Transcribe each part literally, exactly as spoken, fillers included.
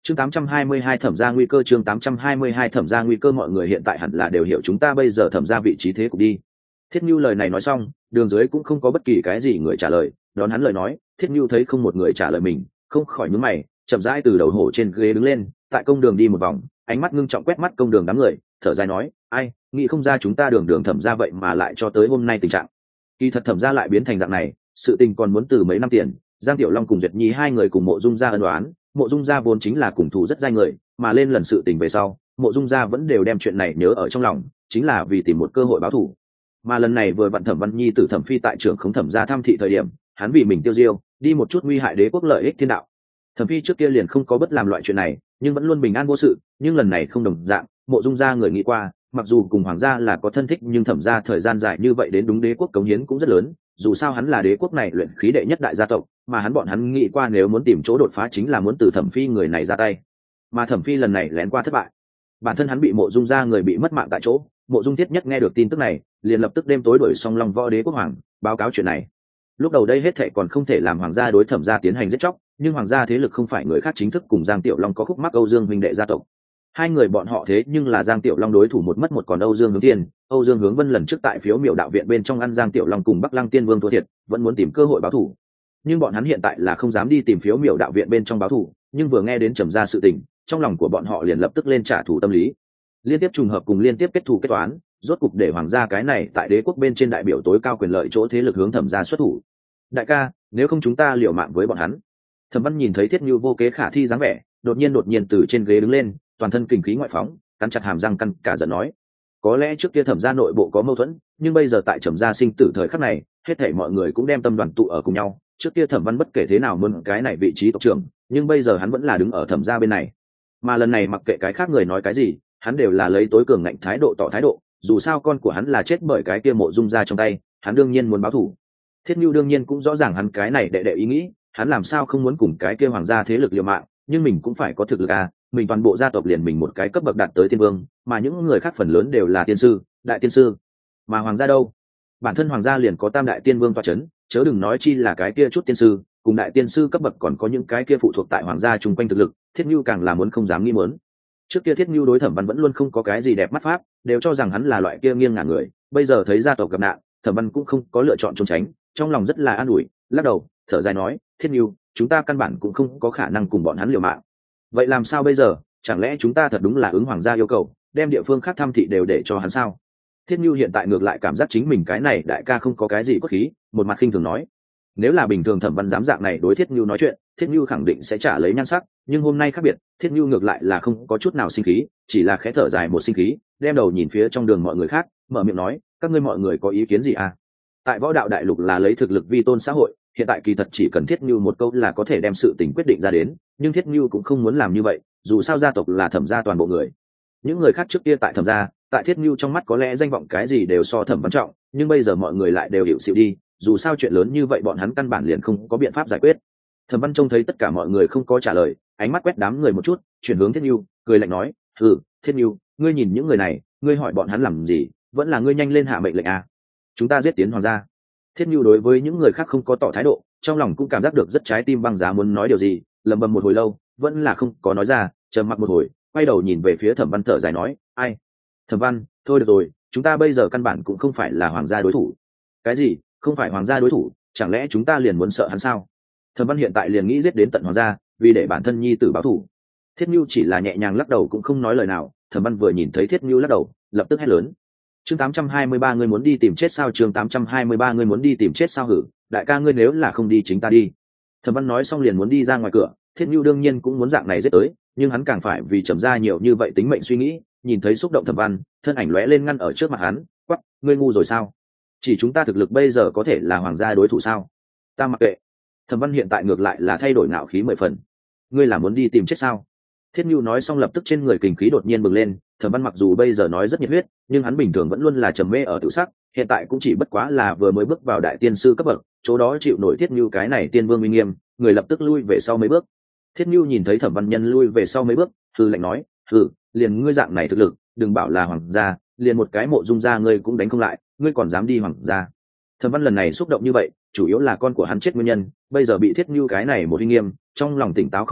chương tám trăm hai mươi hai thẩm gia nguy cơ chương tám trăm hai mươi hai thẩm gia nguy cơ mọi người hiện tại hẳn là đều hiểu chúng ta bây giờ thẩm gia vị trí thế cục đi. Thiết Nhu lời này nói xong, đường dưới cũng không có bất kỳ cái gì người trả lời, đón hắn lời nói, Thiết Nhu thấy không một người trả lời mình, không khỏi nhướng mày, chậm rãi từ đầu hổ trên ghế đứng lên, tại công đường đi một vòng, ánh mắt ngưng trọng quét mắt công đường đám người, thở dài nói, ai, nghĩ không ra chúng ta đường đường thẩm gia vậy mà lại cho tới hôm nay tình trạng. Kỳ thật thẩm gia lại biến thành dạng này, sự tình còn muốn từ mấy năm tiền, Giang Tiểu Long cùng Duyệt Nhi hai người cùng Mộ Dung gia ân oán, Mộ Dung gia vốn chính là cùng thù rất dai người, mà lên lần sự tình về sau, Mộ Dung gia vẫn đều đem chuyện này nhớ ở trong lòng, chính là vì tìm một cơ hội báo thù. Mà lần này vừa vặn Thẩm Văn Nhi từ Thẩm Phi tại trưởng khống thẩm gia thăm thị thời điểm, hắn vì mình tiêu diêu, đi một chút nguy hại đế quốc lợi ích thiên đạo. Thẩm Phi trước kia liền không có bất làm loại chuyện này, nhưng vẫn luôn bình an vô sự, nhưng lần này không đồng dạng, Mộ Dung gia người nghĩ qua, mặc dù cùng hoàng gia là có thân thích nhưng thẩm gia thời gian dài như vậy đến đúng đế quốc cống hiến cũng rất lớn, dù sao hắn là đế quốc này luyện khí đệ nhất đại gia tộc, mà hắn bọn hắn nghĩ qua nếu muốn tìm chỗ đột phá chính là muốn từ Thẩm Phi người này ra tay. Mà Thẩm Phi lần này lén qua thất bại, bản thân hắn bị Mộ Dung gia người bị mất mạng tại chỗ. Mộ Dung Thiết Nhất nghe được tin tức này, liền lập tức đêm tối đuổi xong Long Võ Đế quốc hoàng, báo cáo chuyện này. Lúc đầu đây hết thệ còn không thể làm hoàng gia đối thẩm gia tiến hành giết chóc, nhưng hoàng gia thế lực không phải người khác chính thức cùng Giang Tiểu Long có khúc mắc Âu Dương huynh đệ gia tộc. Hai người bọn họ thế nhưng là Giang Tiểu Long đối thủ một mất một còn Âu Dương Hướng Tiên, Âu Dương Hướng Vân lần trước tại phiếu miểu đạo viện bên trong ăn Giang Tiểu Long cùng Bắc Lăng Tiên Vương thua thiệt, vẫn muốn tìm cơ hội báo thù. Nhưng bọn hắn hiện tại là không dám đi tìm phiếu miểu đạo viện bên trong báo thù, nhưng vừa nghe đến trầm gia sự tình, trong lòng của bọn họ liền lập tức lên trả thù tâm lý. Liên tiếp trùng hợp cùng liên tiếp kết thù kết toán, rốt cục để hoàng gia cái này tại đế quốc bên trên đại biểu tối cao quyền lợi chỗ thế lực hướng thẩm gia xuất thủ. Đại ca, nếu không chúng ta liều mạng với bọn hắn. Thẩm Văn nhìn thấy Thiết Nhu vô kế khả thi dáng vẻ, đột nhiên đột nhiên từ trên ghế đứng lên, toàn thân kình khí ngoại phóng, cắn chặt hàm răng căn cả giận nói, có lẽ trước kia thẩm gia nội bộ có mâu thuẫn, nhưng bây giờ tại trầm gia sinh tử thời khắc này, hết thảy mọi người cũng đem tâm đoàn tụ ở cùng nhau. Trước kia Thẩm Văn bất kể thế nào muốn cái này vị trí tộc trưởng, nhưng bây giờ hắn vẫn là đứng ở thẩm gia bên này. Mà lần này mặc kệ cái khác người nói cái gì, hắn đều là lấy tối cường ngạnh thái độ tỏ thái độ, dù sao con của hắn là chết bởi cái kia Mộ Dung gia trong tay, hắn đương nhiên muốn báo thù. Thiết Nhu đương nhiên cũng rõ ràng hắn cái này đệ đệ ý nghĩ, hắn làm sao không muốn cùng cái kia hoàng gia thế lực liều mạng, nhưng mình cũng phải có thực lực à, mình toàn bộ gia tộc liền mình một cái cấp bậc đạt tới tiên vương, mà những người khác phần lớn đều là tiên sư, đại tiên sư. Mà hoàng gia đâu? Bản thân hoàng gia liền có tam đại tiên vương tọa chấn, chớ đừng nói chi là cái kia chút tiên sư, cùng đại tiên sư cấp bậc còn có những cái kia phụ thuộc tại hoàng gia chung quanh thực lực, Thiết Nhu càng là muốn không dám nghi muốn. Trước kia Thiết Nhu đối Thẩm Văn vẫn luôn không có cái gì đẹp mắt pháp, đều cho rằng hắn là loại kia nghiêng ngả người, bây giờ thấy gia tộc gặp nạn, Thẩm Văn cũng không có lựa chọn trốn tránh, trong lòng rất là an ủi, lắc đầu, thở dài nói, Thiết Nhu, chúng ta căn bản cũng không có khả năng cùng bọn hắn liều mạng. Vậy làm sao bây giờ? Chẳng lẽ chúng ta thật đúng là ứng hoàng gia yêu cầu, đem địa phương khác thăm thị đều để cho hắn sao? Thiết Nhu hiện tại ngược lại cảm giác chính mình cái này đại ca không có cái gì cốt khí, một mặt khinh thường nói, nếu là bình thường Thẩm Văn dám dạng này đối Thiết Nhu nói chuyện, Thiết Nhu khẳng định sẽ trả lấy nhan sắc, nhưng hôm nay khác biệt, Thiết Nhu ngược lại là không có chút nào sinh khí, chỉ là khẽ thở dài một sinh khí, đem đầu nhìn phía trong đường mọi người khác, mở miệng nói, các ngươi mọi người có ý kiến gì à? Tại võ đạo đại lục là lấy thực lực vi tôn xã hội, hiện tại kỳ thật chỉ cần Thiết Nhu một câu là có thể đem sự tình quyết định ra đến, nhưng Thiết Nhu cũng không muốn làm như vậy, dù sao gia tộc là Thẩm gia toàn bộ người. Những người khác trước kia tại Thẩm gia, tại Thiết Nhu trong mắt có lẽ danh vọng cái gì đều so Thẩm Văn trọng, nhưng bây giờ mọi người lại đều hiểu xịu đi, dù sao chuyện lớn như vậy bọn hắn căn bản liền không có biện pháp giải quyết. Thẩm Văn trông thấy tất cả mọi người không có trả lời, ánh mắt quét đám người một chút, chuyển hướng Thiết Nhu, cười lạnh nói, "Ừ, Thiết Nhu, ngươi nhìn những người này, ngươi hỏi bọn hắn làm gì, vẫn là ngươi nhanh lên hạ mệnh lệnh à? Chúng ta giết tiến hoàng gia." Thiết Nhu đối với những người khác không có tỏ thái độ, trong lòng cũng cảm giác được rất trái tim băng giá muốn nói điều gì, lẩm bẩm một hồi lâu, vẫn là không có nói ra, trầm mặc một hồi, quay đầu nhìn về phía Thẩm Văn thở dài nói, "Ai? Thẩm Văn, thôi được rồi, chúng ta bây giờ căn bản cũng không phải là hoàng gia đối thủ." "Cái gì? Không phải hoàng gia đối thủ? Chẳng lẽ chúng ta liền muốn sợ hắn sao?" Thẩm Văn hiện tại liền nghĩ giết đến tận hoàng gia, vì để bản thân nhi tử báo thù. Thiết Nhu chỉ là nhẹ nhàng lắc đầu cũng không nói lời nào. Thẩm Văn vừa nhìn thấy Thiết Nhu lắc đầu, lập tức hét lớn, chương tám trăm hai mươi ba ngươi muốn đi tìm chết sao? Chương tám trăm hai mươi ba ngươi muốn đi tìm chết sao hử? Đại ca ngươi nếu là không đi chính ta đi. Thẩm Văn nói xong liền muốn đi ra ngoài cửa, Thiết Nhu đương nhiên cũng muốn dạng này giết tới, nhưng hắn càng phải vì trầm ra nhiều như vậy tính mệnh suy nghĩ, nhìn thấy xúc động Thẩm Văn, thân ảnh lóe lên ngăn ở trước mặt hắn, quắc, ngươi ngu rồi sao? Chỉ chúng ta thực lực bây giờ có thể là hoàng gia đối thủ sao? Ta mặc kệ. Thẩm Văn hiện tại ngược lại là thay đổi ngạo khí mười phần. Ngươi là muốn đi tìm chết sao? Thiết Nhu nói xong lập tức trên người kình khí đột nhiên bừng lên, Thẩm Văn mặc dù bây giờ nói rất nhiệt huyết, nhưng hắn bình thường vẫn luôn là trầm mê ở tự sắc, hiện tại cũng chỉ bất quá là vừa mới bước vào đại tiên sư cấp bậc, chỗ đó chịu nổi Thiết Nhu cái này tiên vương uy nghiêm, người lập tức lui về sau mấy bước. Thiết Nhu nhìn thấy Thẩm Văn nhân lui về sau mấy bước, hừ lạnh nói, hừ, liền ngươi dạng này thực lực, đừng bảo là hoàng gia, liền một cái Mộ Dung gia ngươi cũng đánh không lại, ngươi còn dám đi hoàng gia? Thẩm Văn lần này xúc động như vậy, chủ yếu là con của hắn chết nguyên nhân, bây giờ bị Thiết Nhu cái này một uy nghiêm, trong lòng tỉnh táo không ít,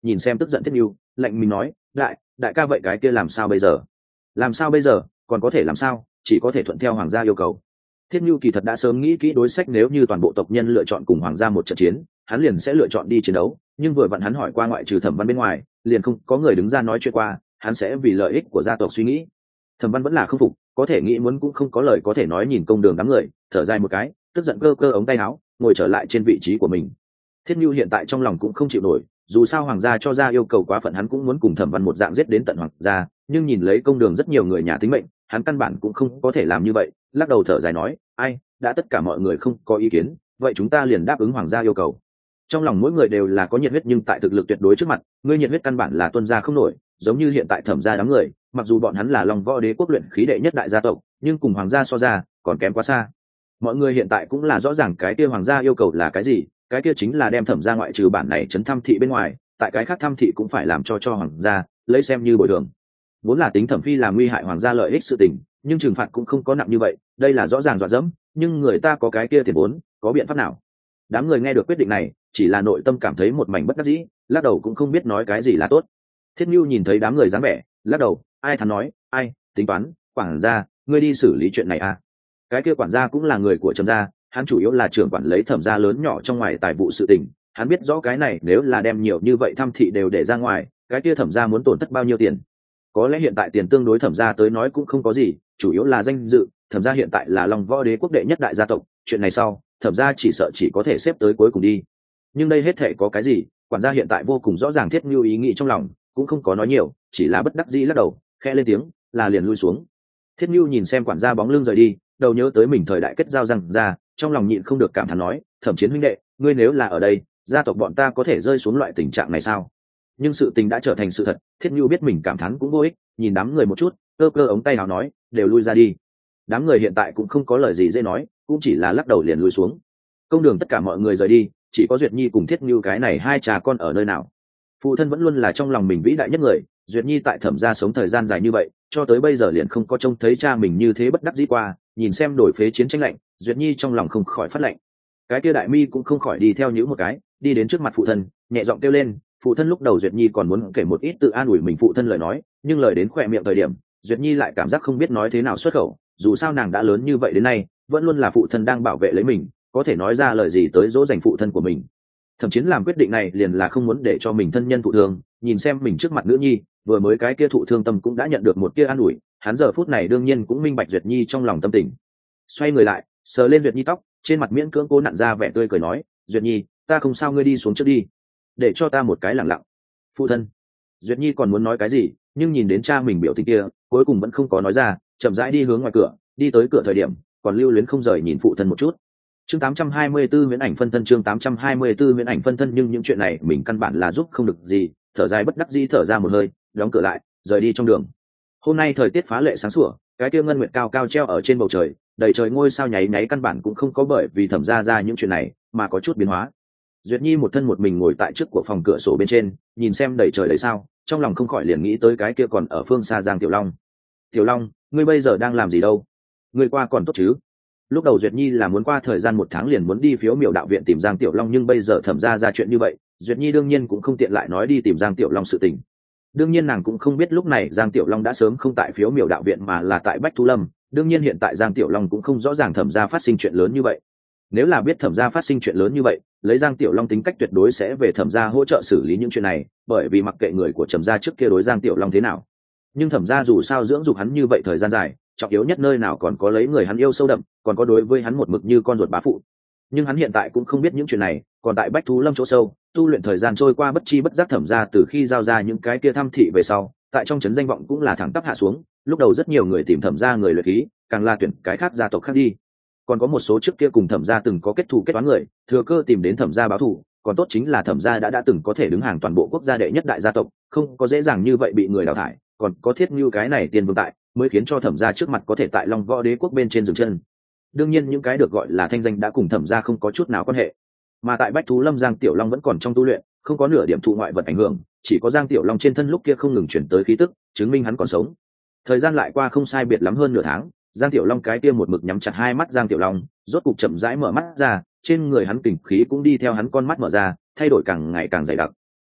nhìn xem tức giận thiết nhu, lạnh mình nói, đại đại ca vậy cái kia làm sao bây giờ? Làm sao bây giờ? Còn có thể làm sao? Chỉ có thể thuận theo hoàng gia yêu cầu. Thiết nhu kỳ thật đã sớm nghĩ kỹ đối sách, nếu như toàn bộ tộc nhân lựa chọn cùng hoàng gia một trận chiến, hắn liền sẽ lựa chọn đi chiến đấu, nhưng vừa vặn hắn hỏi qua ngoại trừ Thẩm Văn bên ngoài, liền không có người đứng ra nói chuyện qua, hắn sẽ vì lợi ích của gia tộc suy nghĩ. Thẩm Văn vẫn là không phục, có thể nghĩ muốn cũng không có lời có thể nói, nhìn công đường đám người, thở dài một cái, tức giận cơ cơ ống tay áo, ngồi trở lại trên vị trí của mình. Thiết Nhu hiện tại trong lòng cũng không chịu nổi, dù sao hoàng gia cho ra yêu cầu quá phận, hắn cũng muốn cùng Thẩm Văn một dạng giết đến tận hoàng gia, nhưng nhìn lấy công đường rất nhiều người nhà tính mệnh, hắn căn bản cũng không có thể làm như vậy, lắc đầu thở dài nói, ai, đã tất cả mọi người không có ý kiến, vậy chúng ta liền đáp ứng hoàng gia yêu cầu. Trong lòng mỗi người đều là có nhiệt huyết, nhưng tại thực lực tuyệt đối trước mặt, ngươi nhiệt huyết căn bản là tuân ra không nổi, giống như hiện tại Thẩm gia đám người, mặc dù bọn hắn là Long Võ Đế quốc luyện khí đệ nhất đại gia tộc, nhưng cùng hoàng gia so ra, còn kém quá xa. Mọi người hiện tại cũng là rõ ràng cái kia hoàng gia yêu cầu là cái gì, cái kia chính là đem Thẩm gia ngoại trừ bản này trấn thăm thị bên ngoài, tại cái khác thăm thị cũng phải làm cho cho hoàng gia, lấy xem như bồi thường. Vốn là tính Thẩm Phi làm nguy hại hoàng gia lợi ích sự tình, nhưng trừng phạt cũng không có nặng như vậy, đây là rõ ràng dọa dẫm, nhưng người ta có cái kia tiền vốn, có biện pháp nào? Đám người nghe được quyết định này, chỉ là nội tâm cảm thấy một mảnh bất đắc dĩ, lắc đầu cũng không biết nói cái gì là tốt. Thiết Nhu nhìn thấy đám người dáng vẻ, lắc đầu, ai thắn nói, ai, tính toán, quản gia, ngươi đi xử lý chuyện này à? Cái kia quản gia cũng là người của Trầm gia, hắn chủ yếu là trưởng quản lấy Thẩm gia lớn nhỏ trong ngoài tài vụ sự tình, hắn biết rõ cái này nếu là đem nhiều như vậy thăm thị đều để ra ngoài, cái kia Thẩm gia muốn tổn thất bao nhiêu tiền. Có lẽ hiện tại tiền tương đối Thẩm gia tới nói cũng không có gì, chủ yếu là danh dự, Thẩm gia hiện tại là Long Võ Đế quốc đệ nhất đại gia tộc, chuyện này sau, Thẩm gia chỉ sợ chỉ có thể xếp tới cuối cùng đi. Nhưng đây hết thể có cái gì, quản gia hiện tại vô cùng rõ ràng Thiết Nhu ý nghĩ trong lòng, cũng không có nói nhiều, chỉ là bất đắc dĩ lắc đầu, khẽ lên tiếng, là liền lui xuống. Thiết Nhu nhìn xem quản gia bóng lưng rời đi, đầu nhớ tới mình thời đại kết giao răng ra, trong lòng nhịn không được cảm thán nói, Thẩm Chiến huynh đệ, ngươi nếu là ở đây, gia tộc bọn ta có thể rơi xuống loại tình trạng này sao? Nhưng sự tình đã trở thành sự thật, Thiết Nhu biết mình cảm thán cũng vô ích, nhìn đám người một chút, cơ cơ ống tay nào nói, đều lui ra đi. Đám người hiện tại cũng không có lời gì dễ nói, cũng chỉ là lắc đầu liền lui xuống. Công đường tất cả mọi người rời đi, chỉ có Duyệt Nhi cùng Thiết Nhu cái này hai cha con ở nơi nào. Phụ thân vẫn luôn là trong lòng mình vĩ đại nhất người, Duyệt Nhi tại Thẩm gia sống thời gian dài như vậy, cho tới bây giờ liền không có trông thấy cha mình như thế bất đắc dĩ qua, nhìn xem đổi phế chiến tranh lạnh, Duyệt Nhi trong lòng không khỏi phát lạnh. Cái kia Đại Mi cũng không khỏi đi theo nhíu một cái, đi đến trước mặt phụ thân, nhẹ giọng kêu lên, phụ thân. Lúc đầu Duyệt Nhi còn muốn kể một ít tự an ủi mình phụ thân lời nói, nhưng lời đến khỏe miệng thời điểm, Duyệt Nhi lại cảm giác không biết nói thế nào xuất khẩu, dù sao nàng đã lớn như vậy đến nay, vẫn luôn là phụ thân đang bảo vệ lấy mình, có thể nói ra lời gì tới dỗ dành phụ thân của mình. Thậm chí làm quyết định này liền là không muốn để cho mình thân nhân thụ thương, nhìn xem mình trước mặt nữ nhi, vừa mới cái kia thụ thương tâm cũng đã nhận được một kia an ủi, hắn giờ phút này đương nhiên cũng minh bạch Duyệt Nhi trong lòng tâm tình. Xoay người lại, sờ lên Duyệt Nhi tóc, trên mặt miễn cưỡng cố nặn ra vẻ tươi cười nói, Duyệt Nhi, ta không sao, ngươi đi xuống trước đi, để cho ta một cái lặng lặng. Phụ thân. Duyệt Nhi còn muốn nói cái gì, nhưng nhìn đến cha mình biểu tình kia, cuối cùng vẫn không có nói ra, chậm rãi đi hướng ngoài cửa, đi tới cửa thời điểm, còn lưu luyến không rời nhìn phụ thân một chút. Chương tám trăm hai mươi tư Viễn Ảnh phân thân, chương tám trăm hai mươi tư Viễn Ảnh phân thân, nhưng những chuyện này mình căn bản là giúp không được gì, thở dài bất đắc dĩ thở ra một hơi, đóng cửa lại, rời đi trong đường. Hôm nay thời tiết phá lệ sáng sủa, cái kia ngân nguyệt cao cao treo ở trên bầu trời, đầy trời ngôi sao nháy nháy, căn bản cũng không có bởi vì Thẩm gia ra những chuyện này mà có chút biến hóa. Duyệt Nhi một thân một mình ngồi tại trước của phòng cửa sổ bên trên, nhìn xem đầy trời đầy sao, trong lòng không khỏi liền nghĩ tới cái kia còn ở phương xa Giang Tiểu Long. Tiểu Long, ngươi bây giờ đang làm gì đâu? Ngươi qua còn tốt chứ? Lúc đầu Duyệt Nhi là muốn qua thời gian một tháng liền muốn đi phiếu miểu đạo viện tìm Giang Tiểu Long, nhưng bây giờ Thẩm gia ra chuyện như vậy, Duyệt Nhi đương nhiên cũng không tiện lại nói đi tìm Giang Tiểu Long sự tình. Đương nhiên nàng cũng không biết lúc này Giang Tiểu Long đã sớm không tại phiếu miểu đạo viện mà là tại Bách Thú Lâm. Đương nhiên hiện tại Giang Tiểu Long cũng không rõ ràng Thẩm gia phát sinh chuyện lớn như vậy. Nếu là biết Thẩm gia phát sinh chuyện lớn như vậy, lấy Giang Tiểu Long tính cách tuyệt đối sẽ về Thẩm gia hỗ trợ xử lý những chuyện này, bởi vì mặc kệ người của Trầm gia trước kia đối Giang Tiểu Long thế nào, nhưng Thẩm gia dù sao dưỡng dục hắn như vậy thời gian dài, trọng yếu nhất nơi nào còn có lấy người hắn yêu sâu đậm, còn có đối với hắn một mực như con ruột bá phụ. Nhưng hắn hiện tại cũng không biết những chuyện này, còn tại Bách Thú Lâm chỗ sâu tu luyện, thời gian trôi qua bất chi bất giác Thẩm gia từ khi giao ra những cái kia thăm thị về sau, tại trong trấn danh vọng cũng là thẳng tắp hạ xuống. Lúc đầu rất nhiều người tìm Thẩm gia người luyện khí, càng là tuyển cái khác gia tộc khác đi. Còn có một số trước kia cùng Thẩm gia từng có kết thù kết toán người, thừa cơ tìm đến Thẩm gia báo thù. Còn tốt chính là Thẩm gia đã đã từng có thể đứng hàng toàn bộ quốc gia đệ nhất đại gia tộc, không có dễ dàng như vậy bị người đào thải. Còn có Thiết Ngưu cái này tiền vương tại, mới khiến cho Thẩm gia trước mặt có thể tại Long Võ Đế quốc bên trên dừng chân. Đương nhiên những cái được gọi là thanh danh đã cùng Thẩm gia không có chút nào quan hệ. Mà tại Bách Thú Lâm, Giang Tiểu Long vẫn còn trong tu luyện, không có nửa điểm thụ ngoại vật ảnh hưởng, chỉ có Giang Tiểu Long trên thân lúc kia không ngừng chuyển tới khí tức, chứng minh hắn còn sống. Thời gian lại qua không sai biệt lắm hơn nửa tháng, Giang Tiểu Long cái kia một mực nhắm chặt hai mắt Giang Tiểu Long, rốt cục chậm rãi mở mắt ra, trên người hắn kình khí cũng đi theo hắn con mắt mở ra, thay đổi càng ngày càng dày đặc.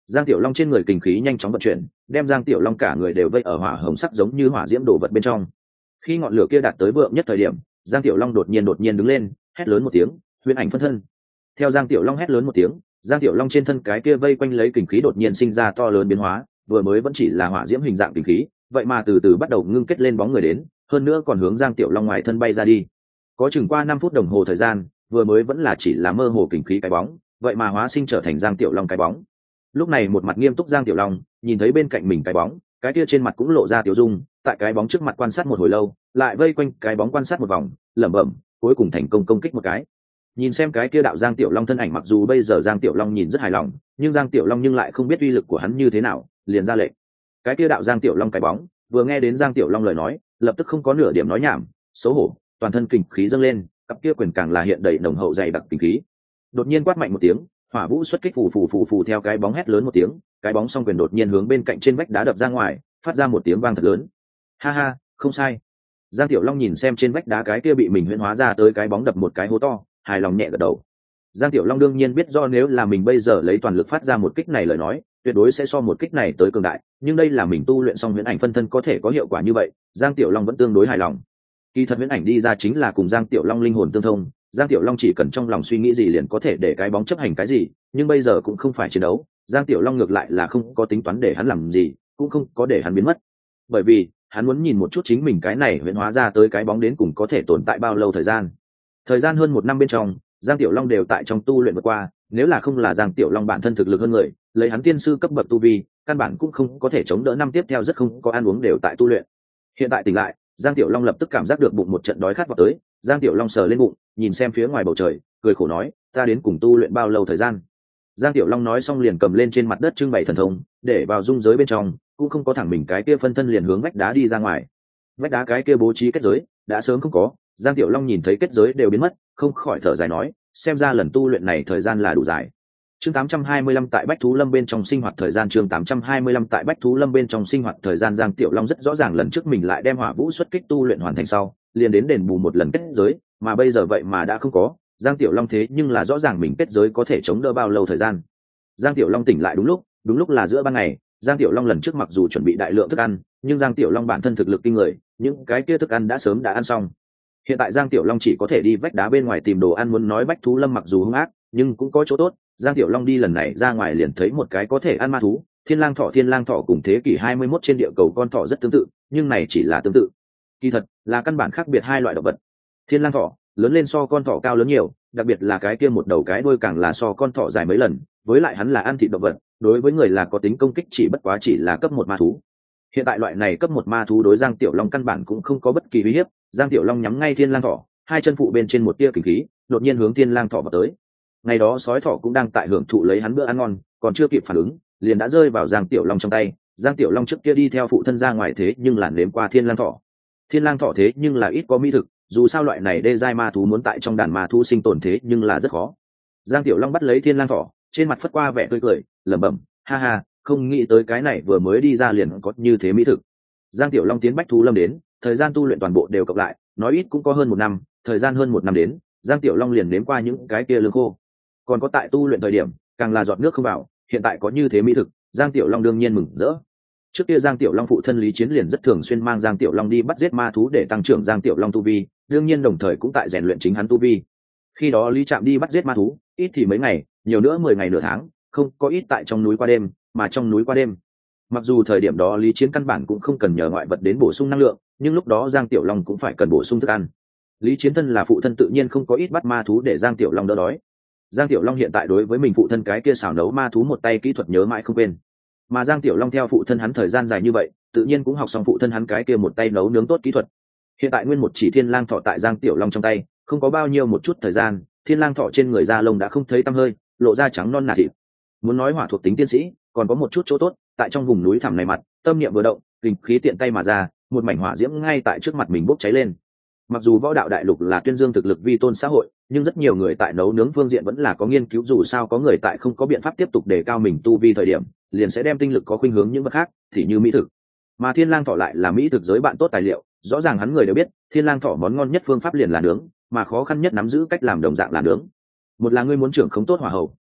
Giang Tiểu Long trên người kình khí nhanh chóng vận chuyển, đem Giang Tiểu Long cả người đều vây ở hỏa hồng sắc giống như hỏa diễm đổ vật bên trong. Khi ngọn lửa kia đạt tới vượng nhất thời điểm, Giang Tiểu Long đột nhiên đột nhiên đứng lên, hét lớn một tiếng, huyền ảnh phân thân. Theo Giang Tiểu Long hét lớn một tiếng, Giang Tiểu Long trên thân cái kia vây quanh lấy kình khí đột nhiên sinh ra to lớn biến hóa, vừa mới vẫn chỉ là hỏa diễm hình dạng kình khí, vậy mà từ từ bắt đầu ngưng kết lên bóng người đến, hơn nữa còn hướng Giang Tiểu Long ngoài thân bay ra đi. Có chừng qua năm phút đồng hồ thời gian, vừa mới vẫn là chỉ là mơ hồ kình khí cái bóng, vậy mà hóa sinh trở thành Giang Tiểu Long cái bóng. Lúc này một mặt nghiêm túc Giang Tiểu Long nhìn thấy bên cạnh mình cái bóng, cái kia trên mặt cũng lộ ra tiểu dung, tại cái bóng trước mặt quan sát một hồi lâu, lại vây quanh cái bóng quan sát một vòng, lẩm bẩm, cuối cùng thành công công kích một cái. Nhìn xem cái kia đạo Giang Tiểu Long thân ảnh, mặc dù bây giờ Giang Tiểu Long nhìn rất hài lòng, nhưng Giang Tiểu Long nhưng lại không biết uy lực của hắn như thế nào, liền ra lệnh. Cái kia đạo Giang Tiểu Long cái bóng, vừa nghe đến Giang Tiểu Long lời nói, lập tức không có nửa điểm nói nhảm, xấu hổ, toàn thân kình khí dâng lên, cặp kia quyền càng là hiện đầy nồng hậu dày đặc kình khí. Đột nhiên quát mạnh một tiếng, hỏa vũ xuất kích, phù phù phù phù, theo cái bóng hét lớn một tiếng, cái bóng song quyền đột nhiên hướng bên cạnh trên vách đá đập ra ngoài, phát ra một tiếng vang thật lớn. Ha ha, không sai. Giang Tiểu Long nhìn xem trên vách đá cái kia bị mình huyễn hóa ra tới cái bóng đập một cái hố to, hài lòng nhẹ gật đầu. Giang Tiểu Long đương nhiên biết do nếu là mình bây giờ lấy toàn lực phát ra một kích này lời nói, tuyệt đối sẽ so một kích này tới cường đại, nhưng đây là mình tu luyện xong huyễn ảnh phân thân có thể có hiệu quả như vậy, Giang Tiểu Long vẫn tương đối hài lòng. Kỳ thật huyễn ảnh đi ra chính là cùng Giang Tiểu Long linh hồn tương thông, Giang Tiểu Long chỉ cần trong lòng suy nghĩ gì liền có thể để cái bóng chấp hành cái gì, nhưng bây giờ cũng không phải chiến đấu, Giang Tiểu Long ngược lại là không có tính toán để hắn làm gì, cũng không có để hắn biến mất, bởi vì hắn muốn nhìn một chút chính mình cái này huyễn hóa ra tới cái bóng đến cùng có thể tồn tại bao lâu thời gian. Thời gian hơn một năm bên trong, Giang Tiểu Long đều tại trong tu luyện vượt qua, nếu là không là Giang Tiểu Long bản thân thực lực hơn người, lấy hắn tiên sư cấp bậc tu vi, căn bản cũng không có thể chống đỡ năm tiếp theo rất không có ăn uống đều tại tu luyện. Hiện tại tỉnh lại, Giang Tiểu Long lập tức cảm giác được bụng một trận đói khát vào tới, Giang Tiểu Long sờ lên bụng, nhìn xem phía ngoài bầu trời, cười khổ nói, ta đến cùng tu luyện bao lâu thời gian. Giang Tiểu Long nói xong liền cầm lên trên mặt đất trưng bày thần thông, để vào dung giới bên trong, cũng không có thẳng mình cái kia phân thân liền hướng vách đá đi ra ngoài. Vách đá cái kia bố trí kết giới đã sớm không có, Giang Tiểu Long nhìn thấy kết giới đều biến mất, không khỏi thở dài nói, xem ra lần tu luyện này thời gian là đủ dài. Chương tám trăm hai mươi lăm tại Bách Thú Lâm bên trong sinh hoạt thời gian, chương tám trăm hai mươi lăm tại Bách Thú Lâm bên trong sinh hoạt thời gian. Giang Tiểu Long rất rõ ràng lần trước mình lại đem hỏa vũ xuất kích tu luyện hoàn thành sau, liền đến đền bù một lần kết giới, mà bây giờ vậy mà đã không có. Giang Tiểu Long thế nhưng là rõ ràng mình kết giới có thể chống đỡ bao lâu thời gian. Giang Tiểu Long tỉnh lại đúng lúc, đúng lúc là giữa ban ngày. Giang Tiểu Long lần trước mặc dù chuẩn bị đại lượng thức ăn, nhưng Giang Tiểu Long bản thân thực lực kinh người, những cái kia thức ăn đã sớm đã ăn xong. Hiện tại Giang Tiểu Long chỉ có thể đi vách đá bên ngoài tìm đồ ăn, muốn nói Bách Thú Lâm mặc dù hung ác, nhưng cũng có chỗ tốt. Giang Tiểu Long đi lần này ra ngoài liền thấy một cái có thể ăn ma thú, Thiên Lang Thỏ. Thiên Lang Thỏ cùng thế kỷ hai mươi mốt trên địa cầu con thỏ rất tương tự, nhưng này chỉ là tương tự, kỳ thật là căn bản khác biệt hai loại động vật. Thiên Lang Thỏ lớn lên so con thỏ cao lớn nhiều, đặc biệt là cái kia một đầu cái đuôi càng là so con thỏ dài mấy lần, với lại hắn là ăn thịt động vật, đối với người là có tính công kích, chỉ bất quá chỉ là cấp một ma thú. Hiện tại loại này cấp một ma thú đối Giang Tiểu Long căn bản cũng không có bất kỳ uy hiếp. Giang Tiểu Long nhắm ngay Thiên Lang Thỏ, hai chân phụ bên trên một tia kình khí, đột nhiên hướng Thiên Lang Thỏ vào tới. Ngày đó sói thỏ cũng đang tại hưởng thụ lấy hắn bữa ăn ngon, còn chưa kịp phản ứng, liền đã rơi vào Giang Tiểu Long trong tay. Giang Tiểu Long trước kia đi theo phụ thân ra ngoài thế nhưng là nếm qua Thiên Lang Thỏ. Thiên Lang Thỏ thế nhưng là ít có mỹ thực, dù sao loại này đê giai ma thú muốn tại trong đàn ma thú sinh tồn thế nhưng là rất khó. Giang Tiểu Long bắt lấy Thiên Lang Thỏ, trên mặt phất qua vẻ tươi cười, lẩm bẩm, ha ha, không nghĩ tới cái này vừa mới đi ra liền có như thế mỹ thực. Giang Tiểu Long tiến Bách Thú Lâm đến, thời gian tu luyện toàn bộ đều cộng lại, nói ít cũng có hơn một năm, thời gian hơn một năm đến, Giang Tiểu Long liền nếm qua những cái kia lương khô. Còn có tại tu luyện thời điểm, càng là giọt nước không vào, hiện tại có như thế mỹ thực, Giang Tiểu Long đương nhiên mừng rỡ. Trước kia Giang Tiểu Long phụ thân Lý Chiến liền rất thường xuyên mang Giang Tiểu Long đi bắt giết ma thú để tăng trưởng Giang Tiểu Long tu vi, đương nhiên đồng thời cũng tại rèn luyện chính hắn tu vi. Khi đó Lý Trạm đi bắt giết ma thú, ít thì mấy ngày, nhiều nữa mười ngày nửa tháng, không có ít tại trong núi qua đêm, mà trong núi qua đêm. Mặc dù thời điểm đó Lý Chiến căn bản cũng không cần nhờ ngoại vật đến bổ sung năng lượng, nhưng lúc đó Giang Tiểu Long cũng phải cần bổ sung thức ăn. Lý Chiến thân là phụ thân tự nhiên không có ít bắt ma thú để Giang Tiểu Long đỡ đói. Giang Tiểu Long hiện tại đối với mình phụ thân cái kia xào nấu ma thú một tay kỹ thuật nhớ mãi không quên. Mà Giang Tiểu Long theo phụ thân hắn thời gian dài như vậy, tự nhiên cũng học xong phụ thân hắn cái kia một tay nấu nướng tốt kỹ thuật. Hiện tại nguyên một chỉ Thiên Lang Thỏ tại Giang Tiểu Long trong tay, không có bao nhiêu một chút thời gian, Thiên Lang Thỏ trên người da lông đã không thấy tăm hơi, lộ ra trắng non nà thịt. Muốn nói hỏa thuộc tính tiên sĩ, còn có một chút chỗ tốt, tại trong vùng núi thẳm này mặt, tâm niệm vừa động, kình khí tiện tay mà ra, một mảnh hỏa diễm ngay tại trước mặt mình bốc cháy lên. Mặc dù võ đạo đại lục là tuyên dương thực lực vi tôn xã hội, nhưng rất nhiều người tại nấu nướng phương diện vẫn là có nghiên cứu, dù sao có người tại không có biện pháp tiếp tục đề cao mình tu vi thời điểm, liền sẽ đem tinh lực có khuynh hướng những vật khác, thì như mỹ thực. Mà Thiên Lang Thỏ lại là mỹ thực giới bạn tốt tài liệu, rõ ràng hắn người đều biết, Thiên Lang Thỏ món ngon nhất phương pháp liền là nướng, mà khó khăn nhất nắm giữ cách làm đồng dạng là nướng. Một là ngươi muốn trưởng khống tốt hỏa hậu,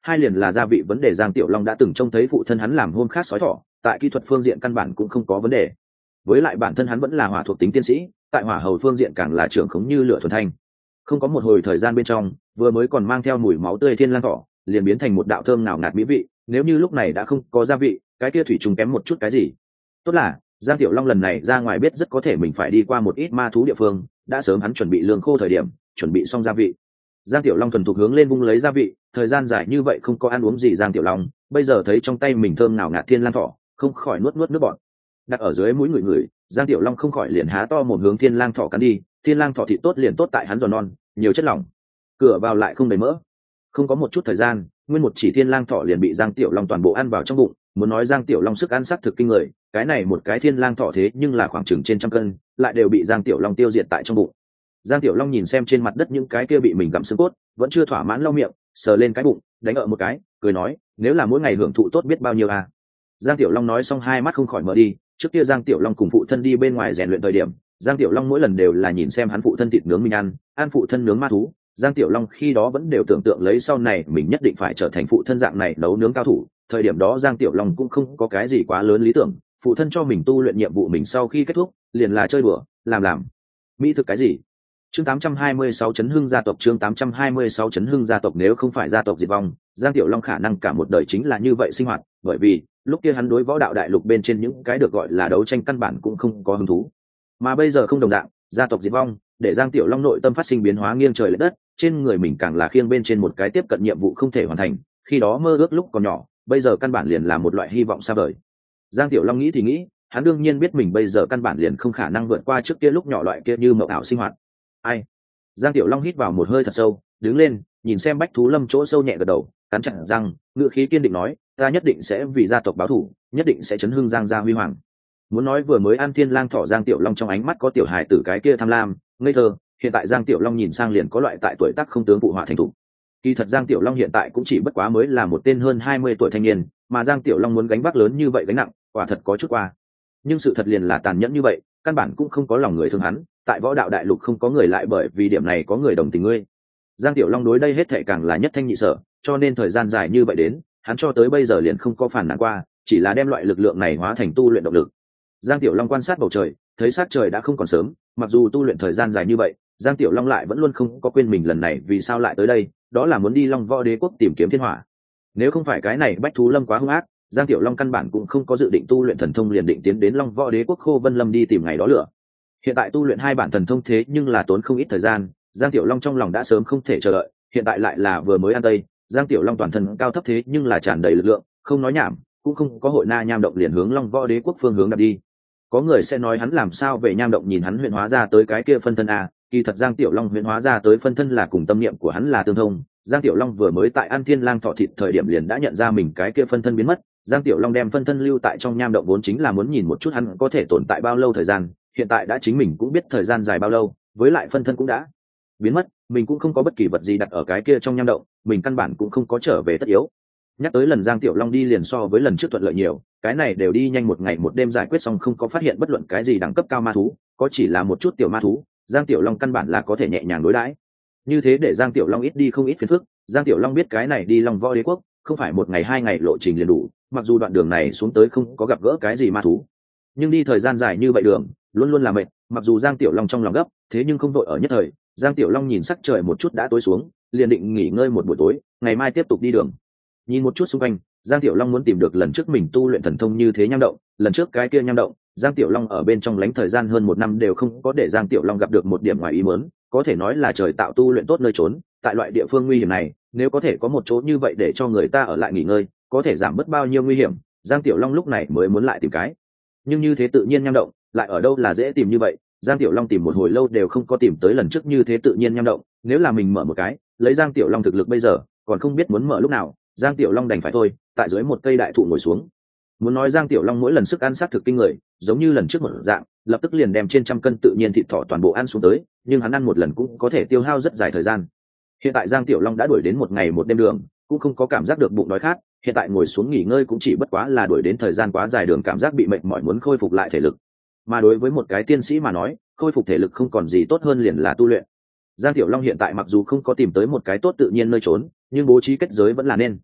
hai liền là gia vị vấn đề. Giang Tiểu Long đã từng trông thấy phụ thân hắn làm hôm khác sói thỏ, tại kỹ thuật phương diện căn bản cũng không có vấn đề. Với lại bản thân hắn vẫn là hỏa thuộc tính tiên sĩ, tại hỏa hầu phương diện càng là trưởng khống như lửa thuần thanh. Không có một hồi thời gian bên trong, vừa mới còn mang theo mùi máu tươi thiên lang thỏ liền biến thành một đạo thơm nào ngạt mỹ vị. Nếu như lúc này đã không có gia vị, cái kia thủy trùng kém một chút cái gì. Tốt là Giang Tiểu Long lần này ra ngoài biết rất có thể mình phải đi qua một ít ma thú địa phương, đã sớm hắn chuẩn bị lương khô thời điểm, chuẩn bị xong gia vị. Giang Tiểu Long thuần thục hướng lên vung lấy gia vị, thời gian dài như vậy không có ăn uống gì Giang Tiểu Long, bây giờ thấy trong tay mình thơm nào ngạt thiên lang thỏ, không khỏi nuốt nuốt nước bọt. Đặt ở dưới mũi người người, Giang Tiểu Long không khỏi liền há to một hướng thiên lang thỏ cắn đi, thiên lang thỏ thịt tốt liền tốt tại hắn giòn non, nhiều chất lỏng. Cửa vào lại không đầy mỡ. Không có một chút thời gian, nguyên một chỉ thiên lang thỏ liền bị Giang Tiểu Long toàn bộ ăn vào trong bụng. Muốn nói Giang Tiểu Long sức ăn sắc thực kinh người, cái này một cái thiên lang thỏ thế nhưng là khoảng chừng trên trăm cân, lại đều bị Giang Tiểu Long tiêu diệt tại trong bụng. Giang Tiểu Long nhìn xem trên mặt đất những cái kia bị mình gặm xương cốt, vẫn chưa thỏa mãn lau miệng, sờ lên cái bụng, đánh ở một cái, cười nói, nếu là mỗi ngày hưởng thụ tốt biết bao nhiêu à. Giang Tiểu Long nói xong hai mắt không khỏi mở đi, trước kia Giang Tiểu Long cùng phụ thân đi bên ngoài rèn luyện thời điểm, Giang Tiểu Long mỗi lần đều là nhìn xem hắn phụ thân thịt nướng mình ăn, ăn phụ thân nướng ma thú. Giang Tiểu Long khi đó vẫn đều tưởng tượng lấy sau này mình nhất định phải trở thành phụ thân dạng này nấu nướng cao thủ. Thời điểm đó Giang Tiểu Long cũng không có cái gì quá lớn lý tưởng, phụ thân cho mình tu luyện nhiệm vụ mình sau khi kết thúc, liền là chơi đùa, làm làm mỹ thực cái gì. Chương tám trăm hai mươi sáu chấn hưng gia tộc. Chương tám trăm hai mươi sáu chấn hưng gia tộc. Nếu không phải gia tộc diệt vong, Giang Tiểu Long khả năng cả một đời chính là như vậy sinh hoạt, bởi vì lúc kia hắn đối võ đạo đại lục bên trên những cái được gọi là đấu tranh căn bản cũng không có hứng thú. Mà bây giờ không đồng dạng, gia tộc diệt vong, để Giang Tiểu Long nội tâm phát sinh biến hóa nghiêng trời lệch đất, trên người mình càng là khiêng bên trên một cái tiếp cận nhiệm vụ không thể hoàn thành, khi đó mơ ước lúc còn nhỏ, bây giờ căn bản liền là một loại hy vọng xa vời. Giang Tiểu Long nghĩ thì nghĩ, hắn đương nhiên biết mình bây giờ căn bản liền không khả năng vượt qua trước kia lúc nhỏ loại kia như mộng ảo sinh hoạt. Ai? Giang Tiểu Long hít vào một hơi thật sâu, đứng lên, nhìn xem Bách Thú Lâm chỗ sâu nhẹ gật đầu, cắn chặt răng, ngữ khí kiên định nói, ta nhất định sẽ vì gia tộc báo thù, nhất định sẽ chấn hưng Giang gia huy hoàng. Muốn nói vừa mới ăn thiên lang thỏ, Giang Tiểu Long trong ánh mắt có tiểu hài tử cái kia tham lam, ngây thơ, hiện tại Giang Tiểu Long nhìn sang liền có loại tại tuổi tác không tướng phụ họa thành thủ. Kỳ thật Giang Tiểu Long hiện tại cũng chỉ bất quá mới là một tên hơn hai mươi tuổi thanh niên, mà Giang Tiểu Long muốn gánh vác lớn như vậy gánh nặng, quả thật có chút qua. Nhưng sự thật liền là tàn nhẫn như vậy, căn bản cũng không có lòng người thương hắn, tại võ đạo đại lục không có người lại bởi vì điểm này có người đồng tình ngươi. Giang Tiểu Long đối đây hết thệ càng là nhất thanh nhị sở, cho nên thời gian dài như vậy đến, hắn cho tới bây giờ liền không có phản nàn qua, chỉ là đem loại lực lượng này hóa thành tu luyện động lực. Giang Tiểu Long quan sát bầu trời, thấy sát trời đã không còn sớm, mặc dù tu luyện thời gian dài như vậy, Giang Tiểu Long lại vẫn luôn không có quên mình lần này vì sao lại tới đây, đó là muốn đi Long Võ Đế quốc tìm kiếm thiên hỏa. Nếu không phải cái này Bách Thú Lâm quá hung ác, Giang Tiểu Long căn bản cũng không có dự định tu luyện thần thông liền định tiến đến Long Võ Đế quốc Khô Vân Lâm đi tìm ngày đó lửa. Hiện tại tu luyện hai bản thần thông thế nhưng là tốn không ít thời gian, Giang Tiểu Long trong lòng đã sớm không thể chờ đợi, hiện tại lại là vừa mới ăn tây, Giang Tiểu Long toàn thân cao thấp thế nhưng là tràn đầy lực lượng, không nói nhảm, cũng không có hội na nham động liền hướng Long Võ Đế quốc phương hướng đạp đi. Có người sẽ nói hắn làm sao về nham động nhìn hắn huyễn hóa ra tới cái kia phân thân a, kỳ thật Giang Tiểu Long huyễn hóa ra tới phân thân là cùng tâm niệm của hắn là tương thông. Giang Tiểu Long vừa mới tại ăn thiên lang thọ thịt thời điểm liền đã nhận ra mình cái kia phân thân biến mất. Giang Tiểu Long đem phân thân lưu tại trong nham động vốn chính là muốn nhìn một chút hắn có thể tồn tại bao lâu thời gian, hiện tại đã chính mình cũng biết thời gian dài bao lâu, với lại phân thân cũng đã biến mất, mình cũng không có bất kỳ vật gì đặt ở cái kia trong nham động, mình căn bản cũng không có trở về tất yếu. Nhắc tới lần Giang Tiểu Long đi liền so với lần trước thuận lợi nhiều, cái này đều đi nhanh một ngày một đêm giải quyết xong không có phát hiện bất luận cái gì đẳng cấp cao ma thú, có chỉ là một chút tiểu ma thú, Giang Tiểu Long căn bản là có thể nhẹ nhàng đối đãi. Như thế để Giang Tiểu Long ít đi không ít phiền phức, Giang Tiểu Long biết cái này đi Long Võ Đế quốc, không phải một ngày hai ngày lộ trình liền đủ, mặc dù đoạn đường này xuống tới không có gặp gỡ cái gì ma thú, nhưng đi thời gian dài như vậy đường, luôn luôn là mệt, mặc dù Giang Tiểu Long trong lòng gấp, thế nhưng không đội ở nhất thời, Giang Tiểu Long nhìn sắc trời một chút đã tối xuống, liền định nghỉ ngơi một buổi tối, ngày mai tiếp tục đi đường. Nhìn một chút xung quanh, Giang Tiểu Long muốn tìm được lần trước mình tu luyện thần thông như thế nham động, lần trước cái kia nham động, Giang Tiểu Long ở bên trong lánh thời gian hơn một năm đều không có để Giang Tiểu Long gặp được một điểm ngoài ý muốn, có thể nói là trời tạo tu luyện tốt nơi trốn, tại loại địa phương nguy hiểm này, nếu có thể có một chỗ như vậy để cho người ta ở lại nghỉ ngơi, có thể giảm bớt bao nhiêu nguy hiểm, Giang Tiểu Long lúc này mới muốn lại tìm cái. Nhưng như thế tự nhiên nham động, lại ở đâu là dễ tìm như vậy, Giang Tiểu Long tìm một hồi lâu đều không có tìm tới lần trước như thế tự nhiên nham động, nếu là mình mở một cái, lấy Giang Tiểu Long thực lực bây giờ, còn không biết muốn mở lúc nào, Giang Tiểu Long đành phải thôi, tại dưới một cây đại thụ ngồi xuống. Muốn nói Giang Tiểu Long mỗi lần sức ăn sát thực kinh người, giống như lần trước một dạng, lập tức liền đem trên trăm cân tự nhiên thịt thỏ toàn bộ ăn xuống tới, nhưng hắn ăn một lần cũng có thể tiêu hao rất dài thời gian. Hiện tại Giang Tiểu Long đã đuổi đến một ngày một đêm đường, cũng không có cảm giác được bụng đói khát, hiện tại ngồi xuống nghỉ ngơi cũng chỉ bất quá là đuổi đến thời gian quá dài đường cảm giác bị mệt mỏi muốn khôi phục lại thể lực. Mà đối với một cái tiên sĩ mà nói, khôi phục thể lực không còn gì tốt hơn liền là tu luyện. Giang Tiểu Long hiện tại mặc dù không có tìm tới một cái tốt tự nhiên nơi trốn, nhưng bố trí kết giới vẫn là nên.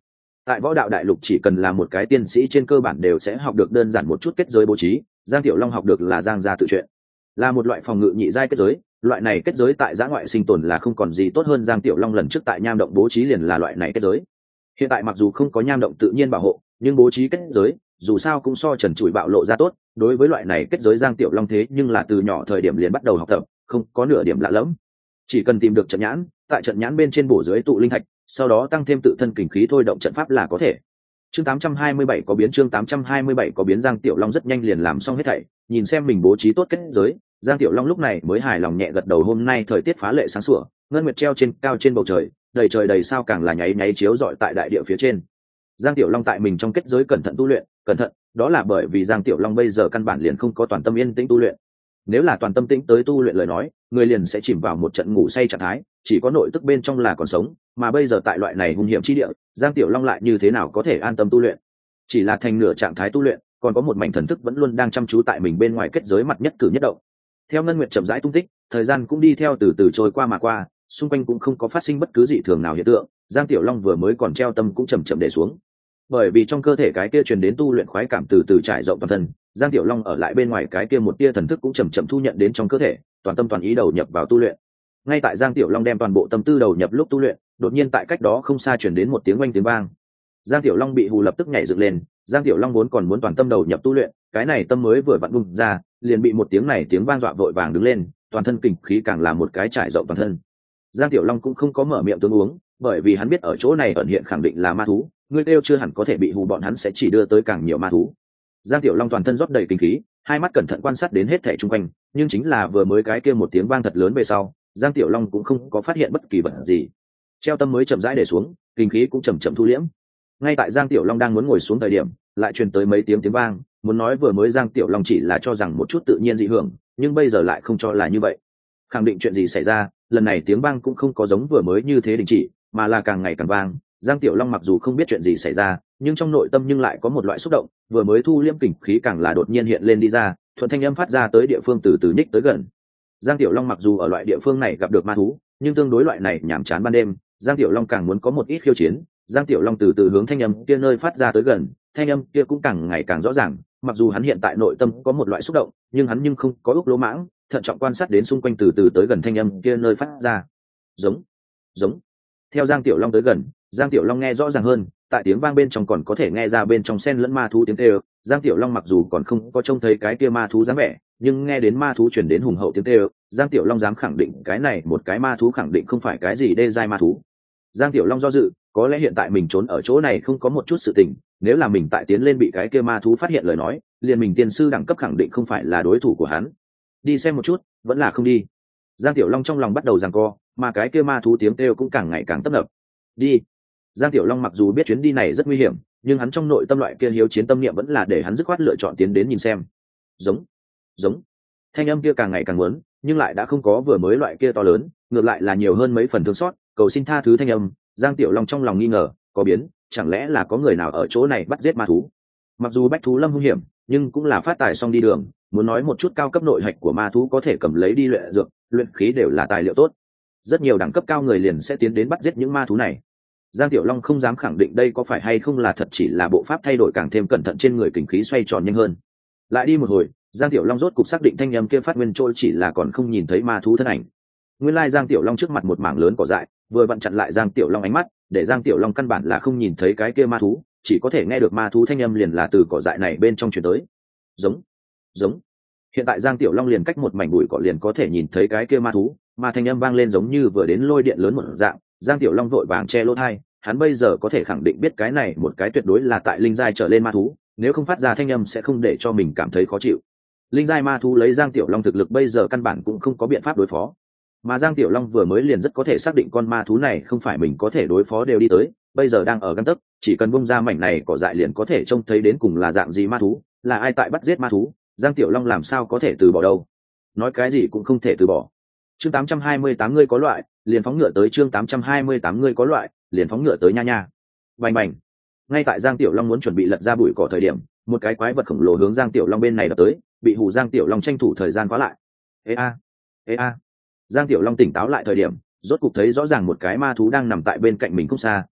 tại võ đạo đại lục chỉ cần là một cái tiên sĩ trên cơ bản đều sẽ học được đơn giản một chút kết giới bố trí. Giang Tiểu Long học được là giang gia tự truyện, là một loại phòng ngự nhị giai kết giới. Loại này kết giới tại giã ngoại sinh tồn là không còn gì tốt hơn. Giang Tiểu Long lần trước tại nham động bố trí liền là loại này kết giới. Hiện tại mặc dù không có nham động tự nhiên bảo hộ, nhưng bố trí kết giới dù sao cũng so trần trụi bạo lộ ra tốt. Đối với loại này kết giới Giang Tiểu Long thế nhưng là từ nhỏ thời điểm liền bắt đầu học tập, không có nửa điểm lạ lẫm. Chỉ cần tìm được trận nhãn, tại trận nhãn bên trên bổ dưới tụ linh thạch, sau đó tăng thêm tự thân kình khí thôi động trận pháp là có thể. Chương tám trăm hai mươi bảy có biến chương tám trăm hai mươi bảy có biến Giang Tiểu Long rất nhanh liền làm xong hết thảy, nhìn xem mình bố trí tốt kết giới, Giang Tiểu Long lúc này mới hài lòng nhẹ gật đầu. Hôm nay thời tiết phá lệ sáng sủa, ngân nguyệt treo trên cao trên bầu trời, đầy trời đầy sao càng là nháy nháy chiếu rọi tại đại địa phía trên. Giang Tiểu Long tại mình trong kết giới cẩn thận tu luyện, cẩn thận, đó là bởi vì Giang Tiểu Long bây giờ căn bản liền không có toàn tâm yên tĩnh tu luyện. Nếu là toàn tâm tĩnh tới tu luyện lời nói, người liền sẽ chìm vào một trận ngủ say trạng thái, chỉ có nội tức bên trong là còn sống, mà bây giờ tại loại này hung hiểm chi địa, Giang Tiểu Long lại như thế nào có thể an tâm tu luyện? Chỉ là thành nửa trạng thái tu luyện, còn có một mảnh thần thức vẫn luôn đang chăm chú tại mình bên ngoài kết giới mặt nhất cử nhất động. Theo ngân nguyệt chậm rãi tung tích, thời gian cũng đi theo từ từ trôi qua mà qua, xung quanh cũng không có phát sinh bất cứ dị thường nào hiện tượng. Giang Tiểu Long vừa mới còn treo tâm cũng chậm chậm để xuống, bởi vì trong cơ thể cái kia truyền đến tu luyện khoái cảm từ từ trải rộng toàn thân. Giang Tiểu Long ở lại bên ngoài cái kia một tia thần thức cũng chậm chậm thu nhận đến trong cơ thể, toàn tâm toàn ý đầu nhập vào tu luyện. Ngay tại Giang Tiểu Long đem toàn bộ tâm tư đầu nhập lúc tu luyện, đột nhiên tại cách đó không xa truyền đến một tiếng oanh tiếng vang. Giang Tiểu Long bị hù lập tức nhảy dựng lên. Giang Tiểu Long vốn còn muốn toàn tâm đầu nhập tu luyện, cái này tâm mới vừa vặn bung ra, liền bị một tiếng này tiếng vang dọa vội vàng đứng lên, toàn thân kình khí càng là một cái trải rộng toàn thân. Giang Tiểu Long cũng không có mở miệng tướng uống, bởi vì hắn biết ở chỗ này ẩn hiện khẳng định là ma thú, người kêu chưa hẳn có thể bị hù, bọn hắn sẽ chỉ đưa tới càng nhiều ma thú. Giang Tiểu Long toàn thân rót đầy kinh khí, hai mắt cẩn thận quan sát đến hết thảy xung quanh, nhưng chính là vừa mới cái kia một tiếng vang thật lớn về sau, Giang Tiểu Long cũng không có phát hiện bất kỳ vật gì. Treo tâm mới chậm rãi để xuống, kinh khí cũng chậm chậm thu liễm. Ngay tại Giang Tiểu Long đang muốn ngồi xuống thời điểm, lại truyền tới mấy tiếng tiếng vang, muốn nói vừa mới Giang Tiểu Long chỉ là cho rằng một chút tự nhiên dị hưởng, nhưng bây giờ lại không cho là như vậy. Khẳng định chuyện gì xảy ra, lần này tiếng vang cũng không có giống vừa mới như thế đình chỉ, mà là càng ngày càng vang. Giang Tiểu Long mặc dù không biết chuyện gì xảy ra, nhưng trong nội tâm nhưng lại có một loại xúc động, vừa mới thu liễm kình khí càng là đột nhiên hiện lên đi ra, thuận thanh âm phát ra tới địa phương từ từ nhích tới gần. Giang Tiểu Long mặc dù ở loại địa phương này gặp được ma thú, nhưng tương đối loại này nhàm chán ban đêm, Giang Tiểu Long càng muốn có một ít khiêu chiến. Giang Tiểu Long từ từ hướng thanh âm kia nơi phát ra tới gần, thanh âm kia cũng càng ngày càng rõ ràng. Mặc dù hắn hiện tại nội tâm có một loại xúc động, nhưng hắn nhưng không có ước lỗ mãng, thận trọng quan sát đến xung quanh từ từ tới gần thanh âm kia nơi phát ra. Giống, giống. Theo Giang Tiểu Long tới gần, Giang Tiểu Long nghe rõ ràng hơn, tại tiếng vang bên trong còn có thể nghe ra bên trong xen lẫn ma thú tiếng kêu. Giang Tiểu Long mặc dù còn không có trông thấy cái kia ma thú dáng vẻ, nhưng nghe đến ma thú truyền đến hùng hậu tiếng kêu, Giang Tiểu Long dám khẳng định cái này một cái ma thú khẳng định không phải cái gì đê giai ma thú. Giang Tiểu Long do dự, có lẽ hiện tại mình trốn ở chỗ này không có một chút sự tình, nếu là mình tại tiến lên bị cái kia ma thú phát hiện lời nói, liền mình tiên sư đẳng cấp khẳng định không phải là đối thủ của hắn. Đi xem một chút, vẫn là không đi. Giang Tiểu Long trong lòng bắt đầu giằng co, mà cái kia ma thú tiếng kêu cũng càng ngày càng tấp nập. Đi. Giang Tiểu Long mặc dù biết chuyến đi này rất nguy hiểm, nhưng hắn trong nội tâm loại kia hiếu chiến tâm niệm vẫn là để hắn dứt khoát lựa chọn tiến đến nhìn xem. Giống, giống. Thanh âm kia càng ngày càng lớn, nhưng lại đã không có vừa mới loại kia to lớn, ngược lại là nhiều hơn mấy phần thương xót, cầu xin tha thứ thanh âm. Giang Tiểu Long trong lòng nghi ngờ, có biến, chẳng lẽ là có người nào ở chỗ này bắt giết ma thú? Mặc dù bách thú lâm hung hiểm, nhưng cũng là phát tài xong đi đường, muốn nói một chút cao cấp nội hạch của ma thú có thể cầm lấy đi luyện dược, luyện khí đều là tài liệu tốt. Rất nhiều đẳng cấp cao người liền sẽ tiến đến bắt giết những ma thú này. Giang Tiểu Long không dám khẳng định đây có phải hay không là thật, chỉ là bộ pháp thay đổi càng thêm cẩn thận, trên người kình khí xoay tròn nhanh hơn. Lại đi một hồi, Giang Tiểu Long rốt cục xác định thanh âm kia phát nguyên trôi, chỉ là còn không nhìn thấy ma thú thân ảnh. Nguyên lai Giang Tiểu Long trước mặt một mảng lớn cỏ dại, vừa vặn chặn lại Giang Tiểu Long ánh mắt, để Giang Tiểu Long căn bản là không nhìn thấy cái kia ma thú, chỉ có thể nghe được ma thú thanh âm liền là từ cỏ dại này bên trong truyền tới. Giống, giống. Hiện tại Giang Tiểu Long liền cách một mảnh bụi cỏ liền có thể nhìn thấy cái kia ma thú, mà thanh âm vang lên giống như vừa đến lôi điện lớn một dạng. Giang Tiểu Long vội vàng che lỗ tai, hắn bây giờ có thể khẳng định biết cái này một cái tuyệt đối là tại linh giai trở lên ma thú, nếu không phát ra thanh âm sẽ không để cho mình cảm thấy khó chịu. Linh giai ma thú lấy Giang Tiểu Long thực lực bây giờ căn bản cũng không có biện pháp đối phó, mà Giang Tiểu Long vừa mới liền rất có thể xác định con ma thú này không phải mình có thể đối phó đều đi tới, bây giờ đang ở gang tấc, chỉ cần bung ra mảnh này cỏ dại liền có thể trông thấy đến cùng là dạng gì ma thú, là ai tại bắt giết ma thú. Giang Tiểu Long làm sao có thể từ bỏ đâu, nói cái gì cũng không thể từ bỏ. Chương tám trăm hai mươi tám ngươi có loại, liền phóng ngựa tới. Chương tám trăm hai mươi tám ngươi có loại, liền phóng ngựa tới nha nha. Bành bành. Ngay tại Giang Tiểu Long muốn chuẩn bị lật ra bụi cỏ thời điểm, một cái quái vật khổng lồ hướng Giang Tiểu Long bên này đập tới, bị hù Giang Tiểu Long tranh thủ thời gian khóa lại. Ê a, ê a. Giang Tiểu Long tỉnh táo lại thời điểm, rốt cục thấy rõ ràng một cái ma thú đang nằm tại bên cạnh mình không xa,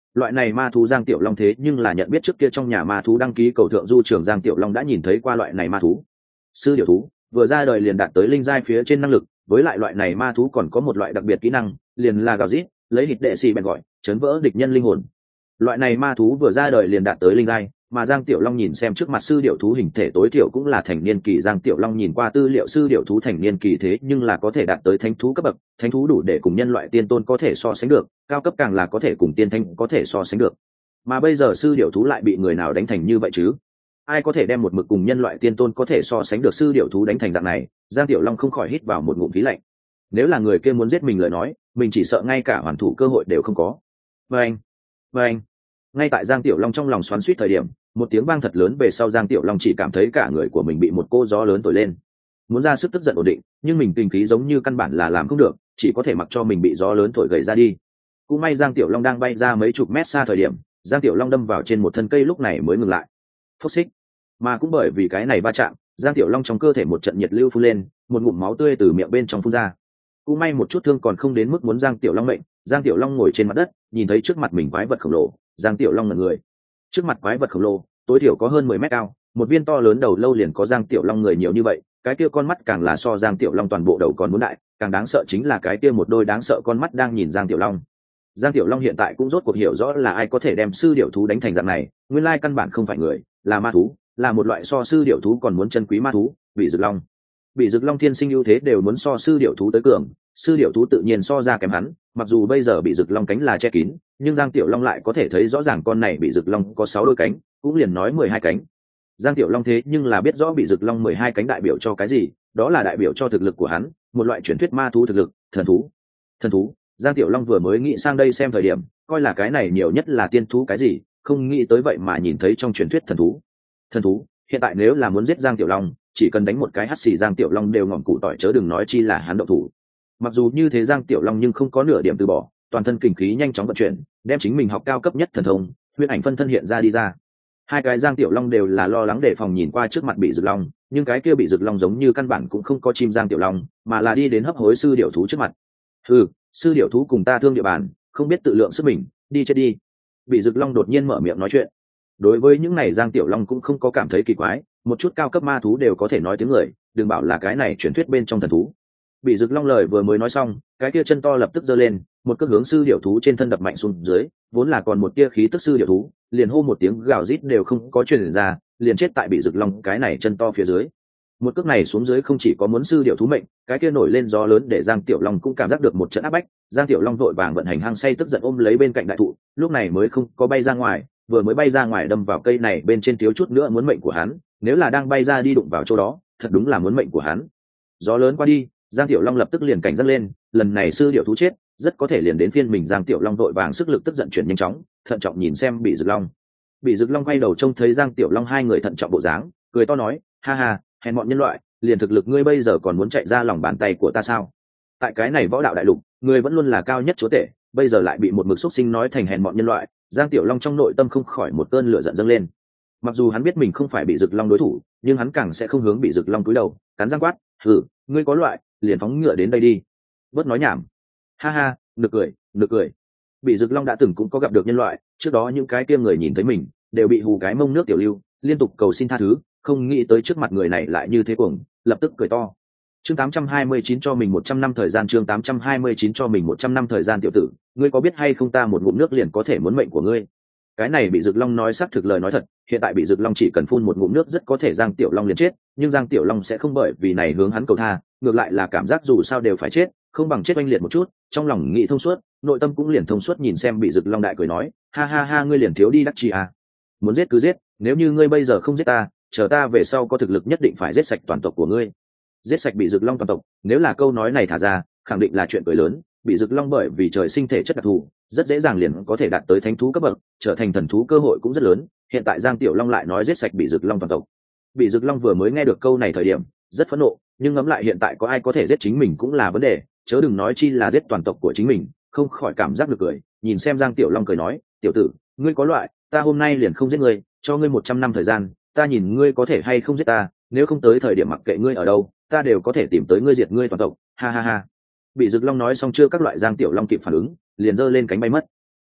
loại này ma thú Giang Tiểu Long thế nhưng là nhận biết trước kia trong nhà ma thú đăng ký cầu thượng du trường Giang Tiểu Long đã nhìn thấy qua loại này ma thú. Sư điểu thú vừa ra đời liền đạt tới linh giai phía trên năng lực, với lại loại này ma thú còn có một loại đặc biệt kỹ năng, liền là gào rít, lấy hít đệ xì bèn gọi, chấn vỡ địch nhân linh hồn. Loại này ma thú vừa ra đời liền đạt tới linh giai, mà Giang Tiểu Long nhìn xem trước mặt sư điểu thú hình thể tối thiểu cũng là thành niên kỳ. Giang Tiểu Long nhìn qua tư liệu sư điểu thú thành niên kỳ thế nhưng là có thể đạt tới thánh thú cấp bậc, thánh thú đủ để cùng nhân loại tiên tôn có thể so sánh được, cao cấp càng là có thể cùng tiên thánh có thể so sánh được. Mà bây giờ sư điểu thú lại bị người nào đánh thành như vậy chứ? Ai có thể đem một mực cùng nhân loại tiên tôn có thể so sánh được sư điểu thú đánh thành dạng này? Giang Tiểu Long không khỏi hít vào một ngụm khí lạnh. Nếu là người kia muốn giết mình lời nói, mình chỉ sợ ngay cả hoàn thủ cơ hội đều không có. Vâng, vâng. Ngay tại Giang Tiểu Long trong lòng xoắn xuýt thời điểm, một tiếng vang thật lớn về sau, Giang Tiểu Long chỉ cảm thấy cả người của mình bị một cô gió lớn thổi lên, muốn ra sức tức giận ổn định, nhưng mình tình khí giống như căn bản là làm không được, chỉ có thể mặc cho mình bị gió lớn thổi gầy ra đi. Cũng may Giang Tiểu Long đang bay ra mấy chục mét xa thời điểm, Giang Tiểu Long đâm vào trên một thân cây lúc này mới ngừng lại. Phốc xích. Mà cũng bởi vì cái này va chạm, Giang Tiểu Long trong cơ thể một trận nhiệt lưu phun lên, một ngụm máu tươi từ miệng bên trong phun ra. Cũng may một chút thương còn không đến mức muốn Giang Tiểu Long mệnh. Giang Tiểu Long ngồi trên mặt đất, nhìn thấy trước mặt mình quái vật khổng lồ, Giang Tiểu Long ngẩn người. Trước mặt quái vật khổng lồ, tối thiểu có hơn mười mét cao, một viên to lớn đầu lâu liền có Giang Tiểu Long người nhiều như vậy, cái kia con mắt càng là so Giang Tiểu Long toàn bộ đầu còn muốn đại, càng đáng sợ chính là cái kia một đôi đáng sợ con mắt đang nhìn Giang Tiểu Long. Giang Tiểu Long hiện tại cũng rốt cuộc hiểu rõ là ai có thể đem sư điểu thú đánh thành dạng này, nguyên lai căn bản không phải người, là ma thú, là một loại so sư điểu thú còn muốn chân quý ma thú, Bị Dực Long. Bị Dực Long thiên sinh ưu thế đều muốn so sư điểu thú tới cường, sư điểu thú tự nhiên so ra kém hắn, mặc dù bây giờ Bị Dực Long cánh là che kín, nhưng Giang Tiểu Long lại có thể thấy rõ ràng con này Bị Dực Long có sáu đôi cánh, cũng liền nói mười hai cánh. Giang Tiểu Long thế nhưng là biết rõ Bị Dực Long mười hai cánh đại biểu cho cái gì, đó là đại biểu cho thực lực của hắn, một loại truyền thuyết ma thú thực lực, thần thú. Thần thú, Giang Tiểu Long vừa mới nghĩ sang đây xem thời điểm, coi là cái này nhiều nhất là tiên thú cái gì, không nghĩ tới vậy mà nhìn thấy trong truyền thuyết thần thú. Thần thú, hiện tại nếu là muốn giết Giang Tiểu Long, chỉ cần đánh một cái hắt xì Giang Tiểu Long đều ngọn cụ tỏi, chớ đừng nói chi là hắn động thủ. Mặc dù như thế Giang Tiểu Long nhưng không có nửa điểm từ bỏ, toàn thân kình khí nhanh chóng vận chuyển, đem chính mình học cao cấp nhất thần thông, huyễn ảnh phân thân hiện ra đi ra. Hai cái Giang Tiểu Long đều là lo lắng đề phòng nhìn qua trước mặt Bị Dực Long, nhưng cái kia Bị Dực Long giống như căn bản cũng không có chim Giang Tiểu Long, mà là đi đến hấp hối sư điểu thú trước mặt. Ừ, sư điểu thú cùng ta thương địa bàn, không biết tự lượng sức mình, đi chết đi. Bị Dực Long đột nhiên mở miệng nói chuyện. Đối với những này Giang Tiểu Long cũng không có cảm thấy kỳ quái, một chút cao cấp ma thú đều có thể nói tiếng người, đừng bảo là cái này truyền thuyết bên trong thần thú. Bị Dực Long lời vừa mới nói xong, cái kia chân to lập tức giơ lên, một cước hướng sư điểu thú trên thân đập mạnh xuống dưới, vốn là còn một tia khí tức sư điểu thú, liền hô một tiếng gào rít đều không có truyền ra, liền chết tại Bị Dực Long cái này chân to phía dưới. Một cước này xuống dưới không chỉ có muốn sư điểu thú mệnh, cái kia nổi lên gió lớn để Giang Tiểu Long cũng cảm giác được một trận áp bách. Giang Tiểu Long vội vàng vận hành hăng say tức giận ôm lấy bên cạnh đại thụ, lúc này mới không có bay ra ngoài, vừa mới bay ra ngoài đâm vào cây này bên trên thiếu chút nữa muốn mệnh của hắn, nếu là đang bay ra đi đụng vào chỗ đó, thật đúng là muốn mệnh của hắn. Gió lớn qua đi, Giang Tiểu Long lập tức liền cảnh giác lên, lần này sư điểu thú chết, rất có thể liền đến phiên mình. Giang Tiểu Long vội vàng sức lực tức giận chuyển nhanh chóng, thận trọng nhìn xem Bị Dực Long. Bị Dực Long quay đầu trông thấy Giang Tiểu Long hai người thận trọng bộ dáng, cười to nói, ha ha, hèn mọn nhân loại, liền thực lực ngươi bây giờ còn muốn chạy ra lòng bàn tay của ta sao? Tại cái này võ đạo đại lục, ngươi vẫn luôn là cao nhất chúa tể, bây giờ lại bị một mực xúc sinh nói thành hèn mọn nhân loại. Giang Tiểu Long trong nội tâm không khỏi một cơn lửa giận dâng lên. Mặc dù hắn biết mình không phải Bị Dực Long đối thủ, nhưng hắn càng sẽ không hướng Bị Dực Long cúi đầu, cắn răng quát, hừ, ngươi có loại, liền phóng ngựa đến đây đi. Bớt nói nhảm. Ha ha, nực cười, nực cười. Bị Dực Long đã từng cũng có gặp được nhân loại, trước đó những cái kia người nhìn thấy mình đều bị hù cái mông nước tiểu lưu, liên tục cầu xin tha thứ, không nghĩ tới trước mặt người này lại như thế cuồng, lập tức cười to. Chương tám trăm hai mươi chín cho mình một trăm năm thời gian, chương tám trăm hai mươi chín cho mình một trăm năm thời gian. Tiểu tử, ngươi có biết hay không ta một ngụm nước liền có thể muốn mệnh của ngươi. Cái này Bị Dực Long nói xác thực lời nói thật, hiện tại Bị Dực Long chỉ cần phun một ngụm nước rất có thể Giang Tiểu Long liền chết, nhưng Giang Tiểu Long sẽ không bởi vì này hướng hắn cầu tha, ngược lại là cảm giác dù sao đều phải chết, không bằng chết oanh liệt một chút, trong lòng nghĩ thông suốt, nội tâm cũng liền thông suốt nhìn xem Bị Dực Long đại cười nói, ha ha ha, ngươi liền thiếu đi đắc chi à. Muốn giết cứ giết, nếu như ngươi bây giờ không giết ta, chờ ta về sau có thực lực nhất định phải giết sạch toàn tộc của ngươi. Giết sạch Bị Dực Long toàn tộc, nếu là câu nói này thả ra, khẳng định là chuyện cười lớn. Bị Dực Long bởi vì trời sinh thể chất đặc thù, rất dễ dàng liền có thể đạt tới thánh thú cấp bậc, trở thành thần thú cơ hội cũng rất lớn. Hiện tại Giang Tiểu Long lại nói giết sạch Bị Dực Long toàn tộc. Bị Dực Long vừa mới nghe được câu này thời điểm rất phẫn nộ, nhưng ngẫm lại hiện tại có ai có thể giết chính mình cũng là vấn đề, chớ đừng nói chi là giết toàn tộc của chính mình, không khỏi cảm giác được cười, nhìn xem Giang Tiểu Long cười nói, tiểu tử, ngươi có loại, ta hôm nay liền không giết ngươi, cho ngươi một trăm năm thời gian, ta nhìn ngươi có thể hay không giết ta, nếu không tới thời điểm mặc kệ ngươi ở đâu, ta đều có thể tìm tới ngươi diệt ngươi toàn tộc, ha ha ha. Bị Dực Long nói xong chưa các loại Giang Tiểu Long kịp phản ứng, liền giơ lên cánh bay mất.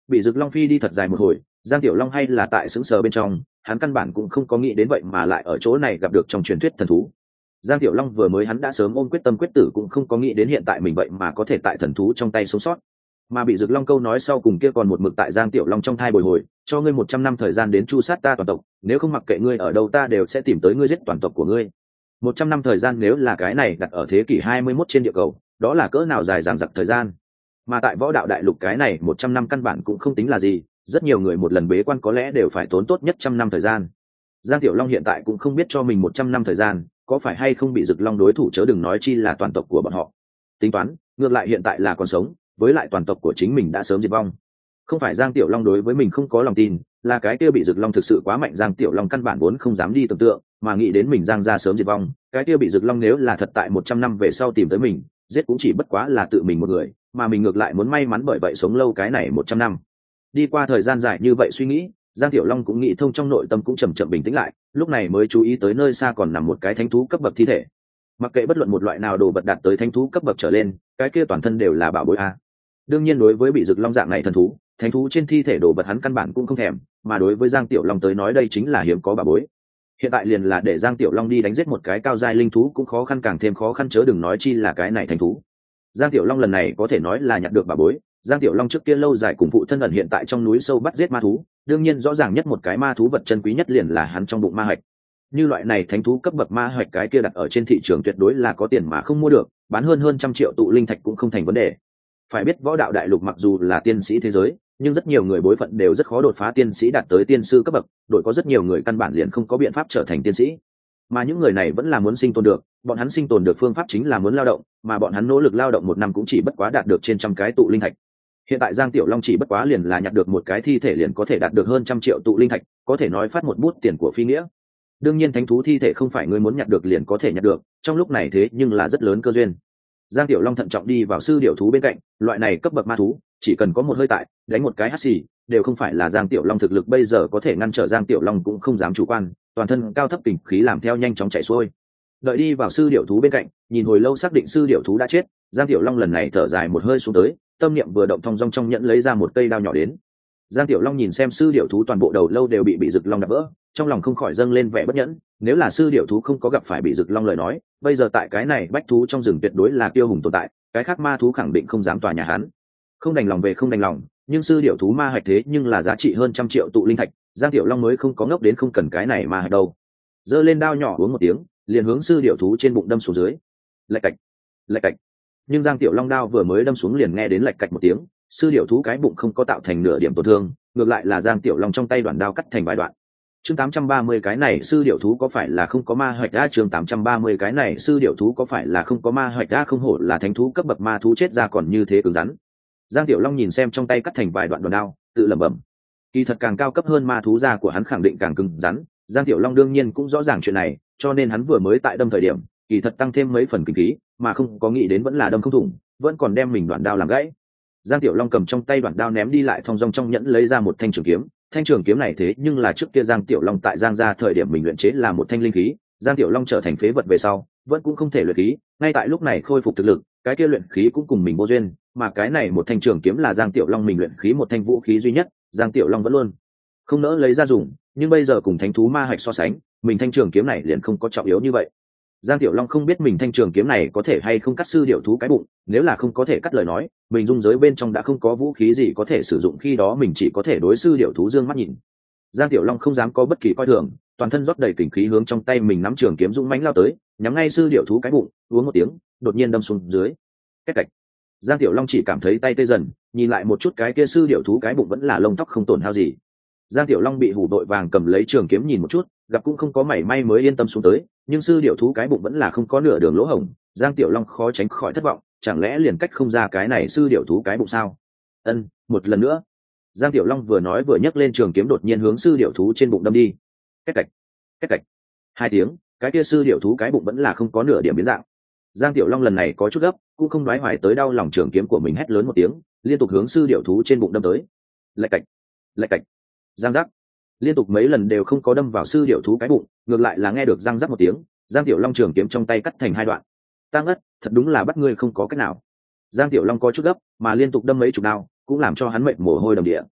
Bị Dực Long phi đi thật dài một hồi, Giang Tiểu Long hay là tại sững sờ bên trong, hắn căn bản cũng không có nghĩ đến vậy mà lại ở chỗ này gặp được trong truyền thuyết thần thú. Giang Tiểu Long vừa mới hắn đã sớm ôm quyết tâm quyết tử, cũng không có nghĩ đến hiện tại mình vậy mà có thể tại thần thú trong tay sống sót. Mà Bị Dực Long câu nói sau cùng kia còn một mực tại Giang Tiểu Long trong thai bồi hồi, cho ngươi một trăm năm thời gian đến chu sát ta toàn tộc, nếu không mặc kệ ngươi ở đâu ta đều sẽ tìm tới ngươi giết toàn tộc của ngươi. Một trăm năm thời gian nếu là cái này đặt ở thế kỷ hai mươi mốt trên địa cầu, đó là cỡ nào dài dằng dặc thời gian. Mà tại võ đạo đại lục cái này một trăm năm căn bản cũng không tính là gì, rất nhiều người một lần bế quan có lẽ đều phải tốn tốt nhất trăm năm thời gian. Giang Tiểu Long hiện tại cũng không biết cho mình một trăm năm thời gian có phải hay không bị Dực Long đối thủ, chớ đừng nói chi là toàn tộc của bọn họ. Tính toán ngược lại hiện tại là còn sống, với lại toàn tộc của chính mình đã sớm diệt vong. Không phải Giang Tiểu Long đối với mình không có lòng tin, là cái kia bị Dực Long thực sự quá mạnh, Giang Tiểu Long căn bản vốn không dám đi tưởng tượng, mà nghĩ đến mình Giang gia sớm diệt vong, cái kia bị Dực Long nếu là thật tại một trăm năm về sau tìm tới mình, giết cũng chỉ bất quá là tự mình một người, mà mình ngược lại muốn may mắn bởi vậy sống lâu cái này một trăm năm. Đi qua thời gian dài như vậy suy nghĩ, Giang Tiểu Long cũng nghĩ thông, trong nội tâm cũng chậm chậm bình tĩnh lại, lúc này mới chú ý tới nơi xa còn nằm một cái thánh thú cấp bậc thi thể. Mặc kệ bất luận một loại nào đồ vật đạt tới thánh thú cấp bậc trở lên, cái kia toàn thân đều là bảo bối a. Đương nhiên đối với bị Dực Long dạng này thần thú, thánh thú trên thi thể đồ vật hắn căn bản cũng không thèm, mà đối với Giang Tiểu Long tới nói đây chính là hiếm có bảo bối. Hiện tại liền là để Giang Tiểu Long đi đánh giết một cái cao giai linh thú cũng khó khăn, càng thêm khó khăn chớ đừng nói chi là cái này thánh thú. Giang Tiểu Long lần này có thể nói là nhặt được bảo bối. Giang Tiểu Long trước kia lâu dài cùng phụ thân ẩn hiện tại trong núi sâu bắt giết ma thú, đương nhiên rõ ràng nhất một cái ma thú vật chân quý nhất liền là hắn trong bụng ma hạch. Như loại này thánh thú cấp bậc ma hạch cái kia đặt ở trên thị trường tuyệt đối là có tiền mà không mua được, bán hơn hơn trăm triệu tụ linh thạch cũng không thành vấn đề. Phải biết võ đạo đại lục mặc dù là tiên sĩ thế giới, nhưng rất nhiều người bối phận đều rất khó đột phá tiên sĩ đạt tới tiên sư cấp bậc, đội có rất nhiều người căn bản liền không có biện pháp trở thành tiên sĩ. Mà những người này vẫn là muốn sinh tồn được, bọn hắn sinh tồn được phương pháp chính là muốn lao động, mà bọn hắn nỗ lực lao động một năm cũng chỉ bất quá đạt được trên trăm cái tụ linh thạch. Hiện tại Giang Tiểu Long chỉ bất quá liền là nhặt được một cái thi thể liền có thể đạt được hơn trăm triệu tụ linh thạch, có thể nói phát một bút tiền của phi nghĩa. Đương nhiên thánh thú thi thể không phải người muốn nhặt được liền có thể nhặt được, trong lúc này thế nhưng là rất lớn cơ duyên. Giang Tiểu Long thận trọng đi vào sư điểu thú bên cạnh, loại này cấp bậc ma thú, chỉ cần có một hơi tại, đánh một cái hắt xì, đều không phải là Giang Tiểu Long thực lực bây giờ có thể ngăn trở. Giang Tiểu Long cũng không dám chủ quan, toàn thân cao thấp kình khí làm theo nhanh chóng chạy xuôi. Đợi đi vào sư điểu thú bên cạnh, nhìn hồi lâu xác định sư điểu thú đã chết, Giang Tiểu Long lần này thở dài một hơi xuống tới, tâm niệm vừa động thong dong trong nhẫn lấy ra một cây đao nhỏ đến. Giang Tiểu Long nhìn xem sư điểu thú toàn bộ đầu lâu đều bị bị Dực Long đập vỡ, trong lòng không khỏi dâng lên vẻ bất nhẫn. Nếu là sư điểu thú không có gặp phải bị Dực Long lời nói, bây giờ tại cái này bách thú trong rừng tuyệt đối là kiêu hùng tồn tại, cái khác ma thú khẳng định không dám tòa nhà hắn. Không đành lòng về không đành lòng, nhưng sư điểu thú ma hạch thế nhưng là giá trị hơn trăm triệu tụ linh thạch, Giang Tiểu Long mới không có ngốc đến không cần cái này ma hạch đâu. Giơ lên đao nhỏ uống một tiếng, liền hướng sư điểu thú trên bụng đâm xuống dưới. Lạch cạch, lạch cạch. Nhưng Giang Tiểu Long đao vừa mới đâm xuống liền nghe đến lạch cạch một tiếng, sư điểu thú cái bụng không có tạo thành nửa điểm tổn thương, ngược lại là Giang Tiểu Long trong tay đoạn đao cắt thành vài đoạn. Chương tám trăm ba mươi cái này sư điểu thú có phải là không có ma hạch a? Chương tám trăm ba mươi cái này sư điểu thú có phải là không có ma hạch a? Không hổ là thánh thú cấp bậc ma thú chết ra còn như thế cứng rắn. Giang Tiểu Long nhìn xem trong tay cắt thành vài đoạn đoạn đao, tự lẩm bẩm. Kỳ thật càng cao cấp hơn ma thú da của hắn khẳng định càng cứng rắn, Giang Tiểu Long đương nhiên cũng rõ ràng chuyện này, cho nên hắn vừa mới tại đâm thời điểm, kỳ thật tăng thêm mấy phần kinh khí, mà không có nghĩ đến vẫn là đâm không thủng, vẫn còn đem mình đoạn đao làm gãy. Giang Tiểu Long cầm trong tay đoạn đao ném đi lại thong dong trong nhẫn lấy ra một thanh trường kiếm, thanh trường kiếm này thế nhưng là trước kia Giang Tiểu Long tại Giang gia thời điểm mình luyện chế là một thanh linh khí, Giang Tiểu Long trở thành phế vật về sau, vẫn cũng không thể luyện khí, ngay tại lúc này khôi phục thực lực, cái kia luyện khí cũng cùng mình vô duyên, mà cái này một thanh trường kiếm là Giang Tiểu Long mình luyện khí một thanh vũ khí duy nhất, Giang Tiểu Long vẫn luôn không nỡ lấy ra dùng, nhưng bây giờ cùng thánh thú ma hạch so sánh, mình thanh trường kiếm này liền không có trọng yếu như vậy. Giang Tiểu Long không biết mình thanh trường kiếm này có thể hay không cắt sư điểu thú cái bụng, nếu là không có thể cắt lời nói, mình dung giới bên trong đã không có vũ khí gì có thể sử dụng, khi đó mình chỉ có thể đối sư điểu thú dương mắt nhìn. Giang Tiểu Long không dám có bất kỳ coi thường, toàn thân rót đầy kình khí hướng trong tay mình nắm trường kiếm dũng mãnh lao tới, nhắm ngay sư điểu thú cái bụng, uống một tiếng, đột nhiên đâm xuống dưới. Cách cạch. Giang Tiểu Long chỉ cảm thấy tay tê dần, nhìn lại một chút cái kia sư điểu thú cái bụng vẫn là lông tóc không tổn hao gì. Giang Tiểu Long bị hủ đội vàng cầm lấy trường kiếm nhìn một chút, gặp cũng không có mảy may mới yên tâm xuống tới, nhưng sư điểu thú cái bụng vẫn là không có nửa đường lỗ hổng, Giang Tiểu Long khó tránh khỏi thất vọng, chẳng lẽ liền cách không ra cái này sư điểu thú cái bụng sao? Ân, một lần nữa. Giang Tiểu Long vừa nói vừa nhấc lên trường kiếm đột nhiên hướng sư điểu thú trên bụng đâm đi. Cách cạch, cách cạch. Hai tiếng, cái kia sư điểu thú cái bụng vẫn là không có nửa điểm biến dạng. Giang Tiểu Long lần này có chút gấp, cũng không đoái hoài tới đau lòng trường kiếm của mình hét lớn một tiếng, liên tục hướng sư điểu thú trên bụng đâm tới. Lạch cạch, lạch cạch. Giang giác. Liên tục mấy lần đều không có đâm vào sư điểu thú cái bụng, ngược lại là nghe được răng rắc một tiếng, Giang Tiểu Long trường kiếm trong tay cắt thành hai đoạn. Tăng ất, thật đúng là bắt ngươi không có cách nào. Giang Tiểu Long có chút gấp, mà liên tục đâm mấy chục đao, cũng làm cho hắn mệt mồ hôi đầm địa.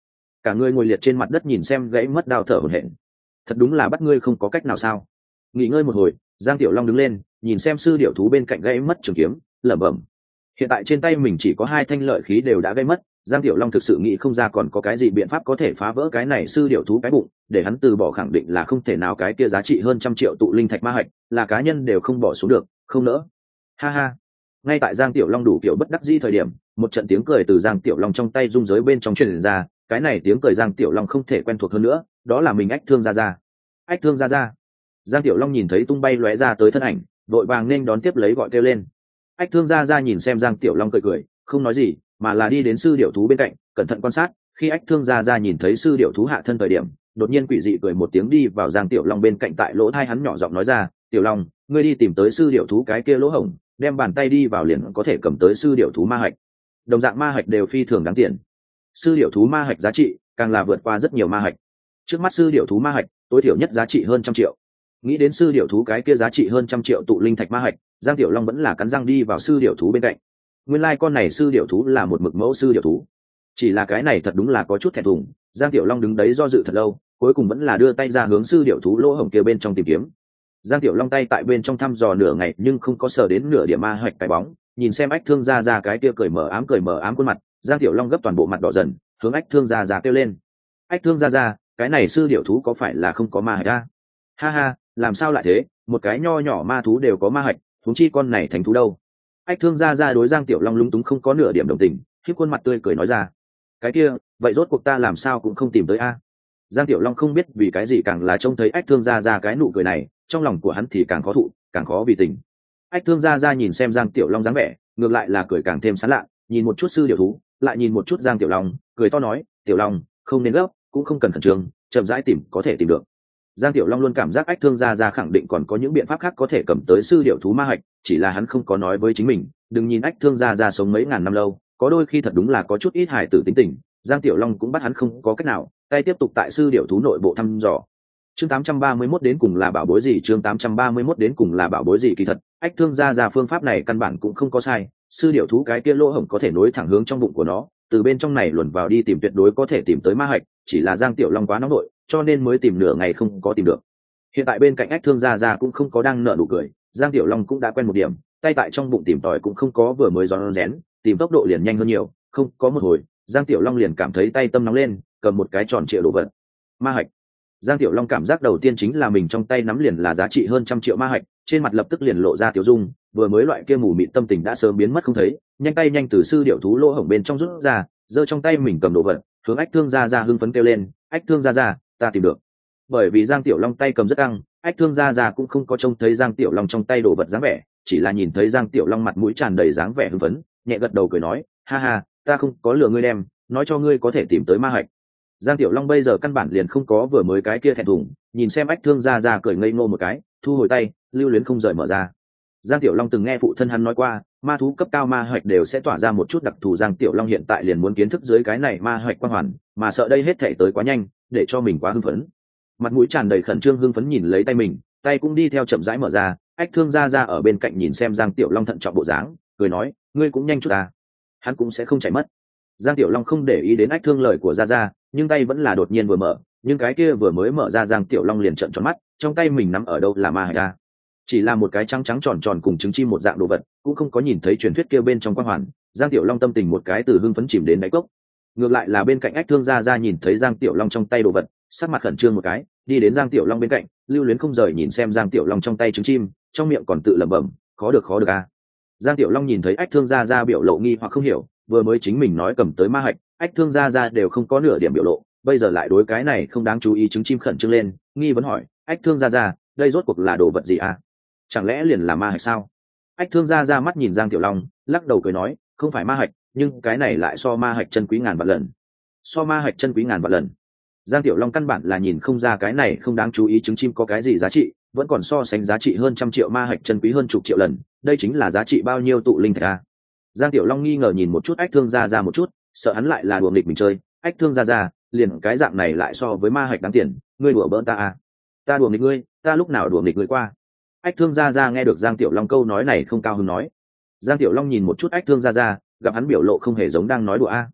cả người ngồi liệt trên mặt đất nhìn xem gãy mất đao thở hổn hển. Thật đúng là bắt ngươi không có cách nào sao? Nghỉ ngơi một hồi, Giang Tiểu Long đứng lên, nhìn xem sư điểu thú bên cạnh gãy mất trường kiếm, lẩm bẩm. Hiện tại trên tay mình chỉ có hai thanh lợi khí đều đã gãy mất, Giang Tiểu Long thực sự nghĩ không ra còn có cái gì biện pháp có thể phá vỡ cái này sư điểu thú cái bụng, để hắn từ bỏ khẳng định là không thể nào, cái kia giá trị hơn trăm triệu tụ linh thạch ma hạch, là cá nhân đều không bỏ xuống được, không nỡ. Ha ha. Ngay tại Giang Tiểu Long đủ kiểu bất đắc dĩ thời điểm, một trận tiếng cười từ Giang Tiểu Long trong tay rung giới bên trong truyền ra, cái này tiếng cười Giang Tiểu Long không thể quen thuộc hơn nữa, đó là mình Ách Thương gia gia. Ách Thương gia gia. Giang Tiểu Long nhìn thấy tung bay lóe ra tới thân ảnh, vội vàng nên đón tiếp lấy gọi kêu lên. Ách Thương gia gia nhìn xem Giang Tiểu Long cười cười, không nói gì, mà là đi đến sư điểu thú bên cạnh, cẩn thận quan sát. Khi Ách Thương gia gia nhìn thấy sư điểu thú hạ thân thời điểm, đột nhiên quỷ dị cười một tiếng đi vào Giang Tiểu Long bên cạnh, tại lỗ tai hắn nhỏ giọng nói ra, "Tiểu Long, ngươi đi tìm tới sư điểu thú cái kia lỗ hổng, đem bàn tay đi vào liền có thể cầm tới sư điểu thú ma hạch. Đồng dạng ma hạch đều phi thường đáng tiền. Sư điểu thú ma hạch giá trị càng là vượt qua rất nhiều ma hạch. Trước mắt sư điểu thú ma hạch tối thiểu nhất giá trị hơn trăm triệu." Nghĩ đến sư điểu thú cái kia giá trị hơn trăm triệu tụ linh thạch ma hạch, Giang Tiểu Long vẫn là cắn răng đi vào sư điểu thú bên cạnh. Nguyên lai like con này sư điểu thú là một mực mẫu sư điểu thú. Chỉ là cái này thật đúng là có chút thẹn thùng, Giang Tiểu Long đứng đấy do dự thật lâu, cuối cùng vẫn là đưa tay ra hướng sư điểu thú lỗ hổng kia bên trong tìm kiếm. Giang Tiểu Long tay tại bên trong thăm dò nửa ngày nhưng không có sờ đến nửa điểm ma hạch cái bóng, nhìn xem Ách Thương gia gia cái kia cười mở ám cười mở ám khuôn mặt, Giang Tiểu Long gấp toàn bộ mặt đỏ dần, hướng Ách Thương gia gia kêu lên. "Ách Thương gia gia, cái này sư điểu thú có phải là không có ma hạch a?" "Ha ha, làm sao lại thế, một cái nho nhỏ ma thú đều có ma hạch, huống chi con này thành thú đâu?" Ách Thương gia gia đối Giang Tiểu Long lúng túng không có nửa điểm đồng tình, khiếp khuôn mặt tươi cười nói ra. "Cái kia, vậy rốt cuộc ta làm sao cũng không tìm tới a?" Giang Tiểu Long không biết vì cái gì càng là trông thấy Ách Thương gia gia cái nụ cười này, trong lòng của hắn thì càng khó thụ, càng khó vì tình. Ách Thương gia gia nhìn xem Giang Tiểu Long dáng vẻ, ngược lại là cười càng thêm sán lạ, nhìn một chút sư điểu thú, lại nhìn một chút Giang Tiểu Long, cười to nói, "Tiểu Long, không nên gấp, cũng không cần khẩn trương, chậm rãi tìm có thể tìm được." Giang Tiểu Long luôn cảm giác Ách Thương gia gia khẳng định còn có những biện pháp khác có thể cầm tới sư điểu thú ma hạch, chỉ là hắn không có nói với chính mình. Đừng nhìn Ách Thương gia gia sống mấy ngàn năm lâu, có đôi khi thật đúng là có chút ít hài tử tính tình, Giang Tiểu Long cũng bắt hắn không có cách nào, tay tiếp tục tại sư điểu thú nội bộ thăm dò. Chương tám trăm ba mươi mốt đến cùng là bảo bối gì? Chương tám trăm ba mươi mốt đến cùng là bảo bối gì? Kỳ thật, Ách Thương gia gia phương pháp này căn bản cũng không có sai, sư điểu thú cái kia lỗ hổng có thể nối thẳng hướng trong bụng của nó, từ bên trong này luồn vào đi tìm tuyệt đối có thể tìm tới ma hạch, chỉ là Giang Tiểu Long quá nóng nội, cho nên mới tìm nửa ngày không có tìm được. Hiện tại bên cạnh Ách Thương gia gia cũng không có đang nở nụ cười, Giang Tiểu Long cũng đã quen một điểm, tay tại trong bụng tìm tòi cũng không có vừa mới rón rén, tìm tốc độ liền nhanh hơn nhiều, không có một hồi, Giang Tiểu Long liền cảm thấy tay tâm nóng lên, cầm một cái tròn trịa đồ vật. Ma hạch. Giang Tiểu Long cảm giác đầu tiên chính là mình trong tay nắm liền là giá trị hơn trăm triệu ma hạch, trên mặt lập tức liền lộ ra tiểu dung, vừa mới loại kia mù mịt tâm tình đã sớm biến mất không thấy, nhanh tay nhanh từ sư điểu thú lỗ hổng bên trong rút ra, giơ trong tay mình cầm đồ vật, hướng Ách Thương gia gia hưng phấn kêu lên, "Ách Thương gia gia, ta tìm được." Bởi vì Giang Tiểu Long tay cầm rất căng, Ách Thương gia gia cũng không có trông thấy Giang Tiểu Long trong tay đồ vật dáng vẻ, chỉ là nhìn thấy Giang Tiểu Long mặt mũi tràn đầy dáng vẻ hưng phấn, nhẹ gật đầu cười nói, "Ha ha, ta không có lừa ngươi đem, nói cho ngươi có thể tìm tới ma hạch." Giang Tiểu Long bây giờ căn bản liền không có vừa mới cái kia thẹn thùng, nhìn xem Ách Thương gia gia cười ngây ngô một cái, thu hồi tay, lưu luyến không rời mở ra. Giang Tiểu Long từng nghe phụ thân hắn nói qua, ma thú cấp cao ma hạch đều sẽ tỏa ra một chút đặc thù, Giang Tiểu Long hiện tại liền muốn kiến thức dưới cái này ma hạch quang hoàn, mà sợ đây hết thảy tới quá nhanh, để cho mình quá hưng phấn. Mặt mũi tràn đầy khẩn trương hưng phấn nhìn lấy tay mình, tay cũng đi theo chậm rãi mở ra, Ách Thương gia gia ở bên cạnh nhìn xem Giang Tiểu Long thận trọng bộ dáng, cười nói, "Ngươi cũng nhanh chút à, hắn cũng sẽ không chạy mất." Giang Tiểu Long không để ý đến Ách Thương lời của gia gia, nhưng tay vẫn là đột nhiên vừa mở, nhưng cái kia vừa mới mở ra Giang Tiểu Long liền trợn tròn mắt, trong tay mình nắm ở đâu là ma hạch à? Chỉ là một cái trắng trắng tròn tròn cùng trứng chim một dạng đồ vật, cũng không có nhìn thấy truyền thuyết kia bên trong quang hoàn. Giang Tiểu Long tâm tình một cái từ hưng phấn chìm đến đáy cốc. Ngược lại là bên cạnh Ách Thương gia gia nhìn thấy Giang Tiểu Long trong tay đồ vật, sắc mặt khẩn trương một cái, đi đến Giang Tiểu Long bên cạnh, lưu luyến không rời nhìn xem Giang Tiểu Long trong tay trứng chim, trong miệng còn tự lẩm bẩm, khó được khó được à. Giang Tiểu Long nhìn thấy Ách Thương gia gia biểu lộ nghi hoặc không hiểu, vừa mới chính mình nói cầm tới ma hạch, Ách Thương gia gia đều không có nửa điểm biểu lộ, bây giờ lại đối cái này không đáng chú ý trứng chim khẩn trương lên, nghi vấn hỏi, Ách Thương gia gia, đây rốt cuộc là đồ vật gì à? Chẳng lẽ liền là ma hạch sao? Ách Thương gia gia mắt nhìn Giang Tiểu Long, lắc đầu cười nói, không phải ma hạch, nhưng cái này lại so ma hạch chân quý ngàn vạn lần. So ma hạch chân quý ngàn vạn lần. Giang Tiểu Long căn bản là nhìn không ra cái này không đáng chú ý trứng chim có cái gì giá trị, vẫn còn so sánh giá trị hơn trăm triệu ma hạch chân quý hơn chục triệu lần, đây chính là giá trị bao nhiêu tụ linh thạch a. Giang Tiểu Long nghi ngờ nhìn một chút Ách Thương gia gia một chút, sợ hắn lại là đùa nghịch mình chơi, Ách Thương gia gia, liền cái dạng này lại so với ma hạch đáng tiền, ngươi đùa bỡn ta à? Ta đùa nghịch ngươi, ta lúc nào đùa nghịch ngươi qua? Ách Thương gia gia nghe được Giang Tiểu Long câu nói này không cao hứng nói. Giang Tiểu Long nhìn một chút Ách Thương gia gia, gặp hắn biểu lộ không hề giống đang nói đùa a.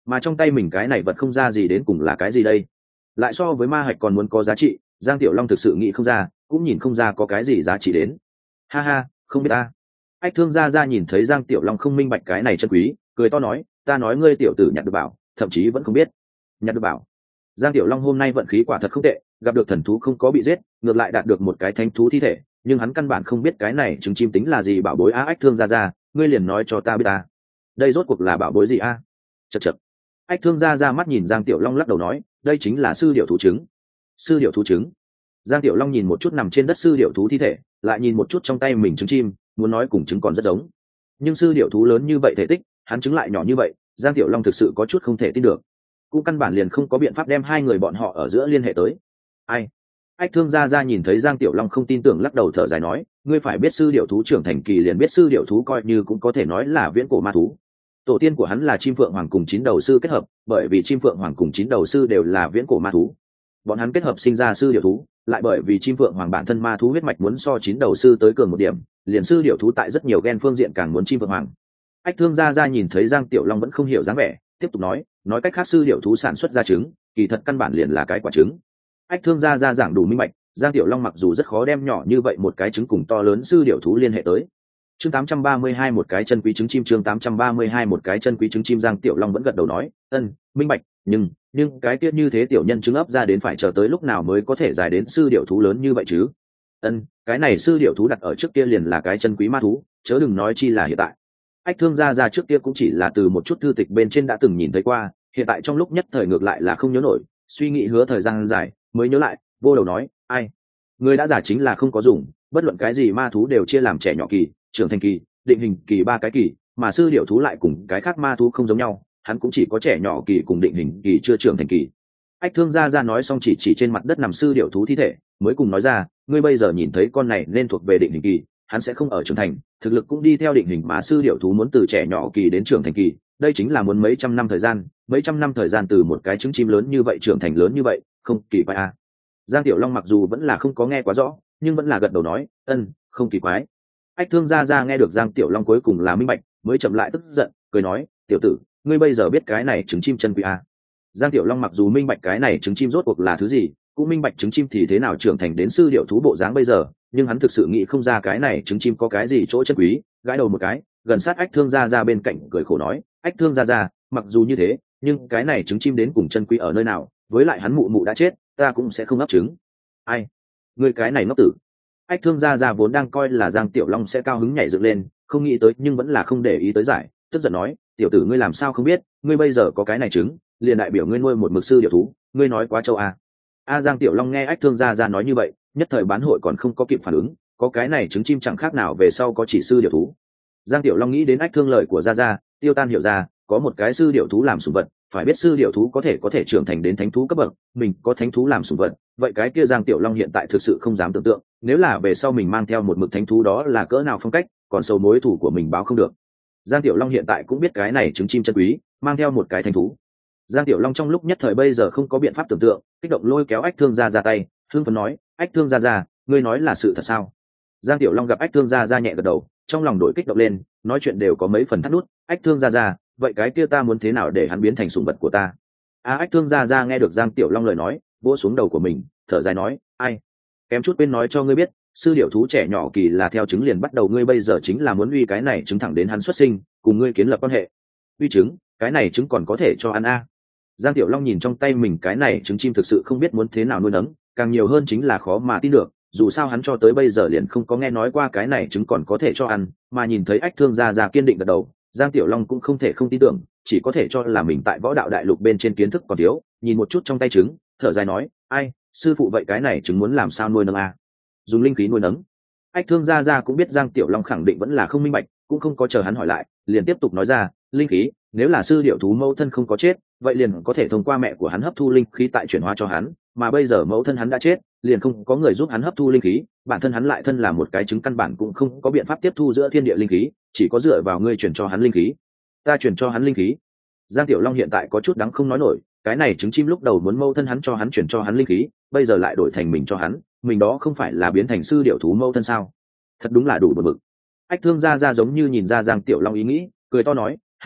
mà trong tay mình cái này vật không ra gì đến cùng là cái gì đây? Lại so với ma hạch còn muốn có giá trị, Giang Tiểu Long thực sự nghĩ không ra, cũng nhìn không ra có cái gì giá trị đến. Ha ha, không biết ta. Ách Thương gia gia nhìn thấy Giang Tiểu Long không minh bạch cái này chân quý, cười to nói, ta nói ngươi tiểu tử nhặt được bảo, thậm chí vẫn không biết. Nhặt được bảo. Giang Tiểu Long hôm nay vận khí quả thật không tệ, gặp được thần thú không có bị giết, ngược lại đạt được một cái thánh thú thi thể, nhưng hắn căn bản không biết cái này trứng chim tính là gì bảo bối a. Ách Thương gia gia, ngươi liền nói cho ta biết ta. Đây rốt cuộc là bảo bối gì a? Chậc chậc. Ách Thương gia gia mắt nhìn Giang Tiểu Long lắc đầu nói, đây chính là sư điểu thú trứng. Sư điểu thú trứng. Giang Tiểu Long nhìn một chút nằm trên đất sư điểu thú thi thể, lại nhìn một chút trong tay mình trứng chim, muốn nói cùng trứng còn rất giống, nhưng sư điểu thú lớn như vậy thể tích, hắn trứng lại nhỏ như vậy, Giang Tiểu Long thực sự có chút không thể tin được, cũng căn bản liền không có biện pháp đem hai người bọn họ ở giữa liên hệ tới. Ai? Ách Thương gia gia nhìn thấy Giang Tiểu Long không tin tưởng, lắc đầu thở dài nói, ngươi phải biết sư điểu thú trưởng thành kỳ liền biết sư điểu thú coi như cũng có thể nói là viễn cổ ma thú. Tổ tiên của hắn là chim phượng hoàng cùng chín đầu sư kết hợp, bởi vì chim phượng hoàng cùng chín đầu sư đều là viễn cổ ma thú, bọn hắn kết hợp sinh ra sư điểu thú, lại bởi vì chim phượng hoàng bản thân ma thú huyết mạch muốn so chín đầu sư tới cường một điểm, liền sư điểu thú tại rất nhiều gen phương diện càng muốn chim phượng hoàng. Ách Thương gia gia nhìn thấy Giang Tiểu Long vẫn không hiểu dáng vẻ, tiếp tục nói, nói cách khác sư điểu thú sản xuất ra trứng, kỳ thật căn bản liền là cái quả trứng. Ách Thương gia gia giảng đủ minh bạch, Giang Tiểu Long mặc dù rất khó đem nhỏ như vậy một cái trứng cùng to lớn sư điểu thú liên hệ tới. Chương tám trăm ba mươi hai một cái chân quý trứng chim, chương tám trăm ba mươi hai một cái chân quý trứng chim. Giang Tiểu Long vẫn gật đầu nói, ân, minh bạch, nhưng nhưng cái kia như thế tiểu nhân trứng ấp ra đến phải chờ tới lúc nào mới có thể dài đến sư điểu thú lớn như vậy chứ? Ân, cái này sư điểu thú đặt ở trước kia liền là cái chân quý ma thú, chớ đừng nói chi là hiện tại. Ách Thương gia gia trước kia cũng chỉ là từ một chút thư tịch bên trên đã từng nhìn thấy qua, hiện tại trong lúc nhất thời ngược lại là không nhớ nổi, suy nghĩ hứa thời gian dài mới nhớ lại, vô đầu nói, ai, người đã giả chính là không có dùng, bất luận cái gì ma thú đều chia làm trẻ nhỏ kỳ, trưởng thành kỳ, định hình kỳ ba cái kỳ, mà sư điểu thú lại cùng cái khác ma thú không giống nhau, hắn cũng chỉ có trẻ nhỏ kỳ cùng định hình kỳ chưa trưởng thành kỳ. Ách Thương gia gia nói xong chỉ chỉ trên mặt đất nằm sư điểu thú thi thể, mới cùng nói ra, ngươi bây giờ nhìn thấy con này nên thuộc về định hình kỳ, hắn sẽ không ở trưởng thành, thực lực cũng đi theo định hình, mà sư điểu thú muốn từ trẻ nhỏ kỳ đến trưởng thành kỳ, đây chính là muốn mấy trăm năm thời gian, mấy trăm năm thời gian từ một cái trứng chim lớn như vậy trưởng thành lớn như vậy, không kỳ quái à. Giang Tiểu Long mặc dù vẫn là không có nghe quá rõ, nhưng vẫn là gật đầu nói, ân, không kỳ quái. Ách Thương gia gia nghe được Giang Tiểu Long cuối cùng là minh bạch, mới chậm lại tức giận, cười nói, tiểu tử, ngươi bây giờ biết cái này trứng chim chân quý à. Giang Tiểu Long mặc dù minh bạch cái này trứng chim rốt cuộc là thứ gì, cũng minh bạch trứng chim thì thế nào trưởng thành đến sư điểu thú bộ dáng bây giờ, nhưng hắn thực sự nghĩ không ra cái này trứng chim có cái gì chỗ chân quý, gãi đầu một cái, gần sát Ách Thương gia gia bên cạnh cười khổ nói, Ách Thương gia gia, mặc dù như thế, nhưng cái này trứng chim đến cùng chân quý ở nơi nào, với lại hắn mụ mụ đã chết, ta cũng sẽ không ấp trứng. Ai? Ngươi cái này ngốc tử. Ách Thương gia gia vốn đang coi là Giang Tiểu Long sẽ cao hứng nhảy dựng lên, không nghĩ tới nhưng vẫn là không để ý tới giải, tức giận nói, tiểu tử ngươi làm sao không biết, ngươi bây giờ có cái này trứng, liền đại biểu ngươi nuôi một mực sư điểu thú, ngươi nói quá châu a. A Giang Tiểu Long nghe Ách Thương gia gia nói như vậy, nhất thời bán hội còn không có kịp phản ứng, có cái này trứng chim chẳng khác nào về sau có chỉ sư điểu thú. Giang Tiểu Long nghĩ đến Ách Thương lời của gia gia, tiêu tan hiểu ra, có một cái sư điểu thú làm sủng vật, phải biết sư điểu thú có thể có thể trưởng thành đến thánh thú cấp bậc, mình có thánh thú làm sủng vật, vậy cái kia Giang Tiểu Long hiện tại thực sự không dám tưởng tượng, nếu là về sau mình mang theo một mực thánh thú đó là cỡ nào phong cách, còn sâu mối thủ của mình báo không được. Giang Tiểu Long hiện tại cũng biết cái này trứng chim chân quý, mang theo một cái thánh thú. Giang Tiểu Long trong lúc nhất thời bây giờ không có biện pháp tưởng tượng, kích động lôi kéo Ách Thương gia ra tay, hưng phấn nói, Ách Thương gia ra, ngươi nói là sự thật sao? Giang Tiểu Long gặp Ách Thương gia ra nhẹ gật đầu, trong lòng đổi kích động lên, nói chuyện đều có mấy phần thắt nút, Ách Thương gia ra, vậy cái kia ta muốn thế nào để hắn biến thành sủng vật của ta? A Ách Thương gia ra nghe được Giang Tiểu Long lời nói, vỗ xuống đầu của mình, thở dài nói, ai, kém chút quên nói cho ngươi biết, sư điểu thú trẻ nhỏ kỳ là theo trứng liền bắt đầu, ngươi bây giờ chính là muốn uy cái này trứng thẳng đến hắn xuất sinh, cùng ngươi kiến lập quan hệ. Uy trứng, cái này trứng còn có thể cho ăn a. Giang Tiểu Long nhìn trong tay mình cái này trứng chim thực sự không biết muốn thế nào nuôi nấng, càng nhiều hơn chính là khó mà tin được, dù sao hắn cho tới bây giờ liền không có nghe nói qua cái này trứng còn có thể cho ăn, mà nhìn thấy Ách Thương gia gia kiên định gật đầu, Giang Tiểu Long cũng không thể không tin tưởng, chỉ có thể cho là mình tại võ đạo đại lục bên trên kiến thức còn thiếu, nhìn một chút trong tay trứng, thở dài nói, ai, sư phụ vậy cái này trứng muốn làm sao nuôi nấng a? Dùng linh khí nuôi nấng. Ách Thương gia gia cũng biết Giang Tiểu Long khẳng định vẫn là không minh bạch, cũng không có chờ hắn hỏi lại, liền tiếp tục nói ra, linh khí, nếu là sư điểu thú mẫu thân không có chết, vậy liền có thể thông qua mẹ của hắn hấp thu linh khí tại chuyển hóa cho hắn, mà bây giờ mẫu thân hắn đã chết, liền không có người giúp hắn hấp thu linh khí, bản thân hắn lại thân là một cái trứng căn bản cũng không có biện pháp tiếp thu giữa thiên địa linh khí, chỉ có dựa vào ngươi chuyển cho hắn linh khí. Ta chuyển cho hắn linh khí? Giang Tiểu Long hiện tại có chút đắng không nói nổi, cái này trứng chim lúc đầu muốn mẫu thân hắn cho hắn chuyển cho hắn linh khí, bây giờ lại đổi thành mình cho hắn, mình đó không phải là biến thành sư điểu thú mẫu thân sao? Thật đúng là đủ bực bực. Ách Thương gia gia giống như nhìn ra Giang Tiểu Long ý nghĩ, cười to nói, ha ha,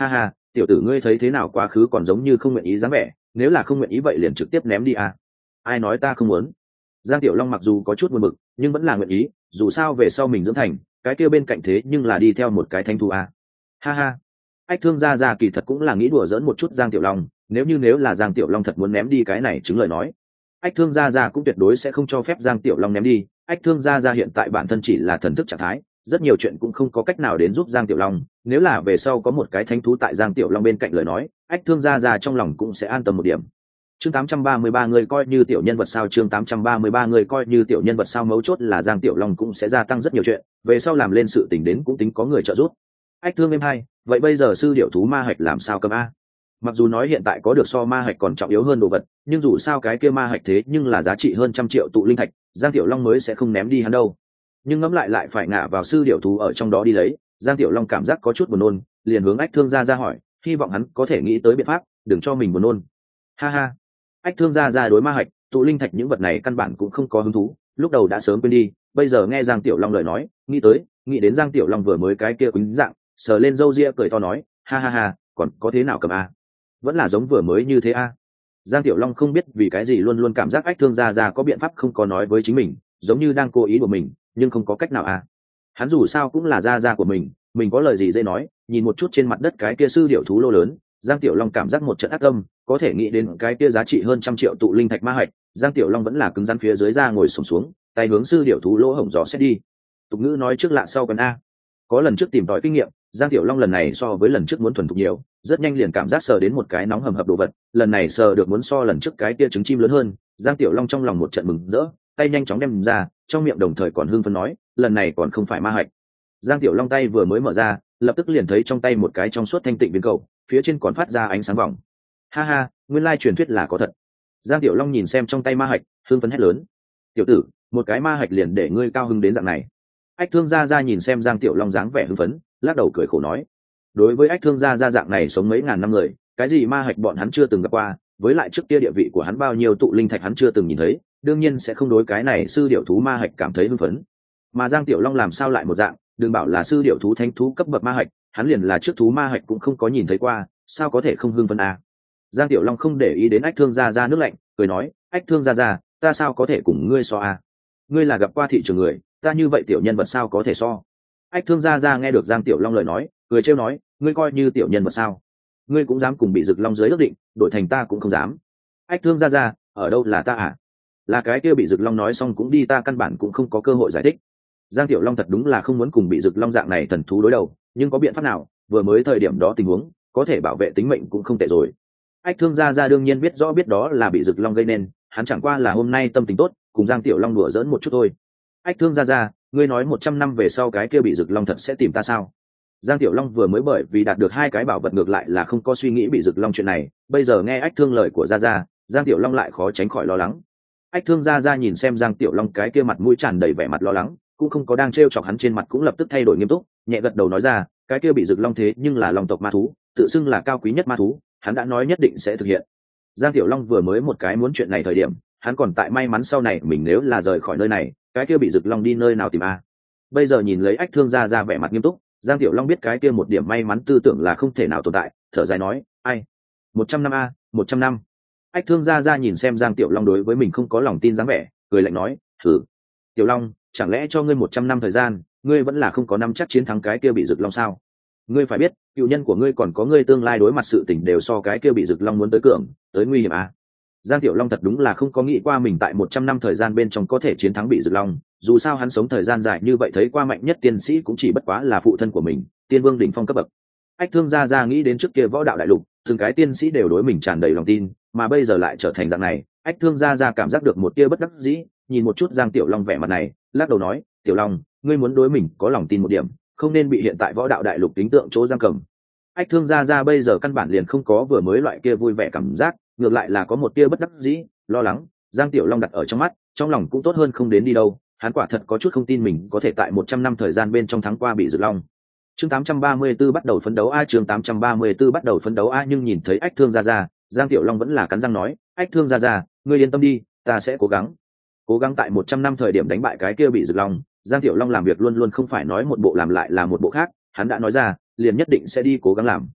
tiểu tử ngươi thấy thế nào, quá khứ còn giống như không nguyện ý dáng vẻ, nếu là không nguyện ý vậy liền trực tiếp ném đi à. Ai nói ta không muốn. Giang Tiểu Long mặc dù có chút buồn bực nhưng vẫn là nguyện ý, dù sao về sau mình dưỡng thành cái kia bên cạnh thế nhưng là đi theo một cái thanh thú à. Ha ha. Ách Thương gia gia kỳ thật cũng là nghĩ đùa giỡn một chút Giang Tiểu Long, nếu như nếu là Giang Tiểu Long thật muốn ném đi cái này chứng lời nói, Ách Thương gia gia cũng tuyệt đối sẽ không cho phép Giang Tiểu Long ném đi. Ách Thương gia gia hiện tại bản thân chỉ là thần thức trạng thái, rất nhiều chuyện cũng không có cách nào đến giúp Giang Tiểu Long, nếu là về sau có một cái thánh thú tại Giang Tiểu Long bên cạnh lời nói, Ách Thương gia gia trong lòng cũng sẽ an tâm một điểm. Chương tám trăm ba mươi ba người coi như tiểu nhân vật sao, chương tám trăm ba mươi ba người coi như tiểu nhân vật sao, mấu chốt là Giang Tiểu Long cũng sẽ gia tăng rất nhiều chuyện, về sau làm lên sự tình đến cũng tính có người trợ giúp. Ách Thương em hai, vậy bây giờ sư điểu thú ma hạch làm sao cầm a? Mặc dù nói hiện tại có được so ma hạch còn trọng yếu hơn đồ vật, nhưng dù sao cái kia ma hạch thế nhưng là giá trị hơn trăm triệu tụ linh thạch, Giang Tiểu Long mới sẽ không ném đi hắn đâu. Nhưng ngẫm lại lại phải ngả vào sư điểu thú ở trong đó đi lấy, Giang Tiểu Long cảm giác có chút buồn nôn, liền hướng Ách Thương gia gia hỏi, hy vọng hắn có thể nghĩ tới biện pháp, đừng cho mình buồn nôn. Ha ha. Ách Thương gia gia đối ma hạch, tụ linh thạch những vật này căn bản cũng không có hứng thú, lúc đầu đã sớm quên đi, bây giờ nghe Giang Tiểu Long lời nói, nghĩ tới, nghĩ đến Giang Tiểu Long vừa mới cái kia quýnh dạng, sờ lên râu ria cười to nói, ha ha ha, còn có thế nào cầm a? Vẫn là giống vừa mới như thế a. Giang Tiểu Long không biết vì cái gì luôn luôn cảm giác Ách Thương gia gia có biện pháp không có nói với chính mình, giống như đang cố ý của mình, nhưng không có cách nào a. Hắn dù sao cũng là gia gia của mình, mình có lời gì dễ nói, nhìn một chút trên mặt đất cái kia sư điểu thú lô lớn, Giang Tiểu Long cảm giác một trận ác tâm, có thể nghĩ đến cái kia giá trị hơn trăm triệu tụ linh thạch ma hạch, Giang Tiểu Long vẫn là cứng rắn phía dưới ra ngồi xổm xuống, tay hướng sư điểu thú lỗ hổng gió xét đi. Tục ngữ nói trước lạ sau cần a. Có lần trước tìm tòi kinh nghiệm, Giang Tiểu Long lần này so với lần trước muốn thuần thục nhiều, rất nhanh liền cảm giác sờ đến một cái nóng hầm hập đồ vật, lần này sờ được muốn so lần trước cái kia trứng chim lớn hơn, Giang Tiểu Long trong lòng một trận mừng rỡ, tay nhanh chóng đem ra, trong miệng đồng thời còn hưng phấn nói, lần này còn không phải ma hạch. Giang Tiểu Long tay vừa mới mở ra, lập tức liền thấy trong tay một cái trong suốt thanh tịnh viên cầu, phía trên còn phát ra ánh sáng vòng. Ha ha, nguyên lai truyền thuyết là có thật. Giang Tiểu Long nhìn xem trong tay ma hạch, hưng phấn hét lớn, tiểu tử, một cái ma hạch liền để ngươi cao hứng đến dạng này. Ách Thương gia gia nhìn xem Giang Tiểu Long dáng vẻ hưng phấn, lắc đầu cười khổ nói, đối với Ách Thương gia gia dạng này sống mấy ngàn năm người, cái gì ma hạch bọn hắn chưa từng gặp qua, với lại trước kia địa vị của hắn bao nhiêu tụ linh thạch hắn chưa từng nhìn thấy, đương nhiên sẽ không đối cái này sư điểu thú ma hạch cảm thấy hưng phấn. Mà Giang Tiểu Long làm sao lại một dạng, đừng bảo là sư điểu thú thánh thú cấp bậc ma hạch, hắn liền là trước thú ma hạch cũng không có nhìn thấy qua, sao có thể không hưng phấn à? Giang Tiểu Long không để ý đến Ách Thương gia gia nước lạnh, cười nói, Ách Thương gia gia, ta sao có thể cùng ngươi so à? Ngươi là gặp qua thị trường người, ta như vậy tiểu nhân vật sao có thể so? Ách Thương gia gia nghe được Giang Tiểu Long lời nói, cười trêu nói, ngươi coi như tiểu nhân vật sao? Ngươi cũng dám cùng bị Dực Long dưới ước định, đổi thành ta cũng không dám. Ách Thương gia gia, ở đâu là ta à? Là cái kia bị Dực Long nói xong cũng đi, ta căn bản cũng không có cơ hội giải thích. Giang Tiểu Long thật đúng là không muốn cùng bị Dực Long dạng này thần thú đối đầu, nhưng có biện pháp nào, vừa mới thời điểm đó tình huống, có thể bảo vệ tính mệnh cũng không tệ rồi. Ách Thương gia gia đương nhiên biết rõ biết đó là bị Dực Long gây nên, hắn chẳng qua là hôm nay tâm tình tốt, cùng Giang Tiểu Long đùa giỡn một chút thôi. Ách Thương gia gia, ngươi nói một trăm năm về sau cái kia bị Dực Long thật sẽ tìm ta sao? Giang Tiểu Long vừa mới bởi vì đạt được hai cái bảo vật ngược lại là không có suy nghĩ bị Dực Long chuyện này, bây giờ nghe Ách Thương lời của gia gia, Giang Tiểu Long lại khó tránh khỏi lo lắng. Ách Thương gia gia nhìn xem Giang Tiểu Long cái kia mặt mũi tràn đầy vẻ mặt lo lắng, cũng không có đang trêu chọc hắn, trên mặt cũng lập tức thay đổi nghiêm túc, nhẹ gật đầu nói ra, cái kia bị Dực Long thế nhưng là Long tộc ma thú, tự xưng là cao quý nhất ma thú, hắn đã nói nhất định sẽ thực hiện. Giang Tiểu Long vừa mới một cái muốn chuyện này thời điểm, hắn còn tại may mắn sau này mình nếu là rời khỏi nơi này, cái kia bị Dực Long đi nơi nào tìm a. Bây giờ nhìn lấy Ách Thương gia gia vẻ mặt nghiêm túc, Giang Tiểu Long biết cái kia một điểm may mắn tư tưởng là không thể nào tồn tại, thở dài nói, ai, một trăm năm a, một trăm năm. Ách Thương gia gia nhìn xem Giang Tiểu Long đối với mình không có lòng tin dáng vẻ, cười lạnh nói, thử, Tiểu Long, chẳng lẽ cho ngươi một trăm năm thời gian, ngươi vẫn là không có năm chắc chiến thắng cái kia bị Dực Long sao? Ngươi phải biết, cựu nhân của ngươi còn có ngươi tương lai đối mặt sự tình đều so cái kia bị Dực Long muốn tới cường, tới nguy hiểm à? Giang Tiểu Long thật đúng là không có nghĩ qua mình tại một trăm năm thời gian bên trong có thể chiến thắng bị Dực Long, dù sao hắn sống thời gian dài như vậy thấy qua mạnh nhất tiên sĩ cũng chỉ bất quá là phụ thân của mình, tiên vương đỉnh phong cấp bậc. Ách Thương gia gia nghĩ đến trước kia võ đạo đại lục, từng cái tiên sĩ đều đối mình tràn đầy lòng tin, mà bây giờ lại trở thành dạng này, Ách Thương gia gia cảm giác được một tia bất đắc dĩ, nhìn một chút Giang Tiểu Long vẻ mặt này, lắc đầu nói, Tiểu Long, ngươi muốn đối mình có lòng tin một điểm, không nên bị hiện tại võ đạo đại lục tính tượng chỗ giam cầm. Ách Thương gia gia bây giờ căn bản liền không có vừa mới loại kia vui vẻ cảm giác, ngược lại là có một tia bất đắc dĩ, lo lắng. Giang Tiểu Long đặt ở trong mắt, trong lòng cũng tốt hơn không đến đi đâu, hắn quả thật có chút không tin mình có thể tại một trăm năm thời gian bên trong thắng qua bị Dực Long. Chương tám trăm ba mươi tư bắt đầu phấn đấu a, chương tám trăm ba mươi tư bắt đầu phấn đấu a, nhưng nhìn thấy Ách Thương gia gia, Giang Tiểu Long vẫn là cắn răng nói, Ách Thương gia gia, ngươi yên tâm đi, ta sẽ cố gắng. Cố gắng tại một trăm năm thời điểm đánh bại cái kia bị Dực Long. Giang Tiểu Long làm việc luôn luôn không phải nói một bộ làm lại là một bộ khác, hắn đã nói ra, liền nhất định sẽ đi cố gắng làm.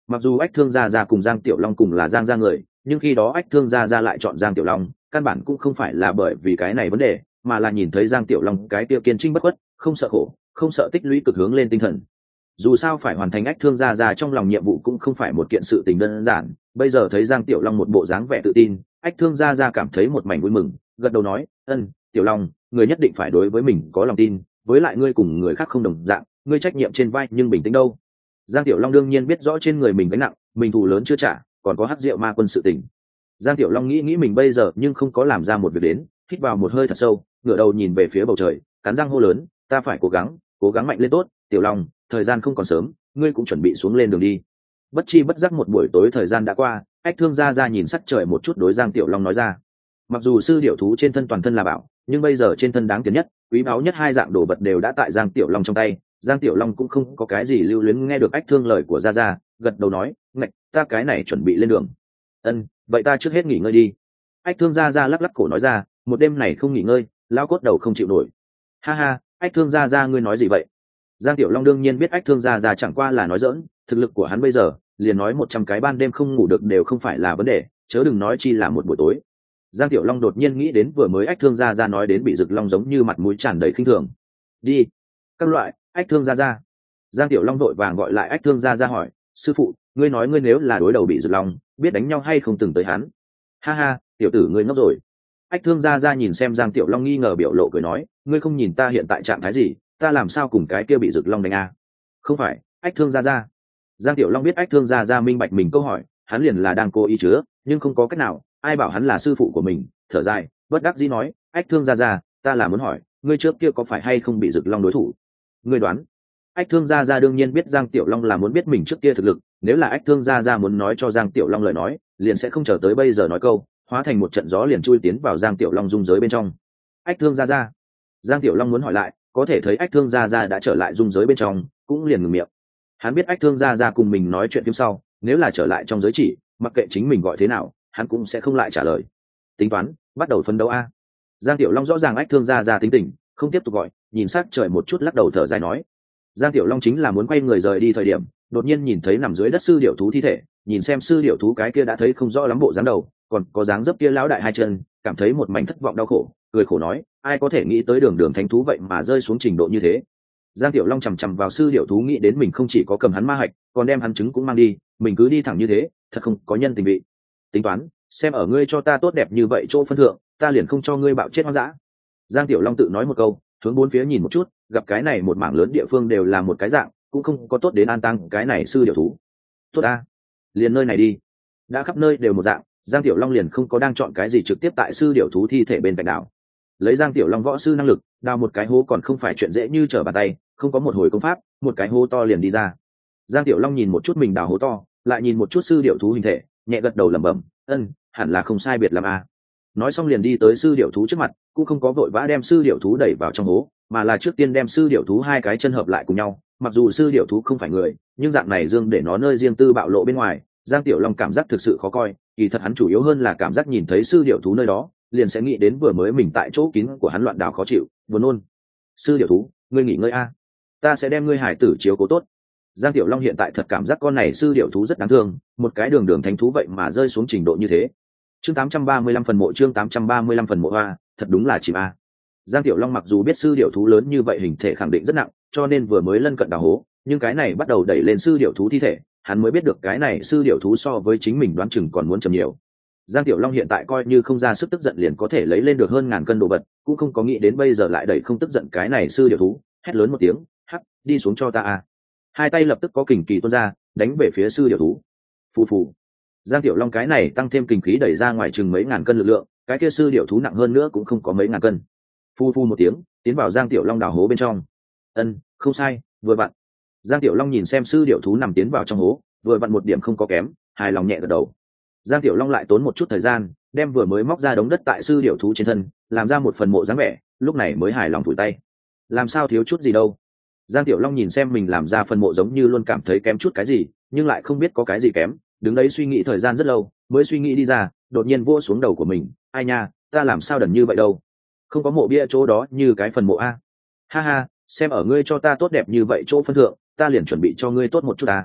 Mặc dù ách thương gia gia cùng Giang Tiểu Long cùng là Giang gia người, nhưng khi đó ách thương gia gia lại chọn Giang Tiểu Long, căn bản cũng không phải là bởi vì cái này vấn đề, mà là nhìn thấy Giang Tiểu Long cái tiêu kiên trinh bất khuất, không sợ khổ, không sợ tích lũy cực hướng lên tinh thần. Dù sao phải hoàn thành ách thương gia gia trong lòng nhiệm vụ cũng không phải một kiện sự tình đơn giản, bây giờ thấy Giang Tiểu Long một bộ dáng vẻ tự tin, ách thương gia gia cảm thấy một mảnh vui mừng, gật đầu nói, ân, Tiểu Long, người nhất định phải đối với mình có lòng tin, với lại ngươi cùng người khác không đồng dạng, ngươi trách nhiệm trên vai nhưng bình tĩnh đâu. Giang Tiểu Long đương nhiên biết rõ trên người mình gánh nặng, mình thù lớn chưa trả, còn có hắc rượu ma quân sự tình. Giang Tiểu Long nghĩ nghĩ mình bây giờ nhưng không có làm ra một việc đến, hít vào một hơi thật sâu, ngửa đầu nhìn về phía bầu trời, cắn răng hô lớn, ta phải cố gắng, cố gắng mạnh lên tốt, Tiểu Long, thời gian không còn sớm, ngươi cũng chuẩn bị xuống lên đường đi. Bất chi bất giác một buổi tối thời gian đã qua, ách thương gia gia nhìn sắc trời một chút đối Giang Tiểu Long nói ra. Mặc dù sư điểu thú trên thân toàn thân là bảo, nhưng bây giờ trên thân đáng tiền nhất, quý báu nhất hai dạng đồ vật đều đã tại Giang Tiểu Long trong tay. Giang Tiểu Long cũng không có cái gì lưu luyến, nghe được ách thương lời của gia gia, gật đầu nói, ngạch, ta cái này chuẩn bị lên đường. Ân, vậy ta trước hết nghỉ ngơi đi. Ách thương gia gia lắc lắc cổ nói ra, một đêm này không nghỉ ngơi, lao cốt đầu không chịu nổi. Ha ha, ách thương gia gia ngươi nói gì vậy? Giang Tiểu Long đương nhiên biết ách thương gia gia chẳng qua là nói giỡn, thực lực của hắn bây giờ, liền nói một trăm cái ban đêm không ngủ được đều không phải là vấn đề, chớ đừng nói chi là một buổi tối. Giang Tiểu Long đột nhiên nghĩ đến vừa mới ách thương gia gia nói đến bị Dực Long giống như mặt mũi tràn đầy khinh thường. Đi, các loại, ách thương gia gia. Giang Tiểu Long vội vàng gọi lại ách thương gia gia hỏi, sư phụ, ngươi nói ngươi nếu là đối đầu bị Dực Long, biết đánh nhau hay không từng tới hắn? Ha ha, tiểu tử ngươi ngốc rồi. Ách thương gia gia nhìn xem Giang Tiểu Long nghi ngờ biểu lộ cười nói, ngươi không nhìn ta hiện tại trạng thái gì, ta làm sao cùng cái kia bị Dực Long đánh a? À? Không phải, ách thương gia gia. Giang Tiểu Long biết ách thương gia gia minh bạch mình câu hỏi, hắn liền là đang cố ý chứa, nhưng không có cách nào, ai bảo hắn là sư phụ của mình, thở dài, bất đắc dĩ nói, ách thương gia gia, ta là muốn hỏi, ngươi trước kia có phải hay không bị Dực Long đối thủ? Ngươi đoán. Ách thương gia gia đương nhiên biết Giang Tiểu Long là muốn biết mình trước kia thực lực, nếu là ách thương gia gia muốn nói cho Giang Tiểu Long lời nói, liền sẽ không chờ tới bây giờ nói câu, hóa thành một trận gió liền chui tiến vào Giang Tiểu Long dung giới bên trong. Ách thương gia gia. Giang Tiểu Long muốn hỏi lại, có thể thấy ách thương gia gia đã trở lại dung giới bên trong, cũng liền ngừng miệng. Hắn biết ách thương gia gia cùng mình nói chuyện phía sau, nếu là trở lại trong giới chỉ, mặc kệ chính mình gọi thế nào, hắn cũng sẽ không lại trả lời. Tính toán, bắt đầu phân đấu a. Giang Tiểu Long rõ ràng ách thương gia gia tính tình, không tiếp tục gọi, nhìn sát trời một chút lắc đầu thở dài nói. Giang Tiểu Long chính là muốn quay người rời đi thời điểm, đột nhiên nhìn thấy nằm dưới đất sư điểu thú thi thể, nhìn xem sư điểu thú cái kia đã thấy không rõ lắm bộ dáng đầu, còn có dáng dấp kia lão đại hai chân, cảm thấy một mảnh thất vọng đau khổ, cười khổ nói, ai có thể nghĩ tới đường đường thánh thú vậy mà rơi xuống trình độ như thế. Giang Tiểu Long chằm chằm vào sư điểu thú nghĩ đến mình không chỉ có cầm hắn ma hạch, còn đem hắn trứng cũng mang đi, mình cứ đi thẳng như thế, thật không có nhân tình vị. Tính toán, xem ở ngươi cho ta tốt đẹp như vậy chỗ phân thượng, ta liền không cho ngươi bạo chết hoang dã. Giang Tiểu Long tự nói một câu, hướng bốn phía nhìn một chút, gặp cái này một mảng lớn địa phương đều là một cái dạng, cũng không có tốt đến an tăng cái này sư điểu thú. Tốt ta, liền nơi này đi. Đã khắp nơi đều một dạng, Giang Tiểu Long liền không có đang chọn cái gì trực tiếp tại sư điểu thú thi thể bên cạnh đảo. Lấy Giang Tiểu Long võ sư năng lực, đào một cái hố còn không phải chuyện dễ như trở bàn tay, không có một hồi công pháp, một cái hố to liền đi ra. Giang Tiểu Long nhìn một chút mình đào hố to, lại nhìn một chút sư điểu thú hình thể, nhẹ gật đầu lẩm bẩm, ân, hẳn là không sai biệt lắm a. Nói xong liền đi tới sư điểu thú trước mặt, cũng không có vội vã đem sư điểu thú đẩy vào trong hố, mà là trước tiên đem sư điểu thú hai cái chân hợp lại cùng nhau. Mặc dù sư điểu thú không phải người, nhưng dạng này dương để nó nơi riêng tư bạo lộ bên ngoài, Giang Tiểu Long cảm giác thực sự khó coi, kỳ thật hắn chủ yếu hơn là cảm giác nhìn thấy sư điểu thú nơi đó, liền sẽ nghĩ đến vừa mới mình tại chỗ kín của hắn loạn đào khó chịu, buồn nôn. Sư điểu thú, ngươi nghỉ ngơi a, ta sẽ đem ngươi hải tử chiếu cố tốt. Giang Tiểu Long hiện tại thật cảm giác con này sư điểu thú rất đáng thương, một cái đường đường thánh thú vậy mà rơi xuống trình độ như thế. Chương tám trăm ba mươi lăm phần mộ chương tám trăm ba mươi lăm phần mộ a, thật đúng là chìm a. Giang Tiểu Long mặc dù biết sư điểu thú lớn như vậy hình thể khẳng định rất nặng, cho nên vừa mới lân cận đào hố, nhưng cái này bắt đầu đẩy lên sư điểu thú thi thể, hắn mới biết được cái này sư điểu thú so với chính mình đoán chừng còn muốn chầm nhiều. Giang Tiểu Long hiện tại coi như không ra sức tức giận liền có thể lấy lên được hơn ngàn cân đồ vật, cũng không có nghĩ đến bây giờ lại đẩy không tức giận cái này sư điểu thú, hét lớn một tiếng, hắc, đi xuống cho ta a. Hai tay lập tức có kình kỳ tuôn ra, đánh về phía sư điểu thú. Phù phù. Giang Tiểu Long cái này tăng thêm kình khí đẩy ra ngoài chừng mấy ngàn cân lực lượng, cái kia sư điểu thú nặng hơn nữa cũng không có mấy ngàn cân. Phu phu một tiếng, tiến vào Giang Tiểu Long đào hố bên trong. Ân, không sai, vừa vặn. Giang Tiểu Long nhìn xem sư điểu thú nằm tiến vào trong hố, vừa vặn một điểm không có kém, hài lòng nhẹ gật đầu. Giang Tiểu Long lại tốn một chút thời gian, đem vừa mới móc ra đống đất tại sư điểu thú trên thân, làm ra một phần mộ dáng vẻ, lúc này mới hài lòng vùi tay. Làm sao thiếu chút gì đâu? Giang Tiểu Long nhìn xem mình làm ra phần mộ giống như luôn cảm thấy kém chút cái gì, nhưng lại không biết có cái gì kém, đứng đấy suy nghĩ thời gian rất lâu, mới suy nghĩ đi ra, đột nhiên vỗ xuống đầu của mình, ai nha, ta làm sao đần như vậy đâu? Không có mộ bia chỗ đó như cái phần mộ a. Ha ha, xem ở ngươi cho ta tốt đẹp như vậy chỗ phân thượng, ta liền chuẩn bị cho ngươi tốt một chút ta.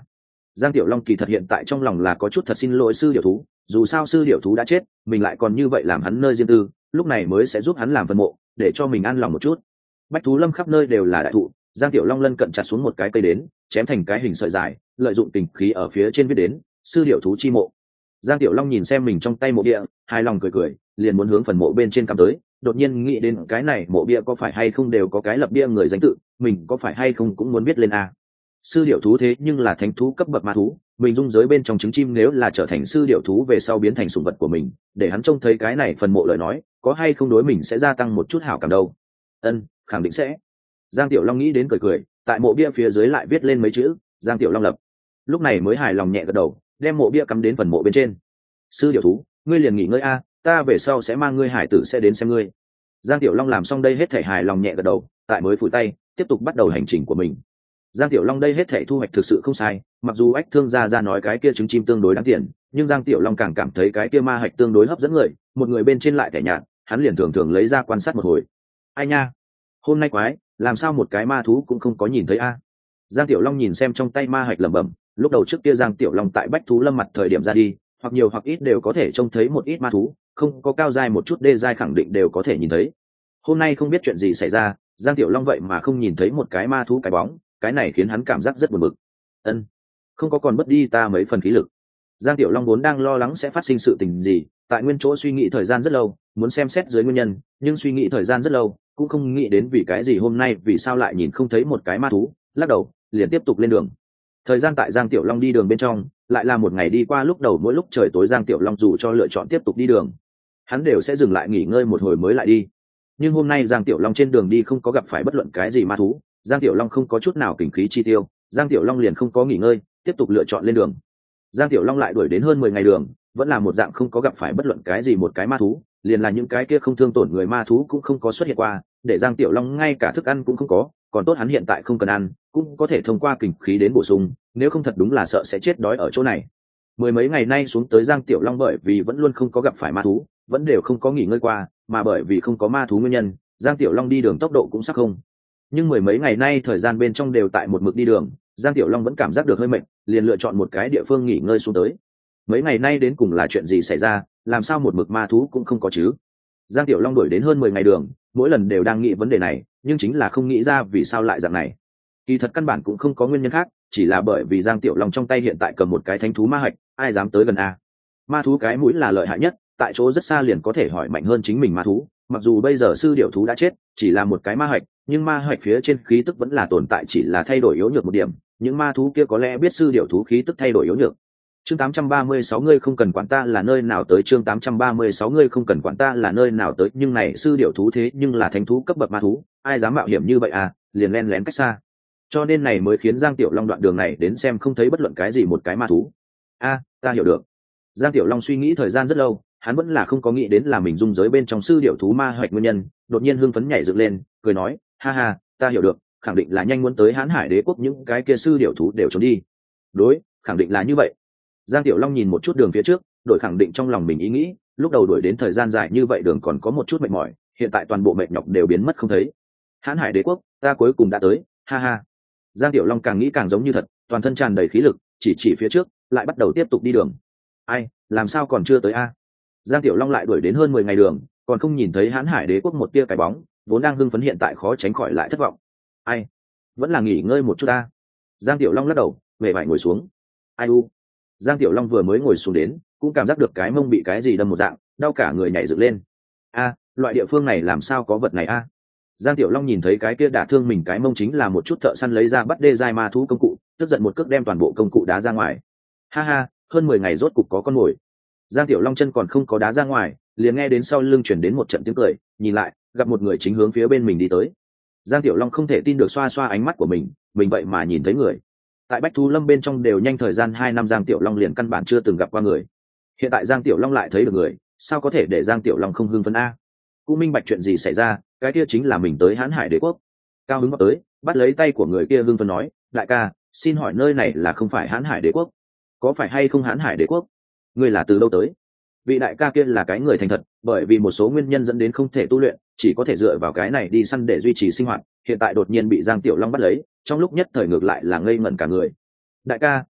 Giang Tiểu Long kỳ thật hiện tại trong lòng là có chút thật xin lỗi sư điểu thú, dù sao sư điểu thú đã chết, mình lại còn như vậy làm hắn nơi riêng tư, lúc này mới sẽ giúp hắn làm phần mộ, để cho mình an lòng một chút. Bách thú lâm khắp nơi đều là đại thụ, Giang Tiểu Long lân cận chặt xuống một cái cây đến, chém thành cái hình sợi dài, lợi dụng tình khí ở phía trên viết đến sư điểu thú chi mộ. Giang Tiểu Long nhìn xem mình trong tay mộ bia, hài lòng cười cười, liền muốn hướng phần mộ bên trên cắm tới, đột nhiên nghĩ đến cái này mộ bia có phải hay không đều có cái lập bia người danh tự, mình có phải hay không cũng muốn biết lên a. Sư điểu thú thế nhưng là thánh thú cấp bậc ma thú, mình dung giới bên trong trứng chim nếu là trở thành sư điểu thú về sau biến thành sủng vật của mình, để hắn trông thấy cái này phần mộ lời nói, có hay không đối mình sẽ gia tăng một chút hảo cảm đâu. Ân, khẳng định sẽ. Giang Tiểu Long nghĩ đến cười cười, tại mộ bia phía dưới lại viết lên mấy chữ Giang Tiểu Long lập. Lúc này mới hài lòng nhẹ gật đầu, đem mộ bia cắm đến phần mộ bên trên. Sư điểu thú, ngươi liền nghỉ ngơi a, ta về sau sẽ mang ngươi hải tử sẽ đến xem ngươi. Giang Tiểu Long làm xong đây hết thảy hài lòng nhẹ gật đầu, tại mới phủi tay, tiếp tục bắt đầu hành trình của mình. Giang Tiểu Long đây hết thảy thu hoạch thực sự không sai, mặc dù ách thương gia ra nói cái kia trứng chim tương đối đáng tiền, nhưng Giang Tiểu Long càng cảm thấy cái kia ma hạch tương đối hấp dẫn người, một người bên trên lại tẻ nhạt, hắn liền thường thường lấy ra quan sát một hồi. Ai nha, hôm nay quái, làm sao một cái ma thú cũng không có nhìn thấy a? Giang Tiểu Long nhìn xem trong tay ma hạch lẩm bẩm, lúc đầu trước kia Giang Tiểu Long tại bách thú lâm mặt thời điểm ra đi, hoặc nhiều hoặc ít đều có thể trông thấy một ít ma thú, không có cao giai một chút đê giai khẳng định đều có thể nhìn thấy. Hôm nay không biết chuyện gì xảy ra, Giang Tiểu Long vậy mà không nhìn thấy một cái ma thú cái bóng, cái này khiến hắn cảm giác rất buồn bực. Ân, không có còn mất đi ta mấy phần khí lực. Giang Tiểu Long vốn đang lo lắng sẽ phát sinh sự tình gì, tại nguyên chỗ suy nghĩ thời gian rất lâu, muốn xem xét dưới nguyên nhân, nhưng suy nghĩ thời gian rất lâu, cũng không nghĩ đến vì cái gì hôm nay vì sao lại nhìn không thấy một cái ma thú, lắc đầu, liền tiếp tục lên đường. Thời gian tại Giang Tiểu Long đi đường bên trong, lại là một ngày đi qua, lúc đầu mỗi lúc trời tối Giang Tiểu Long dù cho lựa chọn tiếp tục đi đường, hắn đều sẽ dừng lại nghỉ ngơi một hồi mới lại đi. Nhưng hôm nay Giang Tiểu Long trên đường đi không có gặp phải bất luận cái gì ma thú, Giang Tiểu Long không có chút nào kình khí chi tiêu, Giang Tiểu Long liền không có nghỉ ngơi, tiếp tục lựa chọn lên đường. Giang Tiểu Long lại đuổi đến hơn mười ngày đường, vẫn là một dạng không có gặp phải bất luận cái gì một cái ma thú, liền là những cái kia không thương tổn người ma thú cũng không có xuất hiện qua, để Giang Tiểu Long ngay cả thức ăn cũng không có, còn tốt hắn hiện tại không cần ăn, cũng có thể thông qua kình khí đến bổ sung, nếu không thật đúng là sợ sẽ chết đói ở chỗ này. Mười mấy ngày nay xuống tới Giang Tiểu Long bởi vì vẫn luôn không có gặp phải ma thú, vẫn đều không có nghỉ ngơi qua, mà bởi vì không có ma thú nguyên nhân, Giang Tiểu Long đi đường tốc độ cũng sắc không. Nhưng mười mấy ngày nay thời gian bên trong đều tại một mực đi đường, Giang Tiểu Long vẫn cảm giác được hơi mệt, liền lựa chọn một cái địa phương nghỉ ngơi xuống tới. Mấy ngày nay đến cùng là chuyện gì xảy ra, làm sao một mực ma thú cũng không có chứ? Giang Tiểu Long đuổi đến hơn mười ngày đường, mỗi lần đều đang nghĩ vấn đề này, nhưng chính là không nghĩ ra vì sao lại dạng này. Kỳ thật căn bản cũng không có nguyên nhân khác, chỉ là bởi vì Giang Tiểu Long trong tay hiện tại cầm một cái thánh thú ma hạch, ai dám tới gần a? Ma thú cái mũi là lợi hại nhất, tại chỗ rất xa liền có thể hỏi mạnh hơn chính mình ma thú, mặc dù bây giờ sư điểu thú đã chết, chỉ là một cái ma hạch, nhưng ma hạch phía trên khí tức vẫn là tồn tại, chỉ là thay đổi yếu nhược một điểm, những ma thú kia có lẽ biết sư điểu thú khí tức thay đổi yếu nhược. Chương tám trăm ba mươi sáu ngươi không cần quản ta là nơi nào tới, chương tám trăm ba mươi sáu ngươi không cần quản ta là nơi nào tới, nhưng này sư điểu thú thế nhưng là thánh thú cấp bậc ma thú, ai dám mạo hiểm như vậy à, liền len lén cách xa. Cho nên này mới khiến Giang Tiểu Long đoạn đường này đến xem không thấy bất luận cái gì một cái ma thú. A, ta hiểu được. Giang Tiểu Long suy nghĩ thời gian rất lâu, hắn vẫn là không có nghĩ đến là mình dung giới bên trong sư điểu thú ma hoạch nguyên nhân, đột nhiên hưng phấn nhảy dựng lên, cười nói, ha ha, ta hiểu được, khẳng định là nhanh muốn tới Hán Hải Đế quốc những cái kia sư điểu thú đều trốn đi. Đối, khẳng định là như vậy. Giang Tiểu Long nhìn một chút đường phía trước, đổi khẳng định trong lòng mình ý nghĩ, lúc đầu đuổi đến thời gian dài như vậy đường còn có một chút mệt mỏi, hiện tại toàn bộ mệt nhọc đều biến mất không thấy. Hán Hải Đế quốc, ta cuối cùng đã tới, ha ha. Giang Tiểu Long càng nghĩ càng giống như thật, toàn thân tràn đầy khí lực, chỉ chỉ phía trước, lại bắt đầu tiếp tục đi đường. Ai, làm sao còn chưa tới a? Giang Tiểu Long lại đuổi đến hơn mười ngày đường, còn không nhìn thấy Hán Hải Đế quốc một tia cái bóng, vốn đang hưng phấn hiện tại khó tránh khỏi lại thất vọng. Ai, vẫn là nghỉ ngơi một chút ta. Giang Tiểu Long lắc đầu, về vải ngồi xuống. Ai u. Giang Tiểu Long vừa mới ngồi xuống đến, cũng cảm giác được cái mông bị cái gì đâm một dạng, đau cả người nhảy dựng lên. A, loại địa phương này làm sao có vật này a? Giang Tiểu Long nhìn thấy cái kia đả thương mình cái mông chính là một chút thợ săn lấy ra bắt đê giai ma thú công cụ, tức giận một cước đem toàn bộ công cụ đá ra ngoài. Ha ha, hơn mười ngày rốt cục có con mồi. Giang Tiểu Long chân còn không có đá ra ngoài, liền nghe đến sau lưng chuyển đến một trận tiếng cười, nhìn lại, gặp một người chính hướng phía bên mình đi tới. Giang Tiểu Long không thể tin được xoa xoa ánh mắt của mình, mình vậy mà nhìn thấy người. Tại Bách Thú Lâm bên trong đều nhanh thời gian hai năm Giang Tiểu Long liền căn bản chưa từng gặp qua người. Hiện tại Giang Tiểu Long lại thấy được người, sao có thể để Giang Tiểu Long không hưng phấn a? Cũng minh bạch chuyện gì xảy ra, cái kia chính là mình tới Hán Hải Đế quốc. Cao hứng vào tới, bắt lấy tay của người kia hưng phấn nói, đại ca, xin hỏi nơi này là không phải Hán Hải Đế quốc? Có phải hay không Hán Hải Đế quốc? Ngươi là từ đâu tới? Vị đại ca kia là cái người thành thật, bởi vì một số nguyên nhân dẫn đến không thể tu luyện, chỉ có thể dựa vào cái này đi săn để duy trì sinh hoạt, hiện tại đột nhiên bị Giang Tiểu Long bắt lấy, trong lúc nhất thời ngược lại là ngây ngẩn cả người. Đại ca,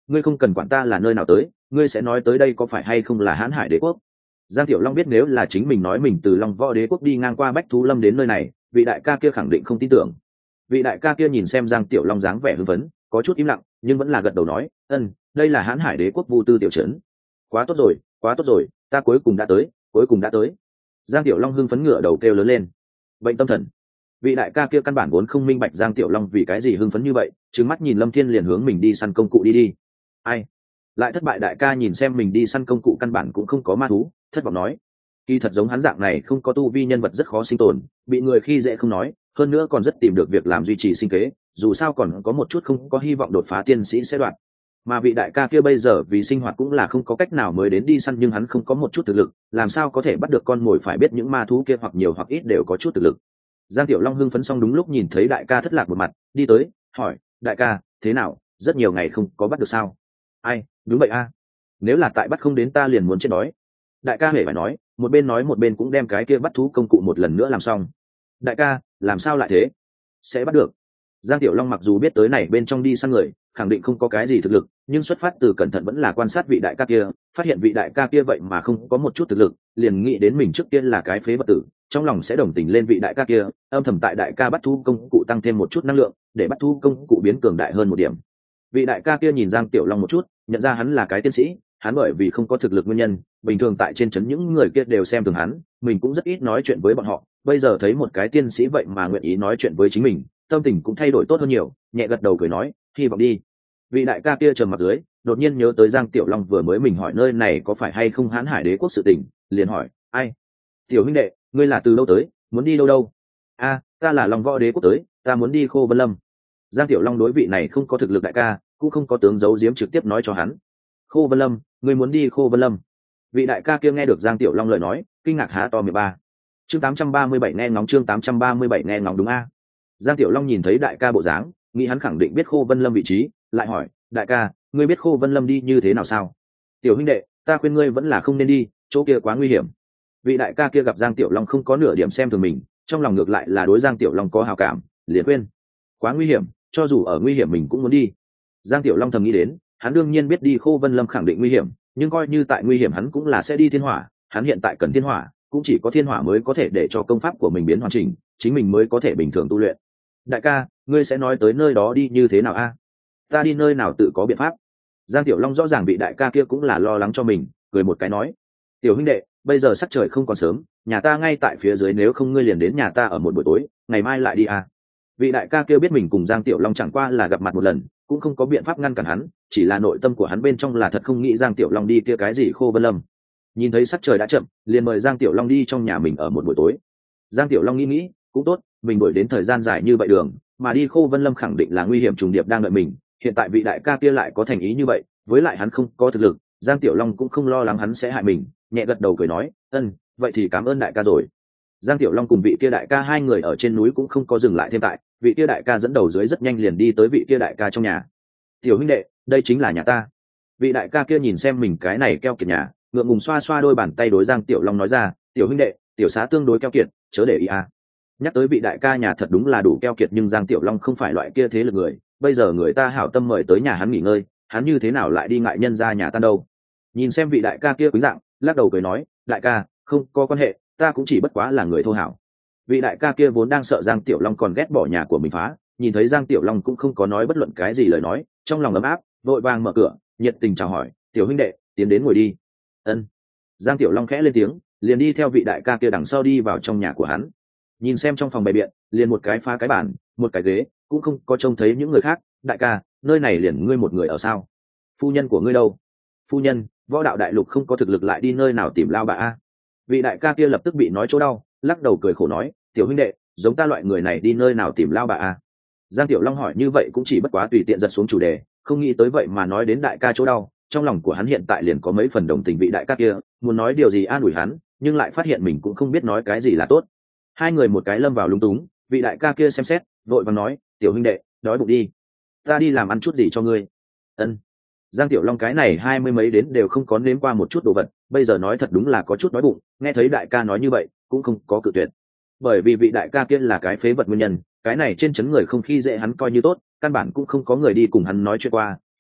ngươi không cần quản ta là nơi nào tới, ngươi sẽ nói tới đây có phải hay không là hãn hải đế quốc. Giang Tiểu Long biết nếu là chính mình nói mình từ Long Võ đế quốc đi ngang qua Bách Thú Lâm đến nơi này, vị đại ca kia khẳng định không tin tưởng. Vị đại ca kia nhìn xem Giang Tiểu Long dáng vẻ hưng phấn, có chút im lặng, nhưng vẫn là gật đầu nói, ân, đây là hãn hải đế quốc Vu Tư tiểu trấn. Quá tốt rồi, quá tốt rồi, ta cuối cùng đã tới, cuối cùng đã tới. Giang Tiểu Long hưng phấn ngửa đầu kêu lớn lên. Bệnh tâm thần. Vị đại ca kia căn bản vốn không minh bạch Giang Tiểu Long vì cái gì hưng phấn như vậy, trừng mắt nhìn Lâm Thiên liền hướng mình đi săn công cụ đi đi. Ai? Lại thất bại đại ca nhìn xem mình đi săn công cụ căn bản cũng không có ma thú, thất vọng nói. Kỳ thật giống hắn dạng này không có tu vi nhân vật rất khó sinh tồn, bị người khi dễ không nói, hơn nữa còn rất tìm được việc làm duy trì sinh kế, dù sao còn có một chút không có hy vọng đột phá tiên sĩ sẽ đoạt. Mà vị đại ca kia bây giờ vì sinh hoạt cũng là không có cách nào mới đến đi săn, nhưng hắn không có một chút thực lực, làm sao có thể bắt được con mồi, phải biết những ma thú kia hoặc nhiều hoặc ít đều có chút thực lực. Giang Tiểu Long hưng phấn xong đúng lúc nhìn thấy đại ca thất lạc một mặt, đi tới, hỏi, đại ca, thế nào, rất nhiều ngày không có bắt được sao? Ai, đúng vậy a. Nếu là tại bắt không đến ta liền muốn chết đói. Đại ca hề phải nói, một bên nói một bên cũng đem cái kia bắt thú công cụ một lần nữa làm xong. Đại ca, làm sao lại thế? Sẽ bắt được. Giang Tiểu Long mặc dù biết tới này bên trong đi săn người, khẳng định không có cái gì thực lực, nhưng xuất phát từ cẩn thận vẫn là quan sát vị đại ca kia, phát hiện vị đại ca kia vậy mà không có một chút thực lực, liền nghĩ đến mình trước tiên là cái phế vật tử, trong lòng sẽ đồng tình lên vị đại ca kia, âm thầm tại đại ca bắt thu công cụ tăng thêm một chút năng lượng, để bắt thu công cụ biến cường đại hơn một điểm. Vị đại ca kia nhìn Giang Tiểu Long một chút, nhận ra hắn là cái tiên sĩ, hắn bởi vì không có thực lực nguyên nhân, bình thường tại trên trấn những người kia đều xem thường hắn, mình cũng rất ít nói chuyện với bọn họ, bây giờ thấy một cái tiên sĩ vậy mà nguyện ý nói chuyện với chính mình, tâm tình cũng thay đổi tốt hơn nhiều, nhẹ gật đầu cười nói, hy vọng đi. Vị đại ca kia trầm mặt dưới, đột nhiên nhớ tới Giang Tiểu Long vừa mới mình hỏi nơi này có phải hay không hãn hải đế quốc sự tình, liền hỏi, ai? Tiểu huynh đệ, ngươi là từ đâu tới, muốn đi đâu đâu? A, ta là Long Võ đế quốc tới, ta muốn đi Khô Vân Lâm. Giang Tiểu Long đối vị này không có thực lực đại ca, cũng không có tướng giấu giếm trực tiếp nói cho hắn. Khô Vân Lâm, ngươi muốn đi Khô Vân Lâm? Vị đại ca kia nghe được Giang Tiểu Long lời nói, kinh ngạc há to miệng ba. Chương tám trăm ba mươi bảy nghe ngóng chương tám trăm ba mươi bảy nghe ngóng đúng a. Giang Tiểu Long nhìn thấy đại ca bộ dáng, nghĩ hắn khẳng định biết Khô Vân Lâm vị trí, lại hỏi, đại ca, ngươi biết Khô Vân Lâm đi như thế nào sao? Tiểu huynh đệ, ta khuyên ngươi vẫn là không nên đi, chỗ kia quá nguy hiểm. Vị đại ca kia gặp Giang Tiểu Long không có nửa điểm xem thường mình, trong lòng ngược lại là đối Giang Tiểu Long có hào cảm, liền khuyên, quá nguy hiểm, cho dù ở nguy hiểm mình cũng muốn đi. Giang Tiểu Long thầm nghĩ đến, hắn đương nhiên biết đi Khô Vân Lâm khẳng định nguy hiểm, nhưng coi như tại nguy hiểm hắn cũng là sẽ đi thiên hỏa, hắn hiện tại cần thiên hỏa, cũng chỉ có thiên hỏa mới có thể để cho công pháp của mình biến hoàn chỉnh, chính mình mới có thể bình thường tu luyện. Đại ca, ngươi sẽ nói tới nơi đó đi như thế nào a? Ta đi nơi nào tự có biện pháp. Giang Tiểu Long rõ ràng bị đại ca kia cũng là lo lắng cho mình, cười một cái nói, tiểu huynh đệ, bây giờ sắc trời không còn sớm, nhà ta ngay tại phía dưới, nếu không ngươi liền đến nhà ta ở một buổi tối, ngày mai lại đi a. Vị đại ca kia biết mình cùng Giang Tiểu Long chẳng qua là gặp mặt một lần, cũng không có biện pháp ngăn cản hắn, chỉ là nội tâm của hắn bên trong là thật không nghĩ Giang Tiểu Long đi kia cái gì Khô Vân Lâm. Nhìn thấy sắc trời đã chậm, liền mời Giang Tiểu Long đi trong nhà mình ở một buổi tối. Giang Tiểu Long nghĩ nghĩ, cũng tốt, mình đuổi đến thời gian dài như vậy đường, mà đi Khô Vân Lâm khẳng định là nguy hiểm trùng điệp đang đợi mình, hiện tại vị đại ca kia lại có thành ý như vậy, với lại hắn không có thực lực, Giang Tiểu Long cũng không lo lắng hắn sẽ hại mình, nhẹ gật đầu cười nói, ân, vậy thì cảm ơn đại ca rồi. Giang Tiểu Long cùng vị kia đại ca hai người ở trên núi cũng không có dừng lại thêm tại, vị kia đại ca dẫn đầu dưới rất nhanh liền đi tới vị kia đại ca trong nhà. Tiểu huynh đệ, đây chính là nhà ta. Vị đại ca kia nhìn xem mình cái này keo kiệt nhà, ngượng ngùng xoa xoa đôi bàn tay đối Giang Tiểu Long nói ra, tiểu huynh đệ, tiểu xá tương đối keo kiệt, chớ để ý à. Nhắc tới vị đại ca nhà thật đúng là đủ keo kiệt, nhưng Giang Tiểu Long không phải loại kia thế lực người, bây giờ người ta hảo tâm mời tới nhà hắn nghỉ ngơi, hắn như thế nào lại đi ngại nhân ra nhà ta đâu. Nhìn xem vị đại ca kia quý dạng, lắc đầu cười nói, đại ca, không có quan hệ, ta cũng chỉ bất quá là người thô hảo. Vị đại ca kia vốn đang sợ Giang Tiểu Long còn ghét bỏ nhà của mình phá, nhìn thấy Giang Tiểu Long cũng không có nói bất luận cái gì lời nói, trong lòng ấm áp, vội vàng mở cửa, nhiệt tình chào hỏi, tiểu huynh đệ, tiến đến ngồi đi. Ân. Giang Tiểu Long khẽ lên tiếng, liền đi theo vị đại ca kia đằng sau đi vào trong nhà của hắn. Nhìn xem trong phòng bày biện, liền một cái phá cái bàn, một cái ghế, cũng không có trông thấy những người khác. Đại ca, nơi này liền ngươi một người ở sao? Phu nhân của ngươi đâu? Phu nhân, võ đạo đại lục không có thực lực lại đi nơi nào tìm lao bà a? Vị đại ca kia lập tức bị nói chỗ đau, lắc đầu cười khổ nói, tiểu huynh đệ, giống ta loại người này đi nơi nào tìm lao bà a? Giang Tiểu Long hỏi như vậy cũng chỉ bất quá tùy tiện giật xuống chủ đề, không nghĩ tới vậy mà nói đến đại ca chỗ đau, trong lòng của hắn hiện tại liền có mấy phần đồng tình vị đại ca kia, muốn nói điều gì an ủi hắn, nhưng lại phát hiện mình cũng không biết nói cái gì là tốt. Hai người một cái lâm vào lúng túng, vị đại ca kia xem xét, vội vàng nói, tiểu huynh đệ, đói bụng đi, ta đi làm ăn chút gì cho ngươi. Ân. Giang Tiểu Long cái này hai mươi mấy đến đều không có nếm qua một chút đồ vật, bây giờ nói thật đúng là có chút đói bụng, nghe thấy đại ca nói như vậy, cũng không có cự tuyệt. Bởi vì vị đại ca kia là cái phế vật nguyên nhân, cái này trên chấn người không khi dễ hắn coi như tốt, căn bản cũng không có người đi cùng hắn nói chuyện qua,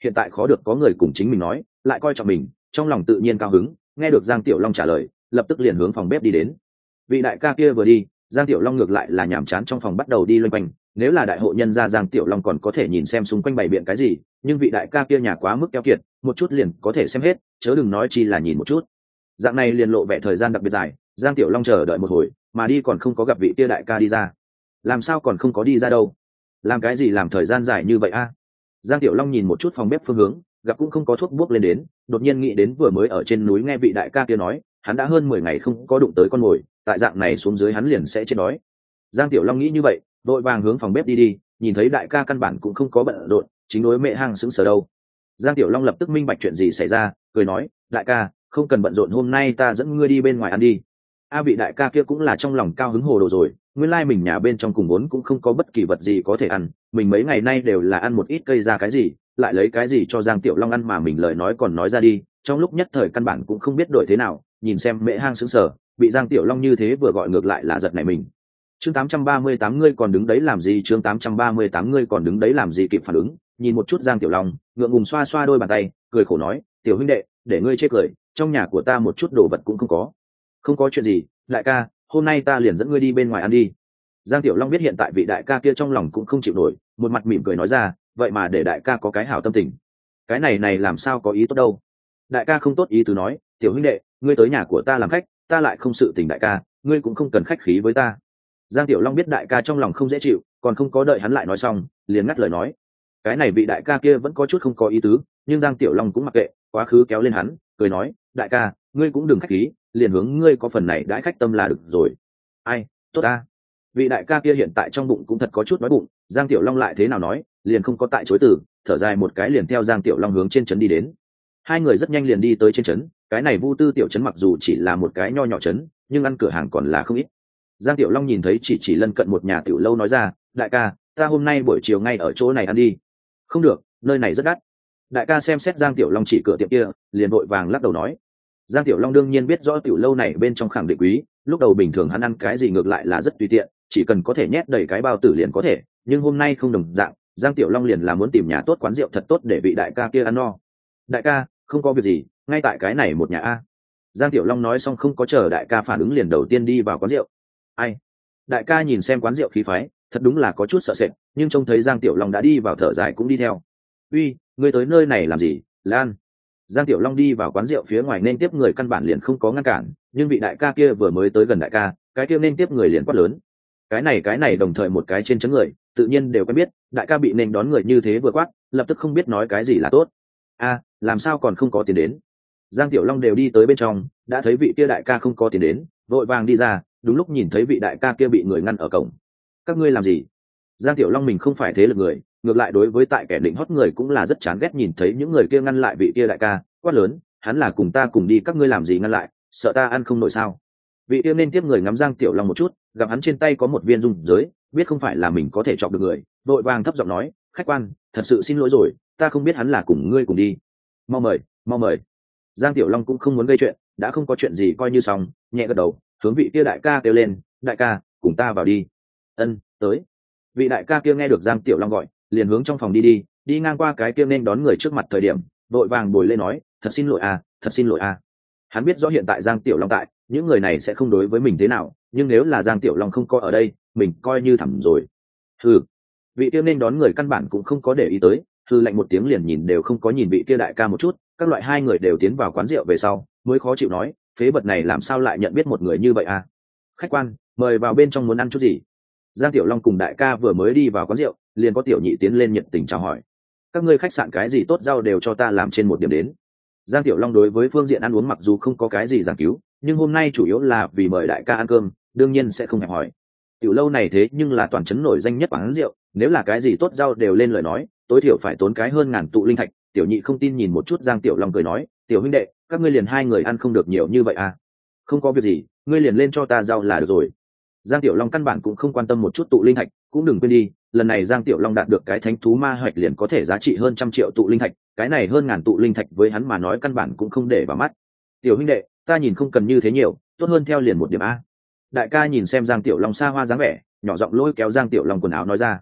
hiện tại khó được có người cùng chính mình nói, lại coi trọng mình, trong lòng tự nhiên cao hứng. Nghe được Giang Tiểu Long trả lời, lập tức liền hướng phòng bếp đi đến. Vị đại ca kia vừa đi, Giang Tiểu Long ngược lại là nhàm chán trong phòng bắt đầu đi loanh quanh. Nếu là đại hộ nhân gia Giang Tiểu Long còn có thể nhìn xem xung quanh bày biện cái gì, nhưng vị đại ca kia nhà quá mức keo kiệt, một chút liền có thể xem hết, chớ đừng nói chi là nhìn một chút. Dạng này liền lộ vẻ thời gian đặc biệt dài, Giang Tiểu Long chờ đợi một hồi, mà đi còn không có gặp vị kia đại ca đi ra. Làm sao còn không có đi ra đâu? Làm cái gì làm thời gian dài như vậy a? Giang Tiểu Long nhìn một chút phòng bếp phương hướng, gặp cũng không có thuốc buốc lên đến, đột nhiên nghĩ đến vừa mới ở trên núi nghe vị đại ca kia nói, hắn đã hơn mười ngày không có đụng tới con mồi, tại dạng này xuống dưới hắn liền sẽ chết đói. Giang Tiểu Long nghĩ như vậy, vội vàng hướng phòng bếp đi đi, nhìn thấy đại ca căn bản cũng không có bận rộn, chính đối mẹ hang sững sờ đâu. Giang Tiểu Long lập tức minh bạch chuyện gì xảy ra, cười nói, đại ca, không cần bận rộn, hôm nay ta dẫn ngươi đi bên ngoài ăn đi. A vị đại ca kia cũng là trong lòng cao hứng hồ đồ rồi, nguyên lai mình nhà bên trong cùng vốn cũng không có bất kỳ vật gì có thể ăn, mình mấy ngày nay đều là ăn một ít cây ra cái gì, lại lấy cái gì cho Giang Tiểu Long ăn mà mình lời nói còn nói ra đi, trong lúc nhất thời căn bản cũng không biết đổi thế nào, nhìn xem mẹ hang sững sờ, bị Giang Tiểu Long như thế vừa gọi ngược lại là giật nảy mình. Chương tám trăm ba mươi tám ngươi còn đứng đấy làm gì? Chương tám trăm ba mươi tám ngươi còn đứng đấy làm gì? Kịp phản ứng, nhìn một chút Giang Tiểu Long, ngượng ngùng xoa xoa đôi bàn tay, cười khổ nói, tiểu huynh đệ, để ngươi chê cười, trong nhà của ta một chút đồ vật cũng không có. Không có chuyện gì, đại ca, hôm nay ta liền dẫn ngươi đi bên ngoài ăn đi. Giang Tiểu Long biết hiện tại vị đại ca kia trong lòng cũng không chịu nổi, một mặt mỉm cười nói ra, vậy mà để đại ca có cái hảo tâm tình. Cái này này làm sao có ý tốt đâu. Đại ca không tốt ý tứ nói, tiểu huynh đệ, ngươi tới nhà của ta làm khách, ta lại không sự tình đại ca, ngươi cũng không cần khách khí với ta. Giang Tiểu Long biết đại ca trong lòng không dễ chịu, còn không có đợi hắn lại nói xong, liền ngắt lời nói. Cái này vị đại ca kia vẫn có chút không có ý tứ, nhưng Giang Tiểu Long cũng mặc kệ, quá khứ kéo lên hắn, cười nói, đại ca, ngươi cũng đừng khách khí, liền hướng ngươi có phần này đãi khách tâm là được rồi. Ai, tốt ta. Vị đại ca kia hiện tại trong bụng cũng thật có chút đói bụng, Giang Tiểu Long lại thế nào nói, liền không có tại chối từ, thở dài một cái liền theo Giang Tiểu Long hướng trên trấn đi đến. Hai người rất nhanh liền đi tới trên trấn, cái này Vu Tư tiểu trấn mặc dù chỉ là một cái nho nhỏ trấn, nhưng ăn cửa hàng còn là không ít. Giang Tiểu Long nhìn thấy chỉ chỉ lân cận một nhà tiểu lâu nói ra, đại ca, ta hôm nay buổi chiều ngay ở chỗ này ăn đi. Không được, nơi này rất đắt. Đại ca xem xét Giang Tiểu Long chỉ cửa tiệm kia, liền vội vàng lắc đầu nói. Giang Tiểu Long đương nhiên biết rõ tiểu lâu này bên trong khẳng định quý, lúc đầu bình thường hắn ăn cái gì ngược lại là rất tùy tiện, chỉ cần có thể nhét đầy cái bao tử liền có thể, nhưng hôm nay không đồng dạng, Giang Tiểu Long liền là muốn tìm nhà tốt quán rượu thật tốt để vị đại ca kia ăn no. Đại ca, không có việc gì, ngay tại cái này một nhà a. Giang Tiểu Long nói xong không có chờ đại ca phản ứng liền đầu tiên đi vào quán rượu. Ai? Đại ca nhìn xem quán rượu khí phái, thật đúng là có chút sợ sệt, nhưng trông thấy Giang Tiểu Long đã đi vào thở dài cũng đi theo. Uy, ngươi tới nơi này làm gì, Lan? Giang Tiểu Long đi vào quán rượu phía ngoài nên tiếp người căn bản liền không có ngăn cản, nhưng vị đại ca kia vừa mới tới gần đại ca, cái kia nên tiếp người liền quát lớn. Cái này cái này đồng thời một cái trên chấn người, tự nhiên đều quen biết, đại ca bị nên đón người như thế vừa quát, lập tức không biết nói cái gì là tốt. A, làm sao còn không có tiền đến? Giang Tiểu Long đều đi tới bên trong, đã thấy vị kia đại ca không có tiền đến, vội vàng đi ra, đúng lúc nhìn thấy vị đại ca kia bị người ngăn ở cổng. Các ngươi làm gì? Giang Tiểu Long mình không phải thế lực người, ngược lại đối với tại kẻ định hót người cũng là rất chán ghét, nhìn thấy những người kia ngăn lại vị kia đại ca, quát lớn, hắn là cùng ta cùng đi, các ngươi làm gì ngăn lại, sợ ta ăn không nổi sao? Vị kia nên tiếp người ngắm Giang Tiểu Long một chút, gặp hắn trên tay có một viên dung giới, biết không phải là mình có thể chọc được người, vội vàng thấp giọng nói, khách quan, thật sự xin lỗi rồi, ta không biết hắn là cùng ngươi cùng đi. Mau mời, mau mời. Giang Tiểu Long cũng không muốn gây chuyện, đã không có chuyện gì coi như xong, nhẹ gật đầu, hướng vị kia đại ca kêu lên, đại ca, cùng ta vào đi. Ân, tới. Vị đại ca kia nghe được Giang Tiểu Long gọi, liền hướng trong phòng đi đi, đi ngang qua cái kia nên đón người trước mặt thời điểm, vội vàng bồi lên nói, thật xin lỗi à, thật xin lỗi à. Hắn biết rõ hiện tại Giang Tiểu Long tại, những người này sẽ không đối với mình thế nào, nhưng nếu là Giang Tiểu Long không có ở đây, mình coi như thẳm rồi. Hừ. Vị kia nên đón người căn bản cũng không có để ý tới, hừ lạnh một tiếng liền nhìn đều không có nhìn vị kia đại ca một chút, các loại hai người đều tiến vào quán rượu về sau, mới khó chịu nói, phế vật này làm sao lại nhận biết một người như vậy à? Khách quan, mời vào bên trong muốn ăn chút gì? Giang Tiểu Long cùng đại ca vừa mới đi vào quán rượu, liền có tiểu nhị tiến lên nhiệt tình chào hỏi. Các ngươi khách sạn cái gì tốt rau đều cho ta làm trên một điểm đến. Giang Tiểu Long đối với phương diện ăn uống mặc dù không có cái gì giảng cứu, nhưng hôm nay chủ yếu là vì mời đại ca ăn cơm, đương nhiên sẽ không hẹp hỏi. Tiểu lâu này thế nhưng là toàn trấn nổi danh nhất quán rượu, nếu là cái gì tốt rau đều lên lời nói, tối thiểu phải tốn cái hơn ngàn tụ linh thạch. Tiểu nhị không tin nhìn một chút Giang Tiểu Long cười nói, tiểu huynh đệ, các ngươi liền hai người ăn không được nhiều như vậy à? Không có việc gì, ngươi liền lên cho ta rau là được rồi. Giang Tiểu Long căn bản cũng không quan tâm một chút tụ linh thạch, cũng đừng quên đi, lần này Giang Tiểu Long đạt được cái thánh thú ma hạch liền có thể giá trị hơn trăm triệu tụ linh thạch, cái này hơn ngàn tụ linh thạch với hắn mà nói căn bản cũng không để vào mắt. Tiểu huynh đệ, ta nhìn không cần như thế nhiều, tốt hơn theo liền một điểm a. Đại ca nhìn xem Giang Tiểu Long xa hoa dáng vẻ, nhỏ giọng lôi kéo Giang Tiểu Long quần áo nói ra.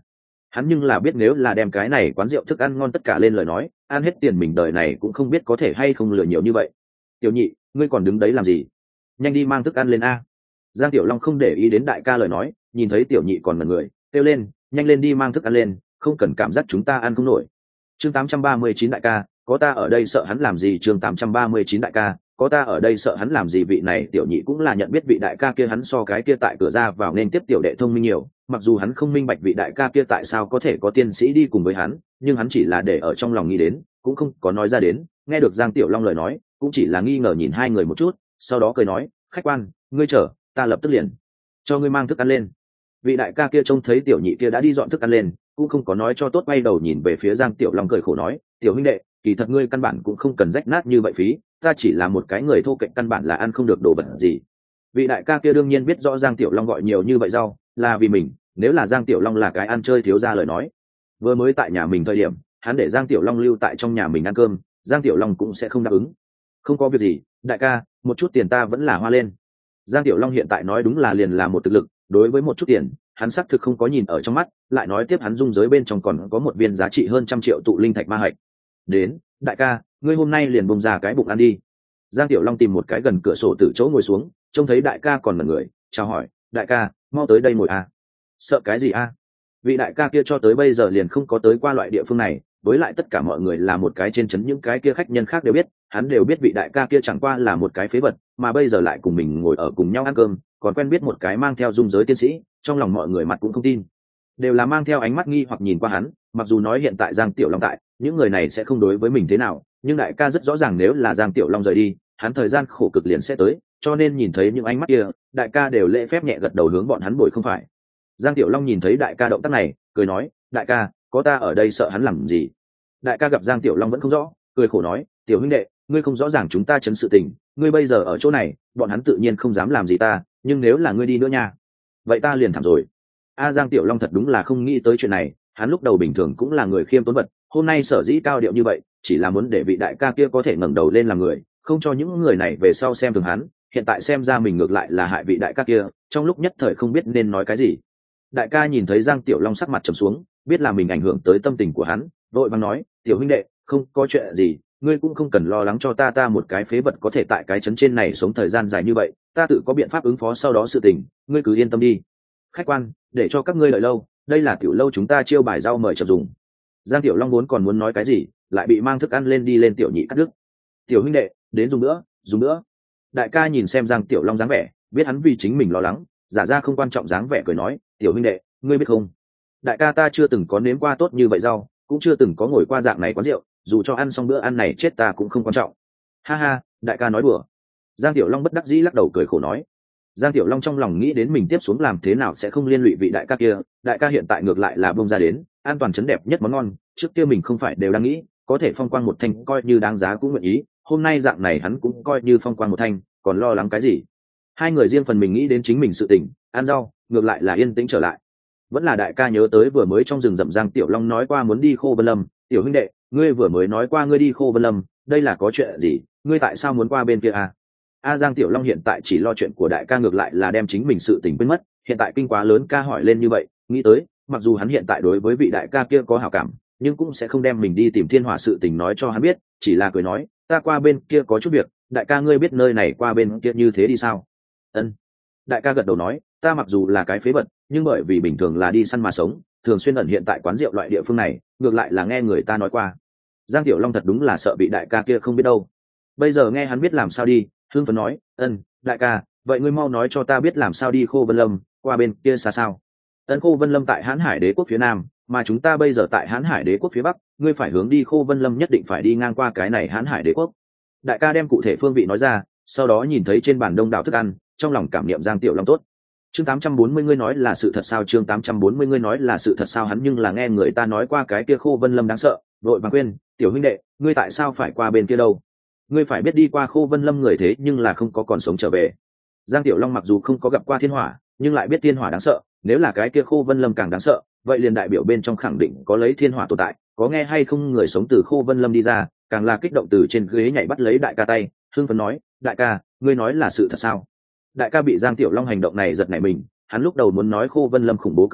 hắn nhưng là biết nếu là đem cái này quán rượu thức ăn ngon tất cả lên lời nói, ăn hết tiền mình đời này cũng không biết có thể hay không lừa nhiều như vậy. Tiểu nhị, ngươi còn đứng đấy làm gì? Nhanh đi mang thức ăn lên a. Giang Tiểu Long không để ý đến đại ca lời nói, nhìn thấy tiểu nhị còn mẩn người, kêu lên, nhanh lên đi mang thức ăn lên, không cần cảm giác chúng ta ăn không nổi. Chương tám trăm ba mươi chín đại ca, có ta ở đây sợ hắn làm gì? Chương tám trăm ba mươi chín đại ca, có ta ở đây sợ hắn làm gì? Vị này tiểu nhị cũng là nhận biết vị đại ca kia hắn so cái kia tại cửa ra vào nên tiếp tiểu đệ thông minh nhiều, mặc dù hắn không minh bạch vị đại ca kia tại sao có thể có tiên sĩ đi cùng với hắn, nhưng hắn chỉ là để ở trong lòng nghĩ đến, cũng không có nói ra đến. Nghe được Giang Tiểu Long lời nói, cũng chỉ là nghi ngờ nhìn hai người một chút, sau đó cười nói, khách quan, ngươi chờ, ta lập tức liền cho ngươi mang thức ăn lên. Vị đại ca kia trông thấy tiểu nhị kia đã đi dọn thức ăn lên, cũng không có nói cho tốt, quay đầu nhìn về phía Giang Tiểu Long cười khổ nói, tiểu huynh đệ, kỳ thật ngươi căn bản cũng không cần rách nát như vậy phí, ta chỉ là một cái người thô kệch căn bản là ăn không được đồ vật gì. Vị đại ca kia đương nhiên biết rõ Giang Tiểu Long gọi nhiều như vậy rau là vì mình, nếu là Giang Tiểu Long là cái ăn chơi thiếu ra lời nói, vừa mới tại nhà mình thời điểm hắn để Giang Tiểu Long lưu tại trong nhà mình ăn cơm, Giang Tiểu Long cũng sẽ không đáp ứng. Không có việc gì, đại ca, một chút tiền ta vẫn là hoa lên. Giang Tiểu Long hiện tại nói đúng là liền là một thực lực, đối với một chút tiền hắn xác thực không có nhìn ở trong mắt, lại nói tiếp hắn dung giới bên trong còn có một viên giá trị hơn trăm triệu tụ linh thạch ma hạch. Đến, đại ca, ngươi hôm nay liền bông ra cái bụng ăn đi. Giang Tiểu Long tìm một cái gần cửa sổ từ chỗ ngồi xuống, trông thấy đại ca còn mẩn người, chào hỏi, đại ca, mau tới đây ngồi à. Sợ cái gì a? À? Vị đại ca kia cho tới bây giờ liền không có tới qua loại địa phương này, với lại tất cả mọi người là một cái trên chấn, những cái kia khách nhân khác đều biết, hắn đều biết vị đại ca kia chẳng qua là một cái phế vật, mà bây giờ lại cùng mình ngồi ở cùng nhau ăn cơm, còn quen biết một cái mang theo dung giới tiên sĩ, trong lòng mọi người mặt cũng không tin, đều là mang theo ánh mắt nghi hoặc nhìn qua hắn. Mặc dù nói hiện tại Giang Tiểu Long tại, những người này sẽ không đối với mình thế nào, nhưng đại ca rất rõ ràng nếu là Giang Tiểu Long rời đi, hắn thời gian khổ cực liền sẽ tới, cho nên nhìn thấy những ánh mắt kia, đại ca đều lễ phép nhẹ gật đầu hướng bọn hắn bồi không phải. Giang Tiểu Long nhìn thấy đại ca động tác này, cười nói, đại ca, có ta ở đây sợ hắn làm gì? Đại ca gặp Giang Tiểu Long vẫn không rõ, cười khổ nói, tiểu huynh đệ, ngươi không rõ ràng chúng ta chấn sự tình, ngươi bây giờ ở chỗ này, bọn hắn tự nhiên không dám làm gì ta, nhưng nếu là ngươi đi nữa nha, vậy ta liền thảm rồi. A Giang Tiểu Long thật đúng là không nghĩ tới chuyện này, hắn lúc đầu bình thường cũng là người khiêm tốn vật, hôm nay sở dĩ cao điệu như vậy, chỉ là muốn để vị đại ca kia có thể ngẩng đầu lên làm người, không cho những người này về sau xem thường hắn. Hiện tại xem ra mình ngược lại là hại vị đại ca kia, trong lúc nhất thời không biết nên nói cái gì. Đại ca nhìn thấy Giang Tiểu Long sắc mặt trầm xuống, biết là mình ảnh hưởng tới tâm tình của hắn, vội vàng nói, tiểu huynh đệ, không có chuyện gì, ngươi cũng không cần lo lắng cho ta, ta một cái phế vật có thể tại cái trấn trên này sống thời gian dài như vậy, ta tự có biện pháp ứng phó sau đó sự tình, ngươi cứ yên tâm đi. Khách quan, để cho các ngươi đợi lâu, đây là tiểu lâu chúng ta chiêu bài rau mời chậm dùng. Giang Tiểu Long vốn còn muốn nói cái gì, lại bị mang thức ăn lên đi lên tiểu nhị cắt đứt. Tiểu huynh đệ, đến dùng nữa, dùng nữa. Đại ca nhìn xem Giang Tiểu Long dáng vẻ, biết hắn vì chính mình lo lắng, giả ra không quan trọng dáng vẻ cười nói, tiểu huynh đệ, ngươi biết không, đại ca ta chưa từng có nếm qua tốt như vậy rau, cũng chưa từng có ngồi qua dạng này quán rượu, dù cho ăn xong bữa ăn này chết ta cũng không quan trọng. Ha ha, đại ca nói đùa. Giang Tiểu Long bất đắc dĩ lắc đầu cười khổ nói. Giang Tiểu Long trong lòng nghĩ đến mình tiếp xuống làm thế nào sẽ không liên lụy vị đại ca kia, đại ca hiện tại ngược lại là bông ra đến an toàn chấn đẹp nhất món ngon, trước kia mình không phải đều đang nghĩ có thể phong quang một thanh coi như đáng giá cũng nguyện ý, hôm nay dạng này hắn cũng coi như phong quang một thanh, còn lo lắng cái gì. Hai người riêng phần mình nghĩ đến chính mình sự tình, ăn rau ngược lại là yên tĩnh trở lại. Vẫn là đại ca nhớ tới vừa mới trong rừng rậm Giang Tiểu Long nói qua muốn đi Khô Vân Lâm, tiểu huynh đệ, ngươi vừa mới nói qua ngươi đi Khô Vân Lâm, đây là có chuyện gì, ngươi tại sao muốn qua bên kia à? A Giang Tiểu Long hiện tại chỉ lo chuyện của đại ca, ngược lại là đem chính mình sự tình quên mất, hiện tại kinh quá lớn ca hỏi lên như vậy, nghĩ tới, mặc dù hắn hiện tại đối với vị đại ca kia có hảo cảm, nhưng cũng sẽ không đem mình đi tìm thiên hỏa sự tình nói cho hắn biết, chỉ là cười nói, ta qua bên kia có chút việc, đại ca ngươi biết nơi này qua bên kia như thế đi sao? Ân. Đại ca gật đầu nói, ta mặc dù là cái phế vật, nhưng bởi vì bình thường là đi săn mà sống, thường xuyên ẩn hiện tại quán rượu loại địa phương này, ngược lại là nghe người ta nói qua. Giang Tiểu Long thật đúng là sợ bị đại ca kia không biết đâu. Bây giờ nghe hắn biết làm sao đi, hương phấn nói, ân, đại ca, vậy ngươi mau nói cho ta biết làm sao đi Khô Vân Lâm, qua bên kia xa sao? Ân, Khô Vân Lâm tại Hán Hải Đế quốc phía nam, mà chúng ta bây giờ tại Hán Hải Đế quốc phía bắc, ngươi phải hướng đi Khô Vân Lâm nhất định phải đi ngang qua cái này Hán Hải Đế quốc. Đại ca đem cụ thể phương vị nói ra, sau đó nhìn thấy trên bàn đông đảo thức ăn, trong lòng cảm niệm Giang Tiểu Long tốt. Chương tám trăm bốn mươi ngươi nói là sự thật sao? Chương tám trăm bốn mươi ngươi nói là sự thật sao? Hắn nhưng là nghe người ta nói qua cái kia Khô Vân Lâm đáng sợ, vội vàng khuyên, tiểu huynh đệ, ngươi tại sao phải qua bên kia đâu? Ngươi phải biết đi qua Khô Vân Lâm người thế nhưng là không có còn sống trở về. Giang Tiểu Long mặc dù không có gặp qua thiên hỏa, nhưng lại biết thiên hỏa đáng sợ, nếu là cái kia Khô Vân Lâm càng đáng sợ, vậy liền đại biểu bên trong khẳng định có lấy thiên hỏa tồn tại, có nghe hay không người sống từ Khô Vân Lâm đi ra, càng là kích động từ trên ghế nhảy bắt lấy đại ca tay, hưng phấn nói, đại ca, ngươi nói là sự thật sao? Đại ca bị Giang Tiểu Long hành động này giật nảy mình, hắn lúc đầu muốn nói Khô Vân Lâm khủng bố cỡ nào,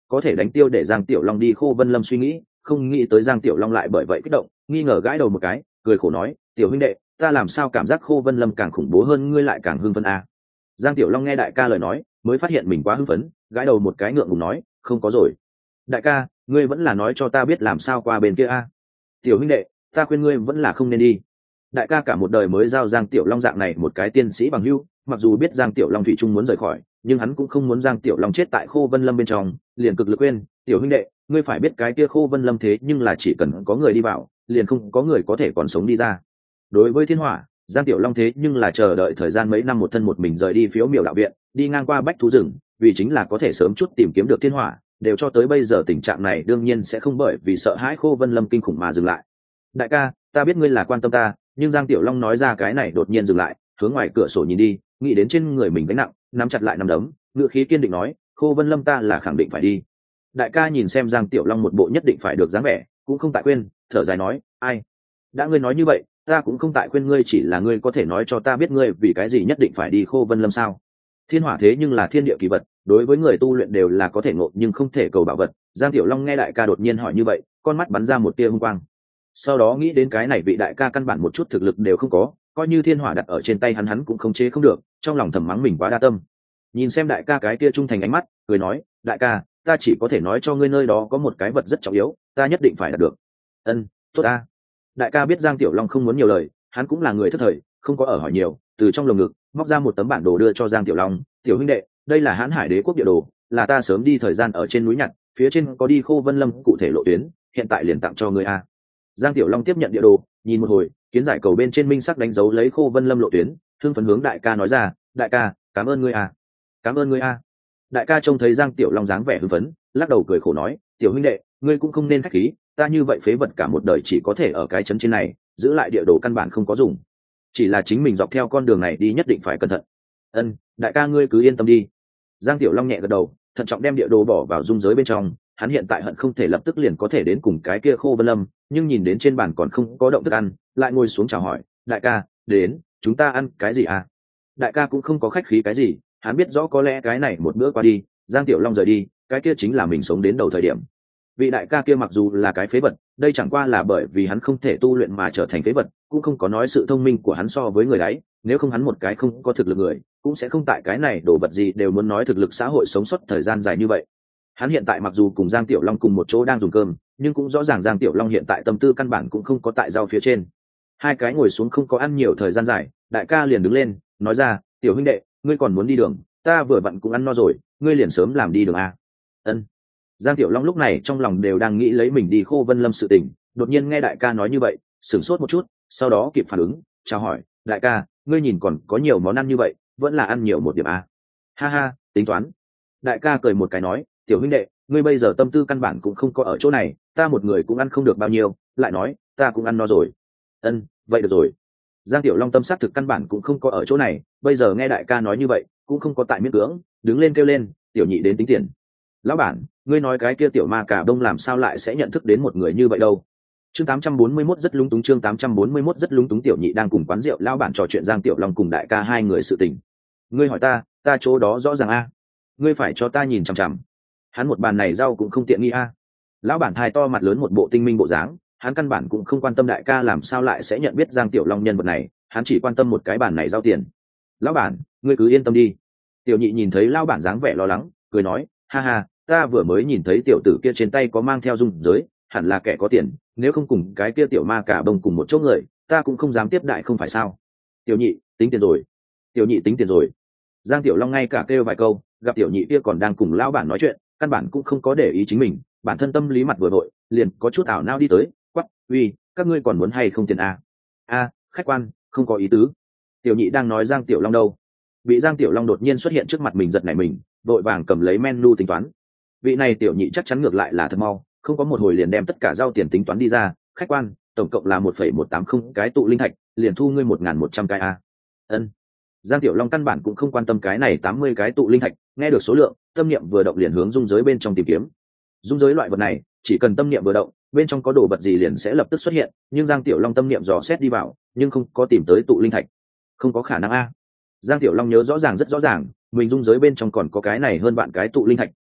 có thể đánh tiêu để Giang Tiểu Long đi Khô Vân Lâm suy nghĩ, không nghĩ tới Giang Tiểu Long lại bởi vậy kích động, nghi ngờ gãi đầu một cái, cười khổ nói, tiểu huynh đệ, ta làm sao cảm giác Khô Vân Lâm càng khủng bố hơn ngươi lại càng hưng phấn à. Giang Tiểu Long nghe đại ca lời nói, mới phát hiện mình quá hưng phấn, gãi đầu một cái ngượng ngùng nói, không có rồi. Đại ca, ngươi vẫn là nói cho ta biết làm sao qua bên kia a. À. Tiểu huynh đệ, ta khuyên ngươi vẫn là không nên đi. Đại ca cả một đời mới giao Giang Tiểu Long dạng này một cái tiên sĩ bằng hữu, mặc dù biết Giang Tiểu Long thủy chung muốn rời khỏi, nhưng hắn cũng không muốn Giang Tiểu Long chết tại Khô Vân Lâm bên trong, liền cực lực quên, tiểu huynh đệ, ngươi phải biết cái kia Khô Vân Lâm thế nhưng là chỉ cần có người đi vào, liền không có người có thể còn sống đi ra. Đối với thiên hỏa, Giang Tiểu Long thế nhưng là chờ đợi thời gian mấy năm một thân một mình rời đi phiếu miểu đạo viện, đi ngang qua bách thú rừng, vì chính là có thể sớm chút tìm kiếm được thiên hỏa, đều cho tới bây giờ tình trạng này đương nhiên sẽ không bởi vì sợ hãi Khô Vân Lâm kinh khủng mà dừng lại. Đại ca, ta biết ngươi là quan tâm ta, nhưng Giang Tiểu Long nói ra cái này đột nhiên dừng lại, hướng ngoài cửa sổ nhìn đi, nghĩ đến trên người mình gánh nặng, nắm chặt lại nắm đấm, ngựa khí kiên định nói, Khô Vân Lâm ta là khẳng định phải đi. Đại ca nhìn xem Giang Tiểu Long một bộ nhất định phải được dáng vẻ, cũng không tại khuyên, thở dài nói, ai, đã ngươi nói như vậy, ta cũng không tại khuyên ngươi, chỉ là ngươi có thể nói cho ta biết ngươi vì cái gì nhất định phải đi Khô Vân Lâm sao? Thiên hỏa thế nhưng là thiên địa kỳ vật, đối với người tu luyện đều là có thể ngộ nhưng không thể cầu bảo vật. Giang Tiểu Long nghe đại ca đột nhiên hỏi như vậy, con mắt bắn ra một tia hung quang. Sau đó nghĩ đến cái này vị đại ca căn bản một chút thực lực đều không có, coi như thiên hỏa đặt ở trên tay hắn hắn cũng không chế không được, trong lòng thầm mắng mình quá đa tâm. Nhìn xem đại ca cái kia trung thành ánh mắt, cười nói, đại ca, ta chỉ có thể nói cho ngươi nơi đó có một cái vật rất trọng yếu, ta nhất định phải đạt được. Ân, tốt a. Đại ca biết Giang Tiểu Long không muốn nhiều lời, hắn cũng là người thất thời, không có ở hỏi nhiều, từ trong lồng ngực móc ra một tấm bản đồ đưa cho Giang Tiểu Long, tiểu huynh đệ, đây là Hán Hải Đế quốc địa đồ, là ta sớm đi thời gian ở trên núi nhặt, phía trên có đi Khô Vân Lâm cụ thể lộ tuyến, hiện tại liền tặng cho ngươi a. Giang Tiểu Long tiếp nhận địa đồ, nhìn một hồi, kiến giải cầu bên trên minh sắc đánh dấu lấy Khô Vân Lâm lộ tuyến, thương phấn hướng đại ca nói ra, đại ca, cảm ơn ngươi a, cảm ơn ngươi a. Đại ca trông thấy Giang Tiểu Long dáng vẻ hưng phấn, lắc đầu cười khổ nói, tiểu huynh đệ, ngươi cũng không nên khách khí, ta như vậy phế vật cả một đời chỉ có thể ở cái trấn trên này, giữ lại địa đồ căn bản không có dùng, chỉ là chính mình dọc theo con đường này đi nhất định phải cẩn thận. Ân, đại ca ngươi cứ yên tâm đi. Giang Tiểu Long nhẹ gật đầu, thận trọng đem địa đồ bỏ vào dung giới bên trong. Hắn hiện tại hận không thể lập tức liền có thể đến cùng cái kia Khô Vân Lâm, nhưng nhìn đến trên bàn còn không có động thức ăn, lại ngồi xuống chào hỏi, đại ca, đến, chúng ta ăn cái gì à? Đại ca cũng không có khách khí cái gì, hắn biết rõ có lẽ cái này một bữa qua đi, Giang Tiểu Long rời đi, cái kia chính là mình sống đến đầu thời điểm. Vị đại ca kia mặc dù là cái phế vật, đây chẳng qua là bởi vì hắn không thể tu luyện mà trở thành phế vật, cũng không có nói sự thông minh của hắn so với người đấy, nếu không hắn một cái không có thực lực người, cũng sẽ không tại cái này đồ vật gì đều muốn nói thực lực xã hội sống sót thời gian dài như vậy. Hắn hiện tại mặc dù cùng Giang Tiểu Long cùng một chỗ đang dùng cơm, nhưng cũng rõ ràng Giang Tiểu Long hiện tại tâm tư căn bản cũng không có tại rau phía trên. Hai cái ngồi xuống không có ăn nhiều thời gian dài, đại ca liền đứng lên, nói ra, tiểu huynh đệ, ngươi còn muốn đi đường, ta vừa vặn cũng ăn no rồi, ngươi liền sớm làm đi đường a. Ân. Giang Tiểu Long lúc này trong lòng đều đang nghĩ lấy mình đi Khô Vân Lâm sự tình, đột nhiên nghe đại ca nói như vậy, sửng sốt một chút, sau đó kịp phản ứng, chào hỏi, đại ca, ngươi nhìn còn có nhiều món ăn như vậy, vẫn là ăn nhiều một điểm a. Ha ha, tính toán. Đại ca cười một cái nói, tiểu huynh đệ, ngươi bây giờ tâm tư căn bản cũng không có ở chỗ này, ta một người cũng ăn không được bao nhiêu, lại nói, ta cũng ăn no rồi. Ân, vậy được rồi. Giang Tiểu Long tâm sát thực căn bản cũng không có ở chỗ này, bây giờ nghe đại ca nói như vậy, cũng không có tại miễn cưỡng, đứng lên kêu lên, tiểu nhị đến tính tiền. Lão bản, ngươi nói cái kia tiểu ma cả đông làm sao lại sẽ nhận thức đến một người như vậy đâu? Chương tám trăm bốn mươi mốt rất lúng túng, chương tám trăm bốn mươi mốt rất lúng túng. Tiểu nhị đang cùng quán rượu lão bản trò chuyện Giang Tiểu Long cùng đại ca hai người sự tình. Ngươi hỏi ta, ta chỗ đó rõ ràng a. Ngươi phải cho ta nhìn chằm chằm. Hắn một bàn này rau cũng không tiện nghi a. Lão bản thai to mặt lớn một bộ tinh minh bộ dáng, hắn căn bản cũng không quan tâm đại ca làm sao lại sẽ nhận biết Giang Tiểu Long nhân vật này, hắn chỉ quan tâm một cái bàn này rau tiền. Lão bản, ngươi cứ yên tâm đi. Tiểu nhị nhìn thấy lão bản dáng vẻ lo lắng, cười nói, ha ha, ta vừa mới nhìn thấy tiểu tử kia trên tay có mang theo dung giới, hẳn là kẻ có tiền, nếu không cùng cái kia tiểu ma cả bông cùng một chỗ người, ta cũng không dám tiếp đại không phải sao? Tiểu nhị, tính tiền rồi. Tiểu nhị tính tiền rồi. Giang Tiểu Long ngay cả kêu vài câu, gặp tiểu nhị kia còn đang cùng lão bản nói chuyện, căn bản cũng không có để ý chính mình, bản thân tâm lý mặt vừa vội, liền có chút ảo não đi tới, quắc, uy, các ngươi còn muốn hay không tiền a? A, khách quan, không có ý tứ. Tiểu nhị đang nói Giang Tiểu Long đâu? Bị Giang Tiểu Long đột nhiên xuất hiện trước mặt mình giật nảy mình, vội vàng cầm lấy menu tính toán. Vị này tiểu nhị chắc chắn ngược lại là thật mau, không có một hồi liền đem tất cả giao tiền tính toán đi ra, khách quan, tổng cộng là một phẩy một tám không cái tụ linh thạch, liền thu ngươi một nghìn một trăm cái a. Ân. Giang Tiểu Long căn bản cũng không quan tâm cái này tám mươi cái tụ linh thạch, nghe được số lượng, tâm niệm vừa động liền hướng dung giới bên trong tìm kiếm. Dung giới loại vật này, chỉ cần tâm niệm vừa động, bên trong có đồ vật gì liền sẽ lập tức xuất hiện, nhưng Giang Tiểu Long tâm niệm dò xét đi vào, nhưng không có tìm tới tụ linh thạch. Không có khả năng a. Giang Tiểu Long nhớ rõ ràng rất rõ ràng, mình dung giới bên trong còn có cái này hơn vạn cái tụ linh thạch,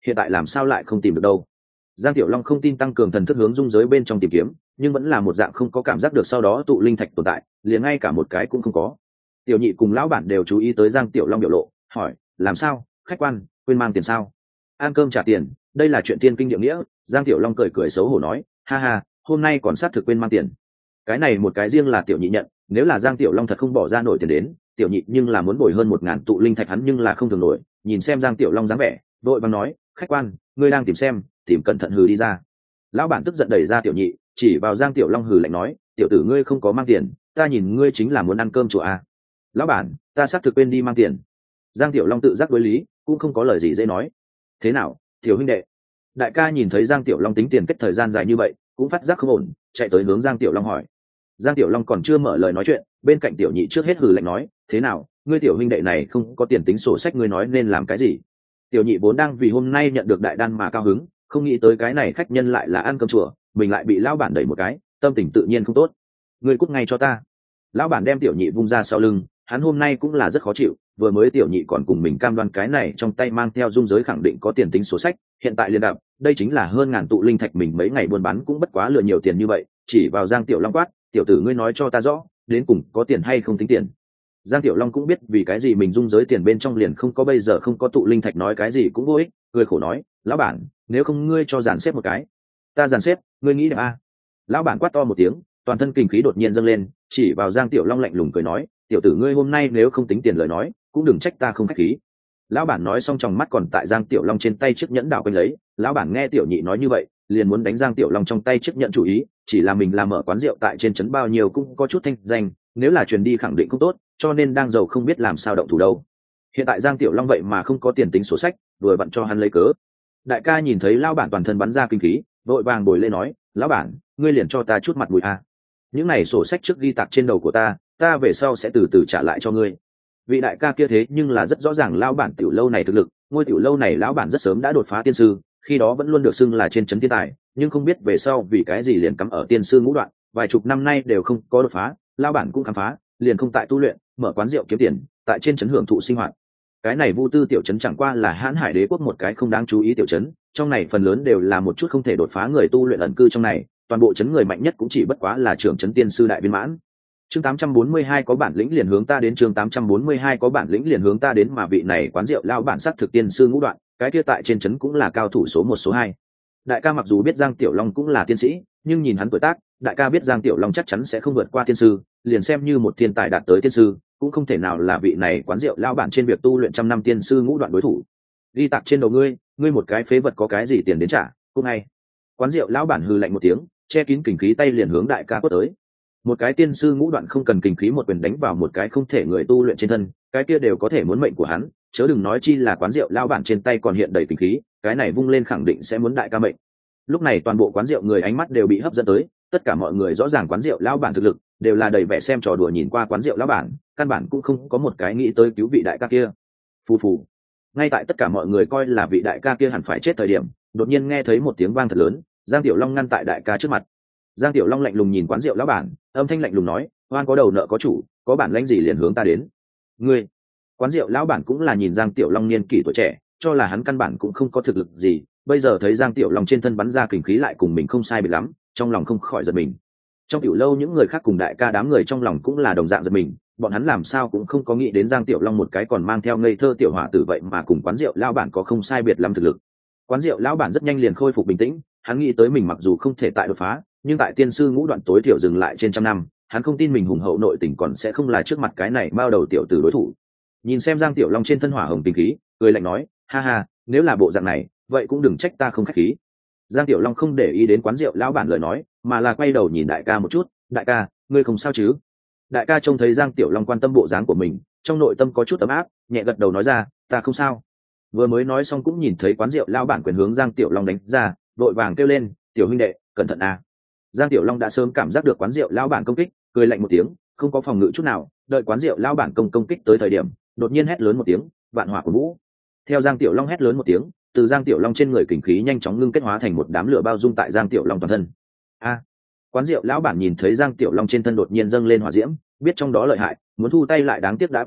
hiện tại làm sao lại không tìm được đâu. Giang Tiểu Long không tin, tăng cường thần thức hướng dung giới bên trong tìm kiếm, nhưng vẫn là một dạng không có cảm giác được sau đó tụ linh thạch tồn tại, liền ngay cả một cái cũng không có. Tiểu nhị cùng lão bản đều chú ý tới Giang Tiểu Long biểu lộ, hỏi: làm sao, khách quan, quên mang tiền sao? Ăn cơm trả tiền, đây là chuyện tiên kinh địa nghĩa. Giang Tiểu Long cười cười xấu hổ nói: ha ha, hôm nay còn xác thực quên mang tiền. Cái này một cái riêng là tiểu nhị nhận, nếu là Giang Tiểu Long thật không bỏ ra nổi tiền đến, tiểu nhị nhưng là muốn bồi hơn một ngàn tụ linh thạch hắn nhưng là không thường nổi. Nhìn xem Giang Tiểu Long dáng vẻ, đội bằng nói: khách quan, ngươi đang tìm xem, tìm cẩn thận hừ đi ra. Lão bản tức giận đẩy ra tiểu nhị, chỉ vào Giang Tiểu Long hừ lạnh nói: tiểu tử ngươi không có mang tiền, ta nhìn ngươi chính là muốn ăn cơm chùa à. Lão bản, ta xác thực quên đi mang tiền. Giang Tiểu Long tự giác đối lý, cũng không có lời gì dễ nói. Thế nào, tiểu huynh đệ? Đại ca nhìn thấy Giang Tiểu Long tính tiền kết thời gian dài như vậy, cũng phát giác không ổn, chạy tới hướng Giang Tiểu Long hỏi. Giang Tiểu Long còn chưa mở lời nói chuyện, bên cạnh tiểu nhị trước hết hừ lạnh nói: thế nào, ngươi tiểu huynh đệ này không có tiền tính sổ sách, ngươi nói nên làm cái gì? Tiểu nhị vốn đang vì hôm nay nhận được đại đan mà cao hứng, không nghĩ tới cái này khách nhân lại là ăn cơm chùa, mình lại bị lão bản đẩy một cái, tâm tình tự nhiên không tốt. Ngươi cút ngay cho ta. Lão bản đem tiểu nhị vung ra sau lưng, hắn hôm nay cũng là rất khó chịu, vừa mới tiểu nhị còn cùng mình cam đoan cái này trong tay mang theo dung giới khẳng định có tiền tính sổ sách, hiện tại liền đạp, đây chính là hơn ngàn tụ linh thạch, mình mấy ngày buôn bán cũng bất quá lừa nhiều tiền như vậy. Chỉ vào Giang Tiểu Long quát: tiểu tử ngươi nói cho ta rõ, đến cùng có tiền hay không tính tiền. Giang Tiểu Long cũng biết vì cái gì mình dung giới tiền bên trong liền không có, bây giờ không có tụ linh thạch nói cái gì cũng vô ích, cười khổ nói: lão bản, nếu không ngươi cho dàn xếp một cái. Ta dàn xếp, ngươi nghĩ được a? Lão bản quát to một tiếng, toàn thân kinh khí đột nhiên dâng lên, chỉ vào Giang Tiểu Long lạnh lùng cười nói: tiểu tử ngươi hôm nay nếu không tính tiền lời nói, cũng đừng trách ta không khách khí. Lão bản nói xong, trong mắt còn tại Giang Tiểu Long trên tay chiếc nhẫn đảo quanh lấy. Lão bản nghe tiểu nhị nói như vậy, liền muốn đánh Giang Tiểu Long trong tay chiếc nhẫn chủ ý, chỉ là mình làm mở quán rượu tại trên trấn bao nhiêu cũng có chút thanh danh, nếu là truyền đi khẳng định không tốt, cho nên đang giàu không biết làm sao động thủ đâu. Hiện tại Giang Tiểu Long vậy mà không có tiền tính sổ sách, vừa bận cho hắn lấy cớ. Đại ca nhìn thấy lão bản toàn thân bắn ra kinh khí, vội vàng bồi lên nói: lão bản, ngươi liền cho ta chút mặt mũi a. Những này sổ sách trước ghi tạc trên đầu của ta, ta về sau sẽ từ từ trả lại cho ngươi. Vị đại ca kia thế nhưng là rất rõ ràng lão bản tiểu lâu này thực lực, ngôi tiểu lâu này lão bản rất sớm đã đột phá tiên sư, khi đó vẫn luôn được xưng là trên trấn thiên tài, nhưng không biết về sau vì cái gì liền cắm ở tiên sư ngũ đoạn, vài chục năm nay đều không có đột phá. Lão bản cũng khám phá, liền không tại tu luyện, mở quán rượu kiếm tiền, tại trên trấn hưởng thụ sinh hoạt. Cái này Vu Tư tiểu trấn chẳng qua là Hãn Hải Đế quốc một cái không đáng chú ý tiểu trấn, trong này phần lớn đều là một chút không thể đột phá người tu luyện ẩn cư trong này, toàn bộ trấn người mạnh nhất cũng chỉ bất quá là trưởng trấn tiên sư đại viên mãn. Chương tám trăm bốn mươi hai có bản lĩnh liền hướng ta đến, chương tám trăm bốn mươi hai có bản lĩnh liền hướng ta đến, mà vị này quán rượu lao bản sắc thực tiên sư ngũ đoạn, cái kia tại trên trấn cũng là cao thủ số một số hai. Đại ca mặc dù biết Giang Tiểu Long cũng là tiên sĩ, nhưng nhìn hắn tuổi tác, đại ca biết Giang Tiểu Long chắc chắn sẽ không vượt qua tiên sư, liền xem như một thiên tài đạt tới tiên sư, cũng không thể nào là vị này quán rượu lao bản trên việc tu luyện trăm năm tiên sư ngũ đoạn đối thủ. Đi tạc trên đầu ngươi, ngươi một cái phế vật có cái gì tiền đến trả, cũng ngay. Quán rượu lao bản hừ lạnh một tiếng, che kín kình khí tay liền hướng đại ca quất tới. Một cái tiên sư ngũ đoạn không cần kình khí một quyền đánh vào một cái không thể người tu luyện trên thân, cái kia đều có thể muốn mệnh của hắn, chớ đừng nói chi là quán rượu lao bản trên tay còn hiện đầy kình khí, cái này vung lên khẳng định sẽ muốn đại ca mệnh. Lúc này toàn bộ quán rượu người ánh mắt đều bị hấp dẫn tới, tất cả mọi người rõ ràng quán rượu lao bản thực lực, đều là đầy vẻ xem trò đùa nhìn qua quán rượu lao bản, căn bản cũng không có một cái nghĩ tới cứu vị đại ca kia. Phù phù. Ngay tại tất cả mọi người coi là vị đại ca kia hẳn phải chết thời điểm, đột nhiên nghe thấy một tiếng vang thật lớn, Giang Tiểu Long ngăn tại đại ca trước mặt. Giang Tiểu Long lạnh lùng nhìn quán rượu lão bản, âm thanh lạnh lùng nói: oan có đầu nợ có chủ, có bản lãnh gì liền hướng ta đến. Ngươi. Quán rượu lão bản cũng là nhìn Giang Tiểu Long niên kỷ tuổi trẻ, cho là hắn căn bản cũng không có thực lực gì, bây giờ thấy Giang Tiểu Long trên thân bắn ra kình khí lại cùng mình không sai biệt lắm, trong lòng không khỏi giật mình. Trong tiểu lâu những người khác cùng đại ca đám người trong lòng cũng là đồng dạng giật mình, bọn hắn làm sao cũng không có nghĩ đến Giang Tiểu Long một cái còn mang theo ngây thơ tiểu hỏa tử vậy mà cùng quán rượu lão bản có không sai biệt lắm thực lực. Quán rượu lão bản rất nhanh liền khôi phục bình tĩnh, hắn nghĩ tới mình mặc dù không thể tại đột phá, nhưng tại tiên sư ngũ đoạn tối thiểu dừng lại trên trăm năm, hắn không tin mình hùng hậu nội tình còn sẽ không là trước mặt cái này bao đầu tiểu tử đối thủ. Nhìn xem Giang Tiểu Long trên thân hỏa hồng tình khí, cười lạnh nói: ha ha, nếu là bộ dạng này, vậy cũng đừng trách ta không khách khí. Giang Tiểu Long không để ý đến quán rượu lão bản lời nói, mà là quay đầu nhìn đại ca một chút: đại ca, ngươi không sao chứ? Đại ca trông thấy Giang Tiểu Long quan tâm bộ dáng của mình, trong nội tâm có chút ấm áp, nhẹ gật đầu nói ra: ta không sao. Vừa mới nói xong cũng nhìn thấy quán rượu lão bản quyền hướng Giang Tiểu Long đánh ra, vội vàng kêu lên: tiểu huynh đệ, cẩn thận a. Giang Tiểu Long đã sớm cảm giác được quán rượu lão bản công kích, cười lạnh một tiếng, không có phòng ngự chút nào, đợi quán rượu lão bản công công kích tới thời điểm, đột nhiên hét lớn một tiếng: vạn hỏa của vũ. Theo Giang Tiểu Long hét lớn một tiếng, từ Giang Tiểu Long trên người kình khí nhanh chóng ngưng kết hóa thành một đám lửa bao dung tại Giang Tiểu Long toàn thân. A! Quán rượu lão bản nhìn thấy Giang Tiểu Long trên thân đột nhiên dâng lên hỏa diễm, biết trong đó lợi hại, muốn thu tay lại đáng tiếc đã quá muộn,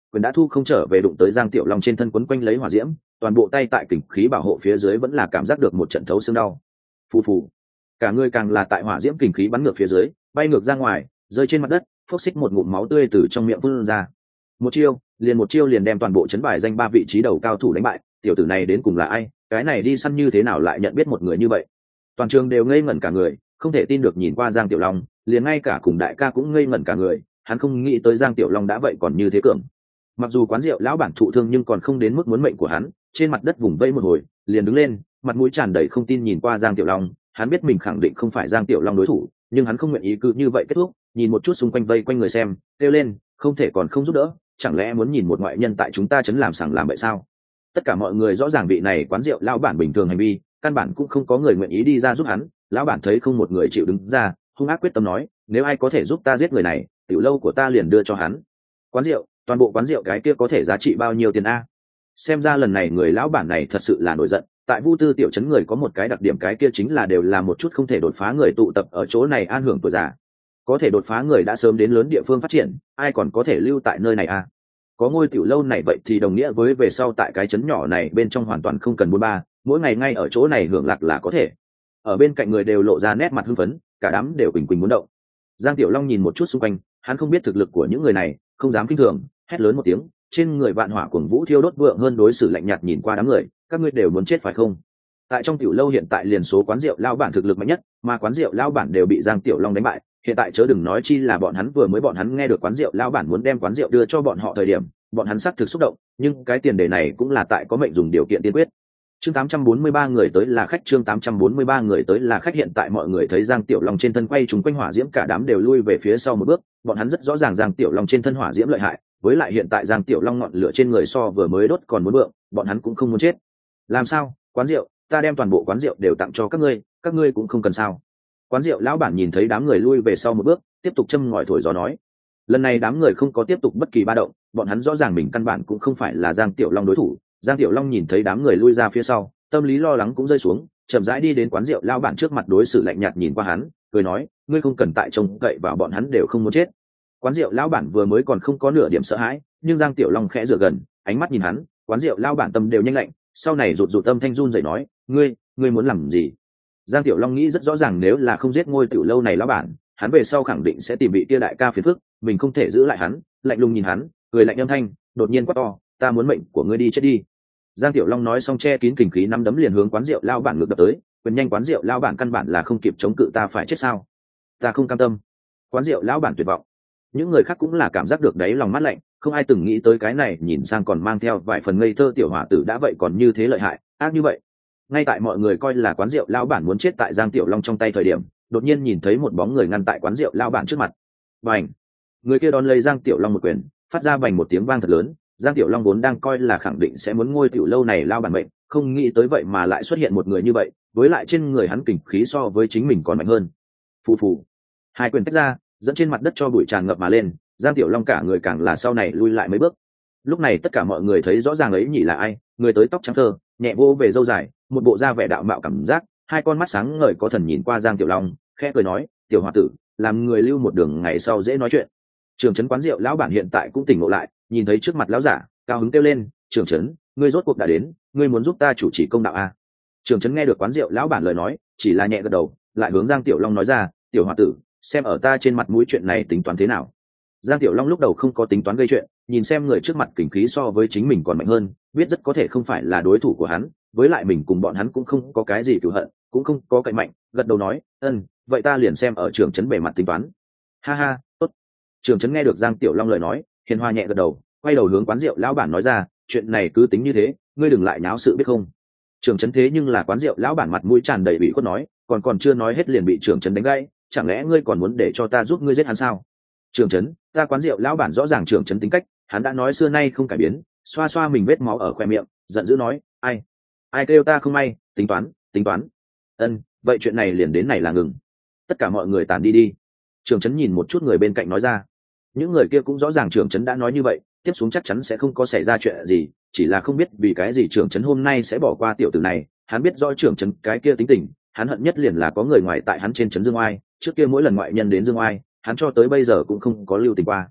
quyền đã thu không trở về đụng tới Giang Tiểu Long trên thân quấn quanh lấy hỏa diễm, toàn bộ tay tại kình khí bảo hộ phía dưới vẫn là cảm giác được một trận thấu xương đau. Phù phù, cả người càng là tại hỏa diễm kình khí bắn ngược phía dưới, bay ngược ra ngoài, rơi trên mặt đất, phốc xích một ngụm máu tươi từ trong miệng phun ra. Một chiêu, liền một chiêu liền đem toàn bộ chấn bài danh ba vị trí đầu cao thủ đánh bại. Tiểu tử này đến cùng là ai? Cái này đi săn như thế nào lại nhận biết một người như vậy? Toàn trường đều ngây ngẩn cả người, không thể tin được nhìn qua Giang Tiểu Long, liền ngay cả cùng đại ca cũng ngây ngẩn cả người. Hắn không nghĩ tới Giang Tiểu Long đã vậy còn như thế cường. Mặc dù quán rượu lão bản thụ thương nhưng còn không đến mức muốn mệnh của hắn, trên mặt đất vùng vẫy một hồi, liền đứng lên, mặt mũi tràn đầy không tin nhìn qua Giang Tiểu Long. Hắn biết mình khẳng định không phải Giang Tiểu Long đối thủ, nhưng hắn không nguyện ý cứ như vậy kết thúc. Nhìn một chút xung quanh vây quanh người xem, kêu lên, không thể còn không giúp đỡ, chẳng lẽ muốn nhìn một ngoại nhân tại chúng ta chấn làm sằng làm vậy sao? Tất cả mọi người rõ ràng vị này quán rượu lão bản bình thường hành vi, căn bản cũng không có người nguyện ý đi ra giúp hắn. Lão bản thấy không một người chịu đứng ra, hung ác quyết tâm nói, nếu ai có thể giúp ta giết người này, tiểu lâu của ta liền đưa cho hắn. Quán rượu, toàn bộ quán rượu cái kia có thể giá trị bao nhiêu tiền a? Xem ra lần này người lão bản này thật sự là nổi giận. Tại Vu Tư tiểu trấn người có một cái đặc điểm, cái kia chính là đều là một chút không thể đột phá người tụ tập ở chỗ này an hưởng tuổi già. Có thể đột phá người đã sớm đến lớn địa phương phát triển, ai còn có thể lưu tại nơi này a? Có ngôi tiểu lâu này vậy thì đồng nghĩa với về sau tại cái trấn nhỏ này bên trong hoàn toàn không cần buôn ba, mỗi ngày ngay ở chỗ này hưởng lạc là có thể. Ở bên cạnh người đều lộ ra nét mặt hưng phấn, cả đám đều quỳnh quỳnh muốn động. Giang Tiểu Long nhìn một chút xung quanh, hắn không biết thực lực của những người này, không dám kinh thường, hét lớn một tiếng, trên người vạn hỏa cuồng vũ thiêu đốt vượng hơn, đối xử lạnh nhạt nhìn qua đám người, các ngươi đều muốn chết phải không? Tại trong tiểu lâu hiện tại liền số quán rượu lao bản thực lực mạnh nhất, mà quán rượu lao bản đều bị Giang Tiểu Long đánh bại, hiện tại chớ đừng nói chi là bọn hắn vừa mới bọn hắn nghe được quán rượu lao bản muốn đem quán rượu đưa cho bọn họ thời điểm, bọn hắn xác thực xúc động, nhưng cái tiền đề này cũng là tại có mệnh dùng điều kiện tiên quyết. Chương tám trăm bốn mươi ba người tới là khách, chương tám trăm bốn mươi ba người tới là khách. Hiện tại mọi người thấy Giang Tiểu Long trên thân quay trúng quanh hỏa diễm, cả đám đều lui về phía sau một bước, bọn hắn rất rõ ràng Giang Tiểu Long trên thân hỏa diễm lợi hại, với lại hiện tại Giang Tiểu Long ngọn lửa trên người so vừa mới đốt còn muốn vượng, bọn hắn cũng không muốn chết. Làm sao? Quán rượu, ta đem toàn bộ quán rượu đều tặng cho các ngươi, các ngươi cũng không cần sao? Quán rượu lão bản nhìn thấy đám người lui về sau một bước, tiếp tục châm ngòi thổi gió nói. Lần này đám người không có tiếp tục bất kỳ ba động, bọn hắn rõ ràng mình căn bản cũng không phải là Giang Tiểu Long đối thủ. Giang Tiểu Long nhìn thấy đám người lui ra phía sau, tâm lý lo lắng cũng rơi xuống, chậm rãi đi đến quán rượu lão bản trước mặt, đối xử lạnh nhạt nhìn qua hắn, cười nói, ngươi không cần tại trông cậy vào bọn hắn đều không muốn chết. Quán rượu lão bản vừa mới còn không có nửa điểm sợ hãi, nhưng Giang Tiểu Long khẽ dựa gần, ánh mắt nhìn hắn, quán rượu lão bản tâm đều nhanh lạnh, sau này rụt rụt tâm thanh run rẩy nói, ngươi, ngươi muốn làm gì? Giang Tiểu Long nghĩ rất rõ ràng, nếu là không giết ngôi tiểu lâu này lão bản, hắn về sau khẳng định sẽ tìm vị kia đại ca phiền phức, mình không thể giữ lại hắn. Lạnh lùng nhìn hắn, cười lạnh âm thanh, đột nhiên quát to, ta muốn mệnh của ngươi đi chết đi. Giang Tiểu Long nói xong che kín kình khí nắm đấm liền hướng quán rượu lão bản ngược đập tới, quyền nhanh quán rượu lão bản căn bản là không kịp chống cự, ta phải chết sao? Ta không cam tâm. Quán rượu lão bản tuyệt vọng. Những người khác cũng là cảm giác được đáy lòng mát lạnh, không ai từng nghĩ tới cái này nhìn sang còn mang theo vài phần ngây thơ tiểu hỏa tử đã vậy còn như thế lợi hại, ác như vậy. Ngay tại mọi người coi là quán rượu lão bản muốn chết tại Giang Tiểu Long trong tay thời điểm, đột nhiên nhìn thấy một bóng người ngăn tại quán rượu lão bản trước mặt. Bành! Người kia đón lấy Giang Tiểu Long một quyền, phát ra bành một tiếng vang thật lớn. Giang Tiểu Long vốn đang coi là khẳng định sẽ muốn ngôi tiểu lâu này lao bản mệnh, không nghĩ tới vậy mà lại xuất hiện một người như vậy, với lại trên người hắn kình khí so với chính mình còn mạnh hơn. Phù phù! Hai quyền tách ra, dẫn trên mặt đất cho bụi tràn ngập mà lên. Giang Tiểu Long cả người càng là sau này lui lại mấy bước. Lúc này tất cả mọi người thấy rõ ràng ấy nhỉ là ai, người tới tóc trắng thơ, nhẹ vô về râu dài, một bộ da vẻ đạo mạo cảm giác, hai con mắt sáng ngời có thần nhìn qua Giang Tiểu Long, khẽ cười nói, tiểu hòa tử, làm người lưu một đường ngày sau dễ nói chuyện. Trưởng trấn quán rượu lão bản hiện tại cũng tỉnh ngộ lại, nhìn thấy trước mặt lão giả, cao hứng kêu lên, trưởng trấn, ngươi rốt cuộc đã đến, ngươi muốn giúp ta chủ trì công đạo à? Trưởng trấn nghe được quán rượu lão bản lời nói, chỉ là nhẹ gật đầu, lại hướng Giang Tiểu Long nói ra, tiểu hòa tử, xem ở ta trên mặt mũi chuyện này tính toán thế nào. Giang Tiểu Long lúc đầu không có tính toán gây chuyện, nhìn xem người trước mặt kình khí so với chính mình còn mạnh hơn, biết rất có thể không phải là đối thủ của hắn, với lại mình cùng bọn hắn cũng không có cái gì cửu hận, cũng không có cạnh mạnh, gật đầu nói, ân, vậy ta liền xem ở trưởng trấn bề mặt tính toán. Ha ha, tốt. Trưởng trấn nghe được Giang Tiểu Long lời nói, hiền hòa nhẹ gật đầu, quay đầu hướng quán rượu lão bản nói ra, chuyện này cứ tính như thế, ngươi đừng lại nháo sự biết không. Trưởng trấn thế nhưng là quán rượu lão bản mặt mũi tràn đầy bị khuất nói, còn còn chưa nói hết liền bị trưởng trấn đánh gãy, chẳng lẽ ngươi còn muốn để cho ta giúp ngươi giết hắn sao? Trưởng trấn, ta quán rượu lão bản rõ ràng trưởng trấn tính cách, hắn đã nói xưa nay không cải biến, xoa xoa mình vết máu ở khoe miệng, giận dữ nói, ai, ai kêu ta không may, tính toán, tính toán. Ân, vậy chuyện này liền đến này là ngừng. Tất cả mọi người tản đi đi. Trưởng trấn nhìn một chút người bên cạnh nói ra. Những người kia cũng rõ ràng trưởng trấn đã nói như vậy, tiếp xuống chắc chắn sẽ không có xảy ra chuyện gì, chỉ là không biết vì cái gì trưởng trấn hôm nay sẽ bỏ qua tiểu tử này. Hắn biết rõ trưởng trấn cái kia tính tình, hắn hận nhất liền là có người ngoài tại hắn trên trấn Dương Oai, trước kia mỗi lần ngoại nhân đến Dương Oai, hắn cho tới bây giờ cũng không có lưu tình qua.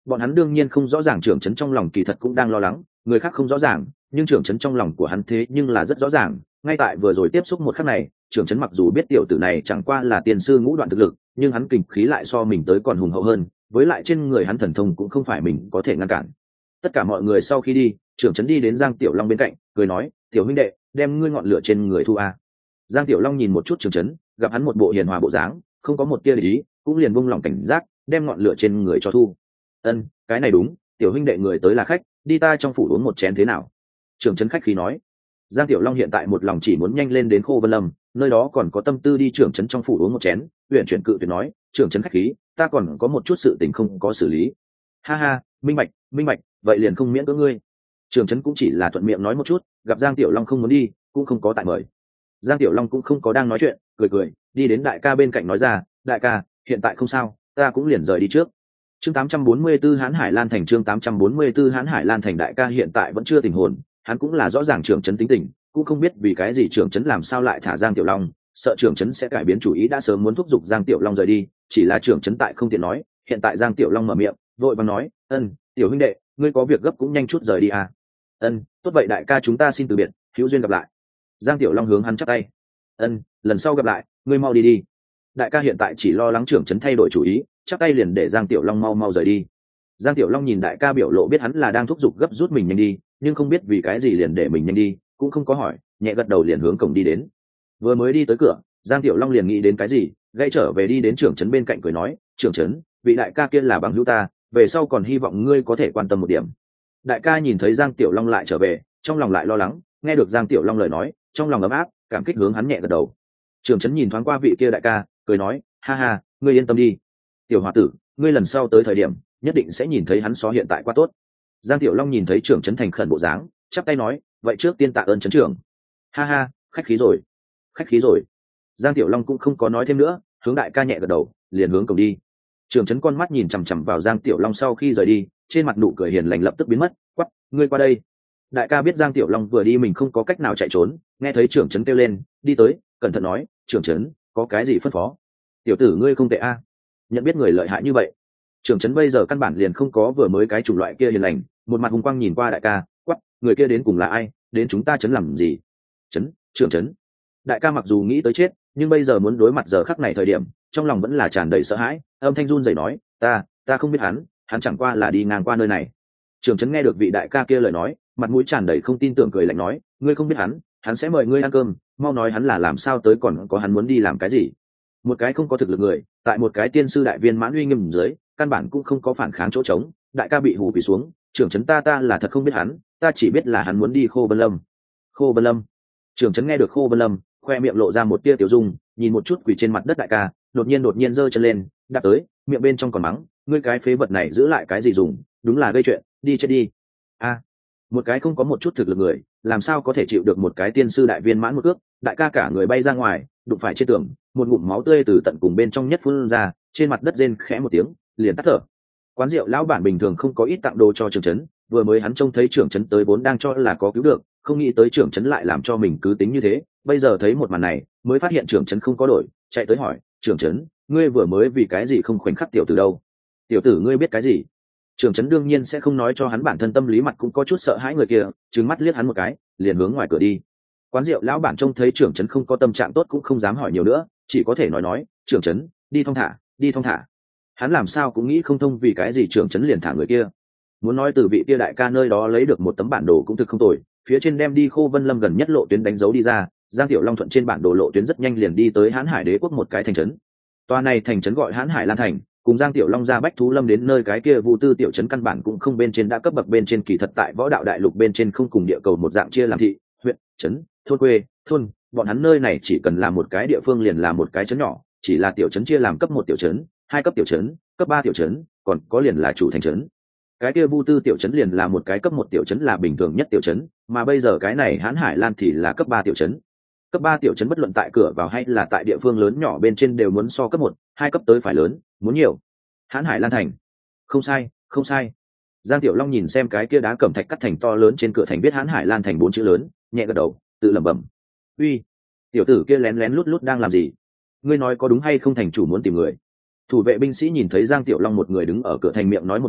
bọn hắn đương nhiên không rõ ràng trưởng trấn trong lòng kỳ thật cũng đang lo lắng, người khác không rõ ràng nhưng trưởng trấn trong lòng của hắn thế nhưng là rất rõ ràng. Ngay tại vừa rồi tiếp xúc một khắc này, trưởng trấn mặc dù biết tiểu tử này chẳng qua là tiền sư ngũ đoạn thực lực, nhưng hắn kình khí lại so mình tới còn hùng hậu hơn, với lại trên người hắn thần thông cũng không phải mình có thể ngăn cản. Tất cả mọi người sau khi đi, trưởng trấn đi đến Giang Tiểu Long bên cạnh, cười nói, tiểu huynh đệ, đem ngươi ngọn lửa trên người thu a. Giang Tiểu Long nhìn một chút trưởng trấn, gặp hắn một bộ hiền hòa bộ dáng, không có một tia lý, cũng liền buông lòng cảnh giác, đem ngọn lửa trên người cho thu. Ân, cái này đúng, tiểu huynh đệ người tới là khách, đi ta trong phủ uống một chén thế nào? Trưởng trấn khách khí nói. Giang Tiểu Long hiện tại một lòng chỉ muốn nhanh lên đến Khô Vân Lâm, nơi đó còn có tâm tư đi trưởng trấn trong phủ uống một chén. Uyển chuyển cự tuyệt nói, trưởng trấn khách khí, ta còn có một chút sự tình không có xử lý. Ha ha, minh bạch, minh bạch, vậy liền không miễn cưỡng ngươi. Trưởng trấn cũng chỉ là thuận miệng nói một chút, gặp Giang Tiểu Long không muốn đi, cũng không có tại mời. Giang Tiểu Long cũng không có đang nói chuyện, cười cười, đi đến đại ca bên cạnh nói ra, đại ca, hiện tại không sao, ta cũng liền rời đi trước. Chương tám trăm bốn mươi tư Hán Hải Lan thành chương tám trăm bốn mươi tư Hán Hải Lan thành đại ca hiện tại vẫn chưa tỉnh hồn, hắn cũng là rõ ràng trưởng trấn tính tình, cũng không biết vì cái gì trưởng trấn làm sao lại thả Giang Tiểu Long, sợ trưởng trấn sẽ cải biến chủ ý đã sớm muốn thúc giục Giang Tiểu Long rời đi, chỉ là trưởng trấn tại không tiện nói, hiện tại Giang Tiểu Long mở miệng, vội vàng nói, "Ân, tiểu huynh đệ, ngươi có việc gấp cũng nhanh chút rời đi à?" "Ân, tốt vậy đại ca chúng ta xin từ biệt, hữu duyên gặp lại." Giang Tiểu Long hướng hắn chắp tay. "Ân, lần sau gặp lại, ngươi mau đi đi." Đại ca hiện tại chỉ lo lắng trưởng trấn thay đổi chủ ý, chắp tay liền để Giang Tiểu Long mau mau rời đi. Giang Tiểu Long nhìn đại ca biểu lộ biết hắn là đang thúc giục gấp rút mình nhanh đi, nhưng không biết vì cái gì liền để mình nhanh đi, cũng không có hỏi, nhẹ gật đầu liền hướng cổng đi đến. Vừa mới đi tới cửa, Giang Tiểu Long liền nghĩ đến cái gì, gãy trở về đi đến trưởng trấn bên cạnh cười nói, "Trưởng trấn, vị đại ca kia là bằng hữu ta, về sau còn hy vọng ngươi có thể quan tâm một điểm." Đại ca nhìn thấy Giang Tiểu Long lại trở về, trong lòng lại lo lắng, nghe được Giang Tiểu Long lời nói, trong lòng ấm áp, cảm kích hướng hắn nhẹ gật đầu. Trưởng trấn nhìn thoáng qua vị kia đại ca, cười nói, "Ha ha, ngươi yên tâm đi. Tiểu hòa tử, ngươi lần sau tới thời điểm, nhất định sẽ nhìn thấy hắn xó hiện tại quá tốt." Giang Tiểu Long nhìn thấy trưởng trấn thành khẩn bộ dáng, chắp tay nói, "Vậy trước tiên tạ ơn trấn trưởng." "Ha ha, khách khí rồi, khách khí rồi." Giang Tiểu Long cũng không có nói thêm nữa, hướng đại ca nhẹ gật đầu, liền hướng cổng đi. Trưởng trấn con mắt nhìn chằm chằm vào Giang Tiểu Long sau khi rời đi, trên mặt nụ cười hiền lành lập tức biến mất, quắc, "Ngươi qua đây." Đại ca biết Giang Tiểu Long vừa đi mình không có cách nào chạy trốn, nghe thấy trưởng trấn kêu lên, đi tới, cẩn thận nói, "Trưởng trấn, có cái gì phân phó?" "Tiểu tử ngươi không tệ a, nhận biết người lợi hại như vậy." Trưởng trấn bây giờ căn bản liền không có vừa mới cái chủng loại kia hiền lành, một mặt hùng quang nhìn qua đại ca, quắc, "Người kia đến cùng là ai, đến chúng ta trấn làm gì?" "Trấn, trưởng trấn." Đại ca mặc dù nghĩ tới chết, nhưng bây giờ muốn đối mặt giờ khắc này thời điểm, trong lòng vẫn là tràn đầy sợ hãi, âm thanh run rẩy nói, ta ta không biết hắn, hắn chẳng qua là đi ngang qua nơi này." Trưởng trấn nghe được vị đại ca kia lời nói, mặt mũi tràn đầy không tin tưởng cười lạnh nói, "Ngươi không biết hắn, hắn sẽ mời ngươi ăn cơm, mau nói hắn là làm sao tới, còn có hắn muốn đi làm cái gì?" Một cái không có thực lực người, tại một cái tiên sư đại viên mãn uy nghiêm dưới, căn bản cũng không có phản kháng chỗ trống, đại ca bị hù quỳ xuống, "Trưởng trấn ta ta là thật không biết hắn, ta chỉ biết là hắn muốn đi Khô Vân Lâm." "Khô Vân Lâm?" Trưởng trấn nghe được Khô Vân Lâm, khoe miệng lộ ra một tia tiểu dung, nhìn một chút quỳ trên mặt đất đại ca, đột nhiên đột nhiên giơ chân lên, đạp tới, miệng bên trong còn mắng, "Ngươi cái phế vật này giữ lại cái gì dùng, đúng là gây chuyện, đi chết đi." A, một cái không có một chút thực lực người, làm sao có thể chịu được một cái tiên sư đại viên mãn một cước, đại ca cả người bay ra ngoài, đụng phải trên tường, một ngụm máu tươi từ tận cùng bên trong nhất phun ra, trên mặt đất rên khẽ một tiếng, liền tắt thở. Quán rượu lão bản bình thường không có ít tặng đồ cho trưởng trấn, vừa mới hắn trông thấy trưởng trấn tới vốn đang cho là có cứu được, không nghĩ tới trưởng trấn lại làm cho mình cứ tính như thế, bây giờ thấy một màn này, mới phát hiện trưởng trấn không có đổi, chạy tới hỏi, "Trưởng trấn, ngươi vừa mới vì cái gì không khoảnh khắc tiểu tử đâu? Tiểu tử ngươi biết cái gì?" Trưởng trấn đương nhiên sẽ không nói cho hắn bản thân tâm lý, mặt cũng có chút sợ hãi người kia, trừng mắt liếc hắn một cái, liền hướng ngoài cửa đi. Quán rượu lão bản trông thấy trưởng trấn không có tâm trạng tốt cũng không dám hỏi nhiều nữa, chỉ có thể nói nói, "Trưởng trấn, đi thong thả, đi thong thả." Hắn làm sao cũng nghĩ không thông vì cái gì trưởng trấn liền thả người kia. Muốn nói từ vị kia đại ca nơi đó lấy được một tấm bản đồ cũng thực không tồi, phía trên đem đi Khô Vân Lâm gần nhất lộ tuyến đánh dấu đi ra, Giang Tiểu Long thuận trên bản đồ lộ tuyến rất nhanh liền đi tới Hán Hải Đế quốc một cái thành trấn. Tòa này thành trấn gọi Hán Hải Lan thành, cùng Giang Tiểu Long ra Bách Thú Lâm đến nơi cái kia Vu Tư tiểu trấn căn bản cũng không bên trên đã cấp bậc bên trên, kỳ thật tại võ đạo đại lục bên trên không cùng địa cầu một dạng chia làm thị, huyện, trấn, thôn quê, thôn, bọn hắn nơi này chỉ cần là một cái địa phương liền là một cái trấn nhỏ, chỉ là tiểu trấn chia làm cấp một tiểu trấn, hai cấp tiểu trấn, cấp ba tiểu trấn, còn có liền là chủ thành trấn. Cái kia Vu Tư tiểu trấn liền là một cái cấp một tiểu trấn, là bình thường nhất tiểu trấn, mà bây giờ cái này Hán Hải Lan thì là cấp ba tiểu trấn. Cấp ba tiểu trấn bất luận tại cửa vào hay là tại địa phương lớn nhỏ bên trên đều muốn so cấp một, hai cấp tới phải lớn, muốn nhiều. Hán Hải Lan thành. Không sai, không sai. Giang Tiểu Long nhìn xem cái kia đá cẩm thạch cắt thành to lớn trên cửa thành viết Hán Hải Lan thành bốn chữ lớn, nhẹ gật đầu, tự lẩm bẩm. "Uy, tiểu tử kia lén lén lút lút đang làm gì? Ngươi nói có đúng hay không, thành chủ muốn tìm người?" Thủ vệ binh sĩ nhìn thấy Giang Tiểu Long một người đứng ở cửa thành, miệng nói một mình,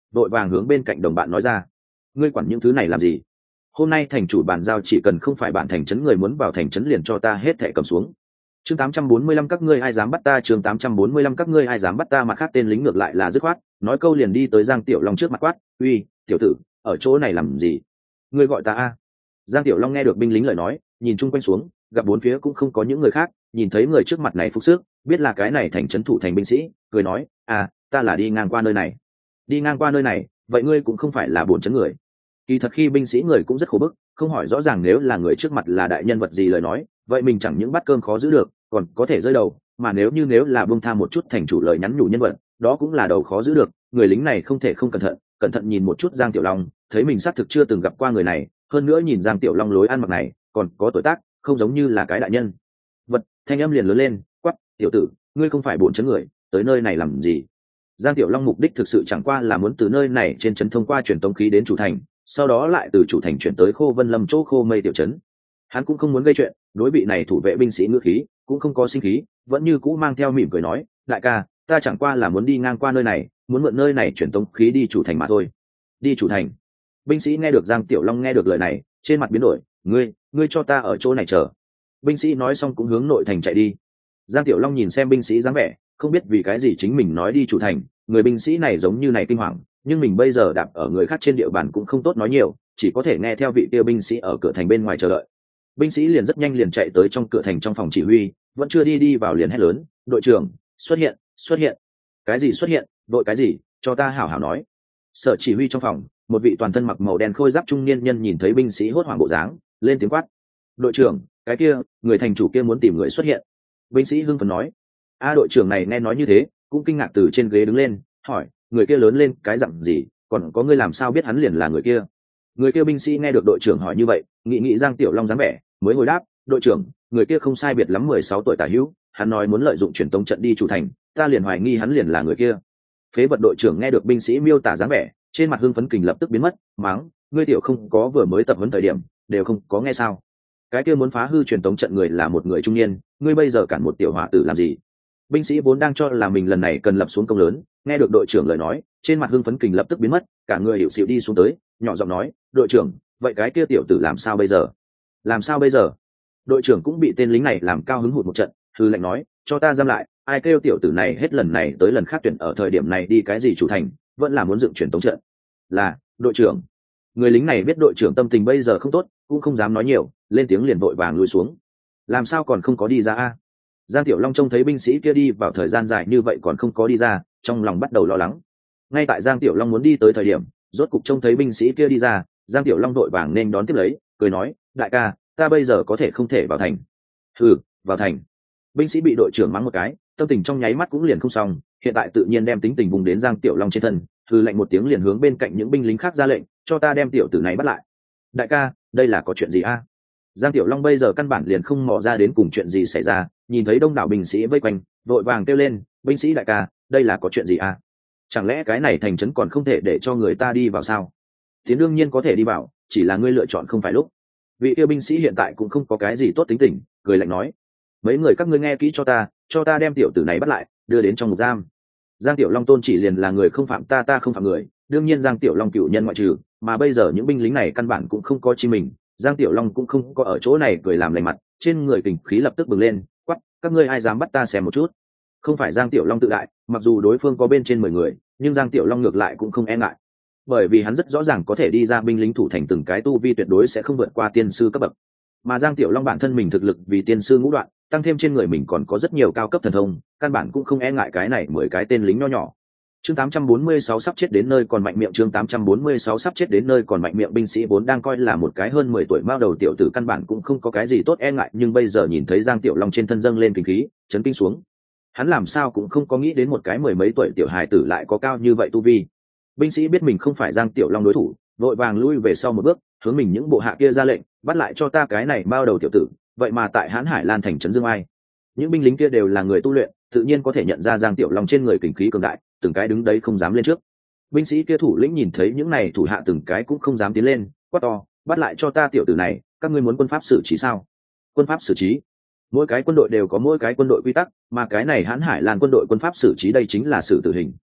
vội vàng hướng bên cạnh đồng bạn nói ra: ngươi quản những thứ này làm gì? Hôm nay thành chủ bàn giao chỉ cần không phải bạn thành trấn người muốn vào thành trấn liền cho ta hết thẻ cầm xuống. Chương tám trăm bốn mươi lăm các ngươi ai dám bắt ta, chương tám trăm bốn mươi lăm các ngươi ai dám bắt ta. Mặt khác tên lính ngược lại là dứt khoát, nói câu liền đi tới Giang Tiểu Long trước mặt quát: uy, tiểu tử, ở chỗ này làm gì? Ngươi gọi ta a? Giang Tiểu Long nghe được binh lính lời nói, nhìn chung quanh xuống, gặp bốn phía cũng không có những người khác, nhìn thấy người trước mặt này phục sức, biết là cái này thành trấn thủ thành binh sĩ, cười nói: à, ta là đi ngang qua nơi này. Đi ngang qua nơi này, vậy ngươi cũng không phải là bổn trấn người. Kỳ thật khi binh sĩ người cũng rất khổ bức, không hỏi rõ ràng nếu là người trước mặt là đại nhân vật gì lời nói, vậy mình chẳng những bắt cơm khó giữ được, còn có thể rơi đầu, mà nếu như nếu là buông tha một chút thành chủ lời nhắn nhủ nhân vật, đó cũng là đầu khó giữ được. Người lính này không thể không cẩn thận, cẩn thận nhìn một chút Giang Tiểu Long, thấy mình xác thực chưa từng gặp qua người này, hơn nữa nhìn Giang Tiểu Long lối ăn mặc này, còn có tuổi tác, không giống như là cái đại nhân vật. Thanh âm liền lớn lên, quát: tiểu tử, ngươi không phải bổn trấn người, tới nơi này làm gì? Giang Tiểu Long mục đích thực sự chẳng qua là muốn từ nơi này trên trấn thông qua truyền tống khí đến chủ thành, sau đó lại từ chủ thành chuyển tới Khô Vân Lâm chỗ Khô Mây tiểu trấn. Hắn cũng không muốn gây chuyện, đối vị này thủ vệ binh sĩ ngữ khí cũng không có sinh khí, vẫn như cũ mang theo mỉm cười nói: đại ca, ta chẳng qua là muốn đi ngang qua nơi này, muốn mượn nơi này truyền tống khí đi chủ thành mà thôi. Đi chủ thành? Binh sĩ nghe được Giang Tiểu Long nghe được lời này, trên mặt biến đổi: ngươi, ngươi cho ta ở chỗ này chờ. Binh sĩ nói xong cũng hướng nội thành chạy đi. Giang Tiểu Long nhìn xem binh sĩ dáng vẻ, không biết vì cái gì chính mình nói đi chủ thành, người binh sĩ này giống như này kinh hoàng, nhưng mình bây giờ đạp ở người khác trên địa bàn cũng không tốt nói nhiều, chỉ có thể nghe theo vị kia binh sĩ ở cửa thành bên ngoài chờ đợi. Binh sĩ liền rất nhanh liền chạy tới trong cửa thành trong phòng chỉ huy, vẫn chưa đi đi vào liền hét lớn: đội trưởng, xuất hiện, xuất hiện. Cái gì xuất hiện? Đội cái gì? Cho ta hảo hảo nói. Sở chỉ huy trong phòng, một vị toàn thân mặc màu đen khôi giáp trung niên nhân nhìn thấy binh sĩ hốt hoảng bộ dáng, lên tiếng quát: đội trưởng, cái kia, người thành chủ kia muốn tìm người xuất hiện. Binh sĩ hưng phấn nói. A đội trưởng này nghe nói như thế, cũng kinh ngạc từ trên ghế đứng lên, hỏi: người kia lớn lên cái dặn gì, còn có ngươi làm sao biết hắn liền là người kia? Người kia binh sĩ nghe được đội trưởng hỏi như vậy, nghĩ nghĩ Giang Tiểu Long dáng vẻ, mới hồi đáp: đội trưởng, người kia không sai biệt lắm mười sáu tuổi tả hữu, hắn nói muốn lợi dụng truyền tống trận đi chủ thành, ta liền hoài nghi hắn liền là người kia. Phế vật. Đội trưởng nghe được binh sĩ miêu tả dáng vẻ, trên mặt hưng phấn kình lập tức biến mất, mắng: ngươi tiểu không có vừa mới tập huấn thời điểm, đều không có nghe sao? Cái kia muốn phá hư truyền tống trận người là một người trung niên, ngươi bây giờ cản một tiểu hỏa tử làm gì? Binh sĩ vốn đang cho là mình lần này cần lập xuống công lớn, nghe được đội trưởng lời nói, trên mặt hưng phấn kình lập tức biến mất, cả người hiểu xịu đi xuống tới, nhỏ giọng nói: đội trưởng, vậy cái kia tiểu tử làm sao bây giờ? Làm sao bây giờ? Đội trưởng cũng bị tên lính này làm cao hứng hụt một trận, hư lệnh nói: cho ta giam lại, ai kêu tiểu tử này hết lần này tới lần khác tuyển ở thời điểm này đi cái gì chủ thành, vẫn là muốn dựng truyền tống trận. Là, đội trưởng. Người lính này biết đội trưởng tâm tình bây giờ không tốt, cũng không dám nói nhiều, lên tiếng liền vội vàng lùi xuống. Làm sao còn không có đi ra a? Giang Tiểu Long trông thấy binh sĩ kia đi vào thời gian dài như vậy còn không có đi ra, trong lòng bắt đầu lo lắng. Ngay tại Giang Tiểu Long muốn đi tới thời điểm, rốt cục trông thấy binh sĩ kia đi ra, Giang Tiểu Long vội vàng nên đón tiếp lấy, cười nói: đại ca, ta bây giờ có thể không thể vào thành? Ừ, vào thành. Binh sĩ bị đội trưởng mắng một cái, tâm tình trong nháy mắt cũng liền không xong, hiện tại tự nhiên đem tính tình vùng đến Giang Tiểu Long trên thân, hừ lạnh một tiếng liền hướng bên cạnh những binh lính khác ra lệnh: cho ta đem tiểu tử này bắt lại. Đại ca, đây là có chuyện gì a? Giang Tiểu Long bây giờ căn bản liền không mò ra đến cùng chuyện gì xảy ra, nhìn thấy đông đảo binh sĩ vây quanh, vội vàng kêu lên: binh sĩ đại ca, đây là có chuyện gì a? Chẳng lẽ cái này thành trấn còn không thể để cho người ta đi vào sao? Tiến đương nhiên có thể đi vào, chỉ là ngươi lựa chọn không phải lúc. Vị yêu binh sĩ hiện tại cũng không có cái gì tốt tính tình, cười lạnh nói: mấy người các ngươi nghe kỹ cho ta, cho ta đem tiểu tử này bắt lại, đưa đến trong ngục giam. Giang Tiểu Long tôn chỉ liền là người không phạm ta, ta không phạm người, đương nhiên Giang Tiểu Long cựu nhân ngoại trừ, mà bây giờ những binh lính này căn bản cũng không có chi mình, Giang Tiểu Long cũng không có ở chỗ này cười làm lành mặt, trên người kình khí lập tức bừng lên, quắc: các ngươi ai dám bắt ta xem một chút? Không phải Giang Tiểu Long tự đại, mặc dù đối phương có bên trên mười người, nhưng Giang Tiểu Long ngược lại cũng không e ngại, bởi vì hắn rất rõ ràng có thể đi ra binh lính thủ thành từng cái tu vi tuyệt đối sẽ không vượt qua tiên sư cấp bậc, mà Giang Tiểu Long bản thân mình thực lực vì tiên sư ngũ đoạn, tăng thêm trên người mình còn có rất nhiều cao cấp thần thông, căn bản cũng không e ngại cái này mười cái tên lính nho nhỏ. Chương tám trăm bốn mươi sáu sắp chết đến nơi còn mạnh miệng, chương tám trăm bốn mươi sáu sắp chết đến nơi còn mạnh miệng. Binh sĩ vốn đang coi là một cái hơn mười tuổi mao đầu tiểu tử căn bản cũng không có cái gì tốt e ngại, nhưng bây giờ nhìn thấy Giang Tiểu Long trên thân dâng lên kinh khí, chấn kinh xuống. Hắn làm sao cũng không có nghĩ đến một cái mười mấy tuổi tiểu hài tử lại có cao như vậy tu vi. Binh sĩ biết mình không phải Giang Tiểu Long đối thủ, vội vàng lui về sau một bước, hướng mình những bộ hạ kia ra lệnh: bắt lại cho ta cái này mao đầu tiểu tử. Vậy mà tại Hán Hải Lan thành trấn Dương Ai, những binh lính kia đều là người tu luyện, tự nhiên có thể nhận ra Giang Tiểu Long trên người kình khí cường đại, từng cái đứng đấy không dám lên trước. Binh sĩ kia thủ lĩnh nhìn thấy những này thủ hạ từng cái cũng không dám tiến lên, quát to: bắt lại cho ta tiểu tử này, các ngươi muốn quân pháp xử trí sao? Quân pháp xử trí? Mỗi cái quân đội đều có mỗi cái quân đội quy tắc, mà cái này Hán Hải Lan quân đội quân pháp xử trí đây chính là xử tử hình.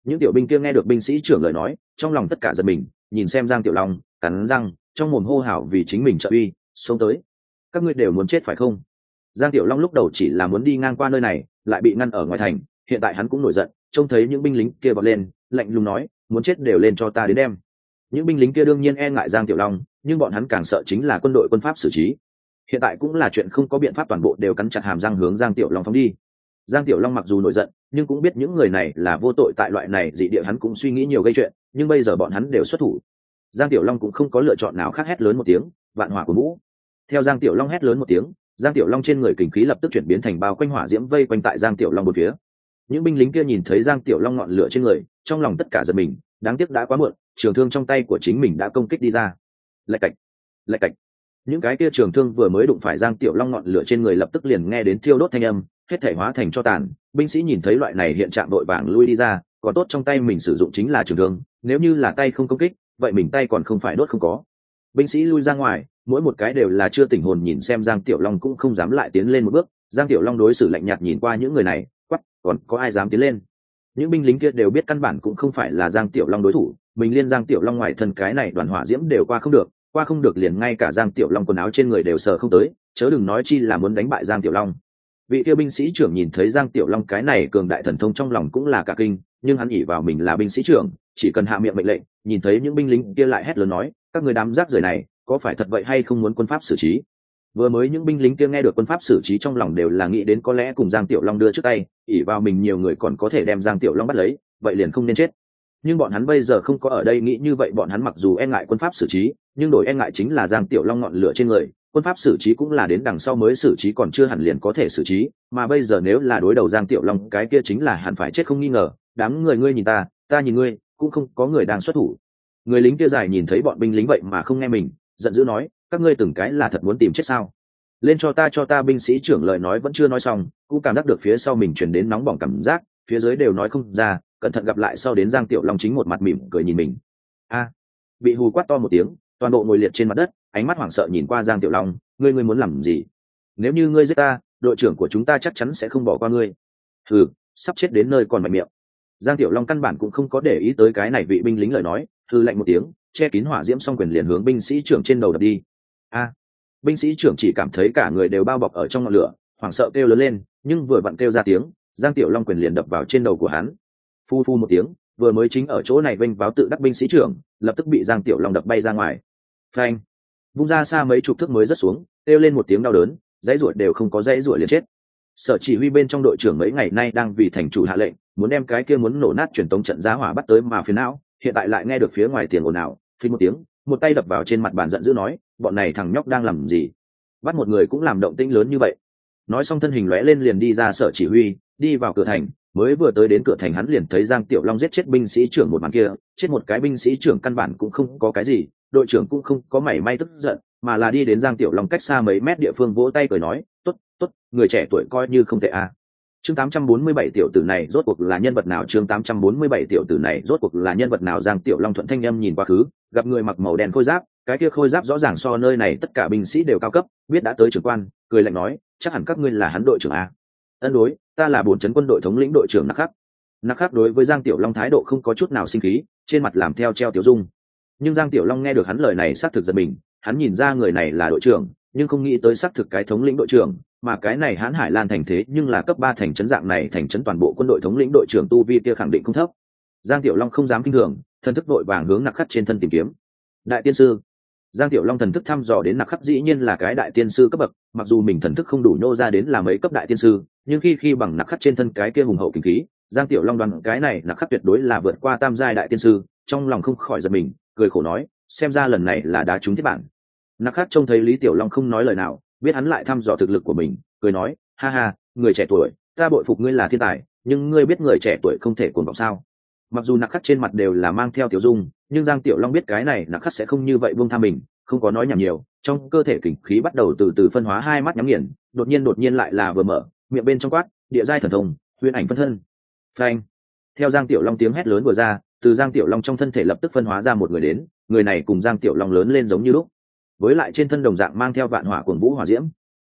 Những tiểu binh kia nghe được binh sĩ trưởng lời nói, trong lòng tất cả giật mình, nhìn xem Giang Tiểu Long, cắn răng, trong mồm hô hào vì chính mình trợ uy, xông tới. Các ngươi đều muốn chết phải không? Giang Tiểu Long lúc đầu chỉ là muốn đi ngang qua nơi này, lại bị ngăn ở ngoài thành, hiện tại hắn cũng nổi giận, trông thấy những binh lính kia vọt lên, lạnh lùng nói, muốn chết đều lên cho ta đến đem. Những binh lính kia đương nhiên e ngại Giang Tiểu Long, nhưng bọn hắn càng sợ chính là quân đội quân pháp xử trí. Hiện tại cũng là chuyện không có biện pháp, toàn bộ đều cắn chặt hàm răng hướng Giang Tiểu Long phóng đi. Giang Tiểu Long mặc dù nổi giận, nhưng cũng biết những người này là vô tội, tại loại này dị địa hắn cũng suy nghĩ nhiều gây chuyện, nhưng bây giờ bọn hắn đều xuất thủ. Giang Tiểu Long cũng không có lựa chọn nào khác, hét lớn một tiếng, vạn hỏa của vũ. Theo Giang Tiểu Long hét lớn một tiếng, Giang Tiểu Long trên người kình khí lập tức chuyển biến thành bao quanh hỏa diễm vây quanh tại Giang Tiểu Long một phía. Những binh lính kia nhìn thấy Giang Tiểu Long ngọn lửa trên người, trong lòng tất cả giật mình, đáng tiếc đã quá muộn, trường thương trong tay của chính mình đã công kích đi ra. Lạch cạch, lạch cạch. Những cái kia trường thương vừa mới đụng phải Giang Tiểu Long ngọn lửa trên người, lập tức liền nghe đến thiêu đốt thanh âm, hết thể hóa thành cho tàn. Binh sĩ nhìn thấy loại này hiện trạng đội vàng lui đi ra, còn tốt trong tay mình sử dụng chính là trường thương, nếu như là tay không công kích, vậy mình tay còn không phải đốt không có. Binh sĩ lui ra ngoài, mỗi một cái đều là chưa tỉnh hồn, nhìn xem Giang Tiểu Long cũng không dám lại tiến lên một bước. Giang Tiểu Long đối xử lạnh nhạt nhìn qua những người này, quắc, còn có ai dám tiến lên? Những binh lính kia đều biết căn bản cũng không phải là Giang Tiểu Long đối thủ, mình liên Giang Tiểu Long ngoài thân cái này đoàn hỏa diễm đều qua không được, qua không được liền ngay cả Giang Tiểu Long quần áo trên người đều sờ không tới, chớ đừng nói chi là muốn đánh bại Giang Tiểu Long. Vị kia binh sĩ trưởng nhìn thấy Giang Tiểu Long cái này cường đại thần thông, trong lòng cũng là cả kinh, nhưng hắn ỷ vào mình là binh sĩ trưởng, chỉ cần hạ miệng mệnh lệnh, nhìn thấy những binh lính kia lại hét lớn nói, các người đám rác rưởi này, có phải thật vậy hay không muốn quân pháp xử trí? Vừa mới những binh lính kia nghe được quân pháp xử trí, trong lòng đều là nghĩ đến có lẽ cùng Giang Tiểu Long đưa trước tay, ỷ vào mình nhiều người còn có thể đem Giang Tiểu Long bắt lấy, vậy liền không nên chết. Nhưng bọn hắn bây giờ không có ở đây nghĩ như vậy, bọn hắn mặc dù e ngại quân pháp xử trí, nhưng đổi e ngại chính là Giang Tiểu Long ngọn lửa trên người. Quân pháp xử trí cũng là đến đằng sau mới xử trí, còn chưa hẳn liền có thể xử trí, mà bây giờ nếu là đối đầu Giang Tiểu Long, cái kia chính là hẳn phải chết không nghi ngờ. Đám người ngươi nhìn ta, ta nhìn ngươi, cũng không có người đang xuất thủ. Người lính kia dài nhìn thấy bọn binh lính vậy mà không nghe mình, giận dữ nói, các ngươi từng cái là thật muốn tìm chết sao? Lên cho ta, cho ta! Binh sĩ trưởng lời nói vẫn chưa nói xong, cũng cảm giác được phía sau mình truyền đến nóng bỏng cảm giác, phía dưới đều nói không ra, cẩn thận gặp lại sau đến Giang Tiểu Long chính một mặt mỉm cười nhìn mình. A! Bị hù quát to một tiếng, toàn bộ ngồi liệt trên mặt đất, ánh mắt hoảng sợ nhìn qua Giang Tiểu Long, ngươi ngươi muốn làm gì? Nếu như ngươi giết ta, đội trưởng của chúng ta chắc chắn sẽ không bỏ qua ngươi. Hừ, sắp chết đến nơi còn mạnh miệng. Giang Tiểu Long căn bản cũng không có để ý tới cái này vị binh lính lời nói, hừ lạnh một tiếng, che kín hỏa diễm song quyền liền hướng binh sĩ trưởng trên đầu đập đi. A! Binh sĩ trưởng chỉ cảm thấy cả người đều bao bọc ở trong ngọn lửa, hoảng sợ kêu lớn lên, nhưng vừa vặn kêu ra tiếng, Giang Tiểu Long quyền liền đập vào trên đầu của hắn. Phu phu một tiếng, vừa mới chính ở chỗ này vênh váo tự đắc binh sĩ trưởng, lập tức bị Giang Tiểu Long đập bay ra ngoài. Phanh! Vung ra xa mấy chục thước mới rớt xuống, kêu lên một tiếng đau đớn, dãy ruột đều không có dãy ruột liền chết. Sở chỉ huy bên trong đội trưởng mấy ngày nay đang vì thành chủ hạ lệnh, muốn đem cái kia muốn nổ nát truyền tống trận giá hỏa bắt tới mà phiền não, hiện tại lại nghe được phía ngoài tiền ồn ào, phình một tiếng, một tay đập vào trên mặt bàn giận dữ nói, bọn này thằng nhóc đang làm gì? Bắt một người cũng làm động tĩnh lớn như vậy. Nói xong thân hình lóe lên liền đi ra sở chỉ huy, đi vào cửa thành, mới vừa tới đến cửa thành hắn liền thấy Giang Tiểu Long giết chết binh sĩ trưởng một màn kia, chết một cái binh sĩ trưởng căn bản cũng không có cái gì, đội trưởng cũng không có mảy may tức giận, mà là đi đến Giang Tiểu Long cách xa mấy mét địa phương vỗ tay cười nói, tốt, tốt, người trẻ tuổi coi như không tệ à. Chương tám trăm bốn mươi bảy tiểu tử này rốt cuộc là nhân vật nào? Chương tám trăm bốn mươi bảy tiểu tử này rốt cuộc là nhân vật nào? Giang Tiểu Long thuận thanh âm nhìn quá khứ, gặp người mặc màu đen khôi giáp, cái kia khôi giáp rõ ràng so nơi này tất cả binh sĩ đều cao cấp, biết đã tới trưởng quan, cười lạnh nói, chắc hẳn các ngươi là hắn đội trưởng a. Ân đối, ta là bổn trấn quân đội thống lĩnh đội trưởng Nặc Khắc. Nặc Khắc đối với Giang Tiểu Long thái độ không có chút nào sinh khí, trên mặt làm theo treo tiểu dung. Nhưng Giang Tiểu Long nghe được hắn lời này xác thực giật mình, hắn nhìn ra người này là đội trưởng, nhưng không nghĩ tới xác thực cái thống lĩnh đội trưởng, mà cái này Hán Hải Lan thành thế nhưng là cấp ba thành trấn dạng này, thành trấn toàn bộ quân đội thống lĩnh đội trưởng tu vi kia khẳng định không thấp. Giang Tiểu Long không dám kinh thường, thần thức đội vàng hướng Nặc Khắc trên thân tìm kiếm. Đại tiên sư. Giang Tiểu Long thần thức thăm dò đến Nặc Khắc dĩ nhiên là cái đại tiên sư cấp bậc, mặc dù mình thần thức không đủ nhô ra đến là mấy cấp đại tiên sư, nhưng khi khi bằng Nặc Khắc trên thân cái kia hùng hậu kinh khí, Giang Tiểu Long đoán cái này Nặc Khắc tuyệt đối là vượt qua tam giai đại tiên sư, trong lòng không khỏi giật mình, cười khổ nói, xem ra lần này là đá trúng thiết bản. Nặc Khắc trông thấy Lý Tiểu Long không nói lời nào, biết hắn lại thăm dò thực lực của mình, cười nói, ha ha, người trẻ tuổi, ta bội phục ngươi là thiên tài, nhưng ngươi biết người trẻ tuổi không thể cuồng vọng sao? Mặc dù Nặc Khắc trên mặt đều là mang theo tiểu dung, nhưng Giang Tiểu Long biết cái này Nặc Khắc sẽ không như vậy buông tha mình, không có nói nhảm nhiều, trong cơ thể kình khí bắt đầu từ từ phân hóa, hai mắt nhắm nghiền, đột nhiên đột nhiên lại là vừa mở, miệng bên trong quát, địa giai thần thông, huyền ảnh phân thân. Phanh! Theo Giang Tiểu Long tiếng hét lớn vừa ra, từ Giang Tiểu Long trong thân thể lập tức phân hóa ra một người đến, người này cùng Giang Tiểu Long lớn lên giống như lúc, với lại trên thân đồng dạng mang theo vạn hỏa cuồng vũ hỏa diễm.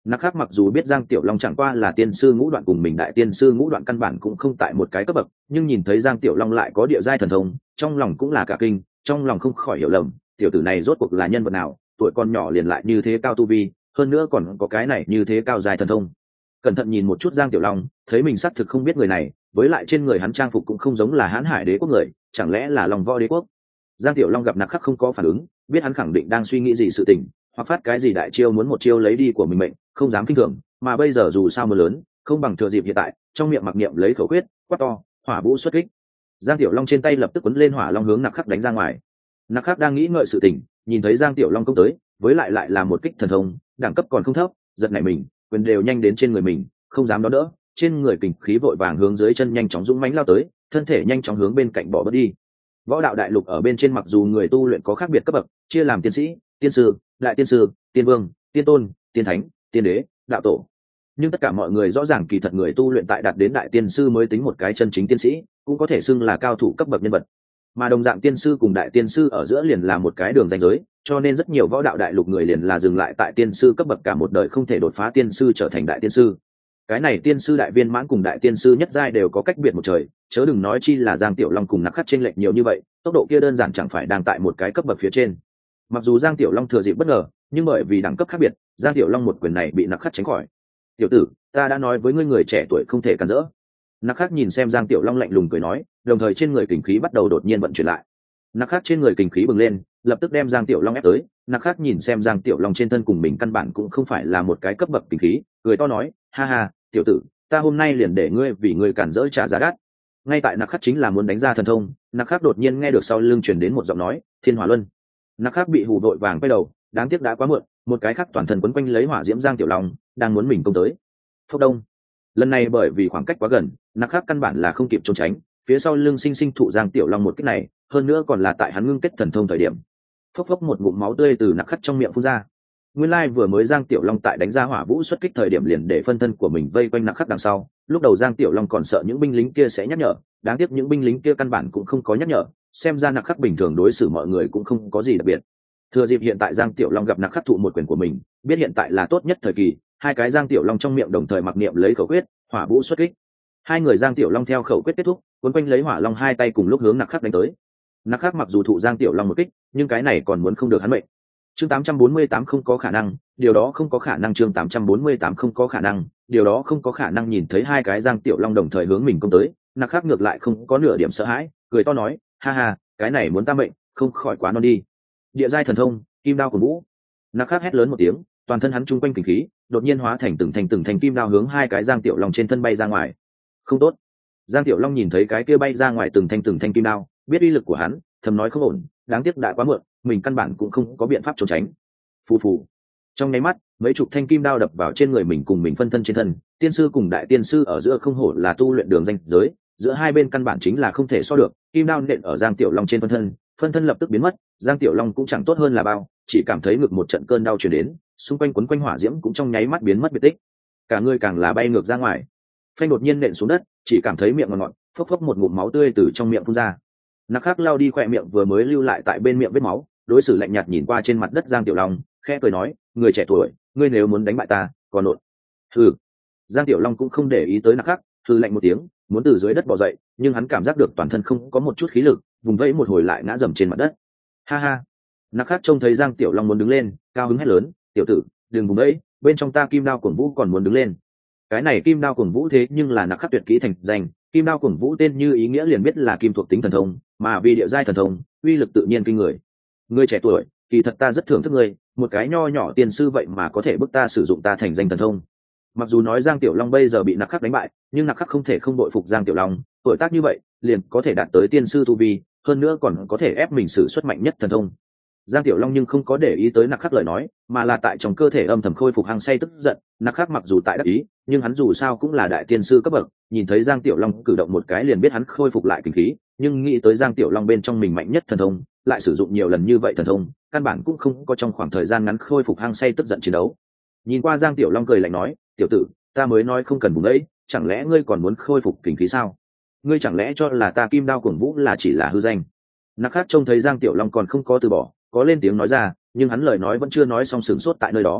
Nặc Khắc mặc dù biết Giang Tiểu Long chẳng qua là tiên sư ngũ đoạn cùng mình đại tiên sư ngũ đoạn căn bản cũng không tại một cái cấp bậc, nhưng nhìn thấy Giang Tiểu Long lại có địa giai thần thông, trong lòng cũng là cả kinh, trong lòng không khỏi hiểu lầm, tiểu tử này rốt cuộc là nhân vật nào, tuổi còn nhỏ liền lại như thế cao tu vi, hơn nữa còn có cái này như thế cao giai thần thông. Cẩn thận nhìn một chút Giang Tiểu Long, thấy mình xác thực không biết người này, với lại trên người hắn trang phục cũng không giống là Hán Hải Đế quốc người, chẳng lẽ là Long Võ Đế quốc. Giang Tiểu Long gặp Nặc Khắc không có phản ứng, biết hắn khẳng định đang suy nghĩ gì sự tình, hoặc phát cái gì đại chiêu muốn một chiêu lấy đi của mình mệnh, không dám kinh thường, mà bây giờ dù sao mưa lớn, không bằng thừa dịp hiện tại, trong miệng mặc niệm lấy khẩu quyết, quát to, hỏa vũ xuất kích. Giang Tiểu Long trên tay lập tức quấn lên hỏa long hướng Nặc Khắc đánh ra ngoài. Nặc Khắc đang nghĩ ngợi sự tình, nhìn thấy Giang Tiểu Long công tới, với lại lại là một kích thần thông, đẳng cấp còn không thấp, giật nảy mình, quyền đều nhanh đến trên người mình, không dám đón đỡ, trên người kình khí vội vàng hướng dưới chân nhanh chóng dũng mãnh lao tới, thân thể nhanh chóng hướng bên cạnh bỏ bớt đi. Võ đạo đại lục ở bên trên mặc dù người tu luyện có khác biệt cấp bậc, chia làm tiên sĩ, tiên sư, đại tiên sư, tiên vương, tiên tôn, tiên thánh, tiên đế, đạo tổ, nhưng tất cả mọi người rõ ràng kỳ thật người tu luyện tại đạt đến đại tiên sư mới tính một cái chân chính tiên sĩ, cũng có thể xưng là cao thủ cấp bậc nhân vật. Mà đồng dạng tiên sư cùng đại tiên sư ở giữa liền là một cái đường ranh giới, cho nên rất nhiều võ đạo đại lục người liền là dừng lại tại tiên sư cấp bậc cả một đời, không thể đột phá tiên sư trở thành đại tiên sư. Cái này tiên sư đại viên mãn cùng đại tiên sư nhất giai đều có cách biệt một trời, chớ đừng nói chi là Giang Tiểu Long cùng Nặc Khắc chênh lệch nhiều như vậy, tốc độ kia đơn giản chẳng phải đang tại một cái cấp bậc phía trên. Mặc dù Giang Tiểu Long thừa dịp bất ngờ, nhưng bởi vì đẳng cấp khác biệt, Giang Tiểu Long một quyền này bị Nặc Khắc tránh khỏi. Tiểu tử, ta đã nói với ngươi người trẻ tuổi không thể cản rỡ. Nặc Khắc nhìn xem Giang Tiểu Long lạnh lùng cười nói, đồng thời trên người kình khí bắt đầu đột nhiên vận chuyển lại. Nặc Khắc trên người kình khí bừng lên, lập tức đem Giang Tiểu Long ép tới. Nặc Khắc nhìn xem Giang Tiểu Long trên thân cùng mình căn bản cũng không phải là một cái cấp bậc kình khí, cười to nói, ha ha, tiểu tử, ta hôm nay liền để ngươi vì ngươi cản rỡ trả giá đắt. Ngay tại Nặc Khắc chính là muốn đánh ra thần thông, Nặc Khắc đột nhiên nghe được sau lưng truyền đến một giọng nói, Thiên Hỏa Luân. Nặc Khắc bị hù vội vàng quay đầu, đáng tiếc đã quá muộn, một cái khác toàn thân quấn quanh lấy hỏa diễm Giang Tiểu Long đang muốn mình công tới. Phốc đông. Lần này bởi vì khoảng cách quá gần, Nặc Khắc căn bản là không kịp trốn tránh, phía sau lưng sinh sinh thụ Giang Tiểu Long một kích này, hơn nữa còn là tại hắn ngưng kết thần thông thời điểm. Phốc phốc một ngụm máu tươi từ Nặc Khắc trong miệng phun ra. Nguyên lai vừa mới Giang Tiểu Long tại đánh ra hỏa vũ xuất kích thời điểm liền để phân thân của mình vây quanh Nặc Khắc đằng sau, lúc đầu Giang Tiểu Long còn sợ những binh lính kia sẽ nhắc nhở, đáng tiếc những binh lính kia căn bản cũng không có nhắc nhở, xem ra Nặc Khắc bình thường đối xử mọi người cũng không có gì đặc biệt. Thừa dịp hiện tại Giang Tiểu Long gặp Nặc Khắc thụ một quyền của mình, biết hiện tại là tốt nhất thời kỳ, hai cái Giang Tiểu Long trong miệng đồng thời mặc niệm lấy khẩu quyết, hỏa vũ xuất kích. Hai người Giang Tiểu Long theo khẩu quyết kết thúc, cuốn quanh lấy hỏa long hai tay cùng lúc hướng Nặc Khắc đánh tới. Nặc Khắc mặc dù thụ Giang Tiểu Long một kích, nhưng cái này còn muốn không được hắn mệnh. Chương tám trăm bốn mươi tám không có khả năng, điều đó không có khả năng. Chương tám trăm bốn mươi tám không có khả năng, điều đó không có khả năng. Nhìn thấy hai cái Giang Tiểu Long đồng thời hướng mình công tới, Nặc Khắc ngược lại không có nửa điểm sợ hãi, cười to nói, ha ha, cái này muốn ta mệnh, không khỏi quá non đi. Địa giai thần thông, kim đao của vũ. Nặc Khắc hét lớn một tiếng, toàn thân hắn trung quanh kình khí đột nhiên hóa thành từng thành từng thành kim đao hướng hai cái Giang Tiểu Long trên thân bay ra ngoài. Không tốt. Giang Tiểu Long nhìn thấy cái kia bay ra ngoài từng thanh từng thanh kim đao, biết uy lực của hắn, thầm nói không ổn, đáng tiếc đã quá muộn, mình căn bản cũng không có biện pháp trốn tránh. Phù phù. Trong nháy mắt, mấy chục thanh kim đao đập vào trên người mình cùng mình phân thân trên thân, tiên sư cùng đại tiên sư ở giữa không hổ là tu luyện đường ranh giới, giữa hai bên căn bản chính là không thể so được, kim đao nện ở Giang Tiểu Long trên phân thân, phân thân lập tức biến mất, Giang Tiểu Long cũng chẳng tốt hơn là bao, chỉ cảm thấy ngực một trận cơn đau truyền đến, xung quanh quấn quanh hỏa diễm cũng trong nháy mắt biến mất biệt tích, cả người càng là bay ngược ra ngoài. Phanh đột nhiên nện xuống đất, chỉ cảm thấy miệng ngọt ngọt, phốc phốc một ngụm máu tươi từ trong miệng phun ra. Nặc Khắc lao đi khỏe miệng vừa mới lưu lại tại bên miệng vết máu, đối xử lạnh nhạt nhìn qua trên mặt đất Giang Tiểu Long, khẽ cười nói, người trẻ tuổi, ngươi nếu muốn đánh bại ta, còn nộn. Hừ. Giang Tiểu Long cũng không để ý tới Nặc Khắc, hừ lạnh một tiếng, muốn từ dưới đất bò dậy, nhưng hắn cảm giác được toàn thân không có một chút khí lực, vùng vẫy một hồi lại ngã dầm trên mặt đất. Ha ha. Nặc Khắc trông thấy Giang Tiểu Long muốn đứng lên, cao hứng hét lớn, tiểu tử, đừng vùng vẫy, bên trong ta kim đao cuồng vũ còn muốn đứng lên. Cái này kim đao cuồng vũ thế nhưng là Nặc Khắc tuyệt kỹ thành danh, kim đao cuồng vũ tên như ý nghĩa liền biết là kim thuộc tính thần thông, mà vì địa giai thần thông, uy lực tự nhiên kinh người. Ngươi trẻ tuổi, kỳ thật ta rất thưởng thức ngươi, một cái nho nhỏ tiên sư vậy mà có thể bức ta sử dụng ta thành danh thần thông. Mặc dù nói Giang Tiểu Long bây giờ bị Nặc Khắc đánh bại, nhưng Nặc Khắc không thể không đội phục Giang Tiểu Long, tuổi tác như vậy, liền có thể đạt tới tiên sư tu vi, hơn nữa còn có thể ép mình sử xuất mạnh nhất thần thông. Giang Tiểu Long nhưng không có để ý tới Nặc Khắc lời nói, mà là tại trong cơ thể âm thầm khôi phục hăng say tức giận. Nặc Khắc mặc dù tại đắc ý, nhưng hắn dù sao cũng là đại tiên sư cấp bậc, nhìn thấy Giang Tiểu Long cử động một cái liền biết hắn khôi phục lại kinh khí, nhưng nghĩ tới Giang Tiểu Long bên trong mình mạnh nhất thần thông, lại sử dụng nhiều lần như vậy thần thông, căn bản cũng không có trong khoảng thời gian ngắn khôi phục hăng say tức giận chiến đấu. Nhìn qua Giang Tiểu Long cười lạnh nói, tiểu tử, ta mới nói không cần vùng ấy, chẳng lẽ ngươi còn muốn khôi phục kinh khí sao? Ngươi chẳng lẽ cho là ta kim đao cuồng vũ là chỉ là hư danh? Nặc Khắc trông thấy Giang Tiểu Long còn không có từ bỏ, có lên tiếng nói ra, nhưng hắn lời nói vẫn chưa nói xong sửng sốt tại nơi đó.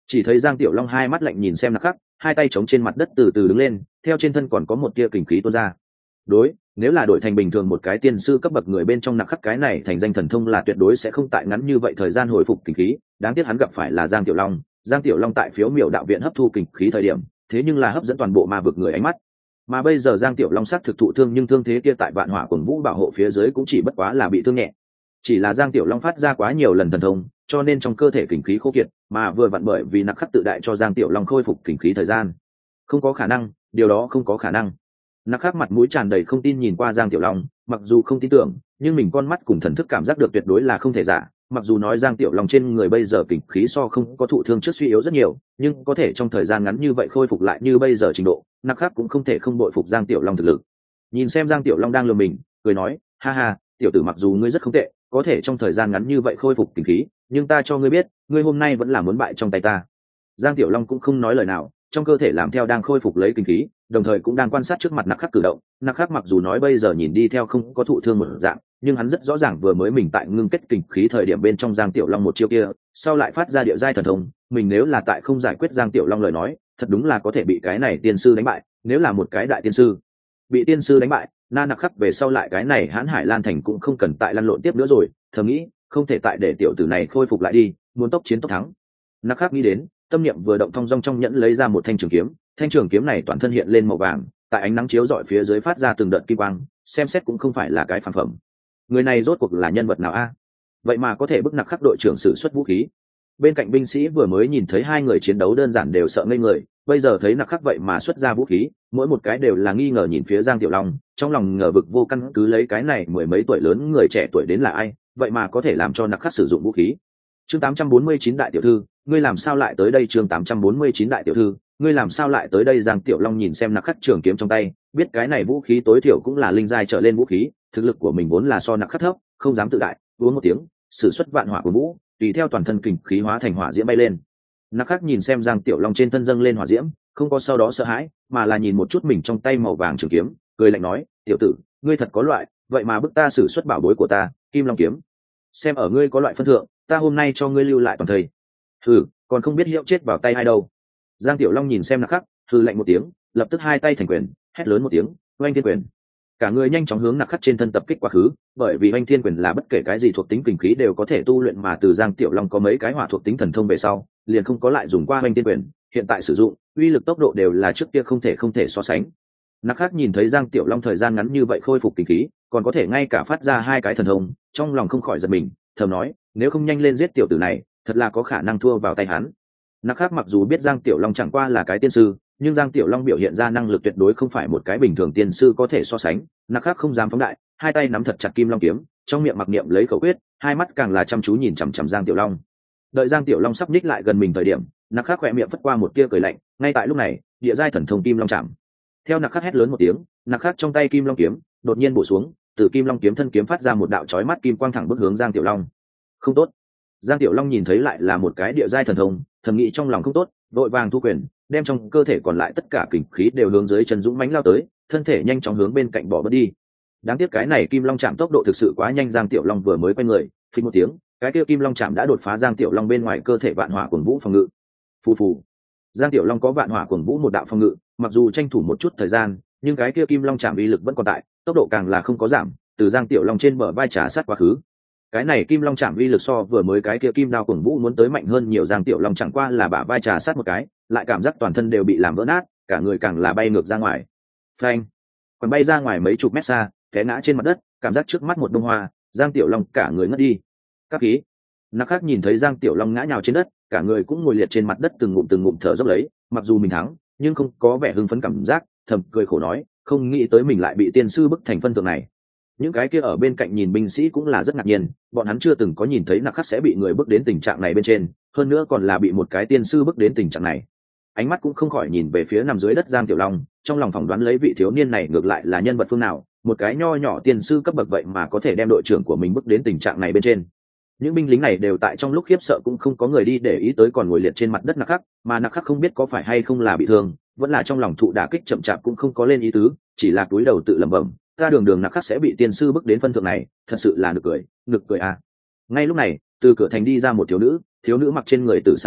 Chỉ thấy Giang Tiểu Long hai mắt lạnh nhìn xem Nặc Khắc, hai tay chống trên mặt đất từ từ đứng lên, theo trên thân còn có một tia kình khí tuôn ra. Đối, nếu là đổi thành bình thường một cái tiên sư cấp bậc người bên trong Nặc Khắc cái này thành danh thần thông là tuyệt đối sẽ không tại ngắn như vậy thời gian hồi phục kình khí, đáng tiếc hắn gặp phải là Giang Tiểu Long. Giang Tiểu Long tại phiếu miểu đạo viện hấp thu kình khí thời điểm, thế nhưng là hấp dẫn toàn bộ ma vực người ánh mắt. Mà bây giờ Giang Tiểu Long sát thực thụ thương, nhưng thương thế kia tại Vạn Hỏa Cuồng Vũ bảo hộ phía dưới cũng chỉ bất quá là bị thương nhẹ. Chỉ là Giang Tiểu Long phát ra quá nhiều lần thần thông, cho nên trong cơ thể kình khí khô kiệt, mà vừa vặn bởi vì Nặc Khắc tự đại cho Giang Tiểu Long khôi phục kình khí thời gian. Không có khả năng, điều đó không có khả năng. Nặc Khắc mặt mũi tràn đầy không tin nhìn qua Giang Tiểu Long, mặc dù không tin tưởng, nhưng mình con mắt cùng thần thức cảm giác được tuyệt đối là không thể giả. Mặc dù nói Giang Tiểu Long trên người bây giờ kình khí so không có thụ thương trước suy yếu rất nhiều, nhưng có thể trong thời gian ngắn như vậy khôi phục lại như bây giờ trình độ, Nặc Khắc cũng không thể không bội phục Giang Tiểu Long thực lực. Nhìn xem Giang Tiểu Long đang lừa mình, cười nói, ha ha, tiểu tử mặc dù ngươi rất không tệ, có thể trong thời gian ngắn như vậy khôi phục kình khí, nhưng ta cho ngươi biết, ngươi hôm nay vẫn là muốn bại trong tay ta. Giang Tiểu Long cũng không nói lời nào, trong cơ thể làm theo đang khôi phục lấy kình khí, đồng thời cũng đang quan sát trước mặt Nặc Khắc cử động. Nặc Khắc mặc dù nói bây giờ nhìn đi theo không có thụ thương một dạng, nhưng hắn rất rõ ràng vừa mới mình tại ngưng kết kình khí thời điểm bên trong Giang Tiểu Long một chiêu kia, sau lại phát ra địa giai thần thông, mình nếu là tại không giải quyết Giang Tiểu Long lời nói, thật đúng là có thể bị cái này tiên sư đánh bại. Nếu là một cái đại tiên sư bị tiên sư đánh bại, na Nặc Khắc về sau lại cái này Hãn Hải Lan Thành cũng không cần tại lăn lộn tiếp nữa rồi. Thầm nghĩ, không thể tại để tiểu tử này khôi phục lại đi, muốn tốc chiến tốc thắng. Nặc Khắc nghĩ đến, tâm niệm vừa động, thong dong trong nhẫn lấy ra một thanh trường kiếm. Thanh trường kiếm này toàn thân hiện lên màu vàng, tại ánh nắng chiếu rọi phía dưới phát ra từng đợt kim quang, xem xét cũng không phải là cái phản phẩm. Người này rốt cuộc là nhân vật nào a? Vậy mà có thể bức Nặc Khắc đội trưởng sử xuất vũ khí. Bên cạnh binh sĩ vừa mới nhìn thấy hai người chiến đấu đơn giản đều sợ ngây người, bây giờ thấy Nặc Khắc vậy mà xuất ra vũ khí, mỗi một cái đều là nghi ngờ nhìn phía Giang Tiểu Long, trong lòng ngờ vực vô căn cứ lấy cái này mười mấy tuổi lớn người trẻ tuổi đến là ai, vậy mà có thể làm cho Nặc Khắc sử dụng vũ khí. Chương tám trăm bốn mươi chín đại tiểu thư, ngươi làm sao lại tới đây? Chương tám trăm bốn mươi chín đại tiểu thư, ngươi làm sao lại tới đây? Giang Tiểu Long nhìn xem Nặc Khắc trường kiếm trong tay, biết cái này vũ khí tối thiểu cũng là linh giai trở lên vũ khí, thực lực của mình vốn là so Nặc Khắc thấp, không dám tự đại, uống một tiếng, sử xuất Vạn Hỏa của vũ, tùy theo toàn thân kình khí hóa thành hỏa diễm bay lên. Nặc Khắc nhìn xem Giang Tiểu Long trên thân dâng lên hỏa diễm, không có sau đó sợ hãi, mà là nhìn một chút mình trong tay màu vàng trường kiếm, cười lạnh nói, tiểu tử, ngươi thật có loại, vậy mà bức ta sử xuất bảo bối của ta, Kim Long kiếm. Xem ở ngươi có loại phân thượng, ta hôm nay cho ngươi lưu lại toàn thây. Hừ, còn không biết hiệu chết vào tay ai đâu. Giang Tiểu Long nhìn xem Nặc Khắc, hừ lạnh một tiếng, lập tức hai tay thành quyền, hét lớn một tiếng, oanh thiên quyền. Cả người nhanh chóng hướng Nặc Khắc trên thân tập kích quá khứ, bởi vì oanh thiên quyền là bất kể cái gì thuộc tính kình khí đều có thể tu luyện, mà từ Giang Tiểu Long có mấy cái hỏa thuộc tính thần thông về sau, liền không có lại dùng qua oanh thiên quyền, hiện tại sử dụng, uy lực tốc độ đều là trước kia không thể không thể so sánh. Nặc Khắc nhìn thấy Giang Tiểu Long thời gian ngắn như vậy khôi phục kình khí, còn có thể ngay cả phát ra hai cái thần thông, trong lòng không khỏi giật mình, thầm nói, nếu không nhanh lên giết tiểu tử này, thật là có khả năng thua vào tay hắn. Nặc Khắc mặc dù biết Giang Tiểu Long chẳng qua là cái tiên sư, nhưng Giang Tiểu Long biểu hiện ra năng lực tuyệt đối không phải một cái bình thường tiên sư có thể so sánh. Nặc Khắc không dám phóng đại, hai tay nắm thật chặt Kim Long kiếm, trong miệng mặc niệm lấy khẩu quyết, hai mắt càng là chăm chú nhìn chằm chằm Giang Tiểu Long. Đợi Giang Tiểu Long sắp nhích lại gần mình thời điểm, Nặc Khắc khẽ miệng phất qua một tia cười lạnh, ngay tại lúc này, địa giai thần thông Kim Long chạm. Theo Nặc Khắc hét lớn một tiếng, Nặc Khắc trong tay Kim Long kiếm đột nhiên bổ xuống, từ Kim Long kiếm thân kiếm phát ra một đạo chói mắt kim quang thẳng bước hướng Giang Tiểu Long. Không tốt. Giang Tiểu Long nhìn thấy lại là một cái địa giai thần thông, thầm nghĩ trong lòng không tốt, vội vàng thu quyền, đem trong cơ thể còn lại tất cả kình khí đều hướng dưới chân dũng mãnh lao tới, thân thể nhanh chóng hướng bên cạnh bỏ bớt đi. Đáng tiếc cái này Kim Long chạm tốc độ thực sự quá nhanh, Giang Tiểu Long vừa mới quay người, phình một tiếng, cái kia Kim Long chạm đã đột phá Giang Tiểu Long bên ngoài cơ thể Vạn Hỏa Cuồng Vũ phòng ngự. Phù phù. Giang Tiểu Long có Vạn Hỏa Cuồng Vũ một đạo phòng ngự, mặc dù tranh thủ một chút thời gian, nhưng cái kia Kim Long chạm uy lực vẫn còn tại, tốc độ càng là không có giảm, từ Giang Tiểu Long trên bờ vai trả sát quá khứ. Cái này Kim Long chạm uy lực so vừa mới cái kia Kim Đao Cuồng Vũ muốn tới mạnh hơn nhiều. Giang Tiểu Long chẳng qua là bả vai trà sát một cái, lại cảm giác toàn thân đều bị làm vỡ nát, cả người càng là bay ngược ra ngoài. Phanh! Còn bay ra ngoài mấy chục mét xa, té ngã trên mặt đất, cảm giác trước mắt một bông hoa, Giang Tiểu Long cả người ngất đi. Các khí. Nặc Khắc nhìn thấy Giang Tiểu Long ngã nhào trên đất, cả người cũng ngồi liệt trên mặt đất, từng ngụm từng ngụm thở dốc lấy, mặc dù mình thắng, nhưng không có vẻ hưng phấn cảm giác, thầm cười khổ nói, không nghĩ tới mình lại bị tiên sư bức thành phân tượng này. Những cái kia ở bên cạnh nhìn binh sĩ cũng là rất ngạc nhiên, bọn hắn chưa từng có nhìn thấy Nặc Khắc sẽ bị người bức đến tình trạng này bên trên, hơn nữa còn là bị một cái tiên sư bức đến tình trạng này. Ánh mắt cũng không khỏi nhìn về phía nằm dưới đất Giang Tiểu Long, trong lòng phỏng đoán lấy vị thiếu niên này ngược lại là nhân vật phương nào, một cái nho nhỏ tiên sư cấp bậc vậy mà có thể đem đội trưởng của mình bức đến tình trạng này bên trên. Những binh lính này đều tại trong lúc khiếp sợ, cũng không có người đi để ý tới còn ngồi liệt trên mặt đất Nặc Khắc, mà Nặc Khắc không biết có phải hay không là bị thương, vẫn là trong lòng thụ đả kích chậm chạp cũng không có lên ý tứ, chỉ là cúi đầu tự lẩm bẩm, ta đường đường Nặc Khắc sẽ bị tiên sư bức đến phân thượng này, thật sự là nực cười, nực cười à. Ngay lúc này, từ cửa thành đi ra một thiếu nữ, thiếu nữ mặc trên người tử sa váy,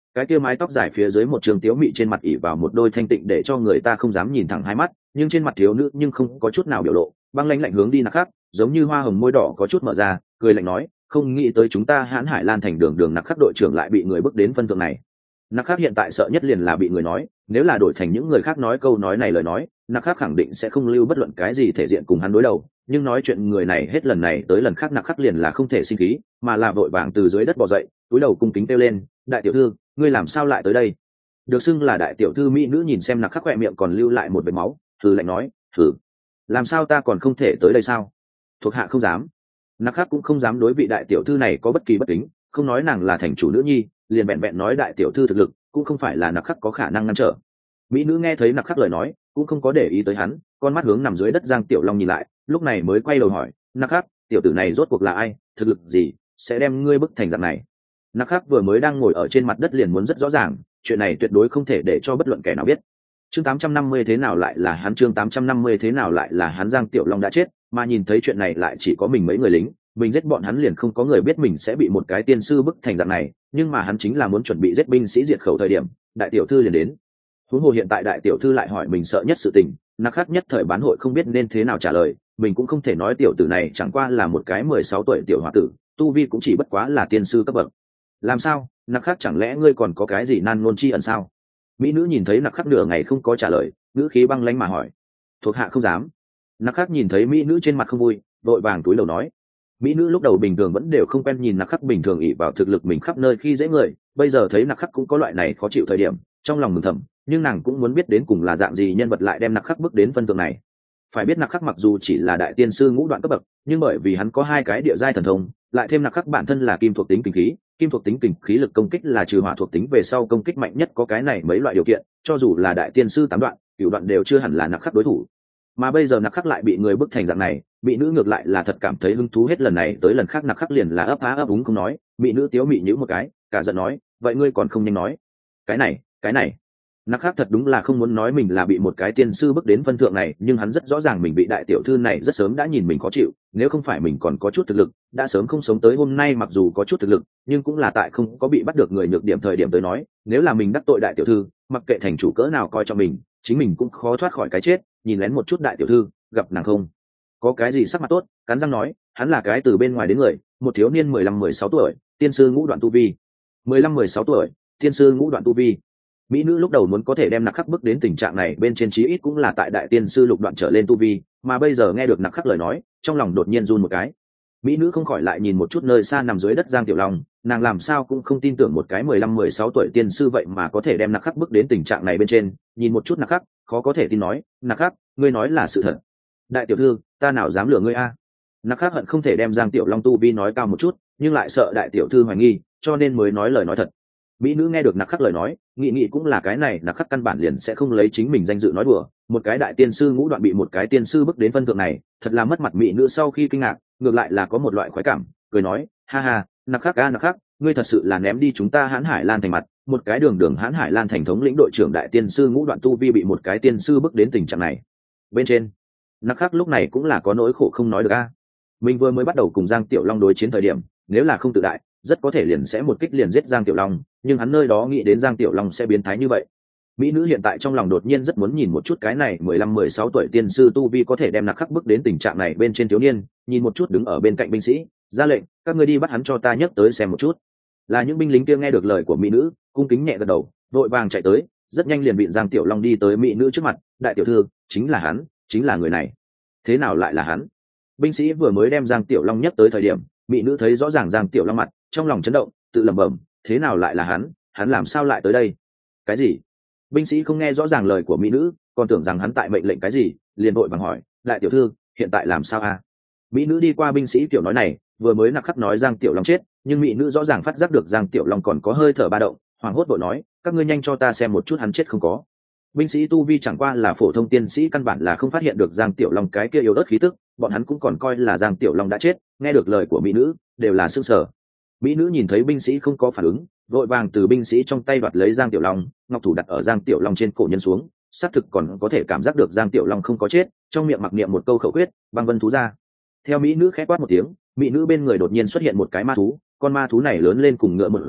cái kia mái tóc dài phía dưới một trường tiếu mị trên mặt ỉ vào một đôi thanh tịnh để cho người ta không dám nhìn thẳng hai mắt, nhưng trên mặt thiếu nữ nhưng không có chút nào biểu lộ, băng lãnh lạnh hướng đi nặc khắc, giống như hoa hồng môi đỏ có chút mở ra, cười lạnh nói, không nghĩ tới chúng ta hãn hải lan thành đường đường nặc khắc đội trưởng lại bị người bước đến phân thượng này. Nặc khắc hiện tại sợ nhất liền là bị người nói, nếu là đổi thành những người khác nói câu nói này lời nói, nặc khắc khẳng định sẽ không lưu bất luận cái gì thể diện cùng hắn đối đầu, nhưng nói chuyện người này hết lần này tới lần khác nặc khắc liền là không thể sinh khí, mà là vội vàng từ dưới đất bò dậy, cúi đầu cung kính kêu lên, đại tiểu thư, ngươi làm sao lại tới đây? Được xưng là đại tiểu thư mỹ nữ nhìn xem nặc khắc khỏe miệng còn lưu lại một vệt máu, thử lạnh nói, thử, làm sao ta còn không thể tới đây sao? Thuộc hạ không dám. Nặc khắc cũng không dám đối vị đại tiểu thư này có bất kỳ bất kính, không nói nàng là thành chủ nữ nhi, liền bẹn bẹn nói đại tiểu thư thực lực cũng không phải là nặc khắc có khả năng ngăn trở. Mỹ nữ nghe thấy nặc khắc lời nói cũng không có để ý tới hắn, con mắt hướng nằm dưới đất giang tiểu long nhìn lại, lúc này mới quay đầu hỏi, nặc khắc, tiểu tử này rốt cuộc là ai, thực lực gì sẽ đem ngươi bức thành dạng này? Nặc khắc vừa mới đang ngồi ở trên mặt đất liền muốn rất rõ ràng, chuyện này tuyệt đối không thể để cho bất luận kẻ nào biết. Chương tám trăm năm mươi thế nào lại là hắn, chương tám trăm năm mươi thế nào lại là hắn, giang tiểu long đã chết, mà nhìn thấy chuyện này lại chỉ có mình mấy người lính, mình giết bọn hắn liền không có người biết mình sẽ bị một cái tiên sư bức thành dạng này, nhưng mà hắn chính là muốn chuẩn bị giết binh sĩ diệt khẩu thời điểm, đại tiểu thư liền đến. Huống hồ hiện tại đại tiểu thư lại hỏi mình sợ nhất sự tình, nặc khắc nhất thời bán hội không biết nên thế nào trả lời, mình cũng không thể nói tiểu tử này chẳng qua là một cái mười sáu tuổi tiểu hòa tử, tu vi cũng chỉ bất quá là tiên sư cấp bậc. Làm sao, nặc khắc chẳng lẽ ngươi còn có cái gì nan ngôn chi ẩn sao? Mỹ nữ nhìn thấy nặc khắc nửa ngày không có trả lời, ngữ khí băng lãnh mà hỏi. Thuộc hạ không dám. Nặc khắc nhìn thấy mỹ nữ trên mặt không vui, vội vàng túi lầu nói. Mỹ nữ lúc đầu bình thường vẫn đều không quen nhìn nặc khắc bình thường ỷ vào thực lực mình khắp nơi khi dễ người, bây giờ thấy nặc khắc cũng có loại này khó chịu thời điểm, trong lòng mừng thầm, nhưng nàng cũng muốn biết đến cùng là dạng gì nhân vật lại đem nặc khắc bước đến phân thượng này. Phải biết nặc khắc mặc dù chỉ là đại tiên sư ngũ đoạn cấp bậc, nhưng bởi vì hắn có hai cái địa giai thần thông, lại thêm nặc khắc bản thân là kim thuộc tính kình khí, kim thuộc tính kình khí lực công kích là trừ hỏa thuộc tính về sau công kích mạnh nhất, có cái này mấy loại điều kiện, cho dù là đại tiên sư tám đoạn, cửu đoạn đều chưa hẳn là nặc khắc đối thủ. Mà bây giờ nặc khắc lại bị người bức thành dạng này, bị nữ ngược lại là thật cảm thấy hứng thú, hết lần này tới lần khác nặc khắc liền là ấp á ấp úng không nói, bị nữ tiếu mị nhíu một cái, cả giận nói, vậy ngươi còn không nhanh nói? Cái này, cái này. Nặc khắc thật đúng là không muốn nói mình là bị một cái tiên sư bức đến phân thượng này, nhưng hắn rất rõ ràng mình bị đại tiểu thư này rất sớm đã nhìn mình khó chịu, nếu không phải mình còn có chút thực lực, đã sớm không sống tới hôm nay. Mặc dù có chút thực lực, nhưng cũng là tại không có bị bắt được người nhược điểm thời điểm tới nói, nếu là mình đắc tội đại tiểu thư, mặc kệ thành chủ cỡ nào coi cho mình, chính mình cũng khó thoát khỏi cái chết. Nhìn lén một chút đại tiểu thư, gặp nàng không có cái gì sắc mặt tốt, cắn răng nói, hắn là cái từ bên ngoài đến người, một thiếu niên mười lăm mười sáu tuổi, tiên sư ngũ đoạn tu vi. mười lăm mười sáu tuổi, tiên sư ngũ đoạn tu vi. Mỹ nữ lúc đầu muốn có thể đem nặc khắc bước đến tình trạng này bên trên chí ít cũng là tại đại tiên sư lục đoạn trở lên tu vi, mà bây giờ nghe được nặc khắc lời nói, trong lòng đột nhiên run một cái. Mỹ nữ không khỏi lại nhìn một chút nơi xa nằm dưới đất giang tiểu long, nàng làm sao cũng không tin tưởng một cái mười lăm mười sáu tuổi tiên sư vậy mà có thể đem nặc khắc bước đến tình trạng này bên trên, nhìn một chút nặc khắc, khó có thể tin nói, nặc khắc, ngươi nói là sự thật? Đại tiểu thư, ta nào dám lừa ngươi a? Nặc khắc hận không thể đem giang tiểu long tu vi nói cao một chút, nhưng lại sợ đại tiểu thư hoài nghi, cho nên mới nói lời nói thật. Mỹ nữ nghe được nặc khắc lời nói, nghĩ nghĩ cũng là cái này nặc khắc căn bản liền sẽ không lấy chính mình danh dự nói đùa, một cái đại tiên sư ngũ đoạn bị một cái tiên sư bước đến phân thượng này, thật là mất mặt. Mỹ nữ sau khi kinh ngạc, ngược lại là có một loại khoái cảm, cười nói, ha ha, nặc khắc a nặc khắc, ngươi thật sự là ném đi chúng ta hãn hải lan thành mặt, một cái đường đường hãn hải lan thành thống lĩnh đội trưởng đại tiên sư ngũ đoạn tu vi bị một cái tiên sư bước đến tình trạng này. Bên trên, nặc khắc lúc này cũng là có nỗi khổ không nói được a. Mình vừa mới bắt đầu cùng giang tiểu long đối chiến thời điểm, nếu là không tự đại, rất có thể liền sẽ một kích liền giết giang tiểu long, nhưng hắn nơi đó nghĩ đến giang tiểu long sẽ biến thái như vậy. Mỹ nữ hiện tại trong lòng đột nhiên rất muốn nhìn một chút cái này mười lăm mười sáu tuổi tiên sư tu vi có thể đem nặc khắc bước đến tình trạng này bên trên thiếu niên, nhìn một chút đứng ở bên cạnh binh sĩ, ra lệnh, các ngươi đi bắt hắn cho ta nhấc tới xem một chút. Là những binh lính kia nghe được lời của mỹ nữ, cung kính nhẹ gật đầu, vội vàng chạy tới, rất nhanh liền bị giang tiểu long đi tới mỹ nữ trước mặt, đại tiểu thư, chính là hắn, chính là người này. Thế nào lại là hắn? Binh sĩ vừa mới đem giang tiểu long nhấc tới thời điểm, mỹ nữ thấy rõ ràng giang tiểu long mặt, trong lòng chấn động, tự lẩm bẩm, thế nào lại là hắn, hắn làm sao lại tới đây? Cái gì? Binh sĩ không nghe rõ ràng lời của mỹ nữ, còn tưởng rằng hắn tại mệnh lệnh cái gì, liền vội vàng hỏi, đại tiểu thư, hiện tại làm sao a? Mỹ nữ đi qua binh sĩ tiểu nói này, vừa mới nặc khắc nói giang tiểu long chết, nhưng mỹ nữ rõ ràng phát giác được giang tiểu long còn có hơi thở ba động, hoảng hốt vội nói, các ngươi nhanh cho ta xem một chút hắn chết không có. Binh sĩ tu vi chẳng qua là phổ thông tiên sĩ, căn bản là không phát hiện được giang tiểu long cái kia yếu ớt khí tức, bọn hắn cũng còn coi là giang tiểu long đã chết. Nghe được lời của mỹ nữ, đều là sững sờ. Mỹ nữ nhìn thấy binh sĩ không có phản ứng, vội vàng từ binh sĩ trong tay đoạt lấy giang tiểu long, ngọc thủ đặt ở giang tiểu long trên cổ nhân xuống, xác thực còn có thể cảm giác được giang tiểu long không có chết, trong miệng mặc niệm một câu khẩu quyết, băng vân thú ra. Theo mỹ nữ khẽ quát một tiếng, mỹ nữ bên người đột nhiên xuất hiện một cái ma thú, con ma thú này lớn lên cùng ngựa một dạng,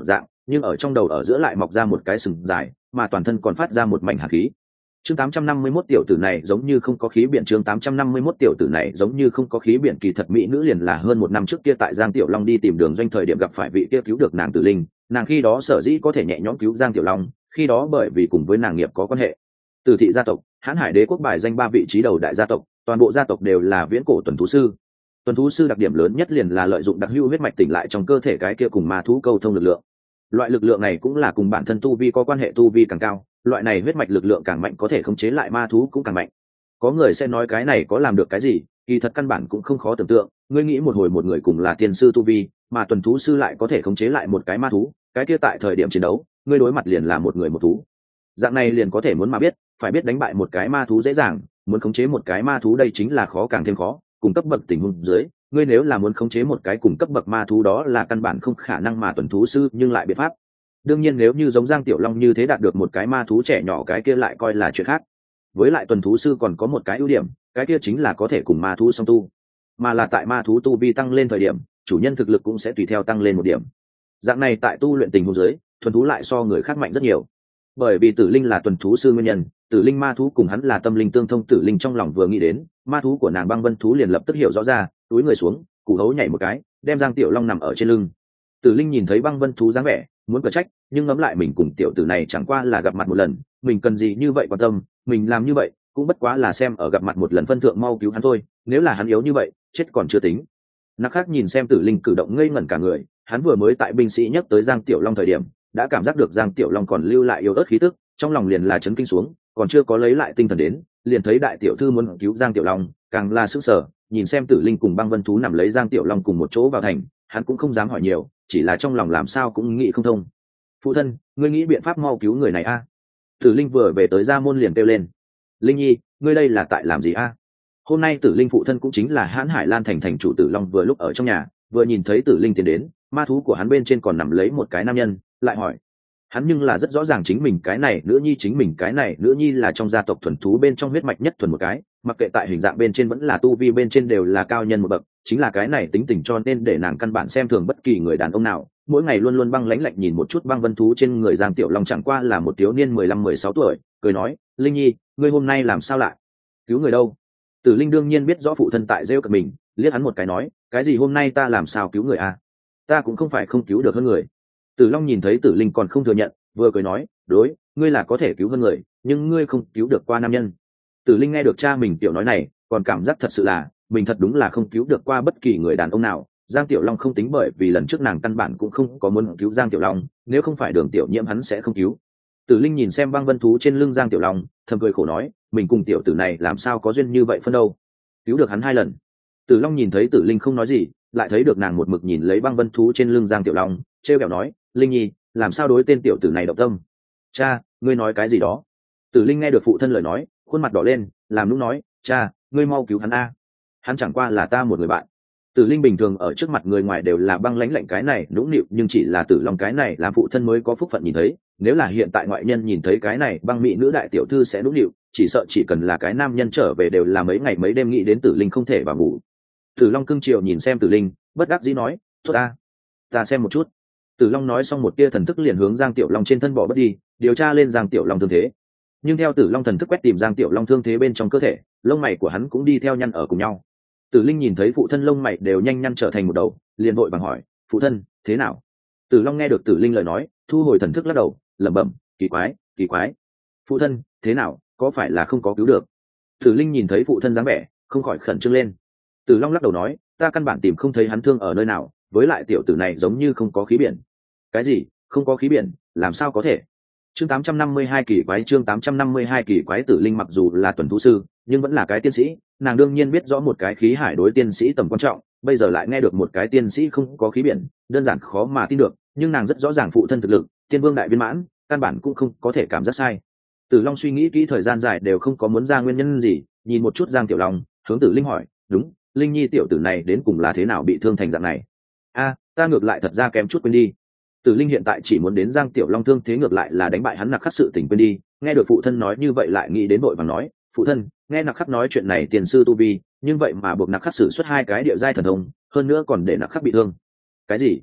nhưng ở trong đầu ở giữa lại mọc ra một cái sừng dài, mà toàn thân còn phát ra một mảnh hạt khí. Chương tám trăm năm mươi mốt tiểu tử này giống như không có khí biển, chương tám trăm năm mươi mốt tiểu tử này giống như không có khí biển. Kỳ thật mỹ nữ liền là hơn một năm trước kia tại Giang Tiểu Long đi tìm Đường Doanh thời điểm gặp phải vị kia cứu được nàng Tử Linh, nàng khi đó sở dĩ có thể nhẹ nhõm cứu Giang Tiểu Long, khi đó bởi vì cùng với nàng nghiệp có quan hệ. Tử thị gia tộc, Hán Hải Đế quốc bài danh ba vị trí đầu đại gia tộc, toàn bộ gia tộc đều là viễn cổ tuần thú sư. Tuần thú sư đặc điểm lớn nhất liền là lợi dụng đặc hữu huyết mạch tỉnh lại trong cơ thể cái kia cùng ma thú câu thông lực lượng. Loại lực lượng này cũng là cùng bản thân tu vi có quan hệ, tu vi càng cao, loại này huyết mạch lực lượng càng mạnh, có thể khống chế lại ma thú cũng càng mạnh. Có người sẽ nói cái này có làm được cái gì, kỳ thật căn bản cũng không khó tưởng tượng. Ngươi nghĩ một hồi, một người cùng là tiên sư tu vi, mà tuần thú sư lại có thể khống chế lại một cái ma thú, cái kia tại thời điểm chiến đấu, ngươi đối mặt liền là một người một thú. Dạng này liền có thể muốn mà biết, phải biết đánh bại một cái ma thú dễ dàng, muốn khống chế một cái ma thú đây chính là khó càng thêm khó. Cùng cấp bậc tình huống dưới, ngươi nếu là muốn khống chế một cái cùng cấp bậc ma thú đó là căn bản không khả năng, mà tuần thú sư nhưng lại biện pháp. Đương nhiên nếu như giống Giang Tiểu Long như thế đạt được một cái ma thú trẻ nhỏ, cái kia lại coi là chuyện khác. Với lại tuần thú sư còn có một cái ưu điểm, cái kia chính là có thể cùng ma thú song tu, mà là tại ma thú tu vi tăng lên thời điểm, chủ nhân thực lực cũng sẽ tùy theo tăng lên một điểm. Dạng này tại tu luyện tình huống dưới, thuần thú lại so người khác mạnh rất nhiều. Bởi vì Tử Linh là tuần thú sư nguyên nhân, Tử Linh ma thú cùng hắn là tâm linh tương thông. Tử Linh trong lòng vừa nghĩ đến ma thú của nàng Băng Vân thú, liền lập tức hiểu rõ ra, túi người xuống, củ hấu nhảy một cái, đem Giang Tiểu Long nằm ở trên lưng. Tử Linh nhìn thấy Băng Vân thú dáng vẻ, muốn cở trách, nhưng ngẫm lại mình cùng tiểu tử này chẳng qua là gặp mặt một lần, mình cần gì như vậy quan tâm, mình làm như vậy cũng bất quá là xem ở gặp mặt một lần phân thượng mau cứu hắn thôi, nếu là hắn yếu như vậy, chết còn chưa tính. Nặc Khắc nhìn xem Tử Linh cử động ngây ngẩn cả người, hắn vừa mới tại binh sĩ nhắc tới Giang Tiểu Long thời điểm, đã cảm giác được Giang Tiểu Long còn lưu lại yếu ớt khí tức, trong lòng liền là chấn kinh xuống, còn chưa có lấy lại tinh thần đến, liền thấy đại tiểu thư muốn cứu Giang Tiểu Long, càng là sững sờ, nhìn xem Tử Linh cùng Băng Vân thú nằm lấy Giang Tiểu Long cùng một chỗ vào thành, hắn cũng không dám hỏi nhiều, chỉ là trong lòng làm sao cũng nghĩ không thông. Phụ thân, ngươi nghĩ biện pháp mau cứu người này a? À? Tử Linh vừa về tới gia môn liền kêu lên. Linh nhi, ngươi đây là tại làm gì a? À? Hôm nay Tử Linh phụ thân cũng chính là Hán Hải Lan thành thành chủ Tử Long vừa lúc ở trong nhà, vừa nhìn thấy Tử Linh tiến đến, ma thú của hắn bên trên còn nằm lấy một cái nam nhân, lại hỏi. Hắn nhưng là rất rõ ràng chính mình cái này nữ nhi, chính mình cái này nữ nhi là trong gia tộc thuần thú bên trong huyết mạch nhất thuần một cái, mặc kệ tại hình dạng bên trên vẫn là tu vi bên trên đều là cao nhân một bậc, chính là cái này tính tình cho nên để nàng căn bản xem thường bất kỳ người đàn ông nào, mỗi ngày luôn luôn băng lãnh lạnh nhìn một chút Băng Vân thú trên người Giang Tiểu Long chẳng qua là một thiếu niên mười lăm mười sáu tuổi, cười nói, Linh nhi, ngươi hôm nay làm sao lại cứu người đâu? Tử Linh đương nhiên biết rõ phụ thân tại rêu cợt mình, liếc hắn một cái nói, cái gì hôm nay ta làm sao cứu người à? Ta cũng không phải không cứu được hơn người. Tử Long nhìn thấy Tử Linh còn không thừa nhận, vừa cười nói, đối, ngươi là có thể cứu hơn người, nhưng ngươi không cứu được qua nam nhân. Tử Linh nghe được cha mình tiểu nói này, còn cảm giác thật sự là mình thật đúng là không cứu được qua bất kỳ người đàn ông nào. Giang Tiểu Long không tính, bởi vì lần trước nàng căn bản cũng không có muốn cứu Giang Tiểu Long, nếu không phải Đường Tiểu Nhiễm hắn sẽ không cứu. Tử Linh nhìn xem Băng Vân thú trên lưng Giang Tiểu Long, thầm cười khổ nói, mình cùng tiểu tử này làm sao có duyên như vậy phân đâu, cứu được hắn hai lần. Tử Long nhìn thấy Tử Linh không nói gì, lại thấy được nàng một mực nhìn lấy Băng Vân thú trên lưng Giang Tiểu Long, trêu ghẹo nói, Linh nhi, làm sao đối tên tiểu tử này động tâm? Cha, ngươi nói cái gì đó? Tử Linh nghe được phụ thân lời nói, khuôn mặt đỏ lên, làm lúc nói, cha, ngươi mau cứu hắn a, hắn chẳng qua là ta một người bạn. Tử Linh bình thường ở trước mặt người ngoài đều là băng lãnh lạnh cái này nũng nịu, nhưng chỉ là Tử Long cái này làm phụ thân mới có phúc phận nhìn thấy, nếu là hiện tại ngoại nhân nhìn thấy cái này băng mỹ nữ đại tiểu thư sẽ nũng nịu, chỉ sợ chỉ cần là cái nam nhân trở về đều là mấy ngày mấy đêm nghĩ đến Tử Linh không thể vào ngủ. Tử Long cưng chiều nhìn xem Tử Linh, bất đắc dĩ nói, thôi ta, ta xem một chút. Tử Long nói xong một tia thần thức liền hướng Giang Tiểu Long trên thân bỏ bất đi, điều tra lên Giang Tiểu Long thương thế. Nhưng theo Tử Long thần thức quét tìm Giang Tiểu Long thương thế bên trong cơ thể, lông mày của hắn cũng đi theo nhăn ở cùng nhau. Tử Linh nhìn thấy phụ thân lông mày đều nhanh nhăn trở thành một đầu, liền vội bằng hỏi, phụ thân, thế nào? Tử Long nghe được Tử Linh lời nói, thu hồi thần thức lắc đầu, lẩm bẩm, kỳ quái, kỳ quái. Phụ thân, thế nào, có phải là không có cứu được? Tử Linh nhìn thấy phụ thân dáng vẻ, không khỏi khẩn trương lên. Tử Long lắc đầu nói, ta căn bản tìm không thấy hắn thương ở nơi nào, với lại tiểu tử này giống như không có khí biển. Cái gì? Không có khí biển? Làm sao có thể? Chương tám trăm năm mươi hai kỳ quái, chương tám trăm năm mươi hai kỳ quái. Tử Linh mặc dù là tuần thú sư, nhưng vẫn là cái tiên sĩ, nàng đương nhiên biết rõ một cái khí hải đối tiên sĩ tầm quan trọng, bây giờ lại nghe được một cái tiên sĩ không có khí biển, đơn giản khó mà tin được, nhưng nàng rất rõ ràng phụ thân thực lực, Tiên Vương đại viên mãn, căn bản cũng không có thể cảm giác sai. Tử Long suy nghĩ kỹ thời gian dài đều không có muốn ra nguyên nhân gì, nhìn một chút Giang Tiểu Long, hướng Tử Linh hỏi, đúng, Linh nhi tiểu tử này đến cùng là thế nào bị thương thành dạng này? A, ta ngược lại thật ra kém chút quên đi. Tử Linh hiện tại chỉ muốn đến Giang Tiểu Long thương thế ngược lại là đánh bại hắn Nặc Khắc sự tình quên đi, nghe được phụ thân nói như vậy lại nghĩ đến vội vàng nói, phụ thân, nghe Nặc Khắc nói chuyện này tiền sư tu vi, nhưng vậy mà buộc Nặc Khắc sử xuất hai cái địa giai thần thông, hơn nữa còn để Nặc Khắc bị thương. Cái gì?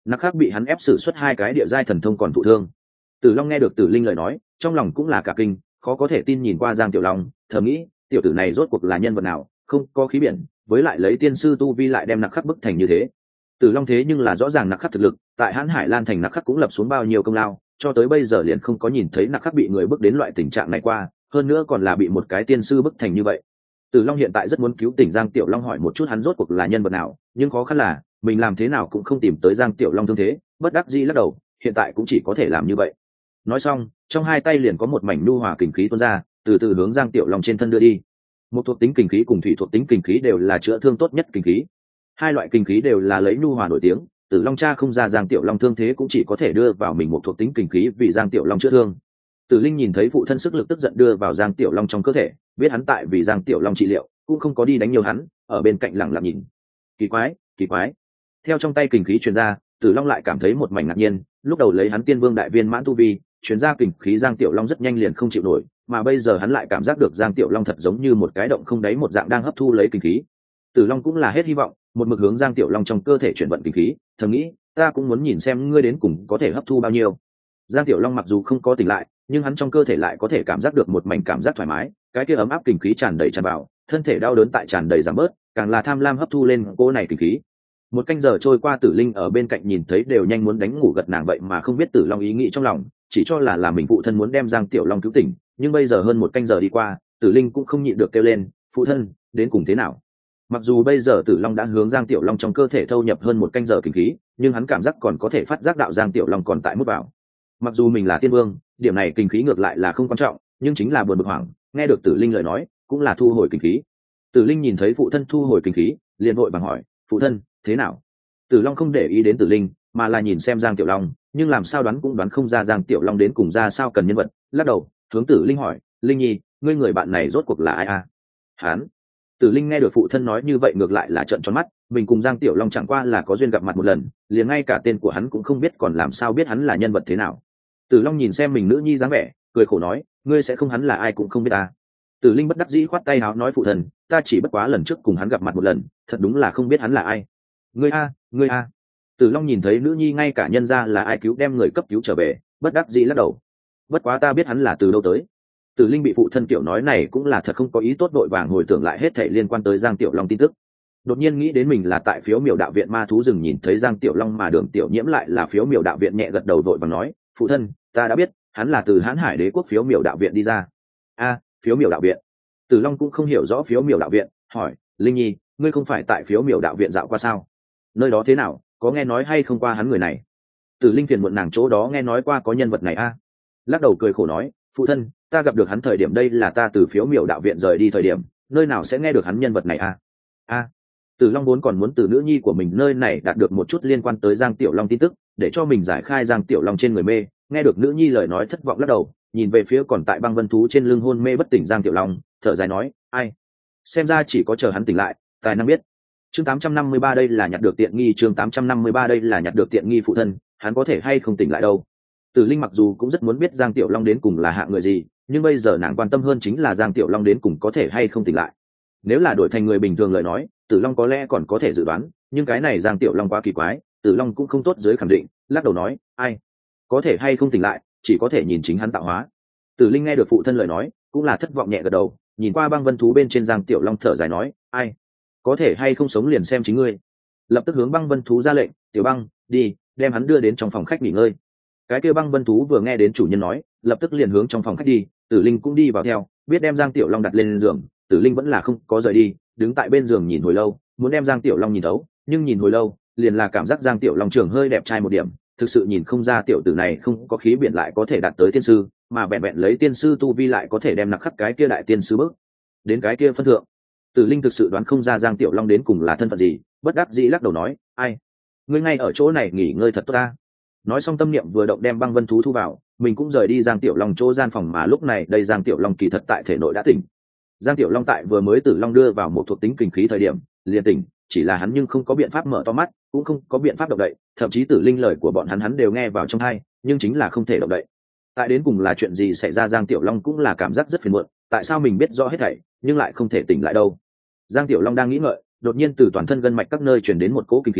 nặc khắc bị hắn ép xử suất hai cái địa giai thần thông còn thụ thương. Tử Long nghe được Tử Linh lời nói, trong lòng cũng là cả kinh, khó có thể tin nhìn qua Giang Tiểu Long, thầm nghĩ, tiểu tử này rốt cuộc là nhân vật nào, không có khí biển, với lại lấy tiên sư tu vi lại đem nặc khắc bức thành như thế. Tử Long thế nhưng là rõ ràng nặc khắc thực lực, tại Hán Hải Lan thành nặc khắc cũng lập xuống bao nhiêu công lao, cho tới bây giờ liền không có nhìn thấy nặc khắc bị người bức đến loại tình trạng này qua, hơn nữa còn là bị một cái tiên sư bức thành như vậy. Tử Long hiện tại rất muốn cứu tỉnh Giang Tiểu Long, hỏi một chút hắn rốt cuộc là nhân vật nào, nhưng khó khăn là mình làm thế nào cũng không tìm tới Giang Tiểu Long thương thế, bất đắc dĩ lắc đầu, hiện tại cũng chỉ có thể làm như vậy. Nói xong, trong hai tay liền có một mảnh nhu hòa kình khí tuôn ra, từ từ hướng Giang Tiểu Long trên thân đưa đi. Một thuộc tính kình khí cùng thủy thuộc tính kình khí đều là chữa thương tốt nhất kình khí. Hai loại kình khí đều là lấy nhu hòa nổi tiếng, Tử Long cha không ra Giang Tiểu Long thương thế cũng chỉ có thể đưa vào mình một thuộc tính kình khí vì Giang Tiểu Long chữa thương. Tử Linh nhìn thấy phụ thân sức lực tức giận đưa vào Giang Tiểu Long trong cơ thể, biết hắn tại vì Giang Tiểu Long trị liệu, cũng không có đi đánh nhiều hắn, ở bên cạnh lặng lặng nhìn. Kỳ quái, kỳ quái. Theo trong tay kình khí truyền ra, Tử Long lại cảm thấy một mảnh ngạc nhiên, lúc đầu lấy hắn tiên vương đại viên mãn tu vi, truyền ra kình khí Giang Tiểu Long rất nhanh liền không chịu nổi, mà bây giờ hắn lại cảm giác được Giang Tiểu Long thật giống như một cái động không đáy một dạng đang hấp thu lấy kình khí. Tử Long cũng là hết hy vọng, một mực hướng Giang Tiểu Long trong cơ thể chuyển vận kình khí, thầm nghĩ, ta cũng muốn nhìn xem ngươi đến cùng có thể hấp thu bao nhiêu. Giang Tiểu Long mặc dù không có tỉnh lại, nhưng hắn trong cơ thể lại có thể cảm giác được một mảnh cảm giác thoải mái, cái kia ấm áp kình khí tràn đầy tràn vào, thân thể đau đớn tại tràn đầy giảm bớt, càng là tham lam hấp thu lên cô này kình khí. Một canh giờ trôi qua, Tử Linh ở bên cạnh nhìn thấy đều nhanh muốn đánh ngủ gật nàng vậy mà không biết Tử Long ý nghĩ trong lòng, chỉ cho là là mình phụ thân muốn đem Giang Tiểu Long cứu tỉnh, nhưng bây giờ hơn một canh giờ đi qua, Tử Linh cũng không nhịn được kêu lên, phụ thân, đến cùng thế nào? Mặc dù bây giờ Tử Long đã hướng Giang Tiểu Long trong cơ thể thâu nhập hơn một canh giờ kình khí, nhưng hắn cảm giác còn có thể phát giác đạo Giang Tiểu Long còn tại mút vào. Mặc dù mình là tiên vương, điểm này kình khí ngược lại là không quan trọng, nhưng chính là buồn bực hoảng, nghe được Tử Linh lời nói, cũng là thu hồi kình khí. Tử Linh nhìn thấy phụ thân thu hồi kình khí, liền vội vàng hỏi, phụ thân, thế nào? Tử Long không để ý đến Tử Linh, mà là nhìn xem Giang Tiểu Long, nhưng làm sao đoán cũng đoán không ra Giang Tiểu Long đến cùng ra sao cần nhân vật, lắc đầu, hướng Tử Linh hỏi, Linh Nhi, ngươi người bạn này rốt cuộc là ai a? Hán. Tử Linh nghe được phụ thân nói như vậy ngược lại là trợn tròn mắt, mình cùng Giang Tiểu Long chẳng qua là có duyên gặp mặt một lần, liền ngay cả tên của hắn cũng không biết, còn làm sao biết hắn là nhân vật thế nào. Tử Long nhìn xem mình nữ nhi dáng vẻ, cười khổ nói, ngươi sẽ không hắn là ai cũng không biết ta. Tử Linh bất đắc dĩ khoát tay áo nói, phụ thân, ta chỉ bất quá lần trước cùng hắn gặp mặt một lần, thật đúng là không biết hắn là ai. Ngươi a, ngươi a. Tử Long nhìn thấy nữ nhi ngay cả nhân ra là ai cứu đem người cấp cứu trở về, bất đắc dĩ lắc đầu. Bất quá ta biết hắn là từ đâu tới. Tử Linh bị phụ thân kiểu nói này cũng là thật không có ý tốt, đội vàng hồi tưởng lại hết thảy liên quan tới Giang Tiểu Long tin tức. Đột nhiên nghĩ đến mình là tại Phiếu Miểu Đạo viện ma thú rừng nhìn thấy Giang Tiểu Long, mà Đường Tiểu Nhiễm lại là Phiếu Miểu Đạo viện, nhẹ gật đầu đội vàng nói, phụ thân, ta đã biết, hắn là từ Hán Hải Đế quốc Phiếu Miểu Đạo viện đi ra. A, Phiếu Miểu Đạo viện. Tử Long cũng không hiểu rõ Phiếu Miểu Đạo viện, hỏi, Linh Nhi, ngươi không phải tại Phiếu Miểu Đạo viện dạo qua sao? Nơi đó thế nào, có nghe nói hay không qua hắn người này? Tử Linh phiền muộn nàng chỗ đó nghe nói qua có nhân vật này a. Lắc đầu cười khổ nói, phụ thân, ta gặp được hắn thời điểm đây là ta từ Phiếu Miểu Đạo viện rời đi thời điểm, nơi nào sẽ nghe được hắn nhân vật này a? A. Tử Long vốn còn muốn từ nữ nhi của mình nơi này đạt được một chút liên quan tới Giang Tiểu Long tin tức, để cho mình giải khai Giang Tiểu Long trên người mê, nghe được nữ nhi lời nói thất vọng lắc đầu, nhìn về phía còn tại băng vân thú trên lưng hôn mê bất tỉnh Giang Tiểu Long, thở dài nói, ai, xem ra chỉ có chờ hắn tỉnh lại, tài năng biết. Chương tám trăm năm mươi ba đây là nhặt được tiện nghi, chương tám trăm năm mươi ba đây là nhặt được tiện nghi, phụ thân, hắn có thể hay không tỉnh lại đâu. Tử Linh mặc dù cũng rất muốn biết Giang Tiểu Long đến cùng là hạng người gì, nhưng bây giờ nàng quan tâm hơn chính là Giang Tiểu Long đến cùng có thể hay không tỉnh lại. Nếu là đổi thành người bình thường lời nói, Tử Long có lẽ còn có thể dự đoán, nhưng cái này Giang Tiểu Long quá kỳ quái, Tử Long cũng không tốt dưới khẳng định, lắc đầu nói, ai, có thể hay không tỉnh lại, chỉ có thể nhìn chính hắn tạo hóa. Tử Linh nghe được phụ thân lời nói, cũng là thất vọng nhẹ gật đầu, nhìn qua băng vân thú bên trên Giang Tiểu Long thở dài nói, ai, có thể hay không sống liền xem chính ngươi. Lập tức hướng băng vân thú ra lệnh, Tiểu Băng, đi, đem hắn đưa đến trong phòng khách nghỉ ngơi. Cái kia băng vân thú vừa nghe đến chủ nhân nói, lập tức liền hướng trong phòng khách đi, Tử Linh cũng đi vào theo, biết đem Giang Tiểu Long đặt lên giường, Tử Linh vẫn là không có rời đi, đứng tại bên giường nhìn hồi lâu, muốn đem Giang Tiểu Long nhìn thấu, nhưng nhìn hồi lâu, liền là cảm giác Giang Tiểu Long trưởng hơi đẹp trai một điểm, thực sự nhìn không ra tiểu tử này không có khí biển lại có thể đạt tới tiên sư, mà vẹn vẹn lấy tiên sư tu vi lại có thể đem nặc khắc cái kia đại tiên sư bước đến cái kia phân thượng. Tử Linh thực sự đoán không ra Giang Tiểu Long đến cùng là thân phận gì, bất đắc dĩ lắc đầu nói, ai, ngươi ngay ở chỗ này nghỉ ngơi thật tốt ta. Nói xong tâm niệm vừa động đem băng vân thú thu vào, mình cũng rời đi Giang Tiểu Long chỗ gian phòng, mà lúc này đây Giang Tiểu Long kỳ thật tại thể nội đã tỉnh. Giang Tiểu Long tại vừa mới Tử Long đưa vào một thuộc tính kình khí thời điểm liền tỉnh, chỉ là hắn nhưng không có biện pháp mở to mắt, cũng không có biện pháp động đậy, thậm chí Tử Linh lời của bọn hắn hắn đều nghe vào trong tai, nhưng chính là không thể động đậy. Tại đến cùng là chuyện gì xảy ra, Giang Tiểu Long cũng là cảm giác rất phiền muộn, tại sao mình biết rõ hết thảy nhưng lại không thể tỉnh lại đâu. Giang Tiểu Long đang nghĩ ngợi, đột nhiên từ toàn thân gân mạch các nơi truyền đến một cỗ kinh khí,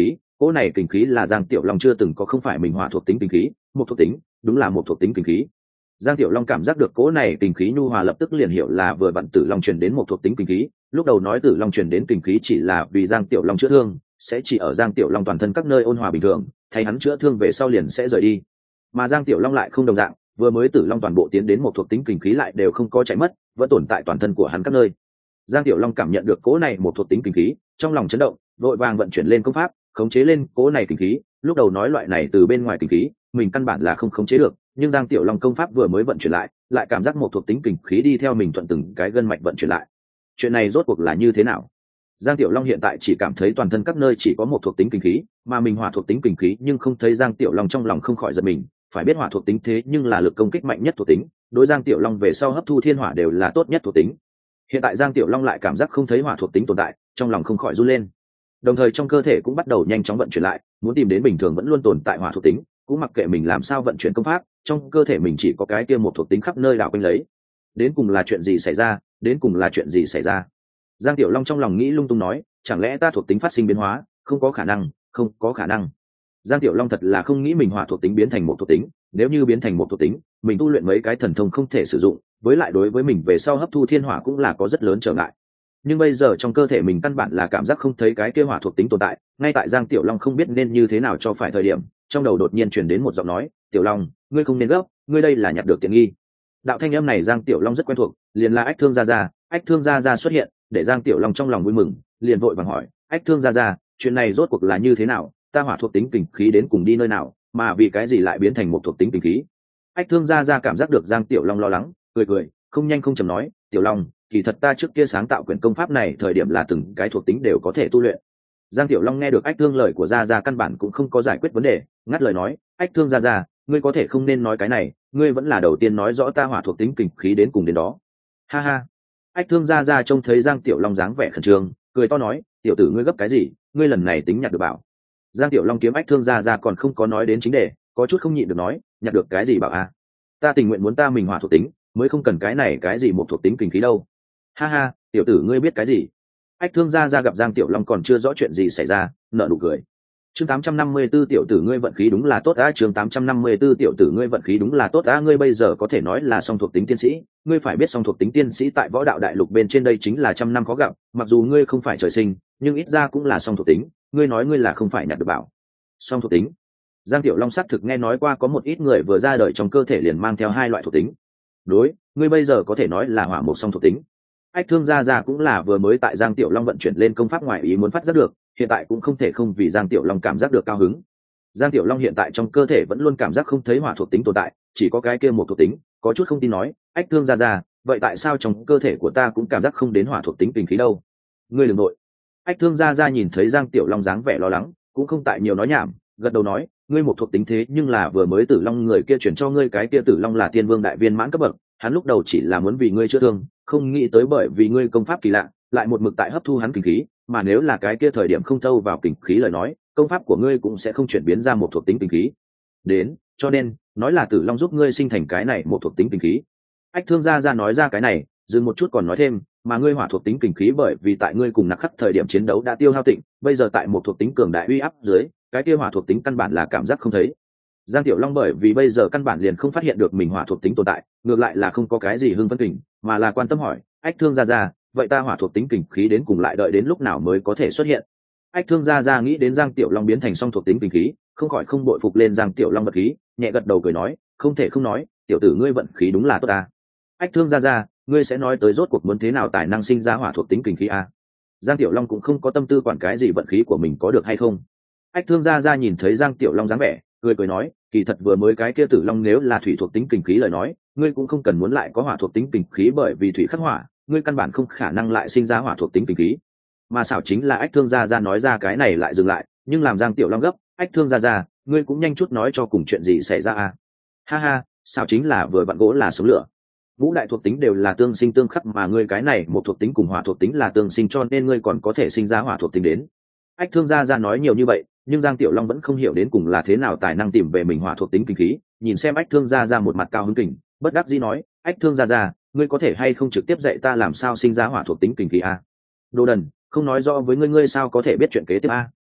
cỗ này kình khí là Giang Tiểu Long chưa từng có, không phải mình hỏa thuộc tính kình khí, một thuộc tính, đúng là một thuộc tính kình khí. Giang Tiểu Long cảm giác được cỗ này kình khí nhu hòa, lập tức liền hiểu là vừa vặn Tử Long truyền đến một thuộc tính kình khí. Lúc đầu nói Tử Long truyền đến kình khí chỉ là vì Giang Tiểu Long chữa thương, sẽ chỉ ở Giang Tiểu Long toàn thân các nơi ôn hòa bình thường, thay hắn chữa thương về sau liền sẽ rời đi. Mà Giang Tiểu Long lại không đồng dạng, vừa mới Tử Long toàn bộ tiến đến một thuộc tính kình khí lại đều không có chạy mất, vẫn tồn tại toàn thân của hắn các nơi. Giang Tiểu Long cảm nhận được cỗ này một thuộc tính kình khí, trong lòng chấn động, vội vàng vận chuyển lên công pháp, khống chế lên cỗ này kình khí. Lúc đầu nói loại này từ bên ngoài kình khí, mình căn bản là không khống chế được, nhưng Giang Tiểu Long công pháp vừa mới vận chuyển lại, lại cảm giác một thuộc tính kình khí đi theo mình thuận từng cái gân mạch vận chuyển lại. Chuyện này rốt cuộc là như thế nào? Giang Tiểu Long hiện tại chỉ cảm thấy toàn thân các nơi chỉ có một thuộc tính kình khí, mà mình hỏa thuộc tính kình khí nhưng không thấy. Giang Tiểu Long trong lòng không khỏi giật mình, phải biết hỏa thuộc tính thế nhưng là lực công kích mạnh nhất thuộc tính, đối Giang Tiểu Long về sau hấp thu thiên hỏa đều là tốt nhất thuộc tính. Hiện tại Giang Tiểu Long lại cảm giác không thấy hỏa thuộc tính tồn tại, trong lòng không khỏi run lên. Đồng thời trong cơ thể cũng bắt đầu nhanh chóng vận chuyển lại, muốn tìm đến bình thường vẫn luôn tồn tại hỏa thuộc tính, cũng mặc kệ mình làm sao vận chuyển công pháp, trong cơ thể mình chỉ có cái kia một thuộc tính khắp nơi đảo quanh lấy. Đến cùng là chuyện gì xảy ra? Đến cùng là chuyện gì xảy ra? Giang Tiểu Long trong lòng nghĩ lung tung nói, chẳng lẽ ta thuộc tính phát sinh biến hóa? Không có khả năng, không có khả năng. Giang Tiểu Long thật là không nghĩ mình hỏa thuộc tính biến thành một thuộc tính, nếu như biến thành một thuộc tính, mình tu luyện mấy cái thần thông không thể sử dụng, với lại đối với mình về sau hấp thu thiên hỏa cũng là có rất lớn trở ngại. Nhưng bây giờ trong cơ thể mình căn bản là cảm giác không thấy cái kia hỏa thuộc tính tồn tại, ngay tại Giang Tiểu Long không biết nên như thế nào cho phải thời điểm, trong đầu đột nhiên truyền đến một giọng nói, "Tiểu Long, ngươi không nên gấp, ngươi đây là nhặt được tiện nghi." Đạo thanh âm này Giang Tiểu Long rất quen thuộc, liền là Ách Thương Gia Gia. Ách Thương Gia Gia xuất hiện, để Giang Tiểu Long trong lòng vui mừng, liền vội vàng hỏi, "Ách Thương Gia Gia, chuyện này rốt cuộc là như thế nào? Ta hỏa thuộc tính kình khí đến cùng đi nơi nào, mà vì cái gì lại biến thành một thuộc tính kình khí?" Ách Thương Gia Gia cảm giác được Giang Tiểu Long lo lắng, cười cười, không nhanh không chậm nói, "Tiểu Long, kỳ thật ta trước kia sáng tạo quyển công pháp này thời điểm là từng cái thuộc tính đều có thể tu luyện." Giang Tiểu Long nghe được Ách Thương lời của Gia Gia căn bản cũng không có giải quyết vấn đề, ngắt lời nói, "Ách Thương Gia Gia, ngươi có thể không nên nói cái này, ngươi vẫn là đầu tiên nói rõ ta hỏa thuộc tính kình khí đến cùng đến đó." Ha ha. Ách Thương Gia Gia trông thấy Giang Tiểu Long dáng vẻ khẩn trương, cười to nói, "Tiểu tử ngươi gấp cái gì, ngươi lần này tính nhặt được bảo." Giang Tiểu Long kiếm Ách Thương Gia Gia còn không có nói đến chính đề, có chút không nhịn được nói, "Nhặt được cái gì bảo a? Ta tình nguyện muốn ta mình hỏa thuộc tính, mới không cần cái này cái gì một thuộc tính kình khí đâu." Ha ha, tiểu tử ngươi biết cái gì? Ách Thương Gia Gia gặp Giang Tiểu Long còn chưa rõ chuyện gì xảy ra, nở nụ cười. Chương tám trăm năm mươi tư tiểu tử ngươi vận khí đúng là tốt á, chương tám trăm năm mươi tư tiểu tử ngươi vận khí đúng là tốt á, ngươi bây giờ có thể nói là song thuộc tính tiên sĩ, ngươi phải biết song thuộc tính tiên sĩ tại võ đạo đại lục bên trên đây chính là trăm năm khó gặp, mặc dù ngươi không phải trời sinh, nhưng ít ra cũng là song thuộc tính, ngươi nói ngươi là không phải nhặt được bảo. Song thuộc tính. Giang Tiểu Long xác thực nghe nói qua có một ít người vừa ra đời trong cơ thể liền mang theo hai loại thuộc tính. Đối, ngươi bây giờ có thể nói là hỏa một song thuộc tính. Ách Thương Gia Gia cũng là vừa mới tại Giang Tiểu Long vận chuyển lên công pháp ngoài ý muốn phát giác được, hiện tại cũng không thể không vì Giang Tiểu Long cảm giác được cao hứng. Giang Tiểu Long hiện tại trong cơ thể vẫn luôn cảm giác không thấy hỏa thuộc tính tồn tại, chỉ có cái kia một thuộc tính, có chút không tin nói, "Ách Thương Gia Gia, vậy tại sao trong cơ thể của ta cũng cảm giác không đến hỏa thuộc tính kình khí đâu?" Ngươi đừng nội. Ách Thương Gia Gia nhìn thấy Giang Tiểu Long dáng vẻ lo lắng, cũng không tại nhiều nói nhảm, gật đầu nói, "Ngươi một thuộc tính thế nhưng là vừa mới Tử Long người kia chuyển cho ngươi, cái kia Tử Long là Tiên Vương đại viên mãn cấp bậc, hắn lúc đầu chỉ là muốn vì ngươi chữa thương, không nghĩ tới bởi vì ngươi công pháp kỳ lạ, lại một mực tại hấp thu hắn kình khí, mà nếu là cái kia thời điểm không thâu vào kình khí lời nói, công pháp của ngươi cũng sẽ không chuyển biến ra một thuộc tính kình khí đến, cho nên nói là Tử Long giúp ngươi sinh thành cái này một thuộc tính kình khí." Ách Thương Gia Gia nói ra cái này, dừng một chút còn nói thêm, "Mà ngươi hỏa thuộc tính kình khí bởi vì tại ngươi cùng Nặc Khắc thời điểm chiến đấu đã tiêu hao tịnh, bây giờ tại một thuộc tính cường đại uy áp dưới, cái kia hỏa thuộc tính căn bản là cảm giác không thấy." Giang Tiểu Long bởi vì bây giờ căn bản liền không phát hiện được mình hỏa thuộc tính tồn tại, ngược lại là không có cái gì hưng phấn kình, mà là quan tâm hỏi, "Ách Thương Gia Gia, vậy ta hỏa thuộc tính kình khí đến cùng lại đợi đến lúc nào mới có thể xuất hiện?" Ách Thương Gia Gia nghĩ đến Giang Tiểu Long biến thành song thuộc tính kình khí, không khỏi không bội phục lên Giang Tiểu Long vật khí, nhẹ gật đầu cười nói, "Không thể không nói, tiểu tử ngươi vận khí đúng là tốt ta." Ách Thương Gia Gia, ngươi sẽ nói tới rốt cuộc muốn thế nào tài năng sinh ra hỏa thuộc tính kình khí a? Giang Tiểu Long cũng không có tâm tư quản cái gì vận khí của mình có được hay không. Ách Thương Gia Gia nhìn thấy Giang Tiểu Long dáng vẻ, cười cười nói, "Kỳ thật vừa mới cái kia Tử Long nếu là thủy thuộc tính kình khí lời nói, ngươi cũng không cần muốn lại có hỏa thuộc tính kình khí, bởi vì thủy khắc hỏa, ngươi căn bản không khả năng lại sinh ra hỏa thuộc tính kình khí." Mà xảo chính là Ách Thương Gia Gia nói ra cái này lại dừng lại, nhưng làm Giang Tiểu Long gấp, "Ách Thương Gia Gia, ngươi cũng nhanh chút nói cho cùng chuyện gì xảy ra à?" Ha ha, xảo chính là vừa vặn gỗ là sống lửa. Ngũ đại thuộc tính đều là tương sinh tương khắc, mà ngươi cái này một thuộc tính cùng hỏa thuộc tính là tương sinh, cho nên ngươi còn có thể sinh ra hỏa thuộc tính đến. Ách Thương Gia Gia nói nhiều như vậy, nhưng Giang Tiểu Long vẫn không hiểu đến cùng là thế nào tài năng tìm về mình hỏa thuộc tính kinh khí, nhìn xem Ách Thương Gia Gia một mặt cao hứng kình, bất đắc dĩ nói, "Ách Thương Gia Gia, ngươi có thể hay không trực tiếp dạy ta làm sao sinh ra hỏa thuộc tính kinh khí a?" "Đồ đần, không nói rõ với ngươi, ngươi sao có thể biết chuyện kế tiếp a?"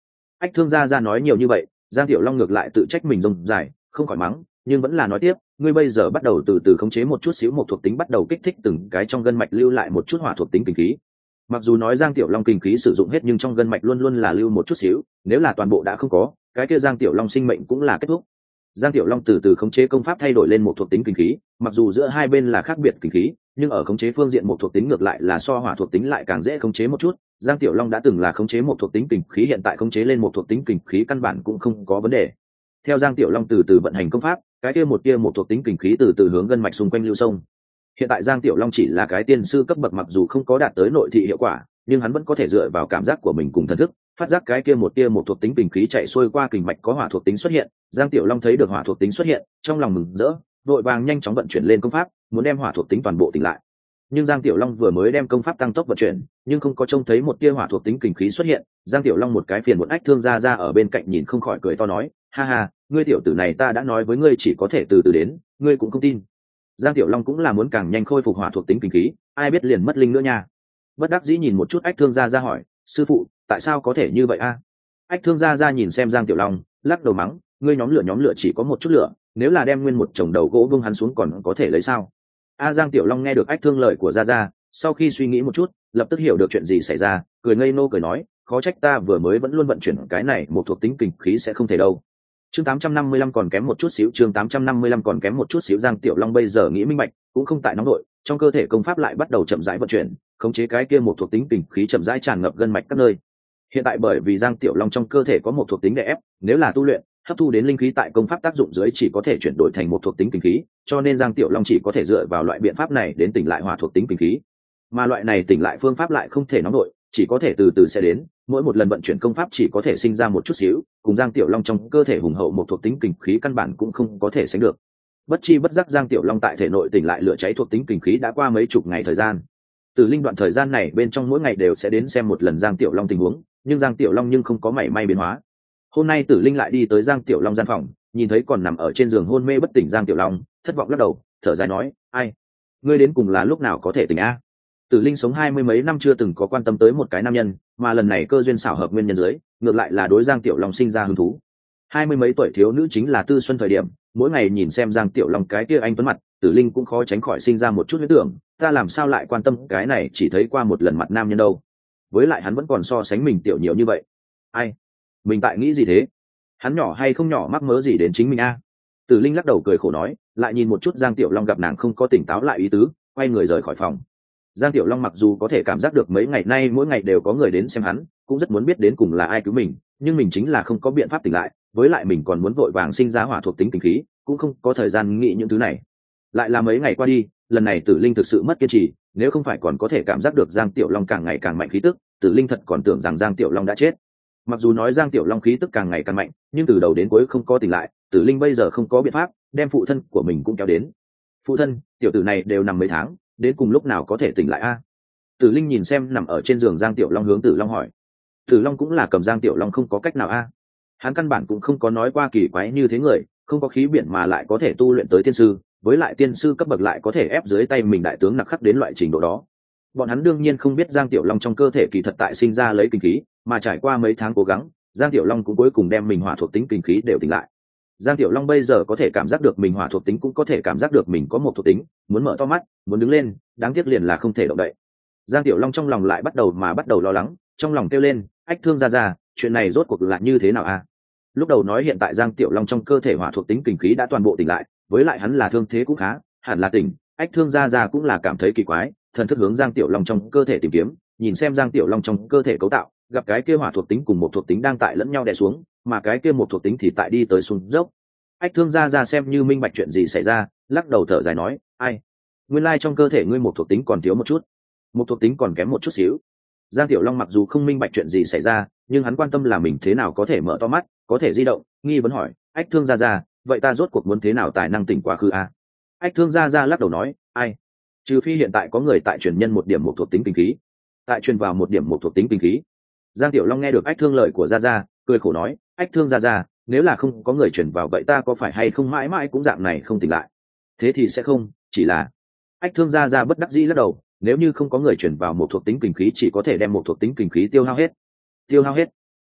Ách Thương gia ra nói nhiều như vậy, Giang Tiểu Long ngược lại tự trách mình rông dài, không khỏi mắng, nhưng vẫn là nói tiếp, ngươi bây giờ bắt đầu từ từ khống chế một chút xíu một thuộc tính, bắt đầu kích thích từng cái trong gân mạch lưu lại một chút hỏa thuộc tính kinh khí. Mặc dù nói Giang Tiểu Long kinh khí sử dụng hết, nhưng trong gân mạch luôn luôn là lưu một chút xíu, nếu là toàn bộ đã không có, cái kia Giang Tiểu Long sinh mệnh cũng là kết thúc. Giang Tiểu Long từ từ khống chế công pháp thay đổi lên một thuộc tính kinh khí, mặc dù giữa hai bên là khác biệt kinh khí, nhưng ở khống chế phương diện một thuộc tính ngược lại là so hỏa thuộc tính lại càng dễ khống chế một chút. Giang Tiểu Long đã từng là khống chế một thuộc tính kinh khí, hiện tại khống chế lên một thuộc tính kinh khí căn bản cũng không có vấn đề. Theo Giang Tiểu Long từ từ vận hành công pháp, cái kia một kia một thuộc tính kinh khí từ từ hướng gân mạch xung quanh lưu sông. Hiện tại Giang Tiểu Long chỉ là cái tiên sư cấp bậc, mặc dù không có đạt tới nội thị hiệu quả, nhưng hắn vẫn có thể dựa vào cảm giác của mình cùng thần thức phát giác cái kia một tia một thuộc tính kinh khí chạy xuôi qua kinh mạch có hỏa thuộc tính xuất hiện. Giang Tiểu Long thấy được hỏa thuộc tính xuất hiện, trong lòng mừng rỡ, vội vàng nhanh chóng vận chuyển lên công pháp, muốn đem hỏa thuộc tính toàn bộ tỉnh lại. Nhưng Giang Tiểu Long vừa mới đem công pháp tăng tốc vận chuyển, nhưng không có trông thấy một tia hỏa thuộc tính kinh khí xuất hiện. Giang Tiểu Long một cái phiền muộn Ách Thương gia ra ở bên cạnh nhìn không khỏi cười to nói, ha ha, ngươi tiểu tử này ta đã nói với ngươi chỉ có thể từ từ đến, ngươi cũng không tin. Giang Tiểu Long cũng là muốn càng nhanh khôi phục hỏa thuộc tính kinh khí, ai biết liền mất linh nữa nha. Bất đắc dĩ nhìn một chút Ách Thương gia ra hỏi, sư phụ, tại sao có thể như vậy a? Ách Thương gia ra nhìn xem Giang Tiểu Long, lắc đầu mắng, ngươi nhóm lửa nhóm lửa chỉ có một chút lửa, nếu là đem nguyên một chồng đầu gỗ vung hắn xuống còn có thể lấy sao? A Giang Tiểu Long nghe được Ách Thương lời của gia gia, sau khi suy nghĩ một chút, lập tức hiểu được chuyện gì xảy ra, cười ngây nô cười nói, khó trách ta vừa mới vẫn luôn vận chuyển cái này một thuộc tính kinh khí sẽ không thể đâu. Chương tám trăm năm mươi lăm còn kém một chút xíu, chương tám trăm năm mươi lăm còn kém một chút xíu. Giang Tiểu Long bây giờ nghĩ minh bạch, cũng không tại nóng nội, trong cơ thể công pháp lại bắt đầu chậm rãi vận chuyển, khống chế cái kia một thuộc tính kinh khí chậm rãi tràn ngập gân mạch các nơi. Hiện tại bởi vì Giang Tiểu Long trong cơ thể có một thuộc tính đè ép, nếu là tu luyện, hấp thu đến linh khí tại công pháp tác dụng dưới chỉ có thể chuyển đổi thành một thuộc tính kinh khí, cho nên Giang Tiểu Long chỉ có thể dựa vào loại biện pháp này đến tỉnh lại hỏa thuộc tính kinh khí. Mà loại này tỉnh lại phương pháp lại không thể nóng nội, chỉ có thể từ từ sẽ đến, mỗi một lần vận chuyển công pháp chỉ có thể sinh ra một chút xíu, cùng Giang Tiểu Long trong cơ thể hùng hậu một thuộc tính kinh khí căn bản cũng không có thể sánh được. Bất chi bất giác Giang Tiểu Long tại thể nội tỉnh lại lửa cháy thuộc tính kinh khí đã qua mấy chục ngày thời gian. Từ linh đoạn thời gian này bên trong mỗi ngày đều sẽ đến xem một lần Giang Tiểu Long tình huống, nhưng Giang Tiểu Long nhưng không có mảy may biến hóa. Hôm nay Tử Linh lại đi tới Giang Tiểu Long gian phòng, nhìn thấy còn nằm ở trên giường hôn mê bất tỉnh Giang Tiểu Long, thất vọng lắc đầu, thở dài nói, ai, ngươi đến cùng là lúc nào có thể tỉnh a? Tử Linh sống hai mươi mấy năm chưa từng có quan tâm tới một cái nam nhân, mà lần này cơ duyên xảo hợp nguyên nhân dưới, ngược lại là đối Giang Tiểu Long sinh ra hứng thú. Hai mươi mấy tuổi thiếu nữ chính là tư xuân thời điểm, mỗi ngày nhìn xem Giang Tiểu Long cái kia anh tuấn mặt, Tử Linh cũng khó tránh khỏi sinh ra một chút huyễn tưởng, ta làm sao lại quan tâm cái này chỉ thấy qua một lần mặt nam nhân đâu? Với lại hắn vẫn còn so sánh mình tiểu nhiều như vậy. Ai? Mình tại nghĩ gì thế? Hắn nhỏ hay không nhỏ mắc mớ gì đến chính mình a? Tử Linh lắc đầu cười khổ nói, lại nhìn một chút Giang Tiểu Long gặp nàng không có tỉnh táo lại ý tứ, quay người rời khỏi phòng. Giang Tiểu Long mặc dù có thể cảm giác được mấy ngày nay mỗi ngày đều có người đến xem hắn, cũng rất muốn biết đến cùng là ai cứu mình, nhưng mình chính là không có biện pháp tỉnh lại, với lại mình còn muốn vội vàng sinh ra hỏa thuộc tính kinh khí, cũng không có thời gian nghĩ những thứ này. Lại là mấy ngày qua đi, lần này Tử Linh thực sự mất kiên trì, nếu không phải còn có thể cảm giác được Giang Tiểu Long càng ngày càng mạnh khí tức, Tử Linh thật còn tưởng rằng Giang Tiểu Long đã chết. Mặc dù nói Giang Tiểu Long khí tức càng ngày càng mạnh, nhưng từ đầu đến cuối không có tỉnh lại, Tử Linh bây giờ không có biện pháp, đem phụ thân của mình cũng kéo đến. Phụ thân, tiểu tử này đều nằm mấy tháng, đến cùng lúc nào có thể tỉnh lại a? Tử Linh nhìn xem nằm ở trên giường Giang Tiểu Long hướng Tử Long hỏi. Tử Long cũng là cầm Giang Tiểu Long không có cách nào a. Hắn căn bản cũng không có nói qua kỳ quái như thế người, không có khí biển mà lại có thể tu luyện tới tiên sư, với lại tiên sư cấp bậc lại có thể ép dưới tay mình đại tướng nặc khắc đến loại trình độ đó. Bọn hắn đương nhiên không biết Giang Tiểu Long trong cơ thể kỳ thật tại sinh ra lấy kinh khí, mà trải qua mấy tháng cố gắng, Giang Tiểu Long cũng cuối cùng đem mình hỏa thuộc tính kinh khí đều tỉnh lại. Giang Tiểu Long bây giờ có thể cảm giác được mình hỏa thuộc tính, cũng có thể cảm giác được mình có một thuộc tính, muốn mở to mắt, muốn đứng lên, đáng tiếc liền là không thể động đậy. Giang Tiểu Long trong lòng lại bắt đầu mà bắt đầu lo lắng, trong lòng kêu lên, Ách Thương gia gia, chuyện này rốt cuộc là như thế nào a? Lúc đầu nói hiện tại Giang Tiểu Long trong cơ thể hỏa thuộc tính kinh khí đã toàn bộ tỉnh lại, với lại hắn là thương thế cũng khá, hẳn là tỉnh. Ách Thương gia gia cũng là cảm thấy kỳ quái, thần thức hướng Giang Tiểu Long trong cơ thể tìm kiếm, nhìn xem Giang Tiểu Long trong cơ thể cấu tạo, gặp cái kia hỏa thuộc tính cùng một thuộc tính đang tại lẫn nhau đè xuống, mà cái kia một thuộc tính thì tại đi tới xuống dốc. Ách Thương gia gia xem như minh bạch chuyện gì xảy ra, lắc đầu thở dài nói, ai, nguyên lai trong cơ thể ngươi một thuộc tính còn thiếu một chút, một thuộc tính còn kém một chút xíu. Giang Tiểu Long mặc dù không minh bạch chuyện gì xảy ra, nhưng hắn quan tâm là mình thế nào có thể mở to mắt, có thể di động, nghi vấn hỏi, Ách Thương gia gia, vậy ta rốt cuộc muốn thế nào tài năng tỉnh quá khứ a? Ách Thương gia gia lắc đầu nói, ai, trừ phi hiện tại có người tại truyền nhân một điểm một thuộc tính kinh khí, tại truyền vào một điểm một thuộc tính kinh khí. Giang Tiểu Long nghe được Ách Thương lời của gia gia, cười khổ nói, Ách Thương gia gia, nếu là không có người truyền vào vậy ta có phải hay không mãi mãi cũng dạng này không tỉnh lại? Thế thì sẽ không, chỉ là Ách Thương gia gia bất đắc dĩ lắc đầu, nếu như không có người truyền vào một thuộc tính kinh khí chỉ có thể đem một thuộc tính kinh khí tiêu hao hết. Tiêu hao hết?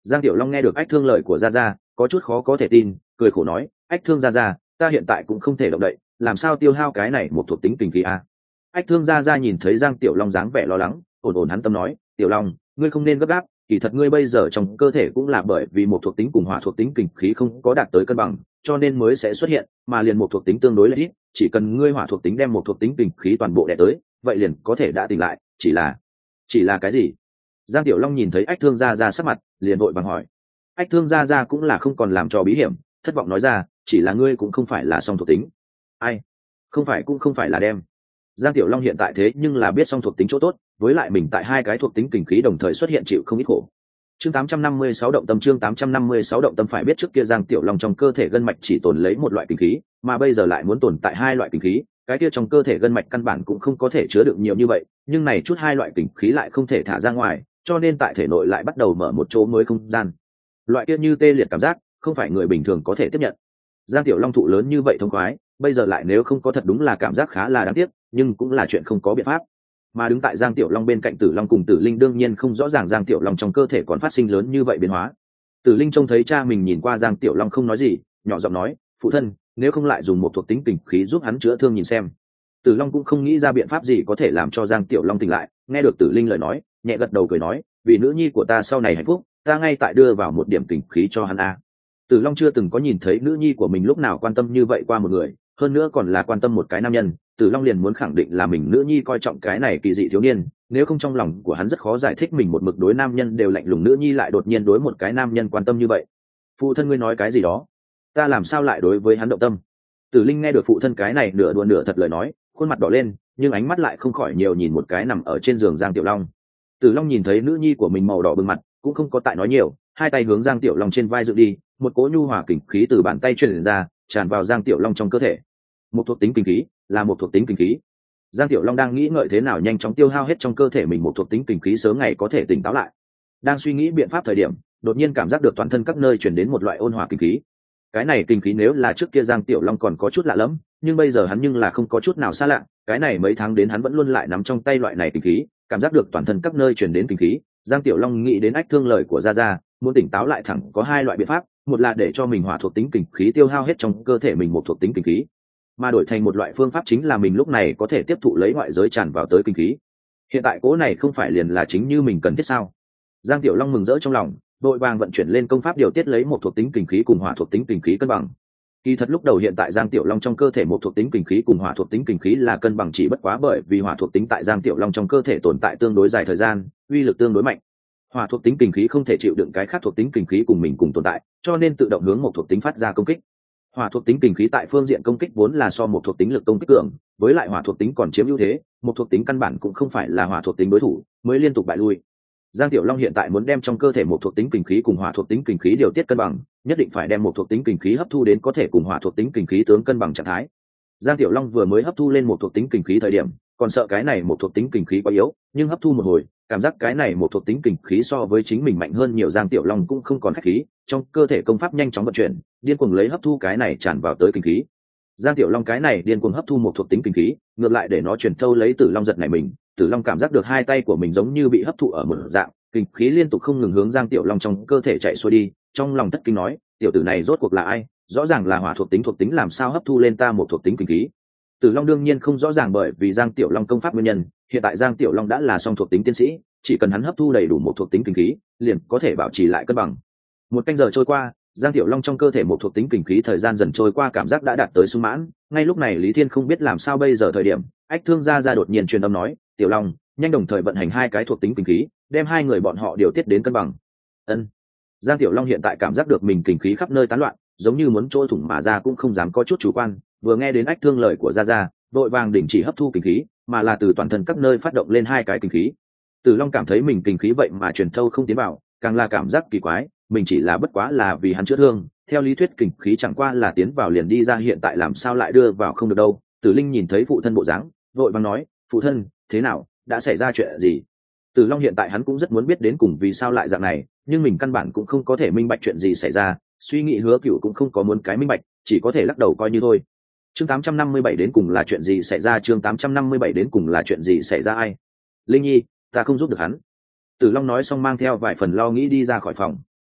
Giang Tiểu Long nghe được ách thương lời của gia gia, có chút khó có thể tin, cười khổ nói, ách thương gia gia, ta hiện tại cũng không thể động đậy, làm sao tiêu hao cái này một thuộc tính kinh khí a? Ách thương gia gia nhìn thấy Giang Tiểu Long dáng vẻ lo lắng, ổn ổn hắn tâm nói, Tiểu Long, ngươi không nên gấp gáp, kỳ thật ngươi bây giờ trong cơ thể cũng là bởi vì một thuộc tính cùng hỏa thuộc tính kinh khí không có đạt tới cân bằng, cho nên mới sẽ xuất hiện, mà liền một thuộc tính tương đối là ít, chỉ cần ngươi hỏa thuộc tính đem một thuộc tính kinh khí toàn bộ đè tới, vậy liền có thể đã tỉnh lại, chỉ là chỉ là cái gì? Giang Tiểu Long nhìn thấy ách thương gia gia sắc mặt, liền vội vàng hỏi. Ách thương gia gia cũng là không còn làm trò bí hiểm, thất vọng nói ra, chỉ là ngươi cũng không phải là song thuộc tính. Ai? Không phải cũng không phải là đem. Giang Tiểu Long hiện tại thế nhưng là biết song thuộc tính chỗ tốt, với lại mình tại hai cái thuộc tính kinh khí đồng thời xuất hiện chịu không ít khổ. Chương tám trăm năm mươi sáu động tâm chương tám trăm năm mươi sáu động tâm phải biết trước kia Giang Tiểu Long trong cơ thể gân mạch chỉ tồn lấy một loại kinh khí, mà bây giờ lại muốn tồn tại hai loại kinh khí, cái kia trong cơ thể gân mạch căn bản cũng không có thể chứa đựng nhiều như vậy, nhưng này chút hai loại kinh khí lại không thể thả ra ngoài, cho nên tại thể nội lại bắt đầu mở một chỗ mới không gian. Loại kia như tê liệt cảm giác, không phải người bình thường có thể tiếp nhận. Giang Tiểu Long thụ lớn như vậy thông khoái, bây giờ lại nếu không có thật đúng là cảm giác khá là đáng tiếc, nhưng cũng là chuyện không có biện pháp. Mà đứng tại Giang Tiểu Long bên cạnh Tử Long cùng Tử Linh đương nhiên không rõ ràng Giang Tiểu Long trong cơ thể còn phát sinh lớn như vậy biến hóa. Tử Linh trông thấy cha mình nhìn qua Giang Tiểu Long không nói gì, nhỏ giọng nói, phụ thân, nếu không lại dùng một thuộc tính kình khí giúp hắn chữa thương nhìn xem. Tử Long cũng không nghĩ ra biện pháp gì có thể làm cho Giang Tiểu Long tỉnh lại, nghe được Tử Linh lời nói, nhẹ gật đầu cười nói, vì nữ nhi của ta sau này hạnh phúc, ta ngay tại đưa vào một điểm kình khí cho hắn a. Tử Long chưa từng có nhìn thấy nữ nhi của mình lúc nào quan tâm như vậy qua một người, hơn nữa còn là quan tâm một cái nam nhân. Tử Long liền muốn khẳng định là mình nữ nhi coi trọng cái này kỳ dị thiếu niên, nếu không trong lòng của hắn rất khó giải thích mình một mực đối nam nhân đều lạnh lùng nữ nhi lại đột nhiên đối một cái nam nhân quan tâm như vậy. Phụ thân ngươi nói cái gì đó? Ta làm sao lại đối với hắn động tâm? Tử Linh nghe được phụ thân cái này nửa đùa nửa thật lời nói, khuôn mặt đỏ lên, nhưng ánh mắt lại không khỏi nhiều nhìn một cái nằm ở trên giường Giang Tiểu Long. Tử Long nhìn thấy nữ nhi của mình màu đỏ bừng mặt, cũng không có tại nói nhiều, hai tay hướng Giang Tiểu Long trên vai dựng đi, một cỗ nhu hòa kình khí từ bàn tay truyền ra, tràn vào Giang Tiểu Long trong cơ thể. Một thuộc tính kình khí, là một thuộc tính kình khí. Giang Tiểu Long đang nghĩ ngợi thế nào nhanh chóng tiêu hao hết trong cơ thể mình một thuộc tính kình khí sớm ngày có thể tỉnh táo lại. Đang suy nghĩ biện pháp thời điểm, đột nhiên cảm giác được toàn thân các nơi truyền đến một loại ôn hòa kình khí. Cái này kình khí nếu là trước kia Giang Tiểu Long còn có chút lạ lẫm, nhưng bây giờ hắn nhưng là không có chút nào xa lạ, cái này mấy tháng đến hắn vẫn luôn lại nắm trong tay loại này kình khí, cảm giác được toàn thân các nơi truyền đến kình khí. Giang Tiểu Long nghĩ đến ách thương lời của gia gia, muốn tỉnh táo lại thẳng có hai loại biện pháp, một là để cho mình hỏa thuộc tính kình khí tiêu hao hết trong cơ thể mình một thuộc tính kình khí, mà đổi thành một loại phương pháp chính là mình lúc này có thể tiếp thụ lấy ngoại giới tràn vào tới kinh khí. Hiện tại cố này không phải liền là chính như mình cần thiết sao? Giang Tiểu Long mừng rỡ trong lòng, đội vàng vận chuyển lên công pháp điều tiết lấy một thuộc tính kinh khí cùng hỏa thuộc tính kinh khí cân bằng. Kỳ thật lúc đầu hiện tại Giang Tiểu Long trong cơ thể một thuộc tính kinh khí cùng hỏa thuộc tính kinh khí là cân bằng, chỉ bất quá bởi vì hỏa thuộc tính tại Giang Tiểu Long trong cơ thể tồn tại tương đối dài thời gian, uy lực tương đối mạnh. Hỏa thuộc tính kinh khí không thể chịu đựng cái khác thuộc tính kinh khí cùng mình cùng tồn tại, cho nên tự động hướng một thuộc tính phát ra công kích. Hỏa thuộc tính kình khí tại phương diện công kích vốn là so một thuộc tính lực công kích cường, với lại hỏa thuộc tính còn chiếm ưu thế, một thuộc tính căn bản cũng không phải là hỏa thuộc tính đối thủ, mới liên tục bại lui. Giang Tiểu Long hiện tại muốn đem trong cơ thể một thuộc tính kình khí cùng hỏa thuộc tính kình khí điều tiết cân bằng, nhất định phải đem một thuộc tính kình khí hấp thu đến có thể cùng hỏa thuộc tính kình khí tướng cân bằng trạng thái. Giang Tiểu Long vừa mới hấp thu lên một thuộc tính kình khí thời điểm, còn sợ cái này một thuộc tính kình khí quá yếu, nhưng hấp thu một hồi, cảm giác cái này một thuộc tính kình khí so với chính mình mạnh hơn nhiều. Giang Tiểu Long cũng không còn khách khí, trong cơ thể công pháp nhanh chóng vận chuyển, điên cuồng lấy hấp thu cái này tràn vào tới kình khí. Giang Tiểu Long cái này điên cuồng hấp thu một thuộc tính kình khí, ngược lại để nó truyền thâu lấy Tử Long giật này mình. Tử Long cảm giác được hai tay của mình giống như bị hấp thụ ở một dạng, kình khí liên tục không ngừng hướng Giang Tiểu Long trong cơ thể chạy xuôi đi, trong lòng thất kinh nói, tiểu tử này rốt cuộc là ai? Rõ ràng là hỏa thuộc tính thuộc tính làm sao hấp thu lên ta một thuộc tính kình khí? Tử Long đương nhiên không rõ ràng, bởi vì Giang Tiểu Long công pháp nguyên nhân, hiện tại Giang Tiểu Long đã là song thuộc tính tiến sĩ, chỉ cần hắn hấp thu đầy đủ một thuộc tính kình khí, liền có thể bảo trì lại cân bằng. Một canh giờ trôi qua, Giang Tiểu Long trong cơ thể một thuộc tính kình khí thời gian dần trôi qua cảm giác đã đạt tới sung mãn. Ngay lúc này Lý Thiên không biết làm sao bây giờ thời điểm, ách thương gia gia đột nhiên truyền âm nói, Tiểu Long, nhanh đồng thời vận hành hai cái thuộc tính kình khí, đem hai người bọn họ điều tiết đến cân bằng. Ân. Giang Tiểu Long hiện tại cảm giác được mình kình khí khắp nơi tán loạn, giống như muốn trôi thủng mà ra cũng không dám có chút chủ quan. Vừa nghe đến ách thương lời của gia gia, vội vàng đình chỉ hấp thu kình khí, mà là từ toàn thân các nơi phát động lên hai cái kình khí. Tử Long cảm thấy mình kình khí vậy mà truyền thâu không tiến vào, càng là cảm giác kỳ quái, mình chỉ là bất quá là vì hắn chữa thương, theo lý thuyết kình khí chẳng qua là tiến vào liền đi ra, hiện tại làm sao lại đưa vào không được đâu. Tử Linh nhìn thấy phụ thân bộ dáng, vội vàng nói, phụ thân, thế nào, đã xảy ra chuyện gì? Tử Long hiện tại hắn cũng rất muốn biết đến cùng vì sao lại dạng này, nhưng mình căn bản cũng không có thể minh bạch chuyện gì xảy ra, suy nghĩ Hứa Cửu cũng không có muốn cái minh bạch, chỉ có thể lắc đầu coi như thôi. Chương tám trăm năm mươi bảy đến cùng là chuyện gì xảy ra? Chương tám trăm năm mươi bảy đến cùng là chuyện gì xảy ra? Ai? Linh Nhi, ta không giúp được hắn. Tử Long nói xong mang theo vài phần lo nghĩ đi ra khỏi phòng.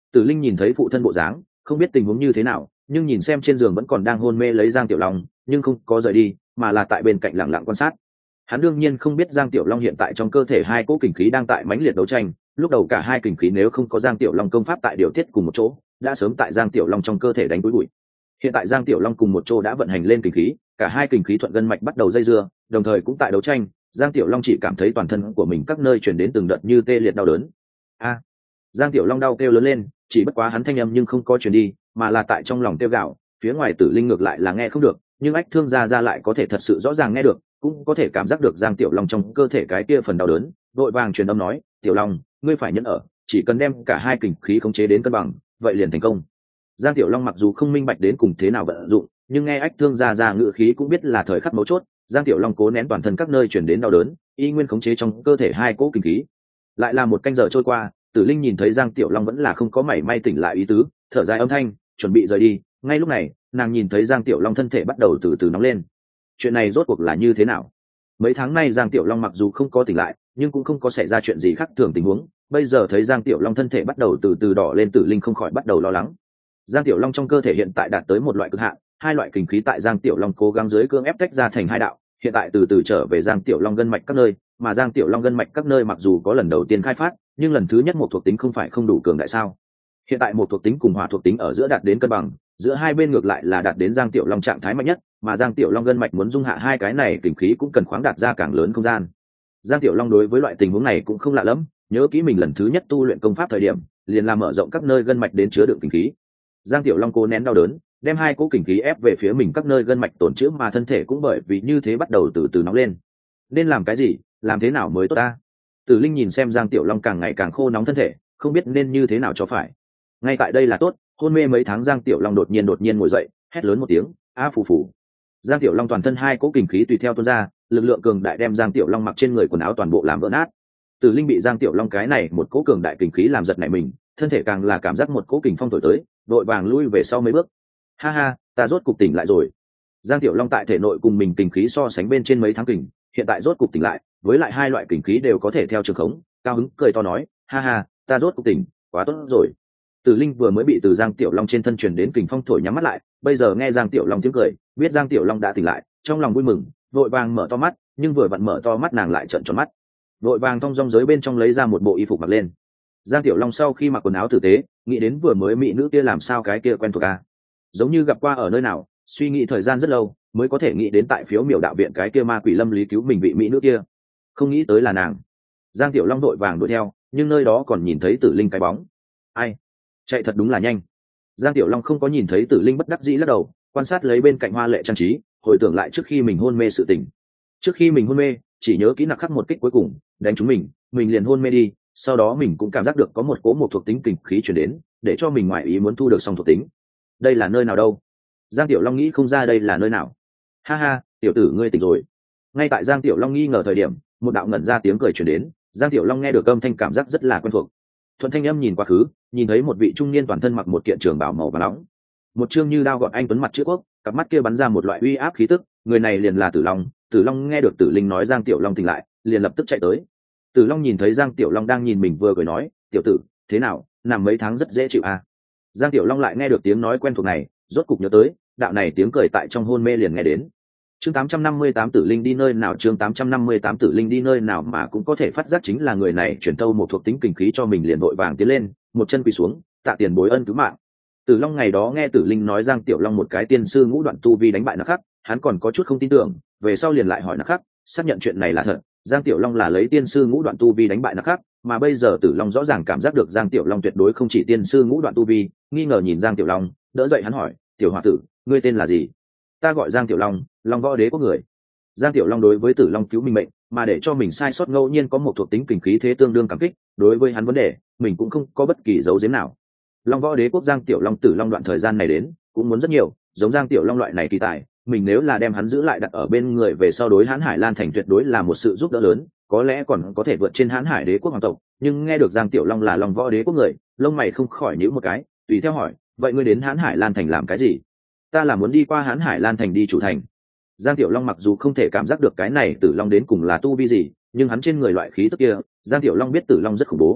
Tử Linh nhìn thấy phụ thân bộ dáng, không biết tình huống như thế nào, nhưng nhìn xem trên giường vẫn còn đang hôn mê lấy Giang Tiểu Long, nhưng không có rời đi, mà là tại bên cạnh lặng lặng quan sát. Hắn đương nhiên không biết Giang Tiểu Long hiện tại trong cơ thể hai cỗ kình khí đang tại mãnh liệt đấu tranh, lúc đầu cả hai kình khí nếu không có Giang Tiểu Long công pháp tại điều tiết cùng một chỗ, đã sớm tại Giang Tiểu Long trong cơ thể đánh túi bụi. Hiện tại Giang Tiểu Long cùng một chỗ đã vận hành lên kình khí, cả hai kình khí thuận gân mạch bắt đầu dây dưa, đồng thời cũng tại đấu tranh. Giang Tiểu Long chỉ cảm thấy toàn thân của mình các nơi truyền đến từng đợt như tê liệt đau đớn. A! Giang Tiểu Long đau kêu lớn lên, chỉ bất quá hắn thanh âm nhưng không có truyền đi, mà là tại trong lòng tiêu gạo. Phía ngoài Tử Linh ngược lại là nghe không được, nhưng ách thương gia ra lại có thể thật sự rõ ràng nghe được, cũng có thể cảm giác được Giang Tiểu Long trong cơ thể cái kia phần đau đớn. Đội vàng truyền âm nói, Tiểu Long, ngươi phải nhẫn ở, chỉ cần đem cả hai kình khí khống chế đến cân bằng, vậy liền thành công. Giang Tiểu Long mặc dù không minh bạch đến cùng thế nào vận dụng, nhưng nghe ách thương gia ra ngữ khí cũng biết là thời khắc mấu chốt. Giang Tiểu Long cố nén toàn thân các nơi truyền đến đau đớn, y nguyên khống chế trong cơ thể hai cỗ kình khí. Lại là một canh giờ trôi qua, Tử Linh nhìn thấy Giang Tiểu Long vẫn là không có mảy may tỉnh lại ý tứ, thở dài âm thanh, chuẩn bị rời đi. Ngay lúc này, nàng nhìn thấy Giang Tiểu Long thân thể bắt đầu từ từ nóng lên. Chuyện này rốt cuộc là như thế nào? Mấy tháng nay Giang Tiểu Long mặc dù không có tỉnh lại, nhưng cũng không có xảy ra chuyện gì khác thường tình huống. Bây giờ thấy Giang Tiểu Long thân thể bắt đầu từ từ đỏ lên, Tử Linh không khỏi bắt đầu lo lắng. Giang Tiểu Long trong cơ thể hiện tại đạt tới một loại cực hạn, hai loại kình khí tại Giang Tiểu Long cố gắng dưới cương ép tách ra thành hai đạo, hiện tại từ từ trở về Giang Tiểu Long gân mạch các nơi, mà Giang Tiểu Long gân mạch các nơi mặc dù có lần đầu tiên khai phát, nhưng lần thứ nhất một thuộc tính không phải không đủ cường đại sao? Hiện tại một thuộc tính cùng hỏa thuộc tính ở giữa đạt đến cân bằng, giữa hai bên ngược lại là đạt đến Giang Tiểu Long trạng thái mạnh nhất, mà Giang Tiểu Long gân mạch muốn dung hạ hai cái này kình khí cũng cần khoáng đạt ra càng lớn không gian. Giang Tiểu Long đối với loại tình huống này cũng không lạ lắm, nhớ kỹ mình lần thứ nhất tu luyện công pháp thời điểm, liền làm mở rộng các nơi gân mạch đến chứa đựng kình khí. Giang Tiểu Long cố nén đau đớn, đem hai cỗ kình khí ép về phía mình các nơi gân mạch tổn chữa, mà thân thể cũng bởi vì như thế bắt đầu từ từ nóng lên. Nên làm cái gì, làm thế nào mới tốt ta? Tử Linh nhìn xem Giang Tiểu Long càng ngày càng khô nóng thân thể, không biết nên như thế nào cho phải. Ngay tại đây là tốt, hôn mê mấy tháng Giang Tiểu Long đột nhiên đột nhiên ngồi dậy, hét lớn một tiếng, a phù phù. Giang Tiểu Long toàn thân hai cỗ kình khí tùy theo tuôn ra, lực lượng cường đại đem Giang Tiểu Long mặc trên người quần áo toàn bộ làm vỡ nát. Tử Linh bị Giang Tiểu Long cái này một cỗ cường đại kình khí làm giật nảy mình, thân thể càng là cảm giác một cỗ kình phong thổi tới, đội vàng lui về sau mấy bước. Ha ha, ta rốt cục tỉnh lại rồi. Giang Tiểu Long tại thể nội cùng mình kình khí so sánh bên trên mấy tháng kình, hiện tại rốt cục tỉnh lại, với lại hai loại kình khí đều có thể theo trường khống, cao hứng cười to nói, ha ha, ta rốt cục tỉnh, quá tốt rồi. Tử Linh vừa mới bị từ Giang Tiểu Long trên thân truyền đến kình phong thổi nhắm mắt lại, bây giờ nghe Giang Tiểu Long tiếng cười, biết Giang Tiểu Long đã tỉnh lại, trong lòng vui mừng, vội vàng mở to mắt, nhưng vừa vặn mở to mắt nàng lại trợn tròn mắt. Vội vàng thong dong giới bên trong lấy ra một bộ y phục mặc lên. Giang Tiểu Long sau khi mặc quần áo tử tế, nghĩ đến vừa mới mỹ nữ kia làm sao cái kia quen thuộc a, giống như gặp qua ở nơi nào, suy nghĩ thời gian rất lâu, mới có thể nghĩ đến tại phiếu miểu đạo viện cái kia ma quỷ lâm lý cứu mình vị mỹ nữ kia, không nghĩ tới là nàng. Giang Tiểu Long đội vàng đuổi theo, nhưng nơi đó còn nhìn thấy Tử Linh cái bóng. Ai, chạy thật đúng là nhanh. Giang Tiểu Long không có nhìn thấy Tử Linh, bất đắc dĩ lắc đầu, quan sát lấy bên cạnh hoa lệ trang trí, hồi tưởng lại trước khi mình hôn mê sự tình. Trước khi mình hôn mê, chỉ nhớ kỹ nặc khắc một kích cuối cùng, đánh trúng mình, mình liền hôn mê đi, sau đó mình cũng cảm giác được có một cỗ một thuộc tính kình khí truyền đến, để cho mình ngoại ý muốn thu được song thuộc tính. Đây là nơi nào đâu? Giang Tiểu Long nghĩ không ra đây là nơi nào. Ha ha, tiểu tử ngươi tỉnh rồi. Ngay tại Giang Tiểu Long nghi ngờ thời điểm, một đạo ngẩn ra tiếng cười truyền đến, Giang Tiểu Long nghe được âm thanh cảm giác rất là quen thuộc. Thuận thanh âm nhìn qua khứ, nhìn thấy một vị trung niên toàn thân mặc một kiện trường bào màu vàng nóng, một trương như đao gọt anh tuấn mặt chữ quốc, cặp mắt kia bắn ra một loại uy áp khí tức, người này liền là Tử Long. Tử Long nghe được Tử Linh nói Giang Tiểu Long tỉnh lại, liền lập tức chạy tới. Tử Long nhìn thấy Giang Tiểu Long đang nhìn mình vừa cười nói, tiểu tử, thế nào, nằm mấy tháng rất dễ chịu à? Giang Tiểu Long lại nghe được tiếng nói quen thuộc này, rốt cục nhớ tới, đạo này tiếng cười tại trong hôn mê liền nghe đến. Chương tám trăm năm mươi tám Tử Linh đi nơi nào, chương tám trăm năm mươi tám Tử Linh đi nơi nào, mà cũng có thể phát giác chính là người này chuyển tâu một thuộc tính kình khí cho mình, liền vội vàng tiến lên, một chân quỳ xuống, tạ tiền bối ân cứu mạng. Tử Long ngày đó nghe Tử Linh nói Giang Tiểu Long một cái tiên sư ngũ đoạn tu vi đánh bại Nặc Khắc, hắn còn có chút không tin tưởng, về sau liền lại hỏi Nặc Khắc, xác nhận chuyện này là thật, Giang Tiểu Long là lấy tiên sư ngũ đoạn tu vi đánh bại Nặc Khắc, mà bây giờ Tử Long rõ ràng cảm giác được Giang Tiểu Long tuyệt đối không chỉ tiên sư ngũ đoạn tu vi, nghi ngờ nhìn Giang Tiểu Long, đỡ dậy hắn hỏi, tiểu hòa tử, ngươi tên là gì? Ta gọi Giang Tiểu Long, Long Võ Đế có người. Giang Tiểu Long đối với Tử Long cứu mình mệnh, mà để cho mình sai sót ngẫu nhiên có một thuộc tính kình khí thế tương đương cảm kích, đối với hắn vấn đề, mình cũng không có bất kỳ dấu giếm nào. Long Võ Đế quốc Giang Tiểu Long Tử Long đoạn thời gian này đến, cũng muốn rất nhiều, giống Giang Tiểu Long loại này kỳ tài, mình nếu là đem hắn giữ lại đặt ở bên người về sau đối Hán Hải Lan thành tuyệt đối là một sự giúp đỡ lớn, có lẽ còn có thể vượt trên Hán Hải Đế quốc hoàng tộc. Nhưng nghe được Giang Tiểu Long là Long Võ Đế quốc người, lông mày không khỏi nhíu một cái, tùy theo hỏi, vậy ngươi đến Hán Hải Lan thành làm cái gì? Ta là muốn đi qua Hán Hải Lan thành đi chủ thành. Giang Tiểu Long mặc dù không thể cảm giác được cái này Tử Long đến cùng là tu vi gì, nhưng hắn trên người loại khí tức kia, Giang Tiểu Long biết Tử Long rất khủng bố.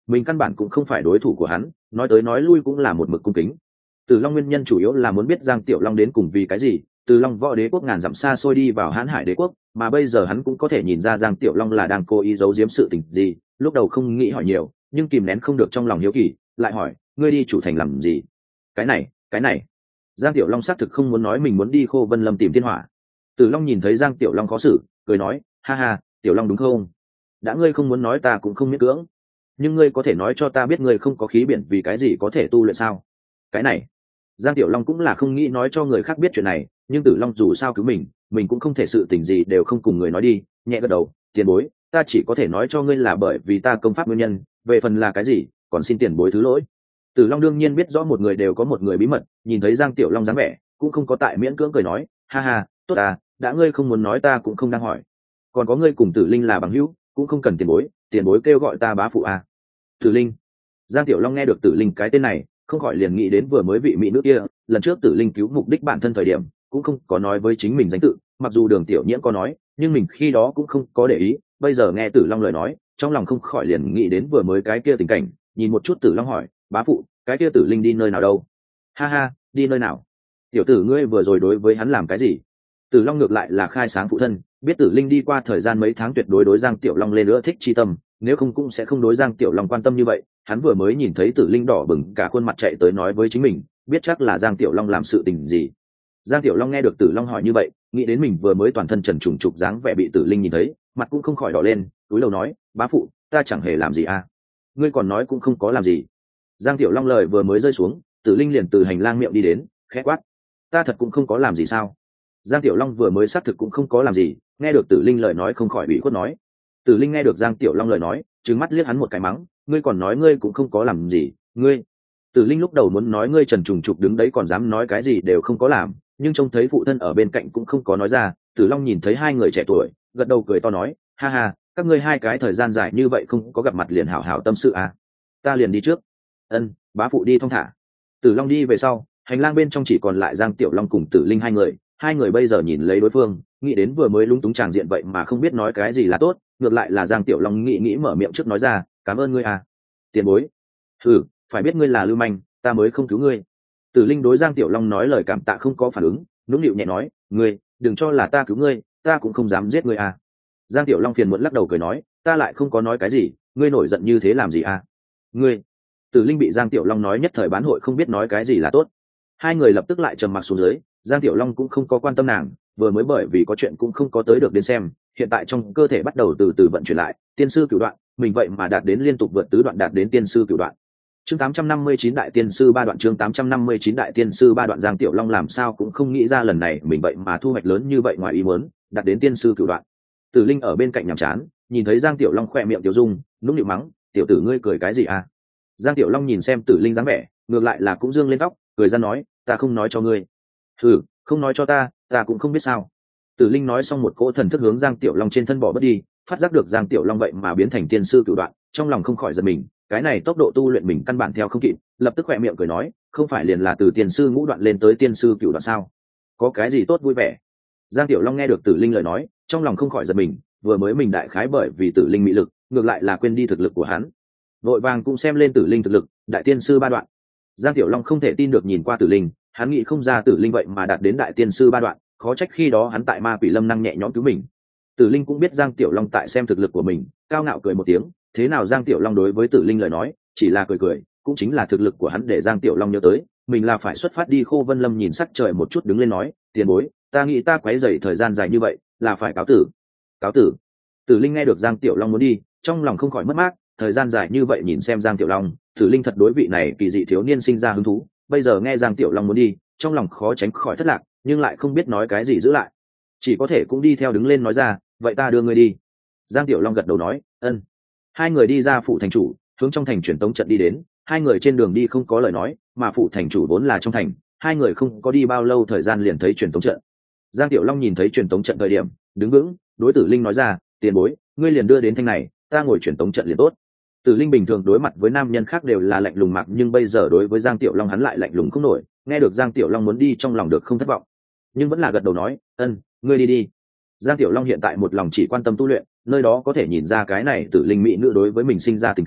mình căn bản cũng không phải đối thủ của hắn, nói tới nói lui cũng là một mực cung kính. Từ Long nguyên nhân chủ yếu là muốn biết Giang Tiểu Long đến cùng vì cái gì, từ Long Võ Đế quốc ngàn dặm xa xôi đi vào Hán Hải Đế quốc, mà bây giờ hắn cũng có thể nhìn ra Giang Tiểu Long là đang cố ý giấu giếm sự tình gì, lúc đầu không nghĩ hỏi nhiều, nhưng kìm nén không được trong lòng hiếu kỳ, lại hỏi, ngươi đi chủ thành làm gì? Cái này, cái này. Giang Tiểu Long xác thực không muốn nói mình muốn đi Khô Vân Lâm tìm Thiên Hỏa. Từ Long nhìn thấy Giang Tiểu Long khó xử, cười nói, ha ha, Tiểu Long đúng không? Đã ngươi không muốn nói ta cũng không miễn cưỡng, nhưng ngươi có thể nói cho ta biết ngươi không có khí biển vì cái gì có thể tu luyện sao? Cái này. Giang Tiểu Long cũng là không nghĩ nói cho người khác biết chuyện này, nhưng Tử Long dù sao cứu mình, mình cũng không thể sự tình gì đều không cùng người nói đi, nhẹ gật đầu, tiền bối, ta chỉ có thể nói cho ngươi là bởi vì ta công pháp nguyên nhân, về phần là cái gì, còn xin tiền bối thứ lỗi. Tử Long đương nhiên biết rõ một người đều có một người bí mật, nhìn thấy Giang Tiểu Long dáng vẻ, cũng không có tại miễn cưỡng cười nói, ha ha, tốt à, đã ngươi không muốn nói ta cũng không đang hỏi. Còn có ngươi cùng Tử Linh là bằng hữu, cũng không cần tiền bối, tiền bối kêu gọi ta bá phụ à. Tử Linh. Giang Tiểu Long nghe được Tử Linh cái tên này, không khỏi liền nghĩ đến vừa mới vị mỹ nữ kia, lần trước Tử Linh cứu mục đích bản thân thời điểm, cũng không có nói với chính mình danh tự, mặc dù Đường Tiểu Nhiễm có nói, nhưng mình khi đó cũng không có để ý, bây giờ nghe Tử Long lời nói, trong lòng không khỏi liền nghĩ đến vừa mới cái kia tình cảnh, nhìn một chút Tử Long hỏi, bá phụ, cái kia Tử Linh đi nơi nào đâu? Ha ha, đi nơi nào? Tiểu tử ngươi vừa rồi đối với hắn làm cái gì? Tử Long ngược lại là khai sáng phụ thân, biết Tử Linh đi qua thời gian mấy tháng tuyệt đối đối Giang Tiểu Long lên nữa thích chi tâm, nếu không cũng sẽ không đối Giang Tiểu Long quan tâm như vậy. Hắn vừa mới nhìn thấy Tử Linh đỏ bừng cả khuôn mặt chạy tới nói với chính mình, biết chắc là Giang Tiểu Long làm sự tình gì. Giang Tiểu Long nghe được Tử Long hỏi như vậy, nghĩ đến mình vừa mới toàn thân trần trùng trục dáng vẻ bị Tử Linh nhìn thấy, mặt cũng không khỏi đỏ lên, túi đầu nói, bá phụ, ta chẳng hề làm gì à? Ngươi còn nói cũng không có làm gì. Giang Tiểu Long lời vừa mới rơi xuống, Tử Linh liền từ hành lang miệng đi đến, khẽ quát, ta thật cũng không có làm gì sao? Giang Tiểu Long vừa mới xác thực cũng không có làm gì, nghe được Tử Linh lời nói không khỏi bị khuất nói. Tử Linh nghe được Giang Tiểu Long lời nói, trừng mắt liếc hắn một cái mắng, ngươi còn nói ngươi cũng không có làm gì, ngươi. Tử Linh lúc đầu muốn nói ngươi trần trùng trục đứng đấy còn dám nói cái gì đều không có làm, nhưng trông thấy phụ thân ở bên cạnh cũng không có nói ra. Tử Long nhìn thấy hai người trẻ tuổi, gật đầu cười to nói, ha ha, các ngươi hai cái thời gian dài như vậy không có gặp mặt liền hảo hảo tâm sự à? Ta liền đi trước. Ân, bá phụ đi thong thả. Tử Long đi về sau, hành lang bên trong chỉ còn lại Giang Tiểu Long cùng Tử Linh hai người, hai người bây giờ nhìn lấy đối phương, nghĩ đến vừa mới lúng túng tràng diện vậy mà không biết nói cái gì là tốt, ngược lại là Giang Tiểu Long nghĩ nghĩ mở miệng trước nói ra, cảm ơn ngươi à. Tiền bối. Ừ, phải biết ngươi là lưu manh, ta mới không cứu ngươi. Tử Linh đối Giang Tiểu Long nói lời cảm tạ không có phản ứng, nũng nịu nhẹ nói, ngươi, đừng cho là ta cứu ngươi, ta cũng không dám giết ngươi à. Giang Tiểu Long phiền muộn lắc đầu cười nói, ta lại không có nói cái gì, ngươi nổi giận như thế làm gì à? Ngươi. Tử Linh bị Giang Tiểu Long nói nhất thời bán hội không biết nói cái gì là tốt. Hai người lập tức lại trầm mặc xuống dưới, Giang Tiểu Long cũng không có quan tâm nàng, vừa mới bởi vì có chuyện cũng không có tới được đến xem, hiện tại trong cơ thể bắt đầu từ từ vận chuyển lại, tiên sư cửu đoạn, mình vậy mà đạt đến liên tục vượt tứ đoạn đạt đến tiên sư cửu đoạn. Chương tám trăm năm mươi chín đại tiên sư ba đoạn chương tám trăm năm mươi chín đại tiên sư ba đoạn Giang Tiểu Long làm sao cũng không nghĩ ra lần này mình vậy mà thu hoạch lớn như vậy ngoài ý muốn, đạt đến tiên sư cửu đoạn. Tử Linh ở bên cạnh nhàm chán, nhìn thấy Giang Tiểu Long khẽ miệng tiểu dung, nũng nịu mắng, tiểu tử ngươi cười cái gì à? Giang Tiểu Long nhìn xem Tử Linh dáng vẻ, ngược lại là cũng dương lên tóc, cười ra nói, ta không nói cho ngươi. Ừ, không nói cho ta, ta cũng không biết sao. Tử Linh nói xong một cỗ thần thức hướng Giang Tiểu Long trên thân bỏ bớt đi, phát giác được Giang Tiểu Long vậy mà biến thành tiên sư cửu đoạn, trong lòng không khỏi giật mình, cái này tốc độ tu luyện mình căn bản theo không kịp, lập tức khỏe miệng cười nói, không phải liền là từ tiên sư ngũ đoạn lên tới tiên sư cửu đoạn sao? Có cái gì tốt vui vẻ? Giang Tiểu Long nghe được Tử Linh lời nói, trong lòng không khỏi giật mình, vừa mới mình đại khái bởi vì Tử Linh mỹ lực, ngược lại là quên đi thực lực của hắn. Vội vàng cũng xem lên Tử Linh thực lực, đại tiên sư ba đoạn. Giang Tiểu Long không thể tin được nhìn qua Tử Linh, hắn nghĩ không ra Tử Linh vậy mà đạt đến đại tiên sư ba đoạn, khó trách khi đó hắn tại Ma Quỷ Lâm năng nhẹ nhõm cứu mình. Tử Linh cũng biết Giang Tiểu Long tại xem thực lực của mình, cao ngạo cười một tiếng, thế nào Giang Tiểu Long đối với Tử Linh lời nói, chỉ là cười cười, cũng chính là thực lực của hắn để Giang Tiểu Long nhớ tới, mình là phải xuất phát đi Khô Vân Lâm nhìn sắc trời một chút đứng lên nói, tiền bối, ta nghĩ ta quấy rầy thời gian dài như vậy, là phải cáo tử. Cáo tử. Tử Linh nghe được Giang Tiểu Long muốn đi, trong lòng không khỏi mất mát, thời gian dài như vậy nhìn xem Giang Tiểu Long, Tử Linh thật đối vị này kỳ dị thiếu niên sinh ra hứng thú, bây giờ nghe Giang Tiểu Long muốn đi, trong lòng khó tránh khỏi thất lạc, nhưng lại không biết nói cái gì giữ lại, chỉ có thể cũng đi theo đứng lên nói ra, vậy ta đưa ngươi đi. Giang Tiểu Long gật đầu nói, ân. Hai người đi ra phủ thành chủ, hướng trong thành truyền tống trận đi đến, hai người trên đường đi không có lời nói, mà phủ thành chủ vốn là trong thành, hai người không có đi bao lâu thời gian liền thấy truyền tống trận. Giang Tiểu Long nhìn thấy truyền tống trận thời điểm, đứng vững, đối Tử Linh nói ra, tiền bối, ngươi liền đưa đến thanh này, ta ngồi truyền tống trận liền tốt. Tử Linh bình thường đối mặt với nam nhân khác đều là lạnh lùng mặc, nhưng bây giờ đối với Giang Tiểu Long hắn lại lạnh lùng không nổi, nghe được Giang Tiểu Long muốn đi trong lòng được không thất vọng, nhưng vẫn là gật đầu nói, ân, ngươi đi đi. Giang Tiểu Long hiện tại một lòng chỉ quan tâm tu luyện, nơi đó có thể nhìn ra cái này Tử Linh mỹ nữ đối với mình sinh ra tình cảm,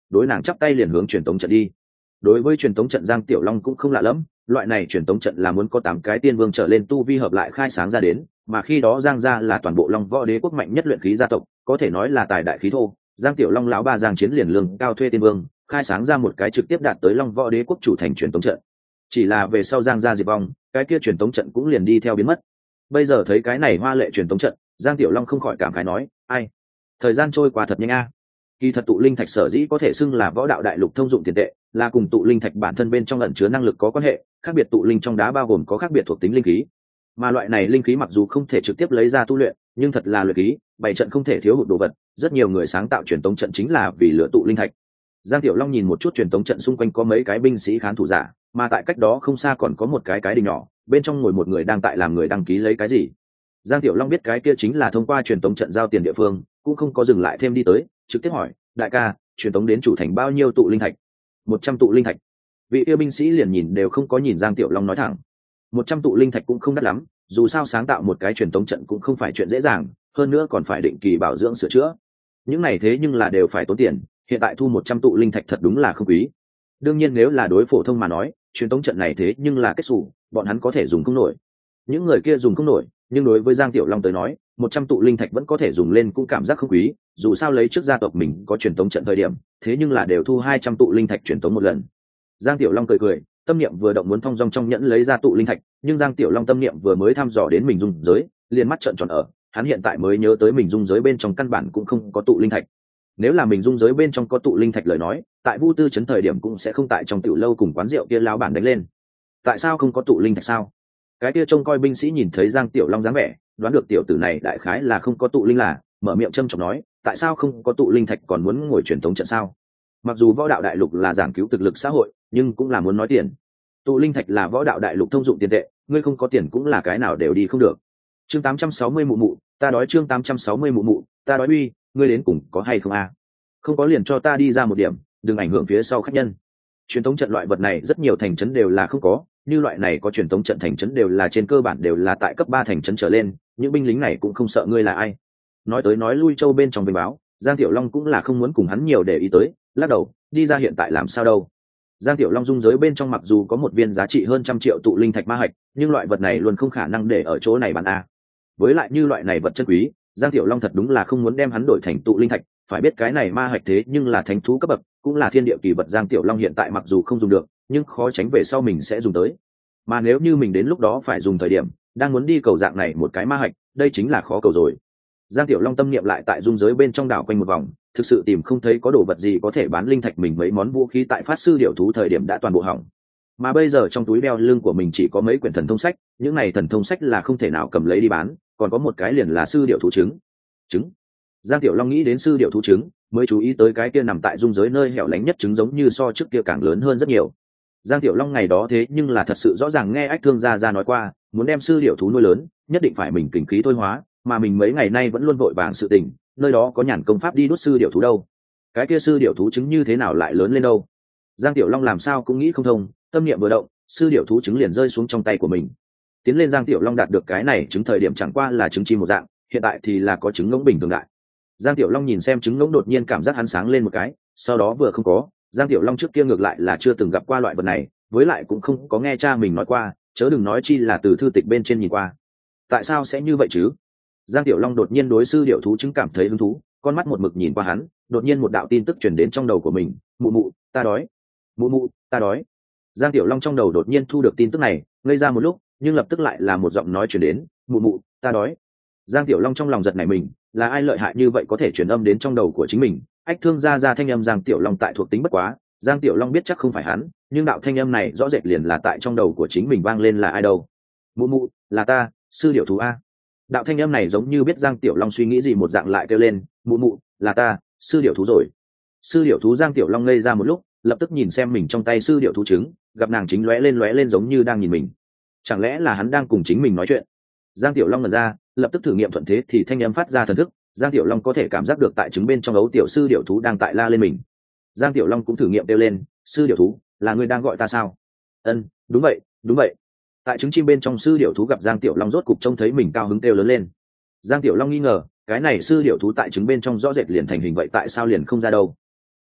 đối nàng chắp tay liền hướng truyền tống trận đi. Đối với truyền tống trận Giang Tiểu Long cũng không lạ lẫm, loại này truyền tống trận là muốn có tám cái tiên vương trở lên tu vi hợp lại khai sáng ra đến, mà khi đó Giang gia là toàn bộ Long Võ Đế quốc mạnh nhất luyện khí gia tộc, có thể nói là tài đại khí thô. Giang Tiểu Long lão ba Giang Chiến liền lương cao thuê tiên vương, khai sáng ra một cái trực tiếp đạt tới Long Võ Đế quốc chủ thành truyền tống trận. Chỉ là về sau Giang gia diệt vong, cái kia truyền tống trận cũng liền đi theo biến mất. Bây giờ thấy cái này hoa lệ truyền tống trận, Giang Tiểu Long không khỏi cảm khái nói, ai, thời gian trôi qua thật nhanh a. Kỳ thật tụ linh thạch sở dĩ có thể xưng là võ đạo đại lục thông dụng tiền tệ, là cùng tụ linh thạch bản thân bên trong ẩn chứa năng lực có quan hệ, khác biệt tụ linh trong đá bao gồm có khác biệt thuộc tính linh khí. Mà loại này linh khí mặc dù không thể trực tiếp lấy ra tu luyện, nhưng thật là luyện khí, bảy trận không thể thiếu hụt đồ vật, rất nhiều người sáng tạo truyền tống trận chính là vì lựa tụ linh thạch. Giang Tiểu Long nhìn một chút truyền tống trận xung quanh có mấy cái binh sĩ khán thủ giả, mà tại cách đó không xa còn có một cái cái đình nhỏ, bên trong ngồi một người đang tại làm người đăng ký lấy cái gì. Giang Tiểu Long biết cái kia chính là thông qua truyền tống trận giao tiền địa phương, cũng không có dừng lại thêm đi tới, trực tiếp hỏi, đại ca, truyền tống đến chủ thành bao nhiêu tụ linh thạch? Một trăm tụ linh thạch. Vị yêu binh sĩ liền nhìn đều không có nhìn Giang Tiểu Long nói thẳng. Một trăm tụ linh thạch cũng không đắt lắm, dù sao sáng tạo một cái truyền tống trận cũng không phải chuyện dễ dàng, hơn nữa còn phải định kỳ bảo dưỡng sửa chữa. Những này thế nhưng là đều phải tốn tiền, hiện tại thu một trăm tụ linh thạch thật đúng là không quý. Đương nhiên nếu là đối phổ thông mà nói, truyền tống trận này thế nhưng là kết sủ, bọn hắn có thể dùng không nổi. Những người kia dùng không nổi, nhưng đối với Giang Tiểu Long tới nói, một trăm tụ linh thạch vẫn có thể dùng lên cũng cảm giác không quý, dù sao lấy trước gia tộc mình có truyền tống trận thời điểm, thế nhưng là đều thu hai trăm tụ linh thạch truyền tống một lần. Giang Tiểu Long cười cười, tâm niệm vừa động muốn thong dong trong nhẫn lấy ra tụ linh thạch, nhưng Giang Tiểu Long tâm niệm vừa mới thăm dò đến mình dung giới, liền mắt trợn tròn ở, hắn hiện tại mới nhớ tới mình dung giới bên trong căn bản cũng không có tụ linh thạch. Nếu là mình dung giới bên trong có tụ linh thạch lời nói, tại Vu Tư trấn thời điểm cũng sẽ không tại trong tiểu lâu cùng quán rượu kia lão bản đánh lên. Tại sao không có tụ linh thạch sao? Cái kia trông coi binh sĩ nhìn thấy Giang Tiểu Long dáng vẻ, đoán được tiểu tử này đại khái là không có tụ linh là, mở miệng châm chọc nói, tại sao không có tụ linh thạch còn muốn ngồi truyền tống trận sao? Mặc dù võ đạo đại lục là giảng cứu thực lực xã hội, nhưng cũng là muốn nói tiền. Tụ linh thạch là võ đạo đại lục thông dụng tiền tệ, ngươi không có tiền cũng là cái nào đều đi không được. Chương tám trăm sáu mươi mụ mụ, ta đói. Chương tám trăm sáu mươi mụ mụ, ta đói uy, ngươi đến cùng có hay không a? Không có liền cho ta đi ra một điểm, đừng ảnh hưởng phía sau khách nhân. Truyền tống trận loại vật này rất nhiều thành trấn đều là không có, như loại này có truyền tống trận thành trấn đều là trên cơ bản đều là tại cấp ba thành trấn trở lên, những binh lính này cũng không sợ ngươi là ai. Nói tới nói lui châu bên trong binh báo, Giang Tiểu Long cũng là không muốn cùng hắn nhiều để ý tới, lắc đầu, đi ra hiện tại làm sao đâu. Giang Tiểu Long dung giới bên trong mặc dù có một viên giá trị hơn trăm triệu tụ linh thạch ma hạch, nhưng loại vật này luôn không khả năng để ở chỗ này bán a. Với lại như loại này vật chân quý, Giang Tiểu Long thật đúng là không muốn đem hắn đổi thành tụ linh thạch, phải biết cái này ma hạch thế nhưng là thánh thú cấp bậc, cũng là thiên địa kỳ vật. Giang Tiểu Long hiện tại mặc dù không dùng được, nhưng khó tránh về sau mình sẽ dùng tới. Mà nếu như mình đến lúc đó phải dùng thời điểm, đang muốn đi cầu dạng này một cái ma hạch, đây chính là khó cầu rồi. Giang Tiểu Long tâm niệm lại tại dung giới bên trong đảo quanh một vòng, thực sự tìm không thấy có đồ vật gì có thể bán linh thạch. Mình mấy món vũ khí tại phát sư điểu thú thời điểm đã toàn bộ hỏng, mà bây giờ trong túi đeo lưng của mình chỉ có mấy quyển thần thông sách, những này thần thông sách là không thể nào cầm lấy đi bán, còn có một cái liền là sư điểu thú trứng. Trứng. Giang Tiểu Long nghĩ đến sư điểu thú trứng, mới chú ý tới cái kia nằm tại dung giới nơi hẻo lánh nhất trứng giống như so trước kia càng lớn hơn rất nhiều. Giang Tiểu Long ngày đó thế nhưng là thật sự rõ ràng nghe Ách Thương gia gia nói qua, muốn đem sư điểu thú nuôi lớn, nhất định phải mình kình khí thôi hóa, mà mình mấy ngày nay vẫn luôn vội vàng sự tình, nơi đó có nhàn công pháp đi đốt sư điểu thú đâu. Cái kia sư điểu thú trứng như thế nào lại lớn lên đâu? Giang Tiểu Long làm sao cũng nghĩ không thông, tâm niệm vừa động, sư điểu thú trứng liền rơi xuống trong tay của mình. Tiến lên Giang Tiểu Long đạt được cái này trứng thời điểm chẳng qua là trứng chim một dạng, hiện tại thì là có trứng ngỗng bình thường đại. Giang Tiểu Long nhìn xem trứng ngỗng đột nhiên cảm giác hắn sáng lên một cái, sau đó vừa không có. Giang Tiểu Long trước kia ngược lại là chưa từng gặp qua loại vật này, với lại cũng không có nghe cha mình nói qua, chớ đừng nói chi là từ thư tịch bên trên nhìn qua. Tại sao sẽ như vậy chứ? Giang Tiểu Long đột nhiên đối sư điểu thú trứng cảm thấy hứng thú, con mắt một mực nhìn qua hắn, đột nhiên một đạo tin tức truyền đến trong đầu của mình, mụ mụ, ta đói. Mụ mụ, ta đói. Giang Tiểu Long trong đầu đột nhiên thu được tin tức này, ngây ra một lúc, nhưng lập tức lại là một giọng nói truyền đến, mụ mụ, ta đói. Giang Tiểu Long trong lòng giật nảy mình, là ai lợi hại như vậy có thể truyền âm đến trong đầu của chính mình? Ách Thương gia gia thanh âm Giang Tiểu Long tại thuộc tính bất quá, Giang Tiểu Long biết chắc không phải hắn, nhưng đạo thanh âm này rõ rệt liền là tại trong đầu của chính mình vang lên, là ai đâu? Mụ mụ, là ta, sư điểu thú a. Đạo thanh âm này giống như biết Giang Tiểu Long suy nghĩ gì một dạng, lại kêu lên, mụ mụ, là ta, sư điểu thú rồi. Sư điểu thú. Giang Tiểu Long ngây ra một lúc, lập tức nhìn xem mình trong tay sư điểu thú trứng, gặp nàng chính lóe lên lóe lên giống như đang nhìn mình. Chẳng lẽ là hắn đang cùng chính mình nói chuyện? Giang Tiểu Long ngẩn ra, lập tức thử nghiệm thuận thế thì thanh âm phát ra thần thức, Giang Tiểu Long có thể cảm giác được tại trứng bên trong ấu tiểu sư điểu thú đang tại la lên mình. Giang Tiểu Long cũng thử nghiệm kêu lên, sư điểu thú, là ngươi đang gọi ta sao? Ân, đúng vậy, đúng vậy. Tại trứng chim bên trong sư điểu thú gặp Giang Tiểu Long rốt cục trông thấy mình cao hứng kêu lớn lên. Giang Tiểu Long nghi ngờ, cái này sư điểu thú tại trứng bên trong rõ rệt liền thành hình vậy tại sao liền không ra đâu?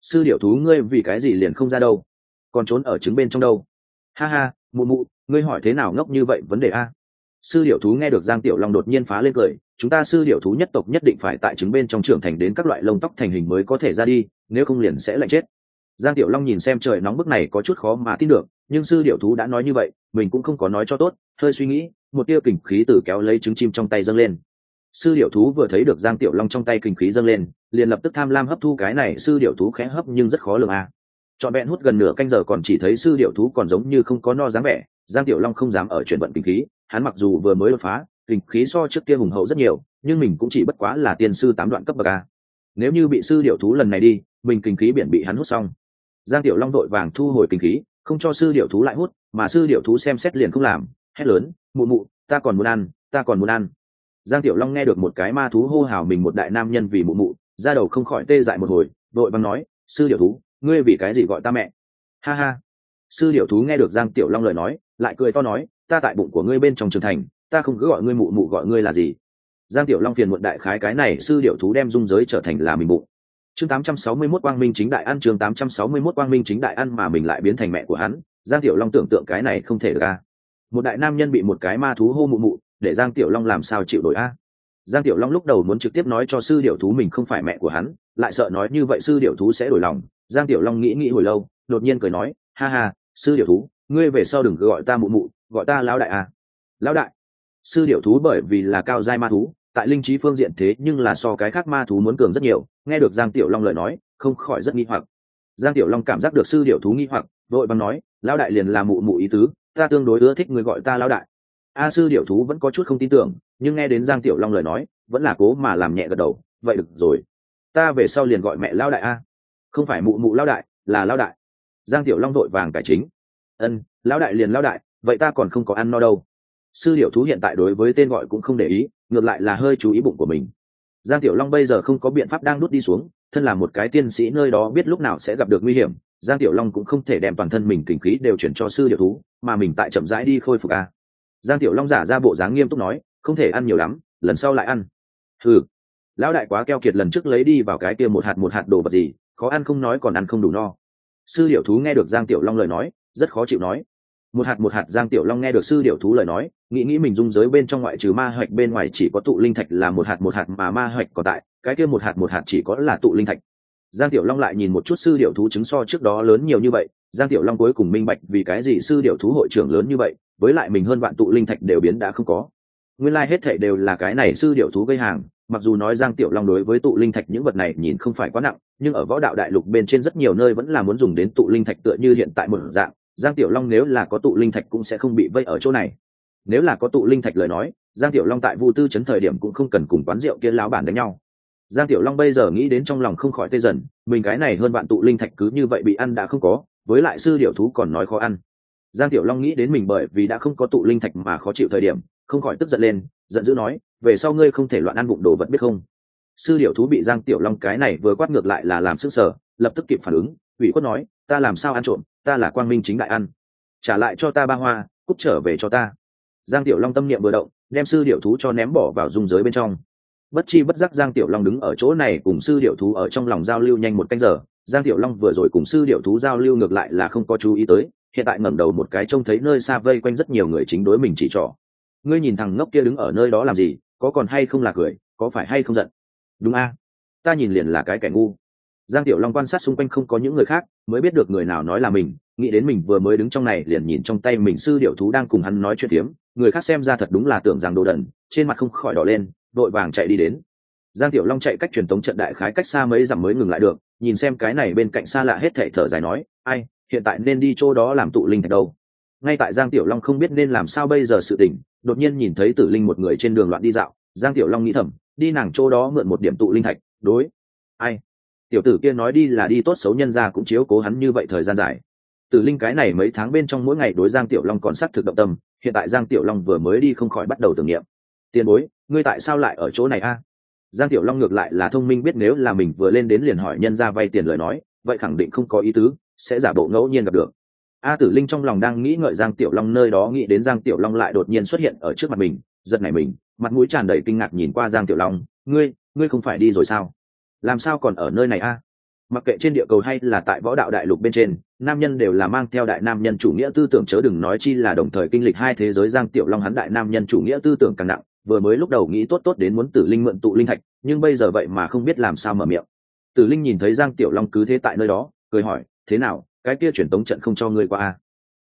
sư điểu thú ngươi vì cái gì liền không ra đâu, còn trốn ở trứng bên trong đâu? Ha ha, mụ mụ, ngươi hỏi thế nào ngốc như vậy vấn đề a? Sư điểu thú nghe được Giang Tiểu Long đột nhiên phá lên cười, chúng ta sư điểu thú nhất tộc nhất định phải tại trứng bên trong trưởng thành đến các loại lông tóc thành hình mới có thể ra đi, nếu không liền sẽ lạnh chết. Giang Tiểu Long nhìn xem trời nóng bức này có chút khó mà tin được, nhưng sư điểu thú đã nói như vậy, mình cũng không có nói cho tốt, hơi suy nghĩ, một tia kình khí từ kéo lấy trứng chim trong tay dâng lên. Sư điểu thú vừa thấy được Giang Tiểu Long trong tay kình khí dâng lên, liền lập tức tham lam hấp thu cái này. Sư điểu thú khẽ hấp nhưng rất khó lường a. Trọn vẹn hút gần nửa canh giờ còn chỉ thấy sư điểu thú còn giống như không có no dáng vẻ. Giang Tiểu Long không dám ở chuyển vận kình khí, hắn mặc dù vừa mới đột phá, kình khí so trước kia hùng hậu rất nhiều, nhưng mình cũng chỉ bất quá là tiên sư tám đoạn cấp bậc a. Nếu như bị sư điểu thú lần này đi, mình kình khí biển bị hắn hút xong. Giang Tiểu Long đội vàng thu hồi kình khí, không cho sư điểu thú lại hút, mà sư điểu thú xem xét liền không làm, hét lớn, mụ mụ, ta còn muốn ăn, ta còn muốn ăn. Giang Tiểu Long nghe được một cái ma thú hô hào mình một đại nam nhân vì mụ mụ, da đầu không khỏi tê dại một hồi, đội vàng nói, sư điểu thú, ngươi vì cái gì gọi ta mẹ? Ha ha. Sư điểu thú nghe được Giang Tiểu Long lời nói, lại cười to nói, ta tại bụng của ngươi bên trong trưởng thành, ta không cứ gọi ngươi mụ mụ, gọi ngươi là gì? Giang Tiểu Long phiền muộn đại khái cái này sư điểu thú đem dung giới trở thành là mình bụng. Chương tám trăm sáu mươi mốt quang minh chính đại ăn, chương tám trăm sáu mươi mốt quang minh chính đại ăn mà mình lại biến thành mẹ của hắn, Giang Tiểu Long tưởng tượng cái này không thể được a. Một đại nam nhân bị một cái ma thú hô mụ mụ, để Giang Tiểu Long làm sao chịu nổi a? Giang Tiểu Long lúc đầu muốn trực tiếp nói cho sư điểu thú mình không phải mẹ của hắn, lại sợ nói như vậy sư điểu thú sẽ đổi lòng. Giang Tiểu Long nghĩ nghĩ hồi lâu, đột nhiên cười nói, ha ha, sư điểu thú, ngươi về sau đừng gọi ta mụ mụ, gọi ta lão đại a. Lão đại. Sư điểu thú bởi vì là cao giai ma thú, tại linh trí phương diện thế nhưng là so cái khác ma thú muốn cường rất nhiều, nghe được Giang Tiểu Long lời nói, không khỏi rất nghi hoặc. Giang Tiểu Long cảm giác được sư điểu thú nghi hoặc, vội vàng nói, lão đại liền là mụ mụ ý tứ, ta tương đối ưa thích người gọi ta lão đại. A sư điểu thú vẫn có chút không tin tưởng, nhưng nghe đến Giang Tiểu Long lời nói, vẫn là cố mà làm nhẹ gật đầu, vậy được rồi, ta về sau liền gọi mẹ lão đại a. Không phải mụ mụ lão đại, là lão đại. Giang Tiểu Long vội vàng cải chính, ân, lão đại liền lão đại, vậy ta còn không có ăn no đâu. Sư điểu thú hiện tại đối với tên gọi cũng không để ý, ngược lại là hơi chú ý bụng của mình. Giang Tiểu Long bây giờ không có biện pháp đang đút đi xuống, thân là một cái tiên sĩ nơi đó biết lúc nào sẽ gặp được nguy hiểm, Giang Tiểu Long cũng không thể đem toàn thân mình kình khí đều chuyển cho sư điểu thú, mà mình tại chậm rãi đi khôi phục a. Giang Tiểu Long giả ra bộ dáng nghiêm túc nói, không thể ăn nhiều lắm, lần sau lại ăn. Ừ, lão đại quá keo kiệt, lần trước lấy đi vào cái kia một hạt một hạt đồ vật gì, khó ăn không nói còn ăn không đủ no. Sư điểu thú nghe được Giang Tiểu Long lời nói, rất khó chịu nói, một hạt một hạt. Giang Tiểu Long nghe được sư điểu thú lời nói, nghĩ nghĩ mình dung giới bên trong ngoại trừ ma hạch bên ngoài chỉ có tụ linh thạch là một hạt một hạt, mà ma hạch còn tại cái kia một hạt một hạt chỉ có là tụ linh thạch. Giang Tiểu Long lại nhìn một chút sư điểu thú trứng so trước đó lớn nhiều như vậy, Giang Tiểu Long cuối cùng minh bạch vì cái gì sư điểu thú hội trưởng lớn như vậy, với lại mình hơn vạn tụ linh thạch đều biến đã không có. Nguyên lai like hết thảy đều là cái này sư điểu thú gây hàng. Mặc dù nói Giang Tiểu Long đối với tụ linh thạch những vật này nhìn không phải quá nặng, nhưng ở võ đạo đại lục bên trên rất nhiều nơi vẫn là muốn dùng đến tụ linh thạch, tựa như hiện tại một dạng. Giang Tiểu Long nếu là có tụ linh thạch cũng sẽ không bị vây ở chỗ này. Nếu là có tụ linh thạch lời nói, Giang Tiểu Long tại Vu Tư trấn thời điểm cũng không cần cùng quán rượu kia lão bản đánh nhau. Giang Tiểu Long bây giờ nghĩ đến trong lòng không khỏi tê dần, mình cái này hơn vạn tụ linh thạch cứ như vậy bị ăn đã không có, với lại sư điểu thú còn nói khó ăn. Giang Tiểu Long nghĩ đến mình bởi vì đã không có tụ linh thạch mà khó chịu thời điểm, không khỏi tức giận lên, giận dữ nói, về sau ngươi không thể loạn ăn bụng đồ vật biết không? Sư điểu thú bị Giang Tiểu Long cái này vừa quát ngược lại là làm sức sở, lập tức kịp phản ứng, ủy khuất nói, ta làm sao ăn trộm, ta là quang minh chính đại ăn, trả lại cho ta ba hoa, cút trở về cho ta. Giang Tiểu Long tâm niệm vừa động, đem sư điểu thú cho ném bỏ vào dung giới bên trong. Bất chi bất giác Giang Tiểu Long đứng ở chỗ này cùng sư điểu thú ở trong lòng giao lưu nhanh một canh giờ. Giang Tiểu Long vừa rồi cùng sư điểu thú giao lưu ngược lại là không có chú ý tới, hiện tại ngẩng đầu một cái trông thấy nơi xa vây quanh rất nhiều người chính đối mình chỉ trỏ. Ngươi nhìn thằng ngốc kia đứng ở nơi đó làm gì, có còn hay không là cười, có phải hay không giận? Đúng a, ta nhìn liền là cái kẻ ngu. Giang Tiểu Long quan sát xung quanh không có những người khác, mới biết được người nào nói là mình, nghĩ đến mình vừa mới đứng trong này liền nhìn trong tay mình sư điểu thú đang cùng hắn nói chuyện phiếm, người khác xem ra thật đúng là tưởng rằng đồ đần, trên mặt không khỏi đỏ lên, đội vàng chạy đi đến. Giang Tiểu Long chạy cách truyền tống trận đại khái cách xa mấy dặm mới ngừng lại được, nhìn xem cái này bên cạnh xa lạ hết thảy thở dài nói, ai, hiện tại nên đi chỗ đó làm tụ linh thạch đâu. Ngay tại Giang Tiểu Long không biết nên làm sao bây giờ sự tình, đột nhiên nhìn thấy Tử Linh một người trên đường loạn đi dạo, Giang Tiểu Long nghĩ thầm, đi nàng chỗ đó mượn một điểm tụ linh thạch, đối. Ai? Tiểu tử kia nói đi là đi, tốt xấu nhân ra cũng chiếu cố hắn như vậy thời gian dài. Tử Linh cái này mấy tháng bên trong mỗi ngày đối Giang Tiểu Long còn sắc thực động tâm, hiện tại Giang Tiểu Long vừa mới đi không khỏi bắt đầu tưởng niệm. Tiền bối, ngươi tại sao lại ở chỗ này a? Giang Tiểu Long ngược lại là thông minh, biết nếu là mình vừa lên đến liền hỏi nhân ra vay tiền lời nói, vậy khẳng định không có ý tứ, sẽ giả bộ ngẫu nhiên gặp được. A Tử Linh trong lòng đang nghĩ ngợi Giang Tiểu Long nơi đó, nghĩ đến Giang Tiểu Long lại đột nhiên xuất hiện ở trước mặt mình, giật nảy mình, mặt mũi tràn đầy kinh ngạc nhìn qua Giang Tiểu Long, ngươi, ngươi không phải đi rồi sao? Làm sao còn ở nơi này a? mặc kệ trên địa cầu hay là tại võ đạo đại lục bên trên, nam nhân đều là mang theo đại nam nhân chủ nghĩa tư tưởng, chớ đừng nói chi là đồng thời kinh lịch hai thế giới. Giang Tiểu Long hắn đại nam nhân chủ nghĩa tư tưởng càng nặng, vừa mới lúc đầu nghĩ tốt tốt đến muốn Tử Linh mượn tụ linh thạch, nhưng bây giờ vậy mà không biết làm sao mở miệng. Tử Linh nhìn thấy Giang Tiểu Long cứ thế tại nơi đó, cười hỏi, thế nào, cái kia truyền tống trận không cho ngươi qua à?